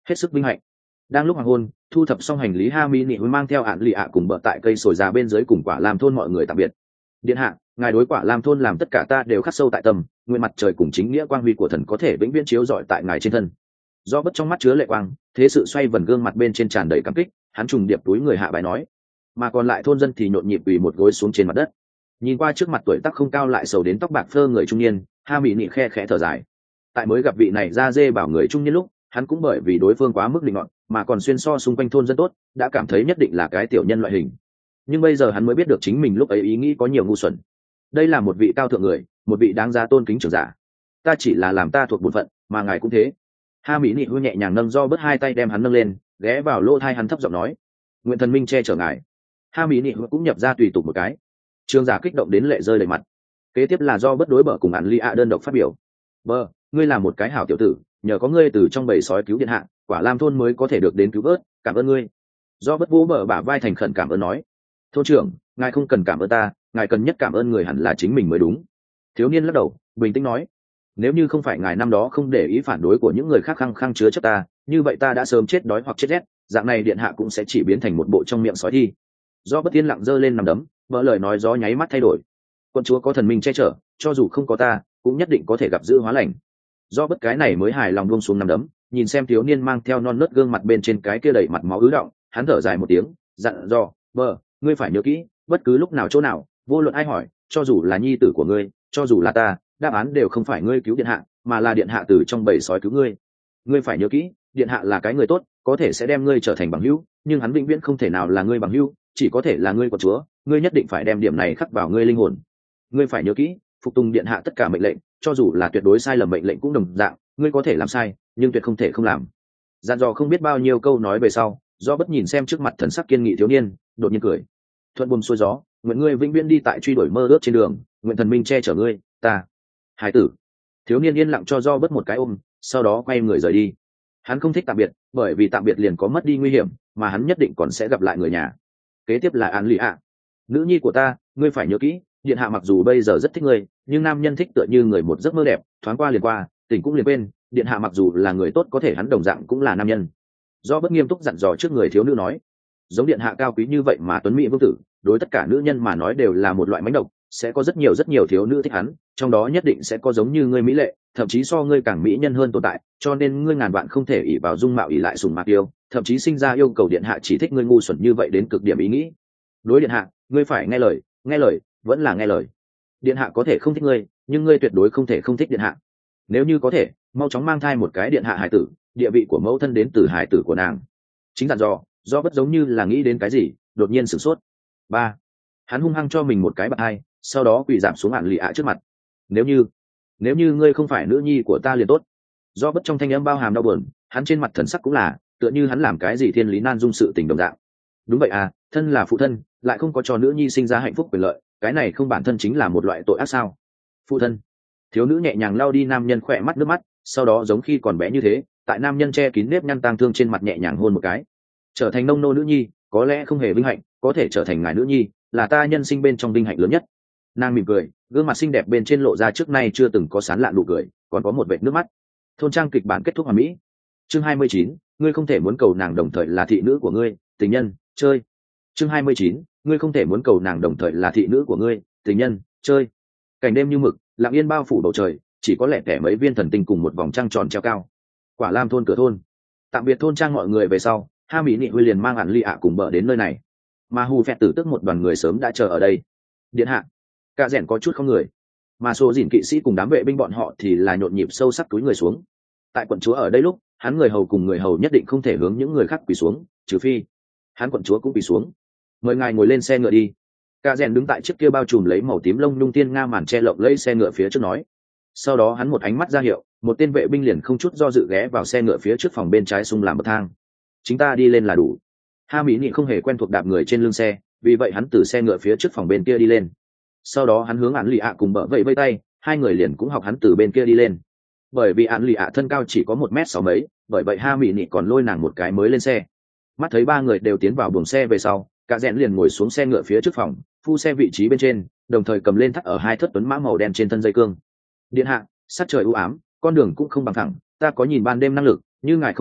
hết sức vinh hạnh. Đang lúc hoàng hôn, thu thập xong hành lý, ha mỹ nị mang theo ạn lì ạ cùng bợ tại cây sồi già bên dưới cùng quả làm thôn mọi người tạm biệt. Điện hạ, ngài đối quả làm thôn làm tất cả ta đều khắc sâu tại tâm, nguyện mặt trời cùng chính nghĩa quang huy của thần có thể vĩnh viễn chiếu rọi tại ngài trên thân. Do bất trong mắt chứa lệ quang, thế sự xoay vần gương mặt bên trên tràn đầy cảm kích, hắn trùng điệp túi người hạ bài nói, mà còn lại thôn dân thì nhộn nhịp quỳ một gối xuống trên mặt đất. Nhìn qua trước mặt tuổi tác không cao lại sầu đến tóc bạc phơ người trung niên, ha mỹ nị khe khẽ thở dài. Tại mới gặp vị này ra dê bảo người trung niên lúc, hắn cũng bởi vì đối phương quá mức định ngọn mà còn xuyên so xung quanh thôn dân tốt, đã cảm thấy nhất định là cái tiểu nhân loại hình. Nhưng bây giờ hắn mới biết được chính mình lúc ấy ý nghĩ có nhiều ngu xuẩn. Đây là một vị cao thượng người, một vị đáng giá tôn kính trưởng giả. Ta chỉ là làm ta thuộc bổn phận, mà ngài cũng thế. Ha mỹ nị hư nhẹ nhàng nâng do bớt hai tay đem hắn nâng lên, ghé vào lỗ thai hắn thấp giọng nói, nguyện thần minh che chở ngài. Ha mỹ nị hư cũng nhập ra tùy tục một cái. Trường giả kích động đến lệ rơi đầy mặt. Kế tiếp là do bất đối bờ cùng ản lia đơn độc phát biểu. Bờ, ngươi là một cái hảo tiểu tử, nhờ có ngươi từ trong bầy sói cứu điện hạ, quả lam thôn mới có thể được đến cứu vớt, cảm ơn ngươi. Do bất vỗ bờ bả vai thành khẩn cảm ơn nói, thôn trưởng, ngài không cần cảm ơn ta, ngài cần nhất cảm ơn người hẳn là chính mình mới đúng. Thiếu niên lắc đầu, bình tĩnh nói, nếu như không phải ngài năm đó không để ý phản đối của những người khác khăng khăng chứa chấp ta, như vậy ta đã sớm chết đói hoặc chết rét, dạng này điện hạ cũng sẽ chỉ biến thành một bộ trong miệng sói thi. Do bất tiên lặng giơ lên nằm đấm, vỡ lời nói gió nháy mắt thay đổi. Quân chúa có thần minh che chở, cho dù không có ta cũng nhất định có thể gặp dữ hóa lành. Do bất cái này mới hài lòng buông xuống nằm đấm, nhìn xem thiếu niên mang theo non nớt gương mặt bên trên cái kia đầy mặt máu ứ động, hắn thở dài một tiếng, dặn dò, bờ, ngươi phải nhớ kỹ, bất cứ lúc nào chỗ nào, vô luận ai hỏi, cho dù là nhi tử của ngươi, cho dù là ta, đáp án đều không phải ngươi cứu điện hạ, mà là điện hạ từ trong bầy sói cứu ngươi. Ngươi phải nhớ kỹ, điện hạ là cái người tốt, có thể sẽ đem ngươi trở thành bằng hữu, nhưng hắn vĩnh viễn không thể nào là ngươi bằng hữu, chỉ có thể là ngươi của chúa, ngươi nhất định phải đem điểm này khắc vào ngươi linh hồn. Ngươi phải nhớ kỹ, phục tùng điện hạ tất cả mệnh lệnh, cho dù là tuyệt đối sai lầm mệnh lệnh cũng đồng dạng, ngươi có thể làm sai, nhưng tuyệt không thể không làm. Dặn dò không biết bao nhiêu câu nói về sau, do bất nhìn xem trước mặt thần sắc kiên nghị thiếu niên, đột nhiên cười. Thuận buồm xuôi gió, nguyện ngươi vĩnh viễn đi tại truy đuổi mơ ước trên đường, nguyện thần minh che chở ngươi, ta. Hải tử. Thiếu niên yên lặng cho do bất một cái ôm, sau đó quay người rời đi. Hắn không thích tạm biệt, bởi vì tạm biệt liền có mất đi nguy hiểm, mà hắn nhất định còn sẽ gặp lại người nhà. Kế tiếp là Án Lì ạ. Nữ nhi của ta, ngươi phải nhớ kỹ, điện hạ mặc dù bây giờ rất thích ngươi, nhưng nam nhân thích tựa như người một giấc mơ đẹp, thoáng qua liền qua, tỉnh cũng liền quên. Điện hạ mặc dù là người tốt, có thể hắn đồng dạng cũng là nam nhân. Do bất nghiêm túc dặn dò trước người thiếu nữ nói, giống điện hạ cao quý như vậy mà tuấn mỹ vương tử, đối tất cả nữ nhân mà nói đều là một loại mánh độc, sẽ có rất nhiều rất nhiều thiếu nữ thích hắn, trong đó nhất định sẽ có giống như ngươi mỹ lệ, thậm chí so ngươi càng mỹ nhân hơn tồn tại, cho nên ngươi ngàn vạn không thể ỷ vào dung mạo ỷ lại sùng mạc yêu, thậm chí sinh ra yêu cầu điện hạ chỉ thích ngươi ngu xuẩn như vậy đến cực điểm ý nghĩ. Đối điện hạ, ngươi phải nghe lời, nghe lời, vẫn là nghe lời. Điện hạ có thể không thích ngươi, nhưng ngươi tuyệt đối không thể không thích điện hạ. Nếu như có thể, mau chóng mang thai một cái điện hạ hải tử, địa vị của mẫu thân đến từ hải tử của nàng. Chính dặn dò, do bất giống như là nghĩ đến cái gì, đột nhiên sửng sốt. Ba, hắn hung hăng cho mình một cái bạt hai, sau đó quỳ giảm xuống Án Lì ạ trước mặt. Nếu như, nếu như ngươi không phải nữ nhi của ta liền tốt. Do bất trong thanh âm bao hàm đau buồn, hắn trên mặt thần sắc cũng là, tựa như hắn làm cái gì thiên lý nan dung sự tình đồng dạng. Đúng vậy à, thân là phụ thân, lại không có cho nữ nhi sinh ra hạnh phúc quyền lợi, cái này không bản thân chính là một loại tội ác sao? Phụ thân. Thiếu nữ nhẹ nhàng lau đi nam nhân khỏe mắt nước mắt, sau đó giống khi còn bé như thế, tại nam nhân che kín nếp nhăn tang thương trên mặt nhẹ nhàng hôn một cái. Trở thành nông nô nữ nhi, có lẽ không hề vinh hạnh, có thể trở thành ngài nữ nhi, là ta nhân sinh bên trong vinh hạnh lớn nhất. Nàng mỉm cười, gương mặt xinh đẹp bên trên lộ ra trước nay chưa từng có sán lạn nụ cười, còn có một vệt nước mắt. Thôn trang kịch bản kết thúc hoàn mỹ. Chương hai mươi chín, ngươi không thể muốn cầu nàng đồng thời là thị nữ của ngươi, tình nhân, chơi. Chương hai mươi chín, ngươi không thể muốn cầu nàng đồng thời là thị nữ của ngươi, tình nhân, chơi. Cảnh đêm như mực, lặng yên bao phủ bầu trời, chỉ có lẻ tẻ mấy viên thần tinh cùng một vòng trăng tròn treo cao. Quả Lam thôn cửa thôn. Tạm biệt thôn trang mọi người về sau, ha mỹ nị huy liền mang Án Lì ạ cùng bờ đến nơi này, mà hù phẹt tử tức một đoàn người sớm đã chờ ở đây. Điện hạ. Cả rèn có chút không người, mà số dìn kỵ sĩ cùng đám vệ binh bọn họ thì là nhộn nhịp sâu sắc túi người xuống. Tại quận chúa ở đây lúc, hắn người hầu cùng người hầu nhất định không thể hướng những người khác quỳ xuống, trừ phi hắn quận chúa cũng quỳ xuống. Mời ngài ngồi lên xe ngựa đi. Cả rèn đứng tại chiếc kia bao trùm lấy màu tím lông nhung tiên nga màn che lộng lấy xe ngựa phía trước nói. Sau đó hắn một ánh mắt ra hiệu, một tên vệ binh liền không chút do dự ghé vào xe ngựa phía trước phòng bên trái xung làm bậc thang. Chúng ta đi lên là đủ. Ha mỹ nị không hề quen thuộc đạp người trên lưng xe, vì vậy hắn từ xe ngựa phía trước phòng bên kia đi lên. Sau đó hắn hướng Án Lì ạ cùng bợ vẫy vây tay, hai người liền cũng học hắn từ bên kia đi lên. Bởi vì Án Lì ạ thân cao chỉ có một mét sáu mấy, bởi vậy ha mỹ nị còn lôi nàng một cái mới lên xe. Mắt thấy ba người đều tiến vào buồng xe về sau, cả rẽn liền ngồi xuống xe ngựa phía trước phòng, phu xe vị trí bên trên, đồng thời cầm lên thắt ở hai thất tuấn mã màu đen trên thân dây cương. Điện hạ, sát trời u ám, con đường cũng không bằng thẳng, ta có nhìn ban đêm năng lực, như ngài không chê,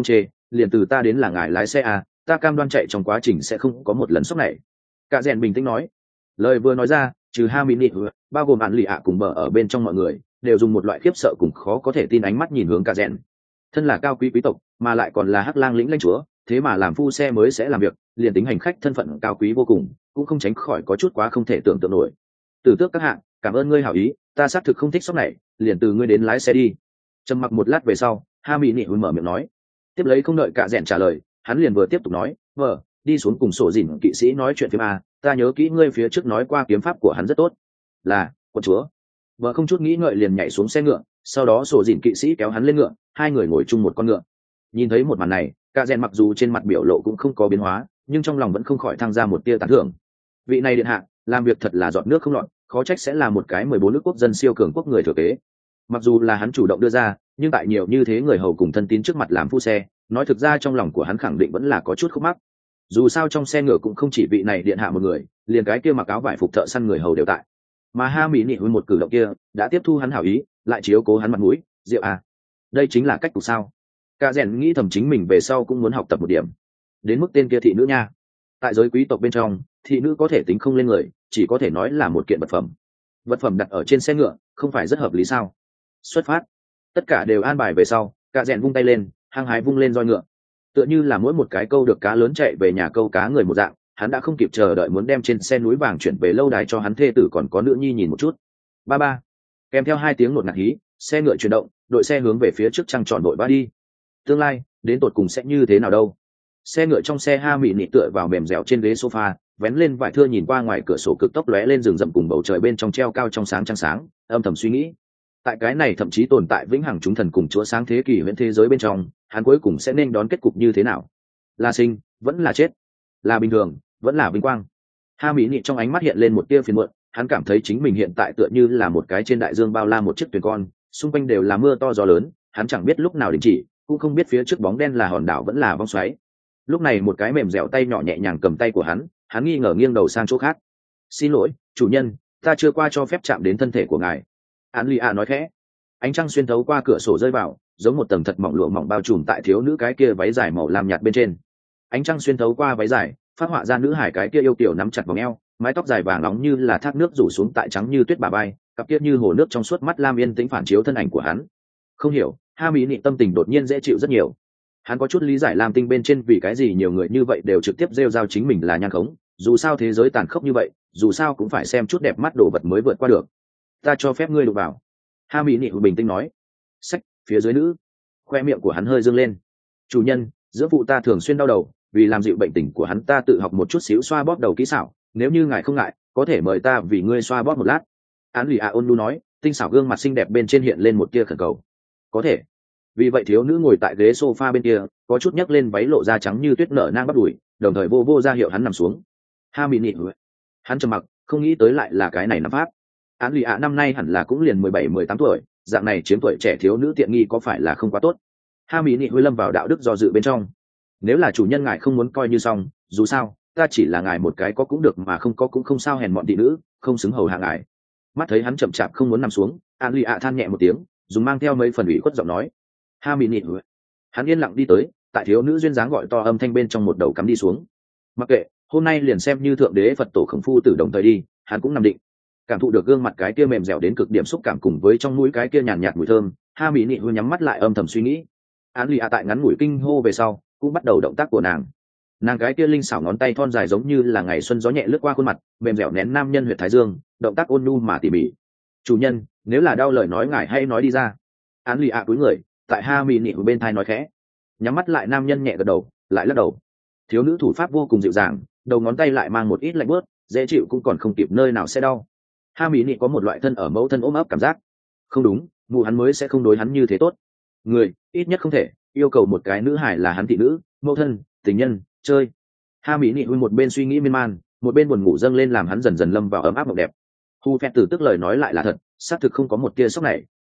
liền từ ta đến là ngài lái xe à, ta cam đoan chạy trong quá trình sẽ không có một lần sốc này. Cả rèn bình tĩnh nói. Lời vừa nói ra, trừ hai mỹ nị bao gồm ạn lì ạ cùng bờ ở bên trong mọi người đều dùng một loại khiếp sợ cùng khó có thể tin ánh mắt nhìn hướng cả rèn. Thân là cao quý quý tộc mà lại còn là hắc lang lĩnh lãnh chúa, thế mà làm phu xe mới sẽ làm việc, liền tính hành khách thân phận cao quý vô cùng cũng không tránh khỏi có chút quá không thể tưởng tượng nổi. Tử tước các hạng, cảm ơn ngươi hảo ý, ta xác thực không thích sốc này, liền từ ngươi đến lái xe đi. Trầm mặc một lát về sau, ha mỹ nị mở miệng nói. Tiếp lấy không đợi cả rèn trả lời, hắn liền vừa tiếp tục nói, vợ đi xuống cùng sổ dìn kỵ sĩ nói chuyện phim a, ta nhớ kỹ ngươi phía trước nói qua kiếm pháp của hắn rất tốt. Là quân chúa. Vợ không chút nghĩ ngợi liền nhảy xuống xe ngựa, sau đó sổ dìn kỵ sĩ kéo hắn lên ngựa, hai người ngồi chung một con ngựa. Nhìn thấy một màn này, cả rèn mặc dù trên mặt biểu lộ cũng không có biến hóa, nhưng trong lòng vẫn không khỏi thăng ra một tia tán thưởng. Vị này điện hạ làm việc thật là giọt nước không lọt, khó trách sẽ là một cái mười bốn nước quốc dân siêu cường quốc người thừa kế. Mặc dù là hắn chủ động đưa ra, nhưng tại nhiều như thế người hầu cùng thân tín trước mặt làm phu xe, nói thực ra trong lòng của hắn khẳng định vẫn là có chút khúc mắc. Dù sao trong xe ngựa cũng không chỉ vị này điện hạ một người, liền cái kia mặc áo vải phục thợ săn người hầu đều tại. Mà ha mỹ nị với một cử động kia đã tiếp thu hắn hảo ý, lại chiếu cố hắn mặt mũi, diệu à. Đây chính là cách của sao? Cả rèn nghĩ thầm chính mình về sau cũng muốn học tập một điểm. Đến mức tên kia thị nữ nha. Tại giới quý tộc bên trong, thị nữ có thể tính không lên người, chỉ có thể nói là một kiện vật phẩm. Vật phẩm đặt ở trên xe ngựa, không phải rất hợp lý sao? Xuất phát. Tất cả đều an bài về sau, cả rèn vung tay lên, hăng hái vung lên roi ngựa. Tựa như là mỗi một cái câu được cá lớn chạy về nhà câu cá người một dạng, hắn đã không kịp chờ đợi muốn đem trên xe núi vàng chuyển về lâu đài cho hắn thê tử còn có nữ nhi nhìn một chút. Ba ba. Kèm theo hai tiếng nột ngạt hí, xe ngựa chuyển động, đội xe hướng về phía trước trăng tròn đội ba đi. Tương lai đến tột cùng sẽ như thế nào đâu? Xe ngựa trong xe ha mị nị tựa vào mềm dẻo trên ghế sofa, vén lên vải thưa nhìn qua ngoài cửa sổ cực tốc lóe lên rừng rậm cùng bầu trời bên trong treo cao trong sáng trăng sáng, âm thầm suy nghĩ. Tại cái này thậm chí tồn tại vĩnh hằng chúng thần cùng chúa sáng thế kỷ huyễn thế giới bên trong, hắn cuối cùng sẽ nên đón kết cục như thế nào? Là sinh, vẫn là chết? Là bình thường, vẫn là vinh quang? Ha mỹ nị trong ánh mắt hiện lên một tia phiền muộn, hắn cảm thấy chính mình hiện tại tựa như là một cái trên đại dương bao la một chiếc thuyền con, xung quanh đều là mưa to gió lớn, hắn chẳng biết lúc nào đình chỉ, cũng không biết phía trước bóng đen là hòn đảo vẫn là vong xoáy. Lúc này một cái mềm dẻo tay nhỏ nhẹ nhàng cầm tay của hắn, hắn nghi ngờ nghiêng đầu sang chỗ khác. Xin lỗi chủ nhân, ta chưa qua cho phép chạm đến thân thể của ngài. Án lì ạ nói khẽ. Ánh trăng xuyên thấu qua cửa sổ rơi vào, giống một tầng thật mỏng lụa mỏng bao trùm tại thiếu nữ cái kia váy dài màu lam nhạt bên trên. Ánh trăng xuyên thấu qua váy dài, phát họa ra nữ hải cái kia yêu kiều nắm chặt vòng eo, mái tóc dài vàng nóng như là thác nước rủ xuống tại trắng như tuyết bà bay, cặp kia như hồ nước trong suốt mắt lam yên tĩnh phản chiếu thân ảnh của hắn. Không hiểu, ha mỹ nị tâm tình đột nhiên dễ chịu rất nhiều. Hắn có chút lý giải lam tinh bên trên vì cái gì nhiều người như vậy đều trực tiếp rêu rao chính mình là nhan khống, dù sao thế giới tàn khốc như vậy, dù sao cũng phải xem chút đẹp mắt đồ vật mới vượt qua được. Ta cho phép ngươi đụng vào. Ha mỹ nị bình tĩnh nói. Sách, phía dưới nữ. Khoe miệng của hắn hơi dương lên. Chủ nhân, giữa phụ ta thường xuyên đau đầu, vì làm dịu bệnh tình của hắn ta tự học một chút xíu xoa bóp đầu kỹ xảo, nếu như ngài không ngại có thể mời ta vì ngươi xoa bóp một lát. Án lì a ôn lu nói, tinh xảo gương mặt xinh đẹp bên trên hiện lên một tia khẩn cầu. Có thể. Vì vậy thiếu nữ ngồi tại ghế sofa bên kia, có chút nhấc lên váy lộ da trắng như tuyết nở nang bắt đùi, đồng thời vô vô ra hiệu hắn nằm xuống. Ha mỹ nị. Hắn trầm mặc, không nghĩ tới lại là cái này nắm pháp. Án lì ạ năm nay hẳn là cũng liền mười bảy mười tám tuổi, dạng này chiếm tuổi trẻ thiếu nữ tiện nghi có phải là không quá tốt. Ha mỹ nị huy lâm vào đạo đức do dự bên trong. Nếu là chủ nhân ngài không muốn coi như xong, dù sao ta chỉ là ngài một cái có cũng được mà không có cũng không sao, hèn mọn thị nữ, không xứng hầu hạ ngài. Mắt thấy hắn chậm chạp không muốn nằm xuống, án lì ạ than nhẹ một tiếng, dùng mang theo mấy phần ủy khuất giọng nói. Ha mỹ nị. Hắn yên lặng đi tới, tại thiếu nữ duyên dáng gọi to âm thanh bên trong một đầu cắm đi xuống. Mặc kệ, hôm nay liền xem như thượng đế Phật tổ Khổng Phu Tử đồng thời đi, hắn cũng nằm định. Cảm thụ được gương mặt cái kia mềm dẻo đến cực điểm xúc cảm cùng với trong mũi cái kia nhàn nhạt, nhạt mùi thơm, ha mỹ nị hư nhắm mắt lại âm thầm suy nghĩ. Án lì ạ tại ngắn ngủi kinh hô về sau cũng bắt đầu động tác của nàng. Nàng cái kia linh xảo ngón tay thon dài giống như là ngày xuân gió nhẹ lướt qua khuôn mặt, mềm dẻo nén nam nhân huyệt thái dương, động tác ôn nhu mà tỉ mỉ. Chủ nhân, nếu là đau lời nói ngài hay nói đi ra. Án lì ạ cúi người tại ha mỹ nị bên thai nói khẽ. Nhắm mắt lại nam nhân nhẹ gật đầu, lại lắc đầu. Thiếu nữ thủ pháp vô cùng dịu dàng, đầu ngón tay lại mang một ít lạnh bớt, dễ chịu cũng còn không kịp nơi nào sẽ đau. Ha mỹ nị có một loại thân ở mẫu thân ôm ấp cảm giác. Không đúng, mụ hắn mới sẽ không đối hắn như thế tốt. Người ít nhất không thể yêu cầu một cái nữ hải là hắn thị nữ, mẫu thân, tình nhân, chơi. Ha mỹ nị huy một bên suy nghĩ miên man, một bên buồn ngủ dâng lên làm hắn dần dần lâm vào ấm áp mộng đẹp. Hu phẹt tử tức lời nói lại là thật, xác thực không có một tia sốc này,